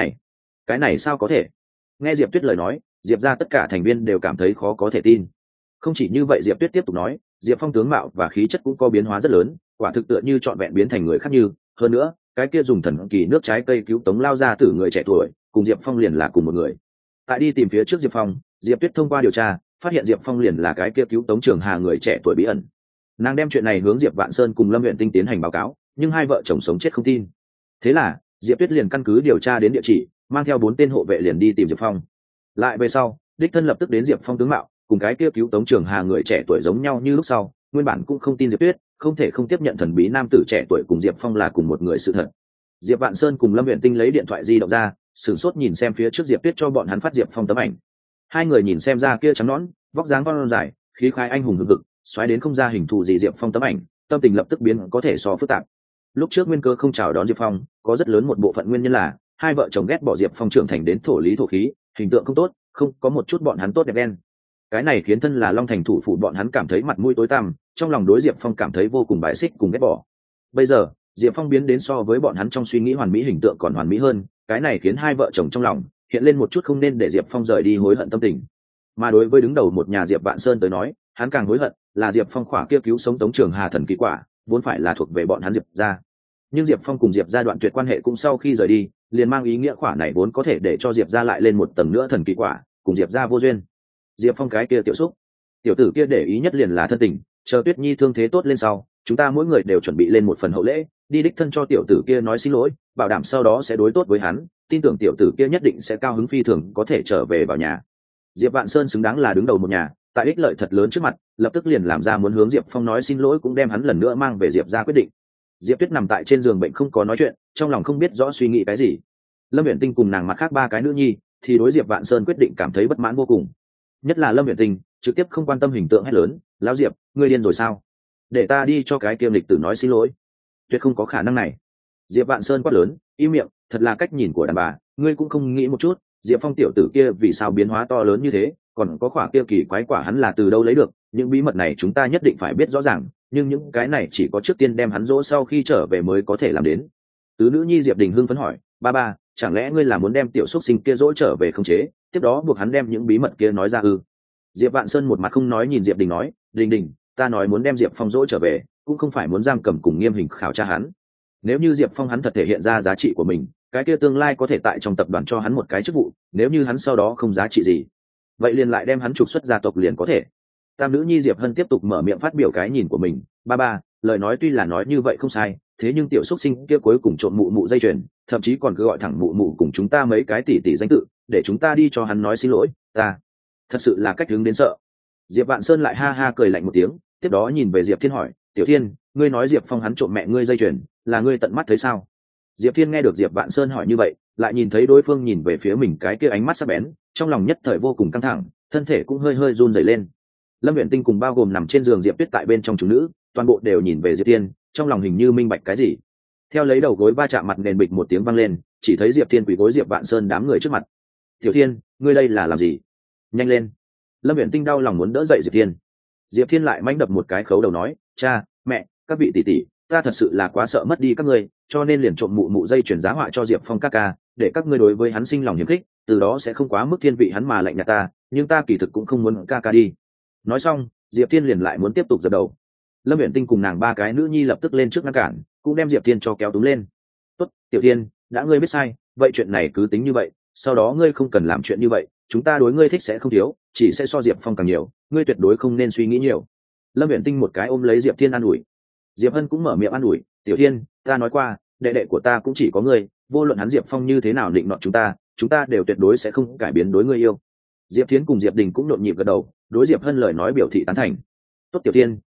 Cái này sao có thể? Nghe diệp tuyết lời nói, diệp ra tất cả thành viên đều cảm thấy khó có thể tin. Không chỉ như vậy, diệp tuyết tiếp tục nói, diệp phong tướng mạo và khí chất cũng có biến hóa rất lớn, quả thực tựa như trọn vẹn biến thành người khác như. Hơn nữa, cái kia dùng thần kỳ nước trái cây cứu tống lao ra từ người trẻ tuổi cùng diệp phong liền là cùng một người. Tại đi tìm phía trước diệp phong, diệp tuyết thông qua điều tra phát hiện diệp phong liền là cái kia cứu tống trường hà người trẻ tuổi bí ẩn. Nàng đem chuyện này hướng diệp vạn sơn cùng lâm huyện tinh tiến hành báo cáo, nhưng hai vợ chồng sống chết không tin. Thế là diệp tuyết liền căn cứ điều tra đến địa chỉ, mang theo 4 tên hộ vệ liền đi tìm diệp phong. Lại về sau, đích thân lập tức đến diệp phong tướng mạo cùng cái kia cứu tống trường hà người trẻ tuổi giống nhau như lúc sau, nguyên bản cũng không tin diệp tuyết, không thể không tiếp nhận thần bí nam tử trẻ tuổi cùng diệp phong là cùng một người sự thật. Diệp vạn sơn cùng lâm huyện tinh lấy điện thoại di động ra, sửng sốt nhìn xem phía trước diệp tuyết cho bọn hắn phát diệp phong tấm ảnh. Hai người nhìn xem ra kia trắng nõn, vóc dáng con dài, khí khái anh hùng hừng hực, xoáy đến không ra hình thù gì diệp phong tấm ảnh, tâm tình lập tức biến có thể so phức tạp. Lúc trước nguyên cơ không chào đón diệp phong, có rất lớn một bộ phận nguyên nhân là hai vợ chồng ghét bỏ diệp phong trưởng thành đến thổ lý thổ khí, hình tượng không tốt, không có một chút bọn hắn tốt đẹp đen. Cái này khiến thân là long thành thủ phủ bọn hắn cảm thấy mặt mũi tối tăm, trong lòng đối diệp phong cảm thấy vô cùng bài xích cùng ghét bỏ. Bây giờ diệp phong biến đến so với bọn hắn trong suy nghĩ hoàn mỹ hình tượng còn hoàn mỹ hơn, cái này khiến hai vợ chồng trong lòng hiện lên một chút không nên để diệp phong rời đi hối hận tâm tình. Mà đối với đứng đầu một nhà diệp vạn sơn tới nói, hắn càng hối hận là diệp phong khỏa kia cứu sống tống trường hà thần kỳ quả vốn phải là thuộc về bọn hắn diệp ra, nhưng diệp phong cùng diệp ra đoạn tuyệt quan hệ cũng sau khi rời đi, liền mang ý nghĩa khỏa này vốn có thể để cho diệp ra lại lên một tầng nữa thần kỳ quả cùng diệp ra vô duyên. Diệp phong cái kia tiểu xúc tiểu tử kia để ý nhất liền là thân tình, chờ tuyết nhi thương thế tốt lên sau, chúng ta mỗi người đều chuẩn bị lên một phần hậu lễ, đi đích thân cho tiểu tử kia nói xin lỗi, bảo đảm sau đó sẽ đối tốt với hắn, tin tưởng tiểu tử kia nhất định sẽ cao hứng phi thường có thể trở về vào nhà. Diệp vạn sơn xứng đáng là đứng đầu một nhà, tại ích lợi thật lớn trước mặt, lập tức liền làm ra muốn hướng diệp phong nói xin lỗi, cũng đem hắn lần nữa mang về diệp ra quyết định. Diệp tuyết nằm tại trên giường bệnh không có nói chuyện, trong lòng không biết rõ suy nghĩ cái gì. Lâm viễn tinh cùng nàng mặt khác 3 cái nữ nhi thì đối diệp vạn sơn quyết định cảm thấy bất mãn vô cùng, nhất là lâm viễn tinh trực tiếp không quan tâm hình tượng hay lớn, lão diệp ngươi điên rồi sao, để ta đi cho cái kiêm lịch tử nói xin lỗi? Tuyệt không có khả năng này. Diệp vạn sơn quát lớn, im miệng, thật là cách nhìn của đàn bà, ngươi cũng không nghĩ một chút, diệp phong tiểu tử kia vì sao biến hóa to lớn như thế, còn có khỏa kia kỳ quái quả hắn là từ đâu lấy được, những bí mật này chúng ta nhất định phải biết rõ ràng, nhưng những cái này chỉ có trước tiên đem hắn dỗ sau khi trở về mới có thể làm đến. Tứ nữ nhi Diệp Đình hưng phấn hỏi, ba ba, chẳng lẽ ngươi là muốn đem tiểu xúc sinh kia dỗ trở về không chế, tiếp đó buộc hắn đem những bí mật kia nói ra ư? Diệp Vạn Sơn một mặt không nói nhìn Diệp Đình nói, Đình Đình, ta nói muốn đem Diệp Phong dỗ trở về, cũng không phải muốn giam cầm cùng nghiêm hình khảo tra hắn. Nếu như Diệp Phong hắn thật thể hiện ra giá trị của mình, cái kia tương lai có thể tại trong tập đoàn cho hắn một cái chức vụ, nếu như hắn sau đó không giá trị gì, vậy liền lại đem hắn trục xuất gia tộc liền có thể. Tam nữ nhi Diệp Hân tiếp tục mở miệng phát biểu cái nhìn của mình, ba ba, lời nói tuy là nói như vậy không sai, thế nhưng tiểu xuất sinh kia cuối cùng trộm mụ mụ dây chuyền, thậm chí còn cứ gọi thẳng mụ mụ cùng chúng ta mấy cái tỷ tỷ danh tự, để chúng ta đi cho hắn nói xin lỗi, ta thật sự là cách hướng đến sợ. Diệp Vạn Sơn lại ha ha cười lạnh một tiếng, tiếp đó nhìn về Diệp Thiên hỏi, tiểu Thiên, ngươi nói Diệp Phong hắn trộm mẹ ngươi dây chuyền, là ngươi tận mắt thấy sao? Diệp Thiên nghe được Diệp Vạn Sơn hỏi như vậy, lại nhìn thấy đối phương nhìn về phía mình cái kia ánh mắt sắc bén, trong lòng nhất thời vô cùng căng thẳng, thân thể cũng hơi hơi run rẩy lên. Lâm Uyển Tinh cùng bao gồm nằm trên giường Diệp Tuyết tại bên trong chúng nữ, toàn bộ đều nhìn về Diệp Thiên, trong lòng hình như minh bạch cái gì. Theo lấy đầu gối va chạm mặt nền bịch một tiếng vang lên, chỉ thấy Diệp Thiên quỳ gối Diệp Vạn Sơn đám người trước mặt. "Tiểu Thiên, ngươi đây là làm gì? Nhanh lên!" Lâm Uyển Tinh đau lòng muốn đỡ dậy Diệp Thiên. Diệp Thiên lại mãnh đập một cái khấu đầu nói, "Cha, mẹ, các vị tỷ tỷ, ta thật sự là quá sợ mất đi các ngươi, cho nên liền trộm mụ mụ dây chuyển giá họa cho Diệp Phong ca ca, để các ngươi đối với hắn sinh lòng hiềm khích, từ đó sẽ không quá mức thiên vị hắn mà lạnh nhạt ta, nhưng ta kỳ thực cũng không muốn ca ca đi." Nói xong, Diệp Thiên liền lại muốn tiếp tục dập đầu. Lâm Uyển Tinh cùng nàng ba cái nữ nhi lập tức lên trước ngăn cản, cũng đem Diệp Thiên cho kéo túm lên. "Tốt, Tiểu Thiên, đã ngươi biết sai, vậy chuyện này cứ tính như vậy, sau đó ngươi không cần làm chuyện như vậy, chúng ta đối ngươi thích sẽ không thiếu, chỉ sẽ so Diệp Phong càng nhiều, ngươi tuyệt đối không nên suy nghĩ nhiều." Lâm Uyển Tinh một cái ôm lấy Diệp Thiên an ủi. Diệp Hân cũng mở miệng an ủi, "Tiểu Thiên, ta nói qua, đệ đệ của ta cũng chỉ có ngươi, vô luận hắn Diệp Phong như thế nào định nọt chúng ta đều tuyệt đối sẽ không cải biến đối ngươi yêu." Diệp Thiến cùng Diệp Đình cũng nhộn nhịp gật đầu, đối Diệp Hân lời nói biểu thị tán thành. "Tốt Tiểu Thiên,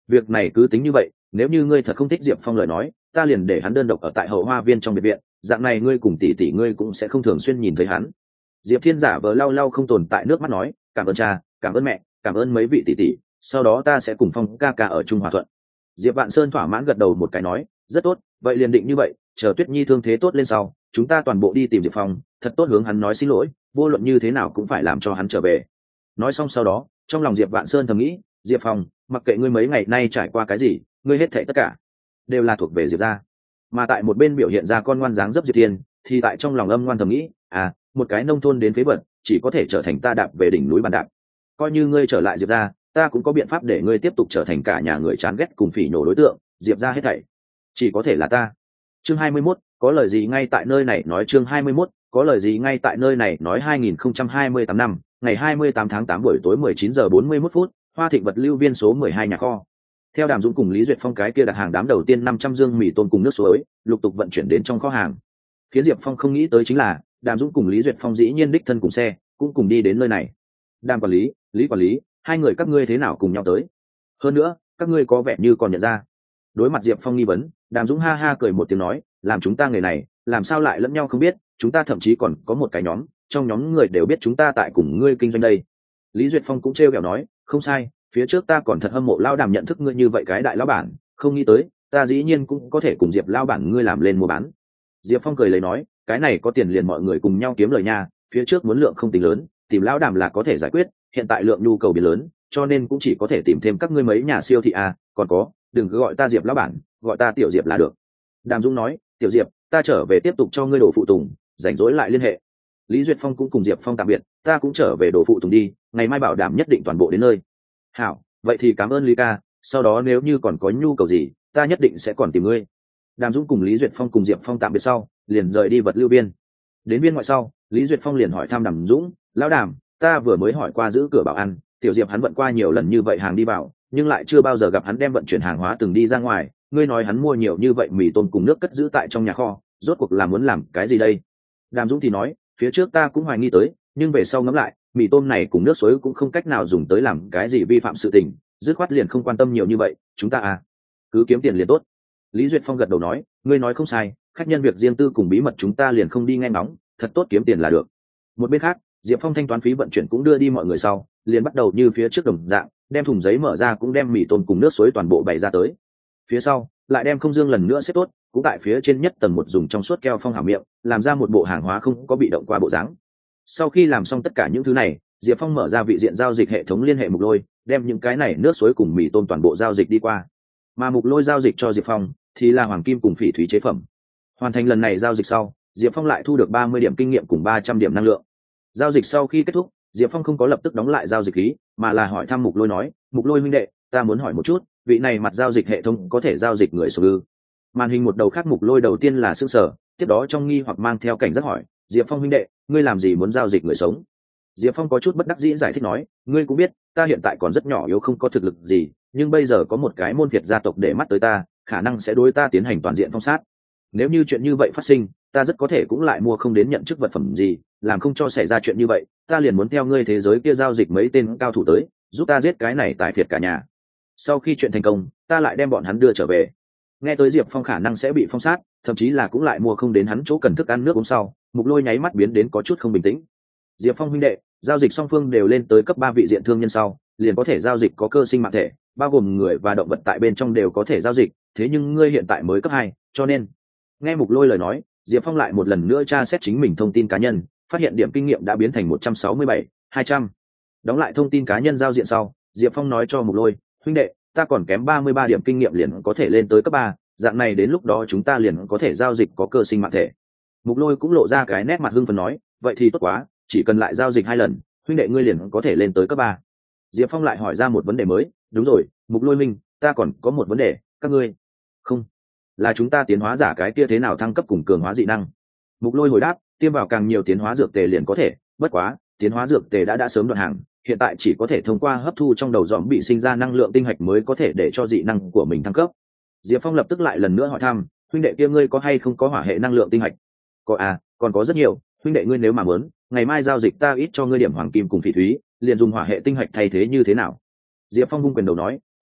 việc này cứ tính như vậy, nếu như ngươi thật không thích Diệp Phong lời nói, ta liền để hắn đơn độc ở tại hậu hoa viên trong biệt viện, dạng này ngươi cùng tỷ tỷ ngươi cũng sẽ không thường xuyên nhìn thấy hắn. Diệp Thiên giả vờ lau lau không tồn tại nước mắt nói, cảm ơn cha, cảm ơn mẹ, cảm ơn mấy vị tỷ tỷ, sau đó ta sẽ cùng Phong ca ca ở chung hòa thuận. Diệp Vạn Sơn thỏa mãn gật đầu một cái nói, rất tốt, vậy liền định như vậy, chờ Tuyết Nhi thương thế tốt lên sau, chúng ta toàn bộ đi tìm Diệp Phong, thật tốt hướng hắn nói xin lỗi, vô luận như thế nào cũng phải làm cho hắn trở về. Nói xong sau đó, trong lòng Diệp Vạn Sơn thầm nghĩ, Diệp Phong, mặc kệ ngươi mấy ngày nay trải qua cái gì, ngươi hết thảy tất cả đều là thuộc về Diệp gia. Mà tại một bên biểu hiện ra con ngoan dáng dấp Diệp Thiên, thì tại trong lòng âm ngoan thầm nghĩ, một cái nông thôn đến phế vật, chỉ có thể trở thành ta đạp về đỉnh núi bàn đạp. Coi như ngươi trở lại Diệp gia, ta cũng có biện pháp để ngươi tiếp tục trở thành cả nhà người chán ghét cùng phỉ nhổ đối tượng, Diệp gia hết thảy chỉ có thể là ta. Chương 21, có lời gì ngay tại nơi này nói. Chương 21, có lời gì ngay tại nơi này nói. 2028 năm, ngày 28 tháng 8 buổi tối 19 giờ 41 phút, Hoa Thịnh vật lưu viên số 12 nhà kho. Theo Đàm Dũng cùng Lý Duyệt Phong cái kia đặt hàng đám đầu tiên 500 dương mì tôm cùng nước suối, lục tục vận chuyển đến trong kho hàng. Khiến Diệp Phong không nghĩ tới chính là, Đàm Dũng cùng Lý Duyệt Phong dĩ nhiên đích thân cùng xe, cũng cùng đi đến nơi này. Đàm quản lý, Lý quản lý, hai người các ngươi thế nào cùng nhau tới? Hơn nữa, các ngươi có vẻ như còn nhận ra. Đối mặt Diệp Phong nghi vấn, Đàm Dũng ha ha cười một tiếng nói, làm chúng ta người này, làm sao lại lẫn nhau không biết, chúng ta thậm chí còn có một cái nhóm, trong nhóm người đều biết chúng ta tại cùng ngươi kinh doanh đây. Lý Duyệt Phong cũng trêu ghẹo nói, không sai, phía trước ta còn thật hâm mộ lao Đàm nhận thức ngươi như vậy cái đại lão bản, không nghĩ tới, ta dĩ nhiên cũng có thể cùng Diệp lao bản ngươi làm lên mua bán. Diệp Phong cười lấy nói, cái này có tiền liền mọi người cùng nhau kiếm lời nha, phía trước muốn lượng không tính lớn, tìm lão Đàm là có thể giải quyết, hiện tại lượng nhu cầu biến lớn, cho nên cũng chỉ có thể tìm thêm các ngươi mấy nhà siêu thị còn có, đừng cứ gọi ta Diệp lão bản, gọi ta Tiểu Diệp là được. Đàm Dũng nói, Tiểu Diệp, ta trở về tiếp tục cho ngươi đồ phụ tùng, rảnh rỗi lại liên hệ. Lý Duyệt Phong cũng cùng Diệp Phong tạm biệt, ta cũng trở về đồ phụ tùng đi, ngày mai bảo đảm nhất định toàn bộ đến nơi. Hảo, vậy thì cảm ơn Lý ca, sau đó nếu như còn có nhu cầu gì, ta nhất định sẽ còn tìm ngươi. Đàm Dũng cùng Lý Duyệt Phong cùng Diệp Phong tạm biệt sau, liền rời đi vật lưu viên. Đến viên ngoại sau, Lý Duyệt Phong liền hỏi thăm Đàm Dũng, lão Đàm, ta vừa mới hỏi qua giữ cửa bảo ăn, Tiểu Diệp hắn vận qua nhiều lần như vậy hàng đi vào, nhưng lại chưa bao giờ gặp hắn đem vận chuyển hàng hóa từng đi ra ngoài, ngươi nói hắn mua nhiều như vậy mì tôm cùng nước cất giữ tại trong nhà kho, rốt cuộc là muốn làm cái gì đây? Đàm Dũng thì nói, phía trước ta cũng hoài nghi tới, nhưng về sau ngẫm lại, mì tôm này cùng nước suối cũng không cách nào dùng tới làm cái gì vi phạm sự tình, dứt khoát liền không quan tâm nhiều như vậy, chúng ta cứ kiếm tiền liền tốt. Lý Duyệt Phong gật đầu nói, ngươi nói không sai, khách nhân việc riêng tư cùng bí mật chúng ta liền không đi nghe ngóng, thật tốt kiếm tiền là được. Một bên khác, Diệp Phong thanh toán phí vận chuyển cũng đưa đi mọi người sau, liền bắt đầu như phía trước đồng dạng, đem thùng giấy mở ra cũng đem mì tôm cùng nước suối toàn bộ bày ra tới. Phía sau, lại đem không dương lần nữa xếp tốt, cũng tại phía trên nhất tầng một dùng trong suốt keo phong hảo miệng, làm ra một bộ hàng hóa không có bị động qua bộ dáng. Sau khi làm xong tất cả những thứ này, Diệp Phong mở ra vị diện giao dịch hệ thống liên hệ Mục Lôi, đem những cái này nước suối cùng mì tôm toàn bộ giao dịch đi qua. Mà Mục Lôi giao dịch cho Diệp Phong thì là hoàng kim cùng phỉ thúy chế phẩm. Hoàn thành lần này giao dịch sau, Diệp Phong lại thu được 30 điểm kinh nghiệm cùng 300 điểm năng lượng. Giao dịch sau khi kết thúc, Diệp Phong không có lập tức đóng lại giao dịch khí, mà là hỏi thăm Mục Lôi nói, Mục Lôi huynh đệ, ta muốn hỏi một chút, vị này mặt giao dịch hệ thống có thể giao dịch người số ư? Màn hình một đầu khác Mục Lôi đầu tiên là sững sờ, tiếp đó trong nghi hoặc mang theo cảnh giác hỏi, Diệp Phong huynh đệ, ngươi làm gì muốn giao dịch người sống? Diệp Phong có chút bất đắc dĩ giải thích nói, ngươi cũng biết, ta hiện tại còn rất nhỏ yếu không có thực lực gì, nhưng bây giờ có một cái môn phiệt gia tộc để mắt tới ta, khả năng sẽ đối ta tiến hành toàn diện phong sát. Nếu như chuyện như vậy phát sinh, ta rất có thể cũng lại mua không đến nhận chức vật phẩm gì, làm không cho xảy ra chuyện như vậy, ta liền muốn theo ngươi thế giới kia giao dịch mấy tên cao thủ tới, giúp ta giết cái này tài phiệt cả nhà. Sau khi chuyện thành công, ta lại đem bọn hắn đưa trở về. Nghe tới Diệp Phong khả năng sẽ bị phong sát, thậm chí là cũng lại mua không đến hắn chỗ cần thức ăn nước uống sau, Mục Lôi nháy mắt biến đến có chút không bình tĩnh. Diệp Phong huynh đệ, giao dịch song phương đều lên tới cấp 3 vị diện thương nhân sau, liền có thể giao dịch có cơ sinh mạng thể, bao gồm người và động vật tại bên trong đều có thể giao dịch, thế nhưng ngươi hiện tại mới cấp 2, cho nên nghe Mục Lôi lời nói, Diệp Phong lại một lần nữa tra xét chính mình thông tin cá nhân, phát hiện điểm kinh nghiệm đã biến thành 167, 200. Đóng lại thông tin cá nhân giao diện sau, Diệp Phong nói cho Mục Lôi, huynh đệ, ta còn kém 33 điểm kinh nghiệm liền có thể lên tới cấp 3, dạng này đến lúc đó chúng ta liền có thể giao dịch có cơ sinh mạng thể. Mục Lôi cũng lộ ra cái nét mặt hưng phấn nói, vậy thì tốt quá, chỉ cần lại giao dịch 2 lần, huynh đệ ngươi liền có thể lên tới cấp 3. Diệp Phong lại hỏi ra một vấn đề mới, đúng rồi, Mục Lôi minh, ta còn có một vấn đề, các ngươi không là chúng ta tiến hóa giả cái kia thế nào thăng cấp cùng cường hóa dị năng? Mục Lôi hồi đáp, tiêm vào càng nhiều tiến hóa dược tề liền có thể, bất quá tiến hóa dược tề đã sớm đoạn hàng, hiện tại chỉ có thể thông qua hấp thu trong đầu dòm bị sinh ra năng lượng tinh hạch mới có thể để cho dị năng của mình thăng cấp. Diệp Phong lập tức lại lần nữa hỏi thăm, huynh đệ kia ngươi có hay không có hỏa hệ năng lượng tinh hạch? Có còn có rất nhiều, huynh đệ ngươi nếu mà muốn, ngày mai giao dịch ta ít cho ngươi điểm hoàng kim cùng phỉ thúy, liền dùng hỏa hệ tinh hạch thay thế như thế nào? Diệp Phong vung quyền đầu nói, hảo,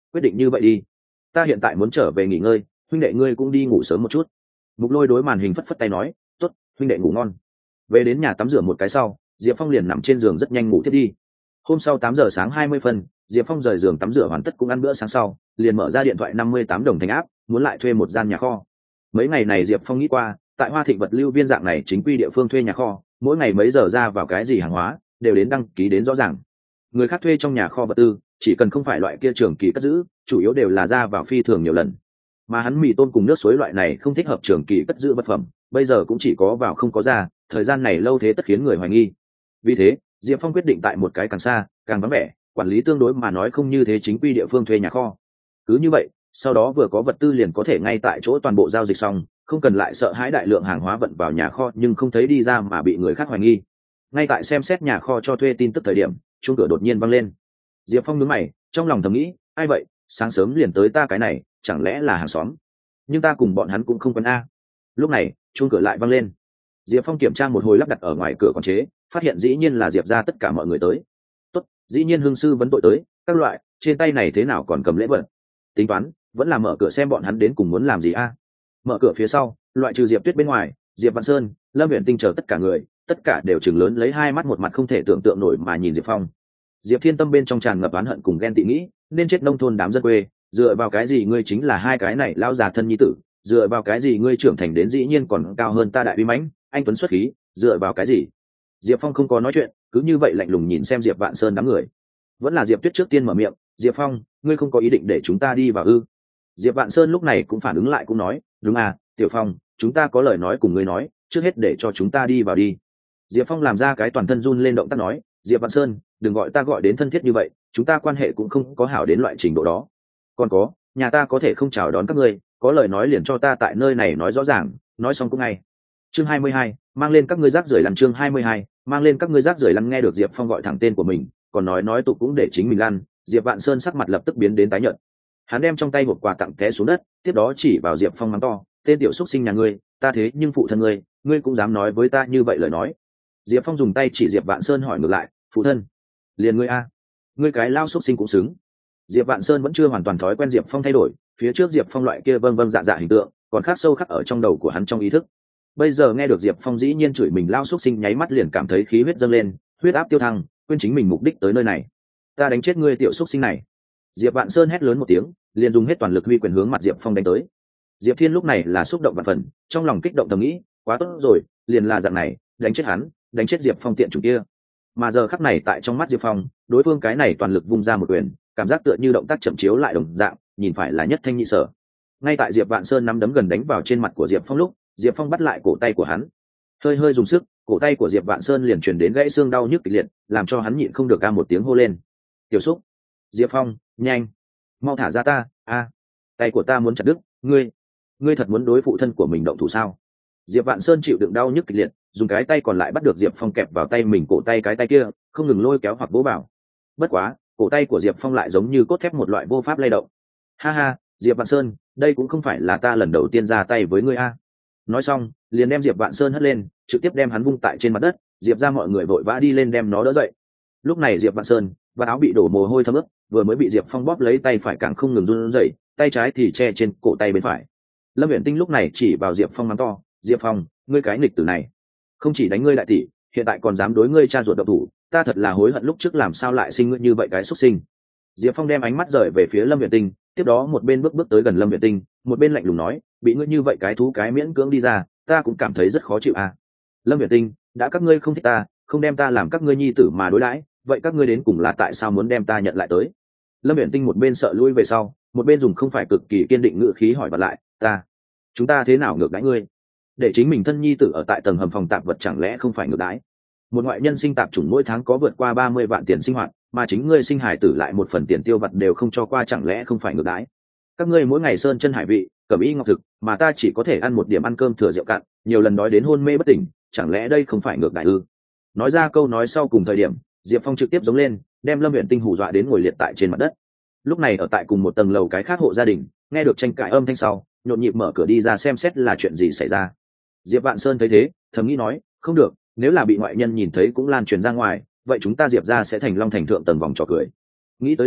quyết định như vậy đi, ta hiện tại muốn trở về nghỉ ngơi, huynh đệ ngươi cũng đi ngủ sớm một chút. Mục Lôi đối màn hình phất phất tay nói, tốt, huynh đệ ngủ ngon. Về đến nhà tắm rửa một cái sau, Diệp Phong liền nằm trên giường rất nhanh ngủ thiết đi. Hôm sau 8 giờ sáng 20 phân, Diệp Phong rời giường tắm rửa hoàn tất cũng ăn bữa sáng sau, liền mở ra điện thoại 58 đồng thành áp, muốn lại thuê một gian nhà kho. Mấy ngày này Diệp Phong nghĩ qua, tại Hoa Thịnh vật lưu viên dạng này chính quy địa phương thuê nhà kho, mỗi ngày mấy giờ ra vào cái gì hàng hóa, đều đến đăng ký đến rõ ràng. Người khác thuê trong nhà kho vật tư, chỉ cần không phải loại kia trường kỳ cất giữ, chủ yếu đều là ra vào phi thường nhiều lần. Mà hắn mì tôm cùng nước suối loại này không thích hợp trường kỳ cất giữ vật phẩm, bây giờ cũng chỉ có vào không có ra, thời gian này lâu thế tất khiến người hoài nghi. Vì thế, Diệp Phong quyết định tại một cái càng xa, càng vắng vẻ, quản lý tương đối mà nói không như thế chính quy địa phương thuê nhà kho. Cứ như vậy, sau đó vừa có vật tư liền có thể ngay tại chỗ toàn bộ giao dịch xong, không cần lại sợ hãi đại lượng hàng hóa vận vào nhà kho nhưng không thấy đi ra mà bị người khác hoài nghi. Ngay tại xem xét nhà kho cho thuê tin tức thời điểm, chuông cửa đột nhiên vang lên. Diệp Phong nhướng mày, trong lòng thầm nghĩ, ai vậy, sáng sớm liền tới ta cái này, chẳng lẽ là hàng xóm? Nhưng ta cùng bọn hắn cũng không quen a. Lúc này, chuông cửa lại vang lên. Diệp Phong kiểm tra một hồi lắp đặt ở ngoài cửa quản chế, phát hiện dĩ nhiên là Diệp ra tất cả mọi người tới. Tốt, dĩ nhiên hương sư vấn tội tới, các loại, trên tay này thế nào còn cầm lễ vật? Tính toán, vẫn là mở cửa xem bọn hắn đến cùng muốn làm gì a. Mở cửa phía sau, loại trừ Diệp Tuyết bên ngoài, Diệp Vạn Sơn, Lâm Uyển Tinh chờ tất cả người, tất cả đều trừng lớn lấy hai mắt một mặt không thể tưởng tượng nổi mà nhìn Diệp Phong. Diệp Thiên tâm bên trong tràn ngập oán hận cùng ghen tị nghĩ, nên chết nông thôn đám dân quê, dựa vào cái gì ngươi chính là hai cái này lao già thân nhi tử, dựa vào cái gì ngươi trưởng thành đến dĩ nhiên còn cao hơn ta đại uy mãnh, anh tuấn xuất khí, dựa vào cái gì? Diệp Phong không có nói chuyện, cứ như vậy lạnh lùng nhìn xem Diệp Vạn Sơn đám người. Vẫn là Diệp Tuyết trước tiên mở miệng, "Diệp Phong, ngươi không có ý định để chúng ta đi vào ư?" Diệp Vạn Sơn lúc này cũng phản ứng lại cũng nói, "Đúng à, Tiểu Phong, chúng ta có lời nói cùng ngươi nói, trước hết để cho chúng ta đi vào đi." Diệp Phong làm ra cái toàn thân run lên động tác nói, "Diệp Vạn Sơn, đừng gọi ta gọi đến thân thiết như vậy, chúng ta quan hệ cũng không có hảo đến loại trình độ đó. Còn có, nhà ta có thể không chào đón các ngươi, có lời nói liền cho ta tại nơi này nói rõ ràng, nói xong cũng ngay." Chương 22, mang lên các ngươi rác rưởi lăn. Chương 22, mang lên các ngươi rác rưởi lăn. Nghe được Diệp Phong gọi thẳng tên của mình, còn nói tụ cũng để chính mình lăn, Diệp Vạn Sơn sắc mặt lập tức biến đến tái nhợt. Hắn đem trong tay hộp quà tặng té xuống đất, tiếp đó chỉ vào Diệp Phong mắng to, "Tên tiểu xúc sinh nhà ngươi, ta thế nhưng phụ thân ngươi, ngươi cũng dám nói với ta như vậy lời nói?" Diệp Phong dùng tay chỉ Diệp Vạn Sơn hỏi ngược lại, "Phụ thân? Liền ngươi a? Ngươi cái lao xúc sinh cũng xứng." Diệp Vạn Sơn vẫn chưa hoàn toàn thói quen Diệp Phong thay đổi, phía trước Diệp Phong loại kia vâng vâng dạ dạ hình tượng, còn khắc sâu khắc ở trong đầu của hắn trong ý thức. Bây giờ nghe được Diệp Phong dĩ nhiên chửi mình lao xúc sinh, nháy mắt liền cảm thấy khí huyết dâng lên, huyết áp tiêu thăng, quên chính mình mục đích tới nơi này. "Ta đánh chết ngươi tiểu xúc sinh này!" Diệp Vạn Sơn hét lớn một tiếng, liền dùng hết toàn lực huy quyền hướng mặt Diệp Phong đánh tới. Diệp Thiên lúc này là xúc động vạn phần, trong lòng kích động thầm nghĩ, quá tốt rồi, liền là dạng này, đánh chết hắn, đánh chết Diệp Phong tiện chủ kia. Mà giờ khắc này tại trong mắt Diệp Phong, đối phương cái này toàn lực vung ra một quyền, cảm giác tựa như động tác chậm chiếu lại đồng dạng, nhìn phải là nhất thanh nhị sở. Ngay tại Diệp Vạn Sơn nắm đấm gần đánh vào trên mặt của Diệp Phong lúc, Diệp Phong bắt lại cổ tay của hắn, hơi hơi dùng sức, cổ tay của Diệp Vạn Sơn liền truyền đến gãy xương đau nhức kịch liệt, làm cho hắn nhịn không được ca một tiếng hô lên, "Tiểu Xúc, Diệp Phong, nhanh, mau thả ra ta, a, tay của ta muốn chặt đứt, ngươi thật muốn đối phụ thân của mình động thủ sao?" Diệp Vạn Sơn chịu đựng đau nhức kịch liệt, dùng cái tay còn lại bắt được Diệp Phong kẹp vào tay mình cổ tay cái tay kia, không ngừng lôi kéo hoặc vỗ vào. Bất quá, cổ tay của Diệp Phong lại giống như cốt thép một loại vô pháp lay động. "Ha ha, Diệp Vạn Sơn, đây cũng không phải là ta lần đầu tiên ra tay với ngươi a." Nói xong, liền đem Diệp Vạn Sơn hất lên, trực tiếp đem hắn vung tại trên mặt đất, Diệp ra mọi người vội vã đi lên đem nó đỡ dậy. Lúc này Diệp Vạn Sơn, và áo bị đổ mồ hôi thấm ướt, vừa mới bị Diệp Phong bóp lấy tay phải càng không ngừng run rẩy, tay trái thì che trên cổ tay bên phải. Lâm Uyển Tinh lúc này chỉ vào Diệp Phong mắng to, "Diệp Phong, ngươi cái nghịch tử này, không chỉ đánh ngươi đại tỷ, hiện tại còn dám đối ngươi cha ruột động thủ, ta thật là hối hận lúc trước làm sao lại sinh ngươi như vậy cái xuất sinh." Diệp Phong đem ánh mắt rời về phía Lâm Uyển Tinh, tiếp đó một bên bước tới gần Lâm Uyển Tinh, một bên lạnh lùng nói, "Bị ngươi như vậy cái thú cái miễn cưỡng đi ra, ta cũng cảm thấy rất khó chịu à. Lâm Uyển Tinh, đã các ngươi không thích ta, không đem ta làm các ngươi nhi tử mà đối đãi, vậy các ngươi đến cùng là tại sao muốn đem ta nhận lại tới?" Lâm Uyển Tinh một bên sợ lui về sau, một bên dùng không phải cực kỳ kiên định ngữ khí hỏi vặn lại, chúng ta thế nào ngược đãi ngươi? Để chính mình thân nhi tử ở tại tầng hầm phòng tạp vật chẳng lẽ không phải ngược đãi? Một ngoại nhân sinh tạp chủng mỗi tháng có vượt qua 30 vạn tiền sinh hoạt, mà chính ngươi sinh hải tử lại một phần tiền tiêu vặt đều không cho qua, chẳng lẽ không phải ngược đãi? Các ngươi mỗi ngày sơn chân hải vị, cẩm y ngọc thực, mà ta chỉ có thể ăn một điểm ăn cơm thừa rượu cạn, nhiều lần đói đến hôn mê bất tỉnh, chẳng lẽ đây không phải ngược đãi ư? Nói ra câu nói sau cùng thời điểm, Diệp Phong trực tiếp giống lên, đem Lâm Uyển Tinh hù dọa đến ngồi liệt tại trên mặt đất. Lúc này ở tại cùng một tầng lầu cái khác hộ gia đình, nghe được tranh cãi âm thanh sau, nhộn nhịp mở cửa đi ra xem xét là chuyện gì xảy ra. Diệp Vạn Sơn thấy thế, thầm nghĩ nói, không được, nếu là bị ngoại nhân nhìn thấy cũng lan truyền ra ngoài, vậy chúng ta Diệp ra sẽ thành long thành thượng tầng vòng trò cười. Nghĩ tới đây,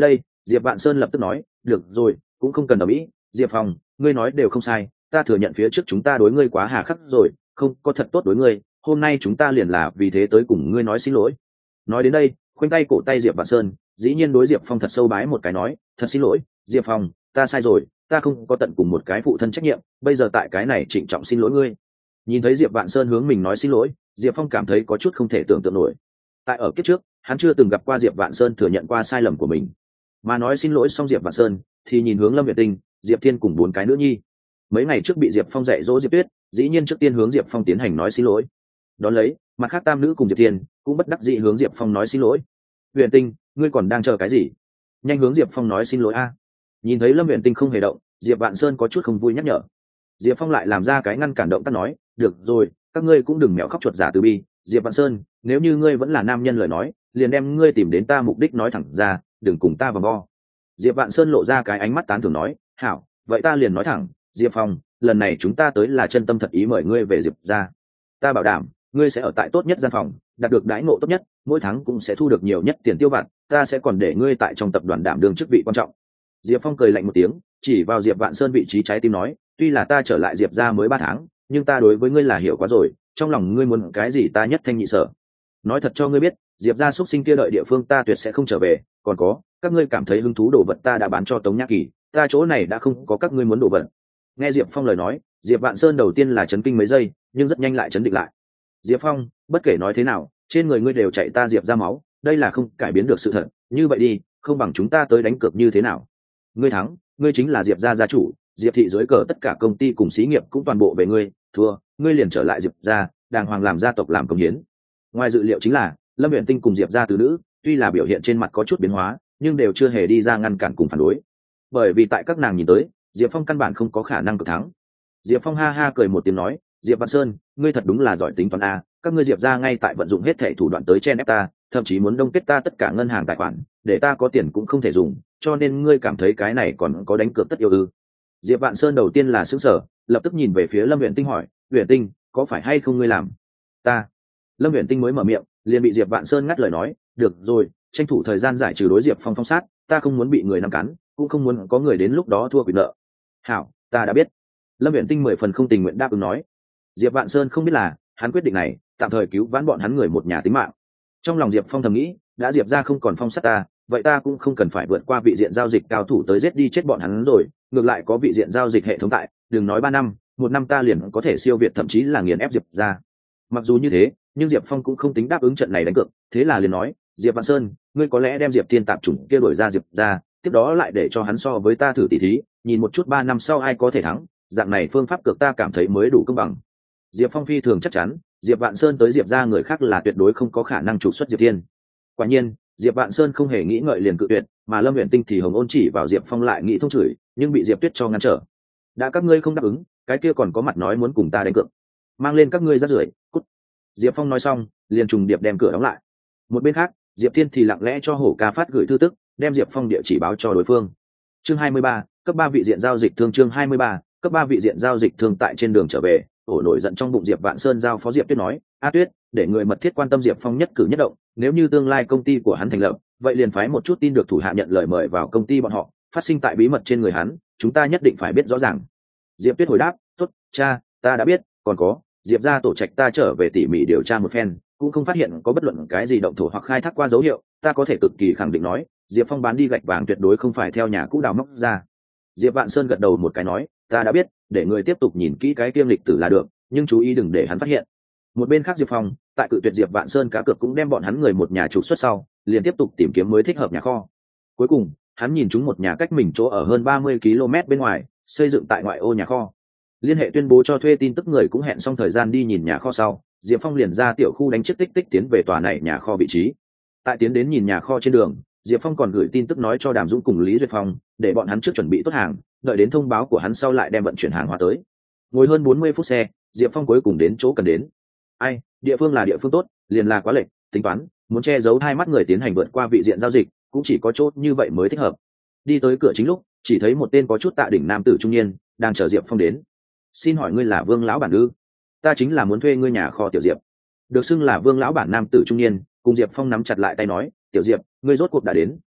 Diệp Vạn Sơn lập tức nói, được rồi, cũng không cần đồng ý. Diệp Phong, ngươi nói đều không sai, ta thừa nhận phía trước chúng ta đối ngươi quá hà khắc rồi, không có thật tốt đối ngươi, hôm nay chúng ta liền là vì thế tới cùng ngươi nói xin lỗi. Nói đến đây, khoanh tay cổ tay Diệp Vạn Sơn, dĩ nhiên đối Diệp Phong thật sâu bái một cái nói, thật xin lỗi, Diệp Phong, ta sai rồi, ta không có tận cùng một cái phụ thân trách nhiệm, bây giờ tại cái này trịnh trọng xin lỗi ngươi. Nhìn thấy Diệp Vạn Sơn hướng mình nói xin lỗi, Diệp Phong cảm thấy có chút không thể tưởng tượng nổi. Tại ở kiếp trước, hắn chưa từng gặp qua Diệp Vạn Sơn thừa nhận qua sai lầm của mình, mà nói xin lỗi xong Diệp Vạn Sơn thì nhìn hướng Lâm Việt Tinh, Diệp Thiên cùng 4 cái nữ nhi. Mấy ngày trước bị Diệp Phong dạy dỗ Diệp Tuyết, dĩ nhiên trước tiên hướng Diệp Phong tiến hành nói xin lỗi. Đón lấy, mặt khác tam nữ cùng Diệp Thiên cũng bất đắc dĩ hướng Diệp Phong nói xin lỗi. Huyền Tinh, ngươi còn đang chờ cái gì? Nhanh hướng Diệp Phong nói xin lỗi a. Nhìn thấy Lâm Huyền Tinh không hề động, Diệp Vạn Sơn có chút không vui nhắc nhở. Diệp Phong lại làm ra cái ngăn cản động tác nói, được rồi, các ngươi cũng đừng mẹo khóc chuột giả từ bi. Diệp Vạn Sơn, nếu như ngươi vẫn là nam nhân lời nói, liền đem ngươi tìm đến ta mục đích nói thẳng ra, đừng cùng ta vòng vo. Diệp Vạn Sơn lộ ra cái ánh mắt tán thưởng nói, hảo, vậy ta liền nói thẳng, Diệp Phong, lần này chúng ta tới là chân tâm thật ý mời ngươi về Diệp gia. Ta bảo đảm, ngươi sẽ ở tại tốt nhất gian phòng, đạt được đãi ngộ tốt nhất, mỗi tháng cũng sẽ thu được nhiều nhất tiền tiêu vặt, ta sẽ còn để ngươi tại trong tập đoàn đảm đương chức vị quan trọng. Diệp Phong cười lạnh một tiếng, chỉ vào Diệp Vạn Sơn vị trí trái tim nói, tuy là ta trở lại Diệp gia mới 3 tháng, nhưng ta đối với ngươi là hiểu quá rồi, trong lòng ngươi muốn cái gì ta nhất thanh nhị sở. Nói thật cho ngươi biết, Diệp gia xuất sinh kia đợi địa phương ta tuyệt sẽ không trở về, còn có, các ngươi cảm thấy hứng thú đồ vật ta đã bán cho Tống Nhã Kỳ, ta chỗ này đã không có các ngươi muốn đồ vật. Nghe Diệp Phong lời nói, Diệp Vạn Sơn đầu tiên là chấn kinh mấy giây, nhưng rất nhanh lại chấn định lại. Diệp Phong, bất kể nói thế nào, trên người ngươi đều chạy ta Diệp ra máu, đây là không cải biến được sự thật, như vậy đi, không bằng chúng ta tới đánh cược như thế nào. Ngươi thắng, ngươi chính là Diệp gia gia chủ, Diệp thị dưới cờ tất cả công ty cùng xí nghiệp cũng toàn bộ về ngươi, thua, ngươi liền trở lại Diệp gia, đàng hoàng làm gia tộc làm công hiến. Ngoài dự liệu chính là, Lâm Uyển Tinh cùng Diệp gia tứ nữ, tuy là biểu hiện trên mặt có chút biến hóa, nhưng đều chưa hề đi ra ngăn cản cùng phản đối. Bởi vì tại các nàng nhìn tới, Diệp Phong căn bản không có khả năng cực thắng. Diệp Phong ha ha cười một tiếng nói, Diệp Văn Sơn, ngươi thật đúng là giỏi tính toán a, các ngươi Diệp gia ngay tại vận dụng hết thảy thủ đoạn tới chen ép ta, thậm chí muốn đông kết ta tất cả ngân hàng tài khoản, để ta có tiền cũng không thể dùng, cho nên ngươi cảm thấy cái này còn có đánh cược tất yếu ư? Diệp Vạn Sơn đầu tiên là sững sờ, lập tức nhìn về phía Lâm Uyển Tinh hỏi, Uyển Tinh, có phải hay không ngươi làm? Ta. Lâm Uyển Tinh mới mở miệng, liền bị Diệp Vạn Sơn ngắt lời nói, được rồi, tranh thủ thời gian giải trừ đối Diệp Phong phong sát, ta không muốn bị người nắm cắn, cũng không muốn có người đến lúc đó thua quyền nợ. Hảo, ta đã biết. Lâm Uyển Tinh 10 phần không tình nguyện đáp ứng nói. Diệp Vạn Sơn không biết là, hắn quyết định này, tạm thời cứu vãn bọn hắn người một nhà tính mạng. Trong lòng Diệp Phong thầm nghĩ, đã Diệp ra không còn phong sát ta, vậy ta cũng không cần phải vượt qua vị diện giao dịch cao thủ tới giết đi chết bọn hắn rồi, ngược lại có vị diện giao dịch hệ thống tại, đừng nói 3 năm, 1 năm ta liền có thể siêu việt thậm chí là nghiền ép Diệp ra. Mặc dù như thế, nhưng Diệp Phong cũng không tính đáp ứng trận này đánh cược, thế là liền nói, Diệp Vạn Sơn, ngươi có lẽ đem Diệp Thiên tạp chủng kia đổi ra Diệp ra, tiếp đó lại để cho hắn so với ta thử tỉ thí, nhìn một chút 3 năm sau ai có thể thắng, dạng này phương pháp cược ta cảm thấy mới đủ công bằng. Diệp Phong phi thường chắc chắn, Diệp Vạn Sơn tới Diệp ra người khác là tuyệt đối không có khả năng trục xuất Diệp Thiên. Quả nhiên, Diệp Vạn Sơn không hề nghĩ ngợi liền cự tuyệt, mà Lâm Uyển Tinh thì hồng ôn chỉ vào Diệp Phong lại nghĩ thông chửi, nhưng bị Diệp Tuyết cho ngăn trở. Đã các ngươi không đáp ứng, cái kia còn có mặt nói muốn cùng ta đánh cược, mang lên các ngươi rác rưởi, cút. Diệp Phong nói xong, liền trùng điệp đem cửa đóng lại. Một bên khác, Diệp Thiên thì lặng lẽ cho Hổ Ca phát gửi thư tức, đem Diệp Phong địa chỉ báo cho đối phương. Chương 23, cấp 3 vị diện giao dịch thương. Chương 23, cấp 3 vị diện giao dịch thương. Tại trên đường trở về, Hổ nổi giận trong bụng Diệp Vạn Sơn giao phó Diệp Tuyết nói, A Tuyết, để người mật thiết quan tâm Diệp Phong nhất cử nhất động, nếu như tương lai công ty của hắn thành lập, vậy liền phái một chút tin được thủ hạ nhận lời mời vào công ty bọn họ, phát sinh tại bí mật trên người hắn, chúng ta nhất định phải biết rõ ràng. Diệp Tuyết hồi đáp, tốt, cha, ta đã biết, còn có, Diệp gia tổ trạch ta trở về tỉ mỉ điều tra một phen, cũng không phát hiện có bất luận cái gì động thổ hoặc khai thác qua dấu hiệu, ta có thể cực kỳ khẳng định nói, Diệp Phong bán đi gạch vàng tuyệt đối không phải theo nhà cũ đào móc ra. Diệp Vạn Sơn gật đầu một cái nói, ta đã biết, để người tiếp tục nhìn kỹ cái kiêm lịch tử là được, nhưng chú ý đừng để hắn phát hiện. Một bên khác Diệp Phong, tại cự tuyệt Diệp Vạn Sơn cá cược cũng đem bọn hắn người một nhà trục xuất sau, liền tiếp tục tìm kiếm mới thích hợp nhà kho. Cuối cùng, hắn nhìn chúng một nhà cách mình chỗ ở hơn 30 km bên ngoài, xây dựng tại ngoại ô nhà kho. Liên hệ tuyên bố cho thuê tin tức người cũng hẹn xong thời gian đi nhìn nhà kho sau, Diệp Phong liền ra tiểu khu đánh chiếc tích tích tiến về tòa này nhà kho vị trí. Tại tiến đến nhìn nhà kho trên đường, Diệp Phong còn gửi tin tức nói cho Đàm Dũng cùng Lý Duyệt Phong, để bọn hắn trước chuẩn bị tốt hàng, đợi đến thông báo của hắn sau lại đem vận chuyển hàng hóa tới. Ngồi hơn 40 phút xe, Diệp Phong cuối cùng đến chỗ cần đến. Ai, địa phương là địa phương tốt, liền là quá lệch, tính toán, muốn che giấu hai mắt người tiến hành vượt qua vị diện giao dịch, cũng chỉ có chốt như vậy mới thích hợp. Đi tới cửa chính lúc, chỉ thấy một tên có chút tạ đỉnh nam tử trung niên đang chờ Diệp Phong đến. Xin hỏi ngươi là Vương lão bản ư? Ta chính là muốn thuê ngươi nhà kho tiểu Diệp. Được xưng là Vương lão bản nam tử trung niên, cùng Diệp Phong nắm chặt lại tay nói, tiểu Diệp, ngươi rốt cuộc đã đến, đi,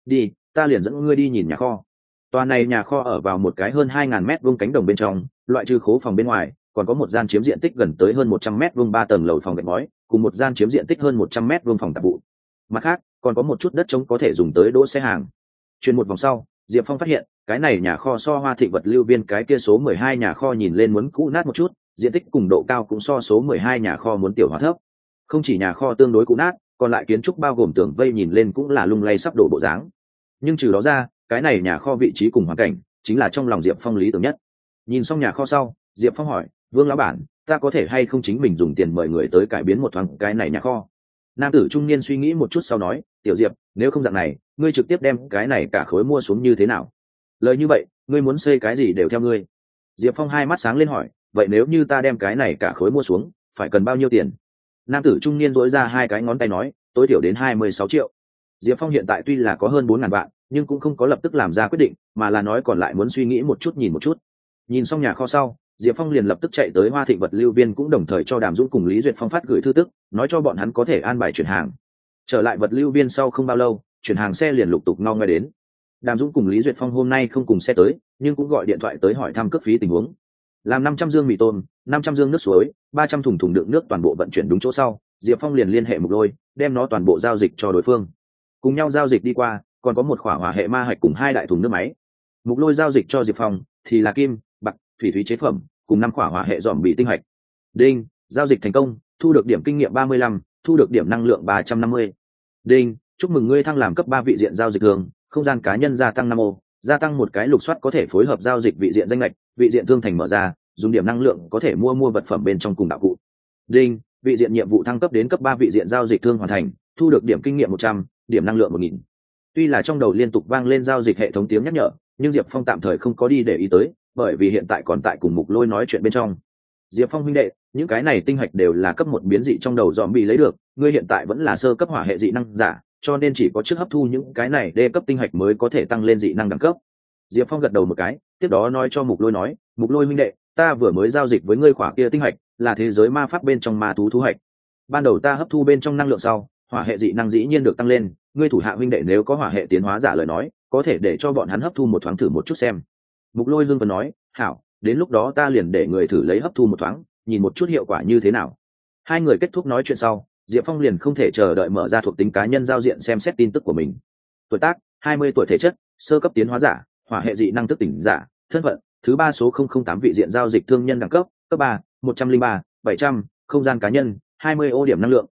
ta liền dẫn ngươi đi nhìn nhà kho. Tòa này nhà kho ở vào một cái hơn 2.000 mét vuông cánh đồng bên trong, loại trừ khố phòng bên ngoài, còn có một gian chiếm diện tích gần tới hơn 100 mét vuông 3 tầng lầu phòng gạch ngói, cùng một gian chiếm diện tích hơn 100 mét vuông phòng tạp vụ. Mặt khác, còn có một chút đất trống có thể dùng tới đỗ xe hàng. Chuyển một vòng sau, Diệp Phong phát hiện, cái này nhà kho so Hoa Thịnh vật lưu viên cái kia số 12 nhà kho nhìn lên muốn cũ nát một chút, diện tích cùng độ cao cũng so số 12 nhà kho muốn tiểu hóa thấp. Không chỉ nhà kho tương đối cũ nát, còn lại kiến trúc bao gồm tường vây nhìn lên cũng là lung lay sắp đổ bộ dáng. Nhưng trừ đó ra, cái này nhà kho vị trí cùng hoàn cảnh chính là trong lòng Diệp Phong lý tưởng nhất. Nhìn xong nhà kho sau, Diệp Phong hỏi, Vương lão bản, ta có thể hay không chính mình dùng tiền mời người tới cải biến một thoáng cái này nhà kho? Nam tử trung niên suy nghĩ một chút sau nói, tiểu Diệp, nếu không dạng này, ngươi trực tiếp đem cái này cả khối mua xuống như thế nào? Lời như vậy, ngươi muốn xây cái gì đều theo ngươi. Diệp Phong hai mắt sáng lên hỏi, vậy nếu như ta đem cái này cả khối mua xuống, phải cần bao nhiêu tiền? Nam tử trung niên dỗi ra hai cái ngón tay nói, tối thiểu đến 26 triệu. Diệp Phong hiện tại tuy là có hơn 4.000 vạn, nhưng cũng không có lập tức làm ra quyết định, mà là nói còn lại muốn suy nghĩ một chút nhìn một chút. Nhìn xong nhà kho sau, Diệp Phong liền lập tức chạy tới Hoa Thịnh vật lưu viên, cũng đồng thời cho Đàm Dũng cùng Lý Duyệt Phong phát gửi thư tức, nói cho bọn hắn có thể an bài chuyển hàng. Trở lại vật lưu viên sau không bao lâu, chuyển hàng xe liền lục tục ngao ngoe đến. Đàm Dũng cùng Lý Duyệt Phong hôm nay không cùng xe tới, nhưng cũng gọi điện thoại tới hỏi thăm cước phí tình huống. Làm 500 dương mì tôm, 500 dương nước suối, 300 thùng thùng đựng nước toàn bộ vận chuyển đúng chỗ sau, Diệp Phong liền liên hệ Mục Lôi, đem nó toàn bộ giao dịch cho đối phương. Cùng nhau giao dịch đi qua, còn có một khỏa hỏa hệ ma hạch cùng 2 đại thùng nước máy. Mục Lôi giao dịch cho Diệp Phong thì là kim, bạc, phỉ thúy chế phẩm, cùng 5 khỏa hỏa hệ dòm bị tinh hạch. Đinh, giao dịch thành công, thu được điểm kinh nghiệm 35, thu được điểm năng lượng 350. Đinh, chúc mừng ngươi thăng làm cấp 3 vị diện giao dịch thường, không gian cá nhân gia tăng 5 ô, gia tăng một cái lục soát có thể phối hợp giao dịch vị diện danh lệch, vị diện thương thành mở ra, dùng điểm năng lượng có thể mua vật phẩm bên trong cùng đạo cụ. Đinh, vị diện nhiệm vụ thăng cấp đến cấp 3 vị diện giao dịch thương hoàn thành, thu được điểm kinh nghiệm 100, điểm năng lượng 1000. Tuy là trong đầu liên tục vang lên giao dịch hệ thống tiếng nhắc nhở, nhưng Diệp Phong tạm thời không có đi để ý tới, bởi vì hiện tại còn tại cùng Mục Lôi nói chuyện bên trong. Diệp Phong huynh đệ, những cái này tinh hạch đều là cấp 1 biến dị trong đầu dòm bị lấy được, ngươi hiện tại vẫn là sơ cấp hỏa hệ dị năng giả, cho nên chỉ có trước hấp thu những cái này đê cấp tinh hạch mới có thể tăng lên dị năng đẳng cấp. Diệp Phong gật đầu một cái, tiếp đó nói cho Mục Lôi nói, Mục Lôi huynh đệ, ta vừa mới giao dịch với ngươi khỏa kia tinh hạch, là thế giới ma pháp bên trong ma thú thú hạch. Ban đầu ta hấp thu bên trong năng lượng sau, hỏa hệ dị năng dĩ nhiên được tăng lên, ngươi thủ hạ huynh đệ nếu có hỏa hệ tiến hóa giả lời nói, có thể để cho bọn hắn hấp thu một thoáng thử một chút xem. Mục Lôi lương vấn nói, hảo, đến lúc đó ta liền để người thử lấy hấp thu một thoáng, nhìn một chút hiệu quả như thế nào. Hai người kết thúc nói chuyện sau, Diệp Phong liền không thể chờ đợi mở ra thuộc tính cá nhân giao diện xem xét tin tức của mình. Tuổi tác 20 tuổi, thể chất sơ cấp tiến hóa giả, hỏa hệ dị năng thức tỉnh giả, thân phận thứ 3 số 008 vị diện giao dịch thương nhân đẳng cấp cấp 3, 103, 700, không gian cá nhân 20 ô điểm năng lượng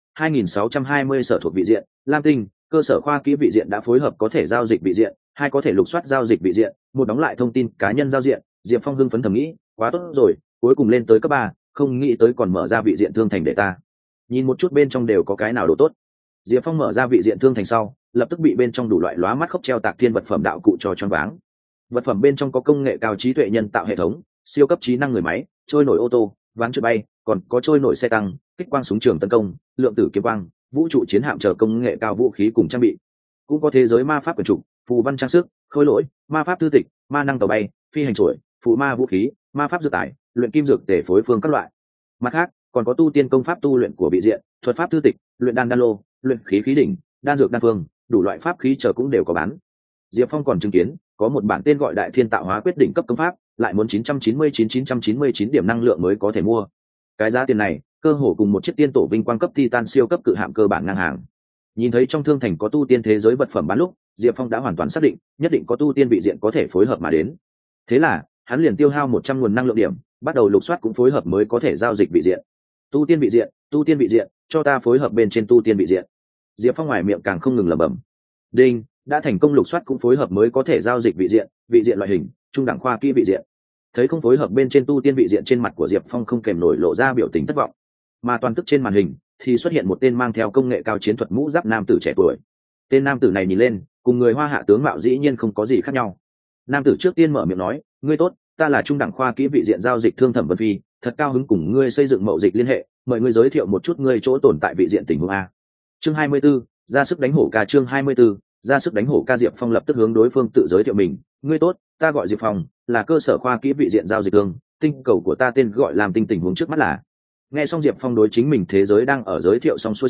2620 sở thuộc vị diện lam tinh, cơ sở khoa kỹ vị diện đã phối hợp có thể giao dịch vị diện, 2 có thể lục soát giao dịch vị diện, 1 đóng lại thông tin cá nhân giao diện. Diệp Phong hưng phấn thầm nghĩ, quá tốt rồi, cuối cùng lên tới cấp 3, không nghĩ tới còn mở ra vị diện thương thành để ta nhìn một chút bên trong đều có cái nào đồ tốt. Diệp Phong mở ra vị diện thương thành sau, lập tức bị bên trong đủ loại lóa mắt khốc treo tạc thiên vật phẩm đạo cụ cho choáng váng. Vật phẩm bên trong có công nghệ cao trí tuệ nhân tạo hệ thống, siêu cấp trí năng người máy, trôi nổi ô tô, ván trượt bay, còn có trôi nổi xe tăng, kích quang súng trường tấn công, lượng tử kiếm quang, vũ trụ chiến hạm chờ công nghệ cao vũ khí cùng trang bị. Cũng có thế giới ma pháp quyển trục, phù văn trang sức, khôi lỗi, ma pháp thư tịch, ma năng tàu bay, phi hành trổi, phù ma vũ khí, ma pháp dược tải, luyện kim dược tể phối phương các loại. Mặt khác, còn có tu tiên công pháp tu luyện của vị diện, thuật pháp thư tịch, luyện đan đan lô, luyện khí khí đỉnh, đan dược đan phương, đủ loại pháp khí chờ cũng đều có bán. Diệp Phong còn chứng kiến có một bản tên gọi Đại Thiên Tạo Hóa quyết định cấp công pháp, lại muốn 999 điểm năng lượng mới có thể mua. Cái giá tiền này, cơ hồ cùng một chiếc tiên tổ vinh quang cấp Titan siêu cấp cự hạm cơ bản ngang hàng. Nhìn thấy trong thương thành có tu tiên thế giới vật phẩm bán lúc, Diệp Phong đã hoàn toàn xác định, nhất định có tu tiên vị diện có thể phối hợp mà đến. Thế là, hắn liền tiêu hao 100 nguồn năng lượng điểm, bắt đầu lục soát cũng phối hợp mới có thể giao dịch vị diện. Tu tiên vị diện, tu tiên vị diện, cho ta phối hợp bên trên tu tiên vị diện. Diệp Phong ngoài miệng càng không ngừng lẩm bẩm. Đinh, đã thành công lục soát cũng phối hợp mới có thể giao dịch vị diện loại hình, trung đẳng khoa kỹ vị diện. Thấy không phối hợp bên trên tu tiên vị diện, trên mặt của Diệp Phong không kèm nổi lộ ra biểu tình thất vọng, mà toàn tức trên màn hình thì xuất hiện một tên mang theo công nghệ cao chiến thuật mũ giáp nam tử trẻ tuổi. Tên nam tử này nhìn lên cùng người Hoa hạ tướng mạo dĩ nhiên không có gì khác nhau. Nam tử trước tiên mở miệng nói, ngươi tốt, ta là trung đẳng khoa kỹ vị diện giao dịch thương Thẩm Vân Phi, thật cao hứng cùng ngươi xây dựng mậu dịch liên hệ, mời ngươi giới thiệu một chút ngươi chỗ tồn tại vị diện tình huống a. Chương 24, ra sức đánh hổ ca. Chương 24, ra sức đánh hổ ca. Diệp Phong lập tức hướng đối phương tự giới thiệu mình, ngươi tốt, ta gọi Diệp Phong, là cơ sở khoa kỹ vị diện giao dịch thương, tinh cầu của ta tên gọi làm tinh, tình huống trước mắt là. Nghe xong Diệp Phong đối chính mình thế giới đang ở giới thiệu xong xuôi sau,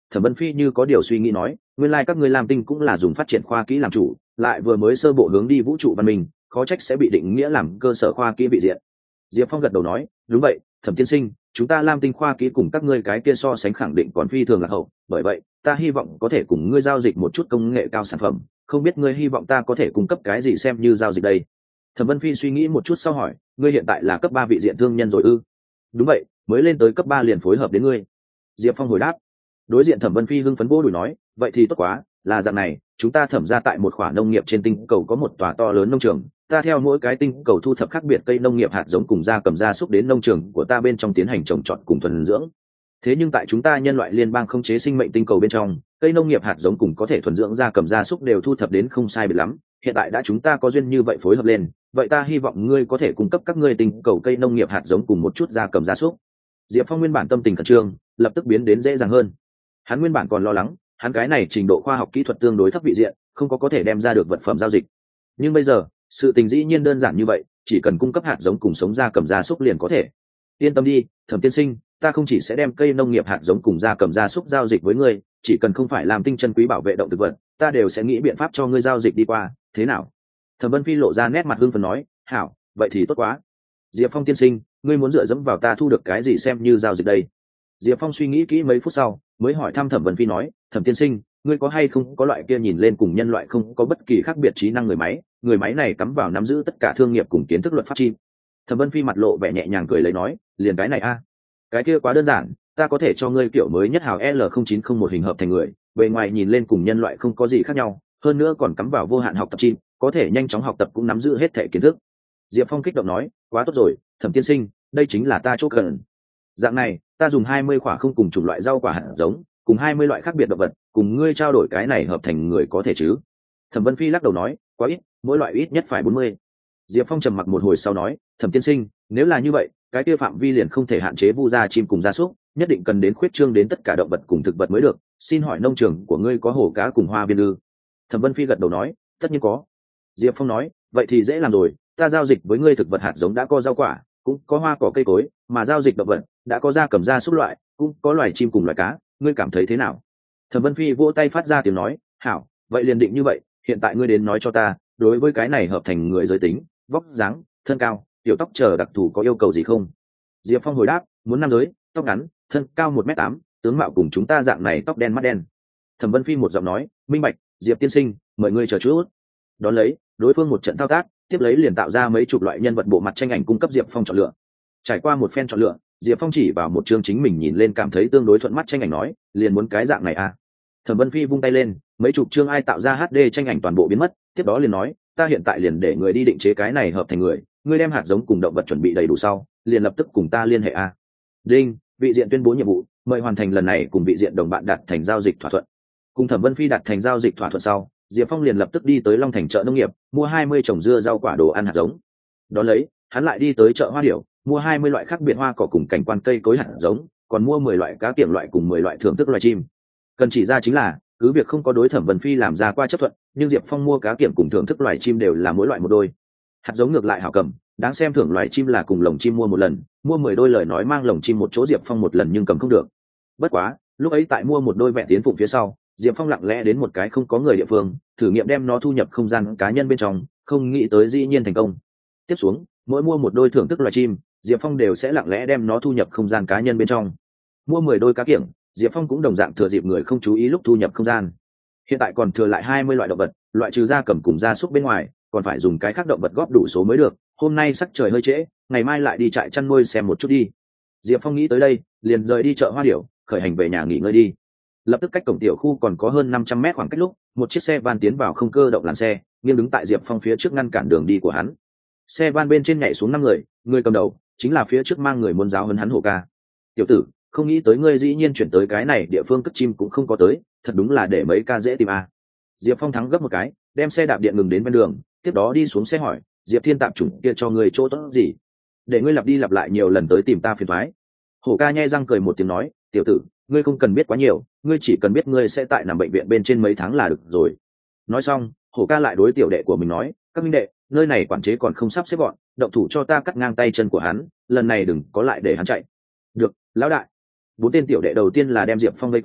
Thẩm Vân Phi như có điều suy nghĩ nói, nguyên lai các ngươi Lam Tinh cũng là dùng phát triển khoa kỹ làm chủ, lại vừa mới sơ bộ hướng đi vũ trụ văn minh, khó trách sẽ bị định nghĩa làm cơ sở khoa kỹ vị diện. Diệp Phong gật đầu nói, đúng vậy, Thẩm tiên sinh, chúng ta Lam Tinh khoa kỹ cùng các ngươi cái kia so sánh khẳng định còn phi thường là hậu, bởi vậy ta hy vọng có thể cùng ngươi giao dịch một chút công nghệ cao sản phẩm, không biết ngươi hy vọng ta có thể cung cấp cái gì xem như giao dịch đây. Thẩm Vân Phi suy nghĩ một chút sau hỏi, ngươi hiện tại là cấp 3 vị diện thương nhân rồi ư? Đúng vậy, mới lên tới cấp 3 liền phối hợp đến ngươi. Diệp Phong hồi đáp. Đối diện Thẩm Vân Phi hưng phấn vô đùi nói, vậy thì tốt quá, là dạng này, chúng ta thẩm ra tại một khoản nông nghiệp trên tinh cầu có một tòa to lớn nông trường, ta theo mỗi cái tinh cầu thu thập khác biệt cây nông nghiệp hạt giống cùng gia cầm gia súc đến nông trường của ta bên trong tiến hành trồng trọt cùng thuần dưỡng. Thế nhưng tại chúng ta nhân loại liên bang không chế sinh mệnh tinh cầu bên trong, cây nông nghiệp hạt giống cùng có thể thuần dưỡng gia cầm gia súc đều thu thập đến không sai biệt lắm, hiện tại đã chúng ta có duyên như vậy phối hợp lên, vậy ta hy vọng ngươi có thể cung cấp các ngươi tinh cầu cây nông nghiệp hạt giống cùng một chút gia cầm gia súc. Diệp Phong nguyên bản tâm tình khẩn trương, lập tức biến đến dễ dàng hơn. Hắn nguyên bản còn lo lắng, hắn cái này trình độ khoa học kỹ thuật tương đối thấp vị diện, không có thể đem ra được vật phẩm giao dịch. Nhưng bây giờ, sự tình dĩ nhiên đơn giản như vậy, chỉ cần cung cấp hạt giống cùng sống gia cầm gia súc liền có thể. Yên tâm đi, Thẩm tiên sinh, ta không chỉ sẽ đem cây nông nghiệp hạt giống cùng gia cầm gia súc giao dịch với ngươi, chỉ cần không phải làm tinh chân quý bảo vệ động thực vật, ta đều sẽ nghĩ biện pháp cho ngươi giao dịch đi qua, thế nào? Thẩm Vân Phi lộ ra nét mặt hưng phấn nói, hảo, vậy thì tốt quá. Diệp Phong tiên sinh, ngươi muốn dựa dẫm vào ta thu được cái gì xem như giao dịch đây? Diệp Phong suy nghĩ kỹ mấy phút sau, mới hỏi thăm Thẩm Vân Phi nói, Thẩm tiên sinh, ngươi có hay không có loại kia nhìn lên cùng nhân loại không có bất kỳ khác biệt trí năng người máy này cắm vào nắm giữ tất cả thương nghiệp cùng kiến thức luật pháp chi. Thẩm Vân Phi mặt lộ vẻ nhẹ nhàng cười lấy nói, liền cái này a, cái kia quá đơn giản, ta có thể cho ngươi kiểu mới nhất hào L0901 hình hợp thành người, bề ngoài nhìn lên cùng nhân loại không có gì khác nhau, hơn nữa còn cắm vào vô hạn học tập chi, có thể nhanh chóng học tập cũng nắm giữ hết thể kiến thức. Diệp Phong kích động nói, quá tốt rồi, Thẩm tiên sinh, đây chính là ta chỗ cần. Dạng này, ta dùng 20 quả không cùng chủng loại rau quả hạt giống, cùng 20 loại khác biệt động vật, cùng ngươi trao đổi cái này hợp thành người có thể chứ? Thẩm Vân Phi lắc đầu nói, quá ít, mỗi loại ít nhất phải 40. Diệp Phong trầm mặc một hồi sau nói, Thẩm tiên sinh, nếu là như vậy, cái kia phạm vi liền không thể hạn chế vu gia chim cùng gia súc, nhất định cần đến khuyết trương đến tất cả động vật cùng thực vật mới được. Xin hỏi nông trường của ngươi có hồ cá cùng hoa viên ư? Thẩm Vân Phi gật đầu nói, tất nhiên có. Diệp Phong nói, vậy thì dễ làm rồi, ta giao dịch với ngươi thực vật hạt giống đã có rau quả, cũng có hoa cỏ cây cối, mà giao dịch động vật đã có gia cầm gia súc loại, cũng có loài chim cùng loài cá, ngươi cảm thấy thế nào? Thẩm Vân Phi vỗ tay phát ra tiếng nói, hảo, vậy liền định như vậy, hiện tại ngươi đến nói cho ta, đối với cái này hợp thành người giới tính, vóc dáng, thân cao, tiểu tóc chờ đặc thù có yêu cầu gì không? Diệp Phong hồi đáp, muốn nam giới, tóc ngắn, thân cao 1m8, tướng mạo cùng chúng ta dạng này tóc đen mắt đen. Thẩm Vân Phi một giọng nói, minh bạch, Diệp tiên sinh, mời ngươi chờ chút. Đón lấy, đối phương một trận thao tác, tiếp lấy liền tạo ra mấy chục loại nhân vật bộ mặt tranh ảnh cung cấp Diệp Phong chọn lựa. Trải qua một phen chọn lựa, Diệp Phong chỉ vào một chương chính mình nhìn lên cảm thấy tương đối thuận mắt tranh ảnh nói, liền muốn cái dạng này à? Thẩm Vân Phi vung tay lên, mấy chục chương ai tạo ra HD tranh ảnh toàn bộ biến mất, tiếp đó liền nói, ta hiện tại liền để người đi định chế cái này hợp thành người, ngươi đem hạt giống cùng động vật chuẩn bị đầy đủ sau, liền lập tức cùng ta liên hệ a. Đinh, vị diện tuyên bố nhiệm vụ, mời hoàn thành lần này cùng vị diện đồng bạn đạt thành giao dịch thỏa thuận. Cùng Thẩm Vân Phi đạt thành giao dịch thỏa thuận sau, Diệp Phong liền lập tức đi tới Long Thành chợ nông nghiệp, mua 20 trồng dưa rau quả đồ ăn hạt giống. Đón lấy, hắn lại đi tới chợ hoa điểu, mua 20 loại khác biệt hoa cỏ cùng cảnh quan cây cối hạt giống, còn mua 10 loại cá kiểm loại cùng 10 loại thưởng thức loài chim. Cần chỉ ra chính là, cứ việc không có đối Thẩm Vân Phi làm ra qua chấp thuận, nhưng Diệp Phong mua cá kiểm cùng thưởng thức loài chim đều là mỗi loại một đôi. Hạt giống ngược lại hảo cầm, đáng xem thưởng loài chim là cùng lồng chim mua một lần, mua 10 đôi lời nói mang lồng chim một chỗ Diệp Phong một lần nhưng cầm không được. Bất quá, lúc ấy tại mua một đôi vẹn tiến phụng phía sau, Diệp Phong lặng lẽ đến một cái không có người địa phương, thử nghiệm đem nó thu nhập không gian cá nhân bên trong, không nghĩ tới dĩ nhiên thành công. Tiếp xuống, mỗi mua một đôi thưởng thức loài chim, Diệp Phong đều sẽ lặng lẽ đem nó thu nhập không gian cá nhân bên trong. Mua 10 đôi cá kiểng, Diệp Phong cũng đồng dạng thừa dịp người không chú ý lúc thu nhập không gian. Hiện tại còn thừa lại 20 loại động vật, loại trừ gia cầm cùng gia súc bên ngoài, còn phải dùng cái khác động vật góp đủ số mới được. Hôm nay sắc trời hơi trễ, ngày mai lại đi trại chăn nuôi xem một chút đi. Diệp Phong nghĩ tới đây, liền rời đi chợ hoa điểu, khởi hành về nhà nghỉ ngơi đi. Lập tức cách cổng tiểu khu còn có hơn 500 mét khoảng cách lúc, một chiếc xe van tiến vào không cơ động làn xe, nghiêng đứng tại Diệp Phong phía trước ngăn cản đường đi của hắn. Xe van bên trên nhảy xuống 5 người, người cầm đầu chính là phía trước mang người muốn giáo huấn hắn Hổ Ca. Tiểu tử, không nghĩ tới ngươi dĩ nhiên chuyển tới cái này địa phương cất chim cũng không có tới, thật đúng là để mấy ca dễ tìm à. Diệp Phong thắng gấp một cái, đem xe đạp điện ngừng đến bên đường, tiếp đó đi xuống xe hỏi, Diệp Thiên tạm chủng kia cho ngươi chỗ tốt gì? Để ngươi lặp đi lặp lại nhiều lần tới tìm ta phiền toái. Hổ Ca nhe răng cười một tiếng nói, tiểu tử, ngươi không cần biết quá nhiều, ngươi chỉ cần biết ngươi sẽ tại nằm bệnh viện bên trên mấy tháng là được rồi. Nói xong, Hổ Ca lại đối tiểu đệ của mình nói, các minh đệ, nơi này quản chế còn không sắp xếp gọn, động thủ cho ta cắt ngang tay chân của hắn, lần này đừng có lại để hắn chạy. Được, lão đại. 4 tên tiểu đệ đầu tiên là đem Diệp Phong vây quanh,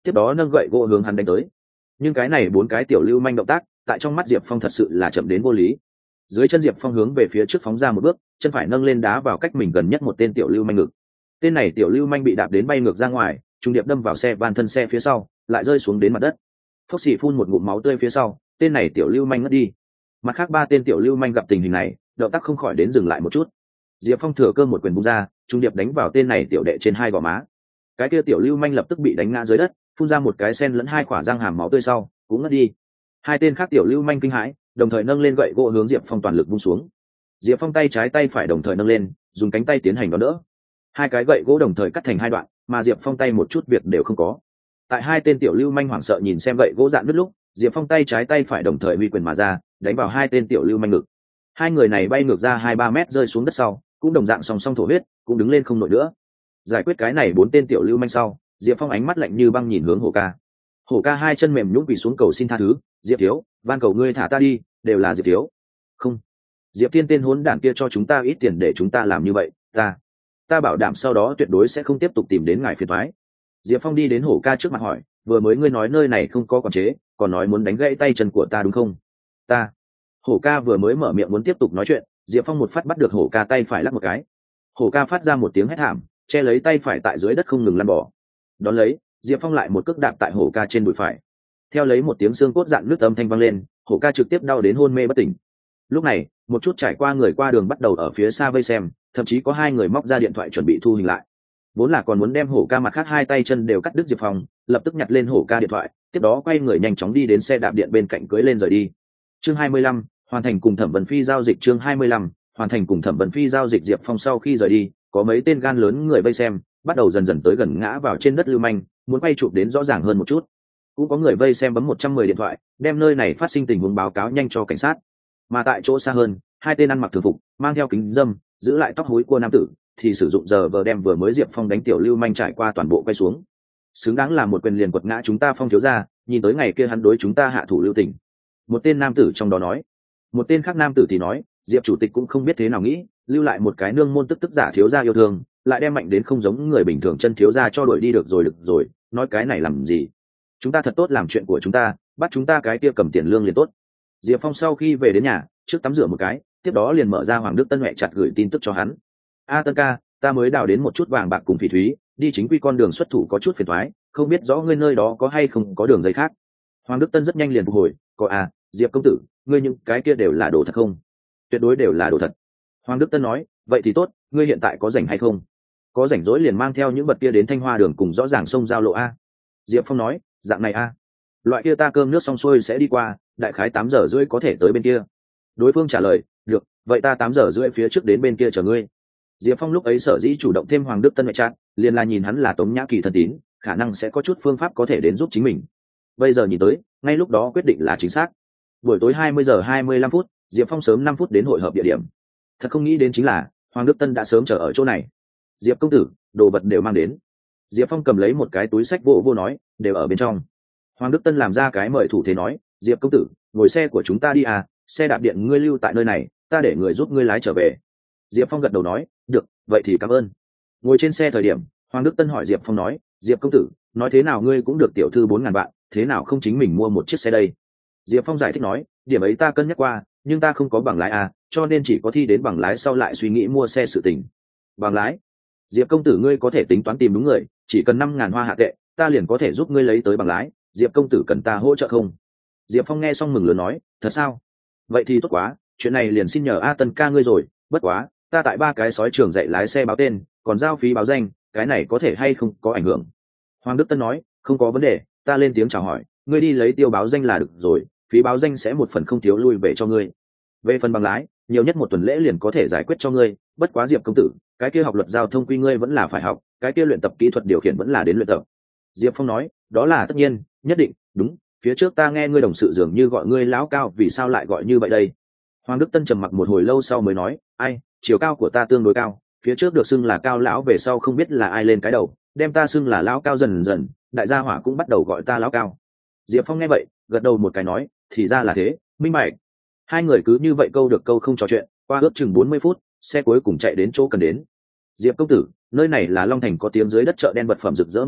tiếp đó nâng gậy gỗ hướng hắn đánh tới. Nhưng cái này 4 cái tiểu lưu manh động tác tại trong mắt Diệp Phong thật sự là chậm đến vô lý. Dưới chân Diệp Phong hướng về phía trước phóng ra một bước, chân phải nâng lên đá vào cách mình gần nhất một tên tiểu lưu manh ngực. Tên này tiểu lưu manh bị đạp đến bay ngược ra ngoài, trùng điệp đâm vào xe van thân xe phía sau, lại rơi xuống đến mặt đất. Phốc xì phun một ngụm máu tươi phía sau, tên này tiểu lưu manh ngất đi. Mặt khác 3 tên tiểu lưu manh gặp tình hình này, động tác không khỏi đến dừng lại một chút. Diệp Phong thừa cơ một quyền vung ra, trùng điệp đánh vào tên này tiểu đệ trên 2 gò má. Cái kia tiểu lưu manh lập tức bị đánh ngã dưới đất, phun ra một cái sen lẫn 2 quả răng hàm máu tươi sau, cũng ngất đi. 2 tên khác tiểu lưu manh kinh hãi, đồng thời nâng lên gậy gỗ hướng Diệp Phong toàn lực vung xuống. Diệp Phong tay trái tay phải đồng thời nâng lên, dùng cánh tay tiến hành đón đỡ. 2 cái gậy gỗ đồng thời cắt thành 2 đoạn, mà Diệp Phong tay một chút việc đều không có. Tại 2 tên tiểu lưu manh hoảng sợ nhìn xem gậy gỗ dạn nứt lúc, Diệp Phong tay trái tay phải đồng thời huy quyền mà ra, đánh vào 2 tên tiểu lưu manh ngực. 2 người này bay ngược ra 2-3 mét rơi xuống đất sau, cũng đồng dạng song song thổ huyết, cũng đứng lên không nổi nữa. Giải quyết cái này 4 tên tiểu lưu manh sau, Diệp Phong ánh mắt lạnh như băng nhìn hướng Hổ Ca. Hổ Ca 2 chân mềm nhũn quỳ xuống cầu xin tha thứ, "Diệp thiếu, van cầu ngươi thả ta đi, đều là Diệp thiếu." "Không, Diệp Thiên tên hỗn đản kia cho chúng ta ít tiền để chúng ta làm như vậy, ta bảo đảm sau đó tuyệt đối sẽ không tiếp tục tìm đến ngài phiền toái." Diệp Phong đi đến Hổ Ca trước mặt hỏi, "Vừa mới ngươi nói nơi này không có quản chế, còn nói muốn đánh gãy tay chân của ta đúng không?" "Ta." Hổ Ca vừa mới mở miệng muốn tiếp tục nói chuyện, Diệp Phong một phát bắt được Hổ Ca tay phải lắc một cái. Hổ Ca phát ra một tiếng hét thảm, che lấy tay phải tại dưới đất không ngừng lăn bò. Đón lấy, Diệp Phong lại một cước đạp tại Hổ Ca trên đùi phải. Theo lấy một tiếng xương cốt dạn nước âm thanh vang lên, Hổ Ca trực tiếp đau đến hôn mê bất tỉnh. Lúc này, một chút trải qua người qua đường bắt đầu ở phía xa vây xem, thậm chí có 2 người móc ra điện thoại chuẩn bị thu hình lại. Vốn là còn muốn đem Hổ Ca mặt khác 2 tay chân đều cắt đứt, Diệp Phong lập tức nhặt lên Hổ Ca điện thoại, tiếp đó quay người nhanh chóng đi đến xe đạp điện bên cạnh cưỡi lên rời đi. Chương 25, hoàn thành cùng Thẩm Vân Phi giao dịch. Chương 25, hoàn thành cùng Thẩm Vân Phi giao dịch. Diệp Phong sau khi rời đi, có mấy tên gan lớn người vây xem, bắt đầu dần dần tới gần ngã vào trên đất lưu manh, muốn quay chụp đến rõ ràng hơn một chút. Cũng có người vây xem bấm 110 điện thoại, đem nơi này phát sinh tình huống báo cáo nhanh cho cảnh sát. Mà tại chỗ xa hơn, 2 tên ăn mặc thường phục, mang theo kính dâm, giữ lại tóc hối cua nam tử, thì sử dụng giờ vờ đem vừa mới Diệp Phong đánh tiểu lưu manh trải qua toàn bộ quay xuống. Xứng đáng là một quyền liền quật ngã chúng ta Phong thiếu gia, nhìn tới ngày kia hắn đối chúng ta hạ thủ lưu tình. Một tên nam tử trong đó nói. Một tên khác nam tử thì nói, Diệp chủ tịch cũng không biết thế nào nghĩ, lưu lại một cái nương môn tức tức giả thiếu gia yêu thương, lại đem mạnh đến không giống người bình thường chân thiếu gia cho đuổi đi được rồi, nói cái này làm gì? Chúng ta thật tốt làm chuyện của chúng ta, bắt chúng ta cái kia cầm tiền lương liền tốt. Diệp Phong sau khi về đến nhà, trước tắm rửa một cái, tiếp đó liền mở ra Hoàng Đức Tân mẹ chặt gửi tin tức cho hắn. "A Tân ca, ta mới đào đến một chút vàng bạc cùng phỉ thúy, đi chính quy con đường xuất thủ có chút phiền toái, không biết rõ ngươi nơi đó có hay không có đường dây khác." Hoàng Đức Tân rất nhanh liền phục hồi, "Có à, Diệp công tử, ngươi những cái kia đều là đồ thật không?" "Tuyệt đối đều là đồ thật." Hoàng Đức Tân nói, "Vậy thì tốt, ngươi hiện tại có rảnh hay không? Có rảnh rỗi liền mang theo những vật kia đến Thanh Hoa đường cùng rõ ràng sông giao lộ a." Diệp Phong nói, "Dạng này a, loại kia ta cơm nước xong xuôi sẽ đi qua, đại khái 8:30 có thể tới bên kia." Đối phương trả lời, "Được, vậy ta 8:30 phía trước đến bên kia chờ ngươi." Diệp Phong lúc ấy sở dĩ chủ động thêm Hoàng Đức Tân mẹ chat, liền là nhìn hắn là Tống Nhã Kỳ thân tín, khả năng sẽ có chút phương pháp có thể đến giúp chính mình. Bây giờ nhìn tới, ngay lúc đó quyết định là chính xác. Buổi tối 20:25, Diệp Phong sớm 5 phút đến hội hợp địa điểm. Thật không nghĩ đến chính là Hoàng Đức Tân đã sớm chờ ở chỗ này. "Diệp công tử, đồ vật đều mang đến." Diệp Phong cầm lấy một cái túi sách vô nói, "Đều ở bên trong." Hoàng Đức Tân làm ra cái mời thủ thế nói, "Diệp công tử, ngồi xe của chúng ta đi à, xe đạp điện ngươi lưu tại nơi này, ta để người giúp ngươi lái trở về." Diệp Phong gật đầu nói, "Được, vậy thì cảm ơn." Ngồi trên xe thời điểm, Hoàng Đức Tân hỏi Diệp Phong nói, "Diệp công tử, nói thế nào ngươi cũng được tiểu thư 4.000 vạn, thế nào không chính mình mua một chiếc xe đây?" Diệp Phong giải thích nói, "Điểm ấy ta cân nhắc qua, nhưng ta không có bằng lái à, cho nên chỉ có thi đến bằng lái sau lại suy nghĩ mua xe sự tình." "Bằng lái?" "Diệp công tử ngươi có thể tính toán tìm đúng người, chỉ cần 5.000 hoa hạ tệ, ta liền có thể giúp ngươi lấy tới bằng lái, Diệp công tử cần ta hỗ trợ không?" Diệp Phong nghe xong mừng lớn nói, "Thật sao? Vậy thì tốt quá, chuyện này liền xin nhờ A Tân ca ngươi rồi, bất quá, ta tại 3 cái sói trường dạy lái xe báo tên, còn giao phí báo danh, cái này có thể hay không có ảnh hưởng?" Hoàng Đức Tân nói, "Không có vấn đề, ta lên tiếng chào hỏi, ngươi đi lấy tiêu báo danh là được rồi, phí báo danh sẽ một phần không thiếu lui về cho ngươi. Về phần bằng lái, nhiều nhất 1 tuần lễ liền có thể giải quyết cho ngươi, bất quá Diệp công tử, cái kia học luật giao thông quy ngươi vẫn là phải học, cái kia luyện tập kỹ thuật điều khiển vẫn là đến luyện tập." Diệp Phong nói, "Đó là tất nhiên, nhất định, đúng, phía trước ta nghe ngươi đồng sự dường như gọi ngươi lão cao, vì sao lại gọi như vậy đây?" Hoàng Đức Tân trầm mặc một hồi lâu sau mới nói, "Ai, chiều cao của ta tương đối cao, phía trước được xưng là cao lão, về sau không biết là ai lên cái đầu, đem ta xưng là lão cao, dần dần đại gia hỏa cũng bắt đầu gọi ta lão cao." Diệp Phong nghe vậy, gật đầu một cái nói, "Thì ra là thế, minh bạch." Hai người cứ như vậy câu được câu không trò chuyện, qua ước chừng 40 phút, xe cuối cùng chạy đến chỗ cần đến. "Diệp công tử, nơi này là Long Thành có tiếng dưới đất chợ đen vật phẩm rực rỡ muôn màu,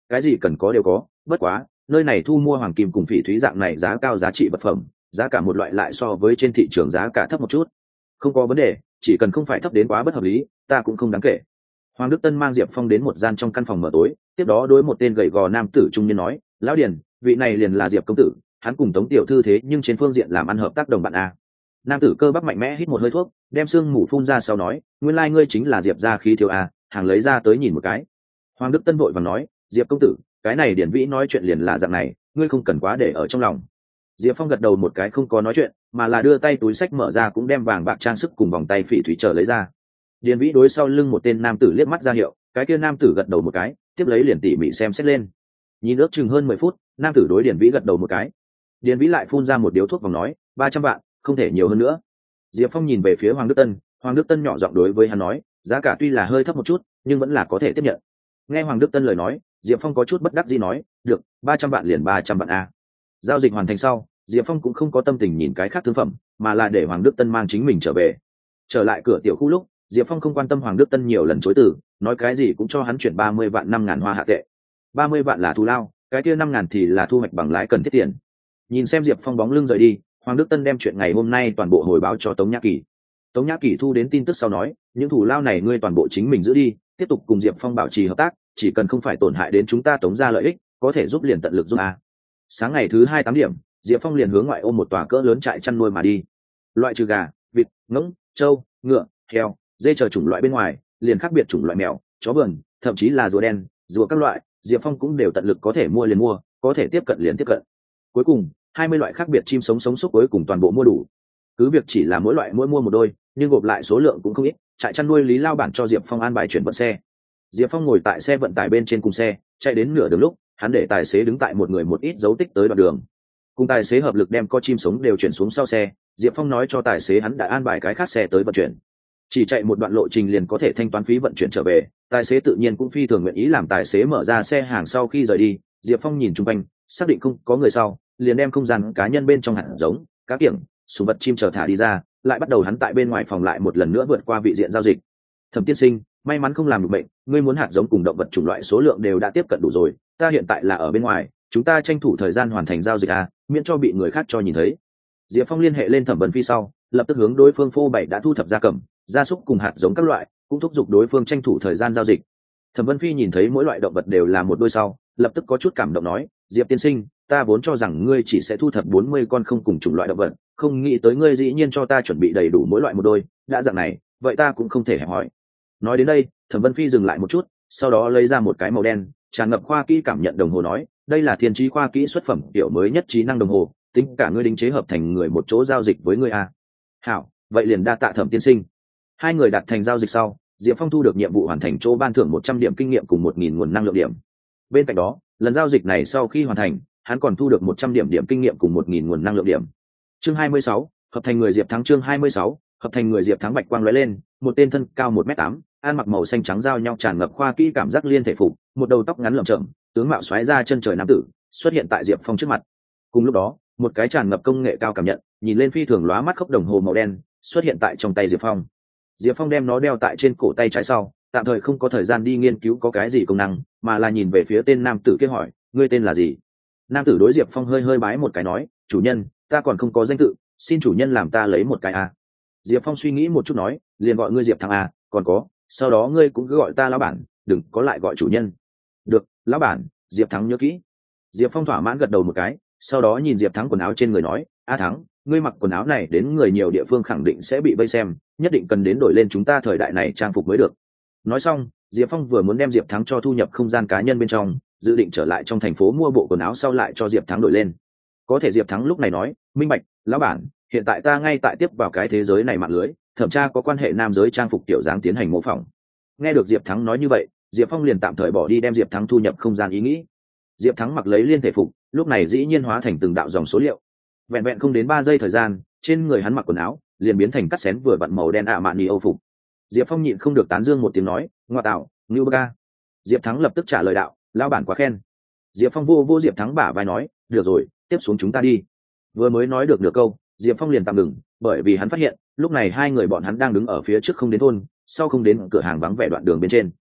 cái gì cần có đều có, bất quá nơi này thu mua hoàng kim cùng phỉ thúy dạng này giá cao giá trị vật phẩm, giá cả một loại lại so với trên thị trường giá cả thấp một chút. Không có vấn đề, chỉ cần không phải thấp đến quá bất hợp lý, ta cũng không đáng kể. Hoàng Đức Tân mang Diệp Phong đến một gian trong căn phòng mở tối, tiếp đó đối một tên gầy gò nam tử trung niên nói, lão Điền, vị này liền là Diệp công tử, hắn cùng Tống tiểu thư thế nhưng trên phương diện làm ăn hợp tác đồng bạn a. Nam tử cơ bắp mạnh mẽ hít một hơi thuốc, đem sương mù phun ra sau nói, nguyên lai ngươi chính là Diệp gia khí thiếu a, hàng lấy ra tới nhìn một cái. Hoàng Đức Tân vội vàng nói, Diệp công tử, cái này Điền Vĩ nói chuyện liền là dạng này, ngươi không cần quá để ở trong lòng. Diệp Phong gật đầu một cái không có nói chuyện, mà là đưa tay túi sách mở ra cũng đem vàng bạc trang sức cùng vòng tay phỉ thúy trở lấy ra. Điền Vĩ đối sau lưng một tên nam tử liếc mắt ra hiệu, cái kia nam tử gật đầu một cái, tiếp lấy liền tỉ mỉ xem xét lên. Nhìn ước chừng hơn 10 phút, nam tử đối Điền Vĩ gật đầu một cái. Điền Vĩ lại phun ra một điếu thuốc vòng nói, 300 vạn, không thể nhiều hơn nữa. Diệp Phong nhìn về phía Hoàng Đức Tân nhỏ giọng đối với hắn nói, giá cả tuy là hơi thấp một chút, nhưng vẫn là có thể tiếp nhận. Nghe Hoàng Đức Tân lời nói, Diệp Phong có chút bất đắc dĩ nói, được, 300 vạn liền 300 vạn a. Giao dịch hoàn thành sau, Diệp Phong cũng không có tâm tình nhìn cái khác thương phẩm, mà là để Hoàng Đức Tân mang chính mình trở về. Trở lại cửa tiểu khu lúc, Diệp Phong không quan tâm Hoàng Đức Tân nhiều lần chối từ, nói cái gì cũng cho hắn chuyển 30 vạn 5.000 hoa hạ tệ. 30 vạn là thù lao, cái kia 5.000 thì là thu hoạch bằng lãi cần thiết tiền. Nhìn xem Diệp Phong bóng lưng rời đi, Hoàng Đức Tân đem chuyện ngày hôm nay toàn bộ hồi báo cho Tống Nhã Kỳ. Tống Nhã Kỳ thu đến tin tức sau nói, những thù lao này ngươi toàn bộ chính mình giữ đi, tiếp tục cùng Diệp Phong bảo trì hợp tác, chỉ cần không phải tổn hại đến chúng ta Tống gia lợi ích, có thể giúp liền tận lực giúp a. Sáng ngày thứ 2 8 điểm, Diệp Phong liền hướng ngoại ô một tòa cỡ lớn trại chăn nuôi mà đi. Loại trừ gà, vịt, ngỗng, trâu, ngựa, heo, dê chờ chủng loại bên ngoài, liền khác biệt chủng loại mèo, chó vườn, thậm chí là rùa đen, rùa các loại, Diệp Phong cũng đều tận lực có thể mua liền mua, có thể tiếp cận liền tiếp cận. Cuối cùng, 20 loại khác biệt chim sống sống súc cuối cùng toàn bộ mua đủ. Cứ việc chỉ là mỗi loại mỗi mua một đôi, nhưng gộp lại số lượng cũng không ít, trại chăn nuôi Lý lao bản cho Diệp Phong an bài chuyển vận xe. Diệp Phong ngồi tại xe vận tải bên trên cùng xe, chạy đến nửa đường lúc, hắn để tài xế đứng tại một người một ít dấu tích tới đoạn đường. Cùng tài xế hợp lực đem con chim sống đều chuyển xuống sau xe, Diệp Phong nói cho tài xế hắn đã an bài cái khác xe tới vận chuyển. Chỉ chạy một đoạn lộ trình liền có thể thanh toán phí vận chuyển trở về, tài xế tự nhiên cũng phi thường nguyện ý làm tài xế mở ra xe hàng sau khi rời đi. Diệp Phong nhìn chung quanh, xác định không có người sau, liền đem không gian cá nhân bên trong hạt giống, cá kiểng, súng vật chim chờ thả đi ra, lại bắt đầu hắn tại bên ngoài phòng lại một lần nữa vượt qua vị diện giao dịch. Thẩm tiên sinh, may mắn không làm được bệnh, ngươi muốn hạt giống cùng động vật chủng loại số lượng đều đã tiếp cận đủ rồi, ta hiện tại là ở bên ngoài, chúng ta tranh thủ thời gian hoàn thành giao dịch miễn cho bị người khác cho nhìn thấy. Diệp Phong liên hệ lên Thẩm Vân Phi sau, lập tức hướng đối phương phô bày đã thu thập gia cầm, gia súc cùng hạt giống các loại, cũng thúc giục đối phương tranh thủ thời gian giao dịch. Thẩm Vân Phi nhìn thấy mỗi loại động vật đều là một đôi sau, lập tức có chút cảm động nói, Diệp tiên sinh, ta vốn cho rằng ngươi chỉ sẽ thu thập 40 con không cùng chủng loại động vật, không nghĩ tới ngươi dĩ nhiên cho ta chuẩn bị đầy đủ mỗi loại một đôi, đã dạng này, vậy ta cũng không thể hẹp hỏi. Nói đến đây, Thẩm Vân Phi dừng lại một chút, sau đó lấy ra một cái màu đen, tràn ngập khoa kỹ cảm nhận đồng hồ nói, đây là thiên trí khoa kỹ xuất phẩm kiểu mới nhất trí năng đồng hồ, tính cả ngươi đính chế hợp thành người một chỗ giao dịch với ngươi a. Hảo, vậy liền đa tạ Thẩm tiên sinh. Hai người đạt thành giao dịch sau, Diệp Phong thu được nhiệm vụ hoàn thành chỗ ban thưởng 100 điểm kinh nghiệm cùng 1.000 nguồn năng lượng điểm. Bên cạnh đó, lần giao dịch này sau khi hoàn thành, hắn còn thu được 100 điểm điểm kinh nghiệm cùng 1.000 nguồn năng lượng điểm. Chương 26, hợp thành người Diệp Thắng. Chương 26, hợp thành người Diệp Thắng. Bạch quang lóe lên, một tên thân cao 1m8, ăn mặc màu xanh trắng giao nhau tràn ngập khoa kỹ cảm giác liên thể phục, một đầu tóc ngắn lởm chởm, tướng mạo xoáy ra chân trời nam tử xuất hiện tại Diệp Phong trước mặt. Cùng lúc đó, một cái tràn ngập công nghệ cao cảm nhận, nhìn lên phi thường lóa mắt khốc đồng hồ màu đen xuất hiện tại trong tay Diệp Phong. Diệp Phong đem nó đeo tại trên cổ tay trái sau, tạm thời không có thời gian đi nghiên cứu có cái gì công năng, mà là nhìn về phía tên nam tử kia hỏi, ngươi tên là gì? Nam tử đối Diệp Phong hơi hơi bái một cái nói, chủ nhân, ta còn không có danh tự, xin chủ nhân làm ta lấy một cái a. Diệp Phong suy nghĩ một chút nói, liền gọi ngươi Diệp Thắng a, còn có, sau đó ngươi cũng cứ gọi ta lão bản, đừng có lại gọi chủ nhân. Được, lão bản, Diệp Thắng nhớ kỹ. Diệp Phong thỏa mãn gật đầu một cái, sau đó nhìn Diệp Thắng quần áo trên người nói, a Thắng, ngươi mặc quần áo này đến người nhiều địa phương khẳng định sẽ bị vây xem, nhất định cần đến đổi lên chúng ta thời đại này trang phục mới được. Nói xong, Diệp Phong vừa muốn đem Diệp Thắng cho thu nhập không gian cá nhân bên trong, dự định trở lại trong thành phố mua bộ quần áo sau lại cho Diệp Thắng đổi lên. Có thể Diệp Thắng lúc này nói, minh bạch, lão bản, hiện tại ta ngay tại tiếp vào cái thế giới này mạng lưới, thẩm tra có quan hệ nam giới trang phục kiểu dáng tiến hành mô phỏng. Nghe được Diệp Thắng nói như vậy, Diệp Phong liền tạm thời bỏ đi đem Diệp Thắng thu nhập không gian ý nghĩ. Diệp Thắng mặc lấy liên thể phục, lúc này dĩ nhiên hóa thành từng đạo dòng số liệu. Vẹn vẹn không đến 3 giây thời gian, trên người hắn mặc quần áo liền biến thành cắt xén vừa vặn màu đen mạn ni âu phục. Diệp Phong nhịn không được tán dương một tiếng nói, ngoa tạo, ngưu bơ. Diệp Thắng lập tức trả lời đạo, lão bản quá khen. Diệp Phong vô Diệp Thắng bả vai nói, được rồi, tiếp xuống chúng ta đi. Vừa mới nói được nửa câu, Diệp Phong liền tạm ngừng, bởi vì hắn phát hiện lúc này hai người bọn hắn đang đứng ở phía trước không đến thôn, sau không đến cửa hàng vắng vẻ đoạn đường bên trên.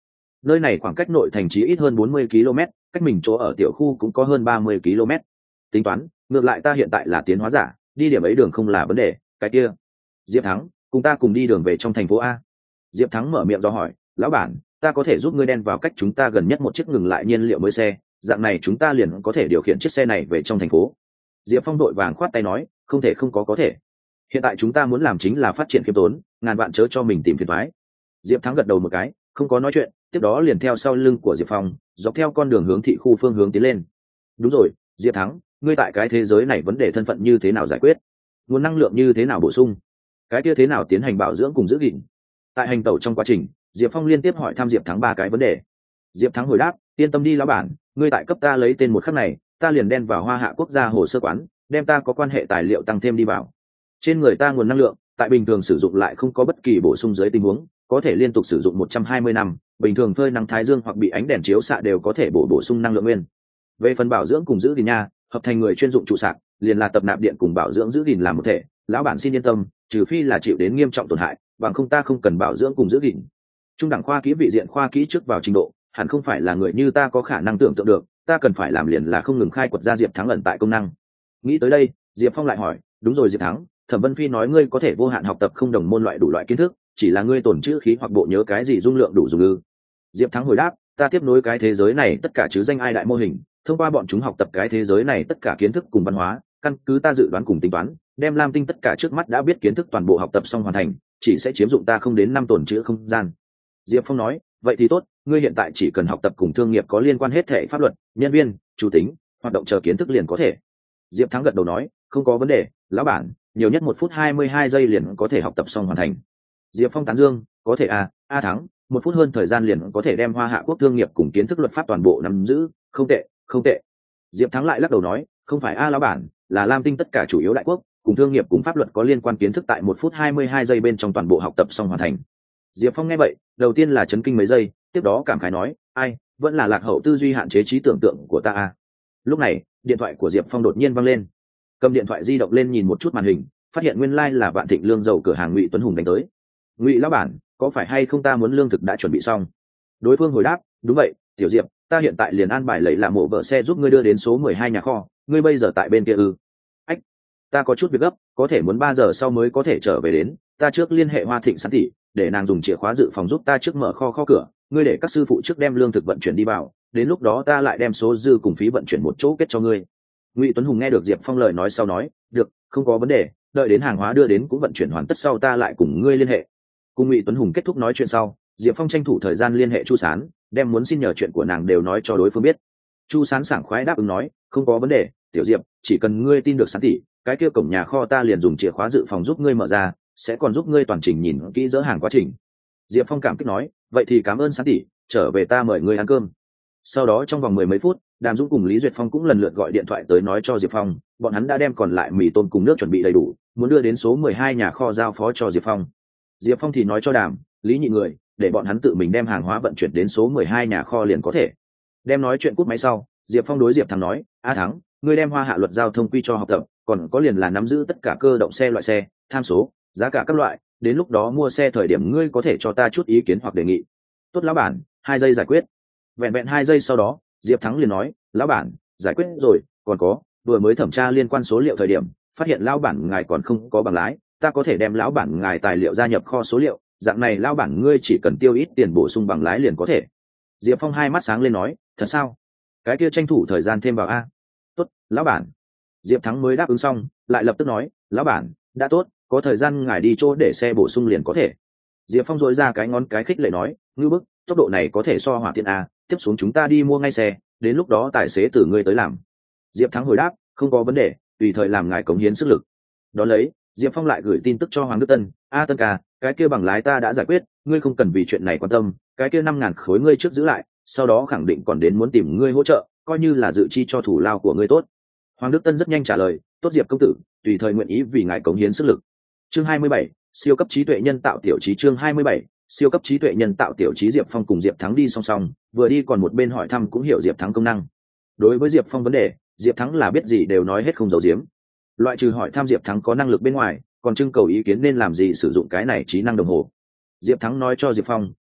Nơi này khoảng cách nội thành chí ít hơn 40 km, cách mình chỗ ở tiểu khu cũng có hơn 30 km. Tính toán, ngược lại ta hiện tại là tiến hóa giả, đi điểm ấy đường không là vấn đề. Cái kia, Diệp Thắng, cùng ta cùng đi đường về trong thành phố A. Diệp Thắng mở miệng do hỏi, lão bản, ta có thể giúp ngươi đen vào cách chúng ta gần nhất một chiếc ngừng lại nhiên liệu mới xe, dạng này chúng ta liền có thể điều khiển chiếc xe này về trong thành phố. Diệp Phong đội vàng khoát tay nói, không thể không có thể. Hiện tại chúng ta muốn làm chính là phát triển khiêm tốn, ngàn vạn chớ cho mình tìm phiền toái. Diệp Thắng gật đầu một cái, không có nói chuyện, tiếp đó liền theo sau lưng của Diệp Phong, dọc theo con đường hướng thị khu phương hướng tiến lên. Đúng rồi, Diệp Thắng, ngươi tại cái thế giới này vấn đề thân phận như thế nào giải quyết? Nguồn năng lượng như thế nào bổ sung? Cái kia thế nào tiến hành bảo dưỡng cùng giữ gìn? Tại hành tẩu trong quá trình, Diệp Phong liên tiếp hỏi thăm Diệp Thắng 3 cái vấn đề. Diệp Thắng hồi đáp, yên tâm đi lão bản, ngươi tại cấp ta lấy tên một khắc này, ta liền đen vào Hoa Hạ quốc gia hồ sơ quán, đem ta có quan hệ tài liệu tăng thêm đi vào. Trên người ta nguồn năng lượng, tại bình thường sử dụng lại không có bất kỳ bổ sung dưới tình huống, có thể liên tục sử dụng 120 năm, bình thường phơi nắng thái dương hoặc bị ánh đèn chiếu xạ đều có thể bổ sung năng lượng nguyên. Về phần bảo dưỡng cùng giữ gìn nha, hợp thành người chuyên dụng trụ sạc, liền là tập nạp điện cùng bảo dưỡng giữ gìn làm một thể, lão bản xin yên tâm, trừ phi là chịu đến nghiêm trọng tổn hại, bằng không ta không cần bảo dưỡng cùng giữ gìn. Trung đẳng khoa kỹ vị diện khoa kỹ trước vào trình độ, hẳn không phải là người như ta có khả năng tưởng tượng được, ta cần phải làm liền là không ngừng khai quật ra Diệp Thắng ẩn tại công năng. Nghĩ tới đây, Diệp Phong lại hỏi, đúng rồi Diệp Thắng, Thẩm Vân Phi nói ngươi có thể vô hạn học tập không đồng môn loại đủ loại kiến thức, chỉ là ngươi tổn chữ khí hoặc bộ nhớ cái gì dung lượng đủ dùng ư? Diệp Thắng hồi đáp, ta tiếp nối cái thế giới này tất cả chứ danh ai đại mô hình, thông qua bọn chúng học tập cái thế giới này tất cả kiến thức cùng văn hóa, căn cứ ta dự đoán cùng tính toán, đem Lam Tinh tất cả trước mắt đã biết kiến thức toàn bộ học tập xong hoàn thành, chỉ sẽ chiếm dụng ta không đến 5 tổn chữ không gian. Diệp Phong nói, vậy thì tốt, ngươi hiện tại chỉ cần học tập cùng thương nghiệp có liên quan hết thể pháp luật, nhân viên, chủ tính, hoạt động chờ kiến thức liền có thể. Diệp Thắng gật đầu nói, không có vấn đề, lão bản, nhiều nhất 1 phút 22 giây liền có thể học tập xong hoàn thành. Diệp Phong tán dương, có thể à, A Thắng, 1 phút hơn thời gian liền có thể đem Hoa Hạ quốc thương nghiệp cùng kiến thức luật pháp toàn bộ nắm giữ, không tệ, không tệ. Diệp Thắng lại lắc đầu nói, không phải A lão bản, là Lam Tinh tất cả chủ yếu đại quốc cùng thương nghiệp cùng pháp luật có liên quan kiến thức tại 1 phút 22 giây bên trong toàn bộ học tập xong hoàn thành. Diệp Phong nghe vậy, đầu tiên là chấn kinh mấy giây, tiếp đó cảm khái nói, ai, vẫn là lạc hậu tư duy hạn chế trí tưởng tượng của ta a. Lúc này, điện thoại của Diệp Phong đột nhiên vang lên. Cầm điện thoại di động lên nhìn một chút màn hình, phát hiện nguyên lai là Vạn Thịnh Lương dầu cửa hàng Ngụy Tuấn Hùng đánh tới. Ngụy lão bản, có phải hay không ta muốn lương thực đã chuẩn bị xong? Đối phương hồi đáp, đúng vậy, tiểu Diệp, ta hiện tại liền an bài lấy là mộ vợ xe giúp ngươi đưa đến số 12 nhà kho, ngươi bây giờ tại bên kia ư? Ách, ta có chút việc gấp, có thể muốn 3 giờ sau mới có thể trở về đến, ta trước liên hệ Hoa Thịnh Sản tỷ, để nàng dùng chìa khóa dự phòng giúp ta trước mở kho cửa, ngươi để các sư phụ trước đem lương thực vận chuyển đi vào, đến lúc đó ta lại đem số dư cùng phí vận chuyển một chỗ kết cho ngươi. Ngụy Tuấn Hùng nghe được Diệp Phong lời nói sau nói, được, không có vấn đề, đợi đến hàng hóa đưa đến cũng vận chuyển hoàn tất sau ta lại cùng ngươi liên hệ. Cùng Ngụy Tuấn Hùng kết thúc nói chuyện sau, Diệp Phong tranh thủ thời gian liên hệ Chu Sán, đem muốn xin nhờ chuyện của nàng đều nói cho đối phương biết. Chu Sán sảng khoái đáp ứng nói, không có vấn đề, tiểu Diệp, chỉ cần ngươi tin được Sán tỷ, cái kia cổng nhà kho ta liền dùng chìa khóa dự phòng giúp ngươi mở ra, sẽ còn giúp ngươi toàn trình nhìn kỹ dỡ hàng quá trình. Diệp Phong cảm kích nói, vậy thì cảm ơn Sán tỷ, trở về ta mời ngươi ăn cơm. Sau đó trong vòng 10 mấy phút, Đàm Dũng cùng Lý Duyệt Phong cũng lần lượt gọi điện thoại tới nói cho Diệp Phong, bọn hắn đã đem còn lại mì tôm cùng nước chuẩn bị đầy đủ, muốn đưa đến số 12 nhà kho giao phó cho Diệp Phong. Diệp Phong thì nói cho Đàm, Lý nhị người, để bọn hắn tự mình đem hàng hóa vận chuyển đến số 12 nhà kho liền có thể. Đem nói chuyện cút máy sau, Diệp Phong đối Diệp Thắng nói, A Thắng, ngươi đem Hoa Hạ luật giao thông quy cho học tập, còn có liền là nắm giữ tất cả cơ động xe loại xe, tham số, giá cả các loại, đến lúc đó mua xe thời điểm ngươi có thể cho ta chút ý kiến hoặc đề nghị. Tốt lão bản, 2 giây giải quyết. Vẹn vẹn 2 giây sau đó, Diệp Thắng liền nói, lão bản, giải quyết rồi, còn có, vừa mới thẩm tra liên quan số liệu thời điểm, phát hiện lão bản ngài còn không có bằng lái, ta có thể đem lão bản ngài tài liệu gia nhập kho số liệu, dạng này lão bản ngươi chỉ cần tiêu ít tiền bổ sung bằng lái liền có thể. Diệp Phong hai mắt sáng lên nói, thật sao? Cái kia tranh thủ thời gian thêm vào a. Tốt, lão bản. Diệp Thắng mới đáp ứng xong, lại lập tức nói, lão bản, đã tốt, có thời gian ngài đi chỗ để xe bổ sung liền có thể. Diệp Phong dội ra cái ngón cái khích lệ nói, ngư bức, tốc độ này có thể so hỏa tiện a, tiếp xuống chúng ta đi mua ngay xe, đến lúc đó tài xế từ ngươi tới làm. Diệp Thắng hồi đáp, không có vấn đề, tùy thời làm ngài cống hiến sức lực. Đón lấy, Diệp Phong lại gửi tin tức cho Hoàng Đức Tân, a Tân ca, cái kia bằng lái ta đã giải quyết, ngươi không cần vì chuyện này quan tâm, cái kia 5.000 khối ngươi trước giữ lại, sau đó khẳng định còn đến muốn tìm ngươi hỗ trợ, coi như là dự chi cho thủ lao của ngươi tốt. Hoàng Đức Tân rất nhanh trả lời, tốt Diệp công tử, tùy thời nguyện ý vì ngài cống hiến sức lực. Chương 27, siêu cấp trí tuệ nhân tạo tiểu trí. Chương 27, siêu cấp trí tuệ nhân tạo tiểu trí. Diệp Phong cùng Diệp Thắng đi song song, vừa đi còn một bên hỏi thăm cũng hiểu Diệp Thắng công năng. Đối với Diệp Phong vấn đề, Diệp Thắng là biết gì đều nói hết không giấu giếm. Loại trừ hỏi thăm Diệp Thắng có năng lực bên ngoài, còn trưng cầu ý kiến nên làm gì sử dụng cái này trí năng đồng hồ. Diệp Thắng nói cho Diệp Phong,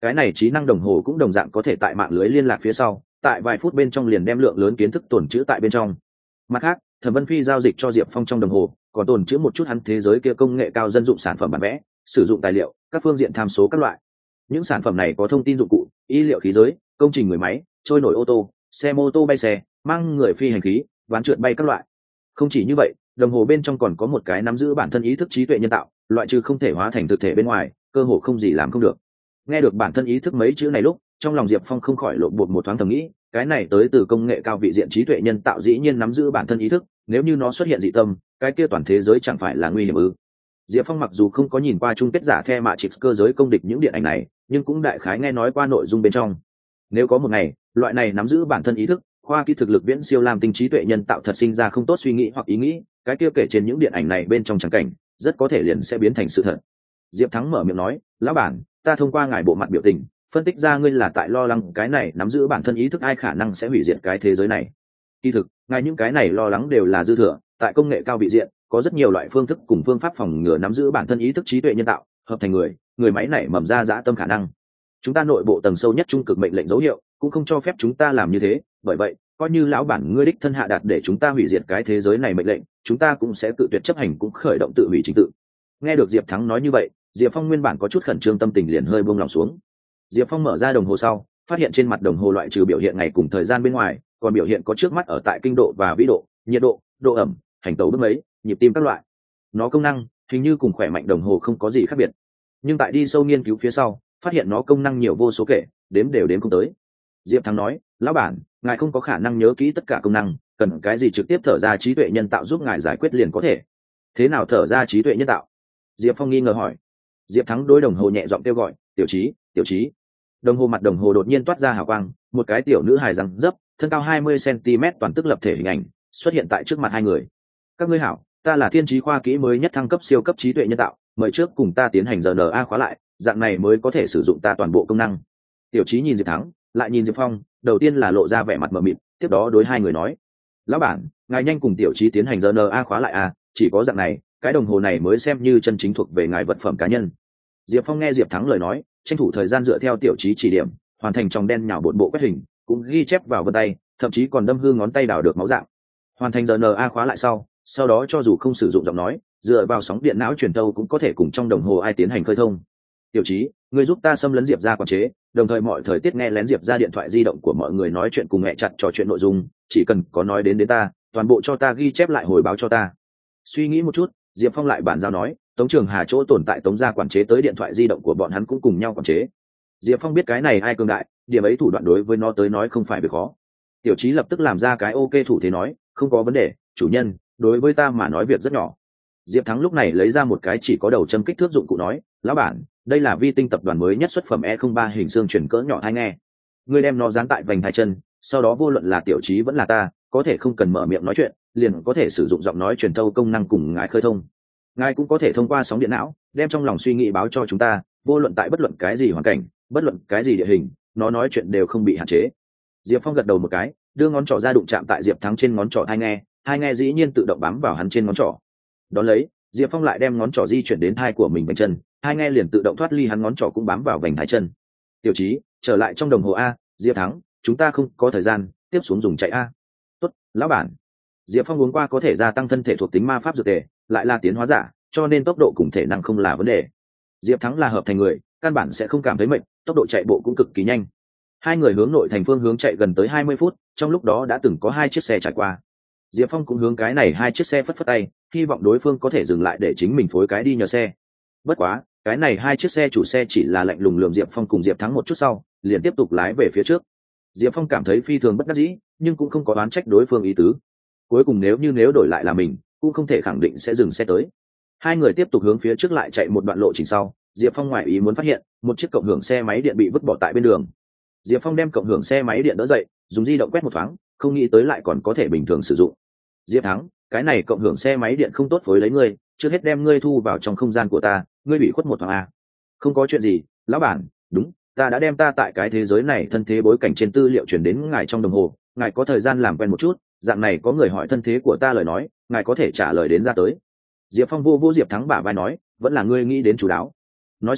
Cái này trí năng đồng hồ cũng đồng dạng có thể tại mạng lưới liên lạc phía sau, tại vài phút bên trong liền đem lượng lớn kiến thức tồn trữ tại bên trong. Mặt khác, Thẩm Vân Phi giao dịch cho Diệp Phong trong đồng hồ còn tồn trữ một chút hắn thế giới kia công nghệ cao dân dụng sản phẩm bản vẽ, sử dụng tài liệu, các phương diện tham số các loại. Những sản phẩm này có thông tin dụng cụ, y liệu khí giới, công trình người máy, trôi nổi ô tô, xe mô tô bay xe, mang người phi hành khí, ván trượt bay các loại. Không chỉ như vậy, đồng hồ bên trong còn có một cái nắm giữ bản thân ý thức trí tuệ nhân tạo, loại trừ không thể hóa thành thực thể bên ngoài, cơ hồ không gì làm không được. Nghe được bản thân ý thức mấy chữ này lúc, trong lòng Diệp Phong không khỏi lộn bột một thoáng thầm nghĩ, cái này tới từ công nghệ cao vị diện trí tuệ nhân tạo dĩ nhiên nắm giữ bản thân ý thức, nếu như nó xuất hiện dị tâm, cái kia toàn thế giới chẳng phải là nguy hiểm ư? Diệp Phong mặc dù không có nhìn qua chung kết giả The Matrix cơ giới công địch những điện ảnh này, nhưng cũng đại khái nghe nói qua nội dung bên trong. Nếu có một ngày, loại này nắm giữ bản thân ý thức, khoa kỹ thực lực viễn siêu làm tinh trí tuệ nhân tạo thật sinh ra không tốt suy nghĩ hoặc ý nghĩ, cái kia kể trên những điện ảnh này bên trong trắng cảnh, rất có thể liền sẽ biến thành sự thật. Diệp Thắng mở miệng nói, lão bản, ta thông qua ngài bộ mặt biểu tình, phân tích ra ngươi là tại lo lắng cái này nắm giữ bản thân ý thức ai khả năng sẽ hủy diệt cái thế giới này. Kỳ thực, ngài những cái này lo lắng đều là dư thừa, tại công nghệ cao vị diện, có rất nhiều loại phương thức cùng phương pháp phòng ngừa nắm giữ bản thân ý thức trí tuệ nhân tạo, hợp thành người máy này mầm ra dã tâm khả năng. Chúng ta nội bộ tầng sâu nhất trung cực mệnh lệnh dấu hiệu, cũng không cho phép chúng ta làm như thế, bởi vậy, coi như lão bản ngươi đích thân hạ đạt để chúng ta hủy diệt cái thế giới này mệnh lệnh, chúng ta cũng sẽ tự tuyệt chấp hành cũng khởi động tự hủy trình tự. Nghe được Diệp Thắng nói như vậy, Diệp Phong nguyên bản có chút khẩn trương tâm tình liền hơi buông lòng xuống. Diệp Phong mở ra đồng hồ sau, phát hiện trên mặt đồng hồ loại trừ biểu hiện ngày cùng thời gian bên ngoài, còn biểu hiện có trước mắt ở tại kinh độ và vĩ độ, nhiệt độ, độ ẩm, hành tấu bước mấy, nhịp tim các loại. Nó công năng hình như cùng khỏe mạnh đồng hồ không có gì khác biệt, nhưng tại đi sâu nghiên cứu phía sau, phát hiện nó công năng nhiều vô số kể, đếm đều đếm không tới. Diệp Thắng nói, lão bản, ngài không có khả năng nhớ kỹ tất cả công năng, cần cái gì trực tiếp thở ra trí tuệ nhân tạo giúp ngài giải quyết liền có thể. Thế nào thở ra trí tuệ nhân tạo? Diệp Phong nghi ngờ hỏi. Diệp Thắng đối đồng hồ nhẹ giọng kêu gọi, tiểu trí, tiểu trí. Đồng hồ mặt đồng hồ đột nhiên toát ra hào quang, một cái tiểu nữ hài răng dấp, thân cao 20 cm toàn tức lập thể hình ảnh xuất hiện tại trước mặt hai người. Các ngươi hảo, ta là thiên trí khoa kỹ mới nhất thăng cấp siêu cấp trí tuệ nhân tạo, mời trước cùng ta tiến hành RNA khóa lại, dạng này mới có thể sử dụng ta toàn bộ công năng. Tiểu trí nhìn Diệp Thắng, lại nhìn Diệp Phong, đầu tiên là lộ ra vẻ mặt mờ mịt, tiếp đó đối hai người nói, lão bản, ngài nhanh cùng tiểu trí tiến hành RNA khóa lại à, chỉ có dạng này, cái đồng hồ này mới xem như chân chính thuộc về ngài vật phẩm cá nhân. Diệp Phong nghe Diệp Thắng lời nói, tranh thủ thời gian dựa theo tiểu trí chỉ điểm, hoàn thành trong đen nhào bột bộ quét hình, cũng ghi chép vào vân tay, thậm chí còn đâm hư ngón tay đào được máu dạng. Hoàn thành RNA khóa lại sau đó cho dù không sử dụng giọng nói, dựa vào sóng điện não truyền tâu cũng có thể cùng trong đồng hồ ai tiến hành khơi thông. Tiểu trí, ngươi giúp ta xâm lấn Diệp ra quản chế, đồng thời mọi thời tiết nghe lén Diệp ra điện thoại di động của mọi người nói chuyện cùng mẹ chặt trò chuyện nội dung, chỉ cần có nói đến ta, toàn bộ cho ta ghi chép lại hồi báo cho ta. Suy nghĩ một chút, Diệp Phong lại bản giao nói, Tống Trường Hà chỗ tồn tại Tống gia quản chế tới điện thoại di động của bọn hắn cũng cùng nhau quản chế. Diệp Phong biết cái này ai cường đại, điểm ấy thủ đoạn đối với nó tới nói không phải việc khó. Tiểu trí lập tức làm ra cái ok thủ thế nói, không có vấn đề, chủ nhân, đối với ta mà nói việc rất nhỏ. Diệp Thắng lúc này lấy ra một cái chỉ có đầu châm kích thước dụng cụ nói, lão bản, đây là vi tinh tập đoàn mới nhất xuất phẩm E03 hình xương chuyển cỡ nhỏ tai nghe. Ngươi đem nó dán tại vành hai chân, sau đó vô luận là tiểu trí vẫn là ta, có thể không cần mở miệng nói chuyện, liền có thể sử dụng giọng nói truyền thâu công năng cùng ngài khơi thông. Ngài cũng có thể thông qua sóng điện não, đem trong lòng suy nghĩ báo cho chúng ta, vô luận tại bất luận cái gì hoàn cảnh, bất luận cái gì địa hình, nó nói chuyện đều không bị hạn chế. Diệp Phong gật đầu một cái, đưa ngón trỏ ra đụng chạm tại Diệp Thắng trên ngón trỏ hai nghe dĩ nhiên tự động bám vào hắn trên ngón trỏ. Đón lấy, Diệp Phong lại đem ngón trỏ di chuyển đến thai của mình vành chân, hai nghe liền tự động thoát ly hắn ngón trỏ cũng bám vào vành hai chân. Tiểu trí, trở lại trong đồng hồ a, Diệp Thắng, chúng ta không có thời gian, tiếp xuống dùng chạy a. Tốt, lão bản. Diệp Phong uống qua có thể gia tăng thân thể thuộc tính ma pháp dược tề, lại là tiến hóa giả, cho nên tốc độ cùng thể năng không là vấn đề. Diệp Thắng là hợp thành người, căn bản sẽ không cảm thấy mệt, tốc độ chạy bộ cũng cực kỳ nhanh. Hai người hướng nội thành phương hướng chạy gần tới 20 phút, trong lúc đó đã từng có hai chiếc xe trải qua. Diệp Phong cũng hướng cái này hai chiếc xe phất phất tay, hy vọng đối phương có thể dừng lại để chính mình phối cái đi nhờ xe. Bất quá, cái này hai chiếc xe chủ xe chỉ là lạnh lùng lườm Diệp Phong cùng Diệp Thắng một chút sau, liền tiếp tục lái về phía trước. Diệp Phong cảm thấy phi thường bất đắc dĩ, nhưng cũng không có oán trách đối phương ý tứ. Cuối cùng nếu đổi lại là mình, cũng không thể khẳng định sẽ dừng xe tới. Hai người tiếp tục hướng phía trước lại chạy một đoạn lộ trình sau, Diệp Phong ngoại ý muốn phát hiện một chiếc cộng hưởng xe máy điện bị vứt bỏ tại bên đường. Diệp Phong đem cộng hưởng xe máy điện đỡ dậy, dùng di động quét một thoáng, không nghĩ tới lại còn có thể bình thường sử dụng. Diệp Thắng, cái này cộng hưởng xe máy điện không tốt phối lấy ngươi, trước hết đem ngươi thu vào trong không gian của ta, ngươi bị khuất một thoáng a. Không có chuyện gì, lão bản, đúng, ta đã đem ta tại cái thế giới này thân thế bối cảnh trên tư liệu chuyển đến ngài trong đồng hồ, ngài có thời gian làm quen một chút, dạng này có người hỏi thân thế của ta lời nói, ngài có thể trả lời đến ra tới. Diệp Phong vô Diệp Thắng bả vai nói, vẫn là ngươi nghĩ đến chú đáo. Nói xong,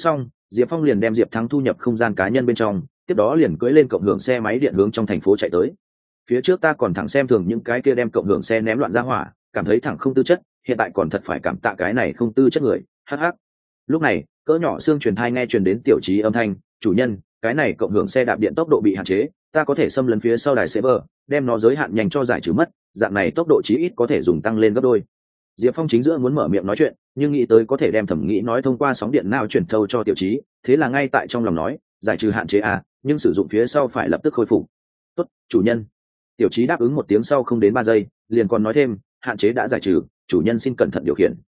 Diệp Phong liền đem Diệp Thắng thu nhập không gian cá nhân bên trong, tiếp đó liền cưỡi lên cộng hưởng xe máy điện hướng trong thành phố chạy tới. Phía trước ta còn thẳng xem thường những cái kia đem cộng hưởng xe ném loạn ra hỏa, cảm thấy thẳng không tư chất, hiện tại còn thật phải cảm tạ cái này không tư chất người. Hắc hắc. Lúc này, cỡ nhỏ xương truyền thai nghe truyền đến Tiểu Chí âm thanh, "Chủ nhân, cái này cộng hưởng xe đạp điện tốc độ bị hạn chế, ta có thể xâm lấn phía sau đài server, đem nó giới hạn nhanh cho giải trừ mất, dạng này tốc độ chí ít có thể dùng tăng lên gấp đôi." Diệp Phong chính giữa muốn mở miệng nói chuyện, nhưng nghĩ tới có thể đem thẩm nghĩ nói thông qua sóng điện nào chuyển thâu cho Tiểu Chí, thế là ngay tại trong lòng nói, giải trừ hạn chế à, nhưng sử dụng phía sau phải lập tức khôi phục. "Tốt, chủ nhân." Tiểu Chí đáp ứng một tiếng sau không đến 3 giây, liền còn nói thêm, "Hạn chế đã giải trừ, chủ nhân xin cẩn thận điều khiển."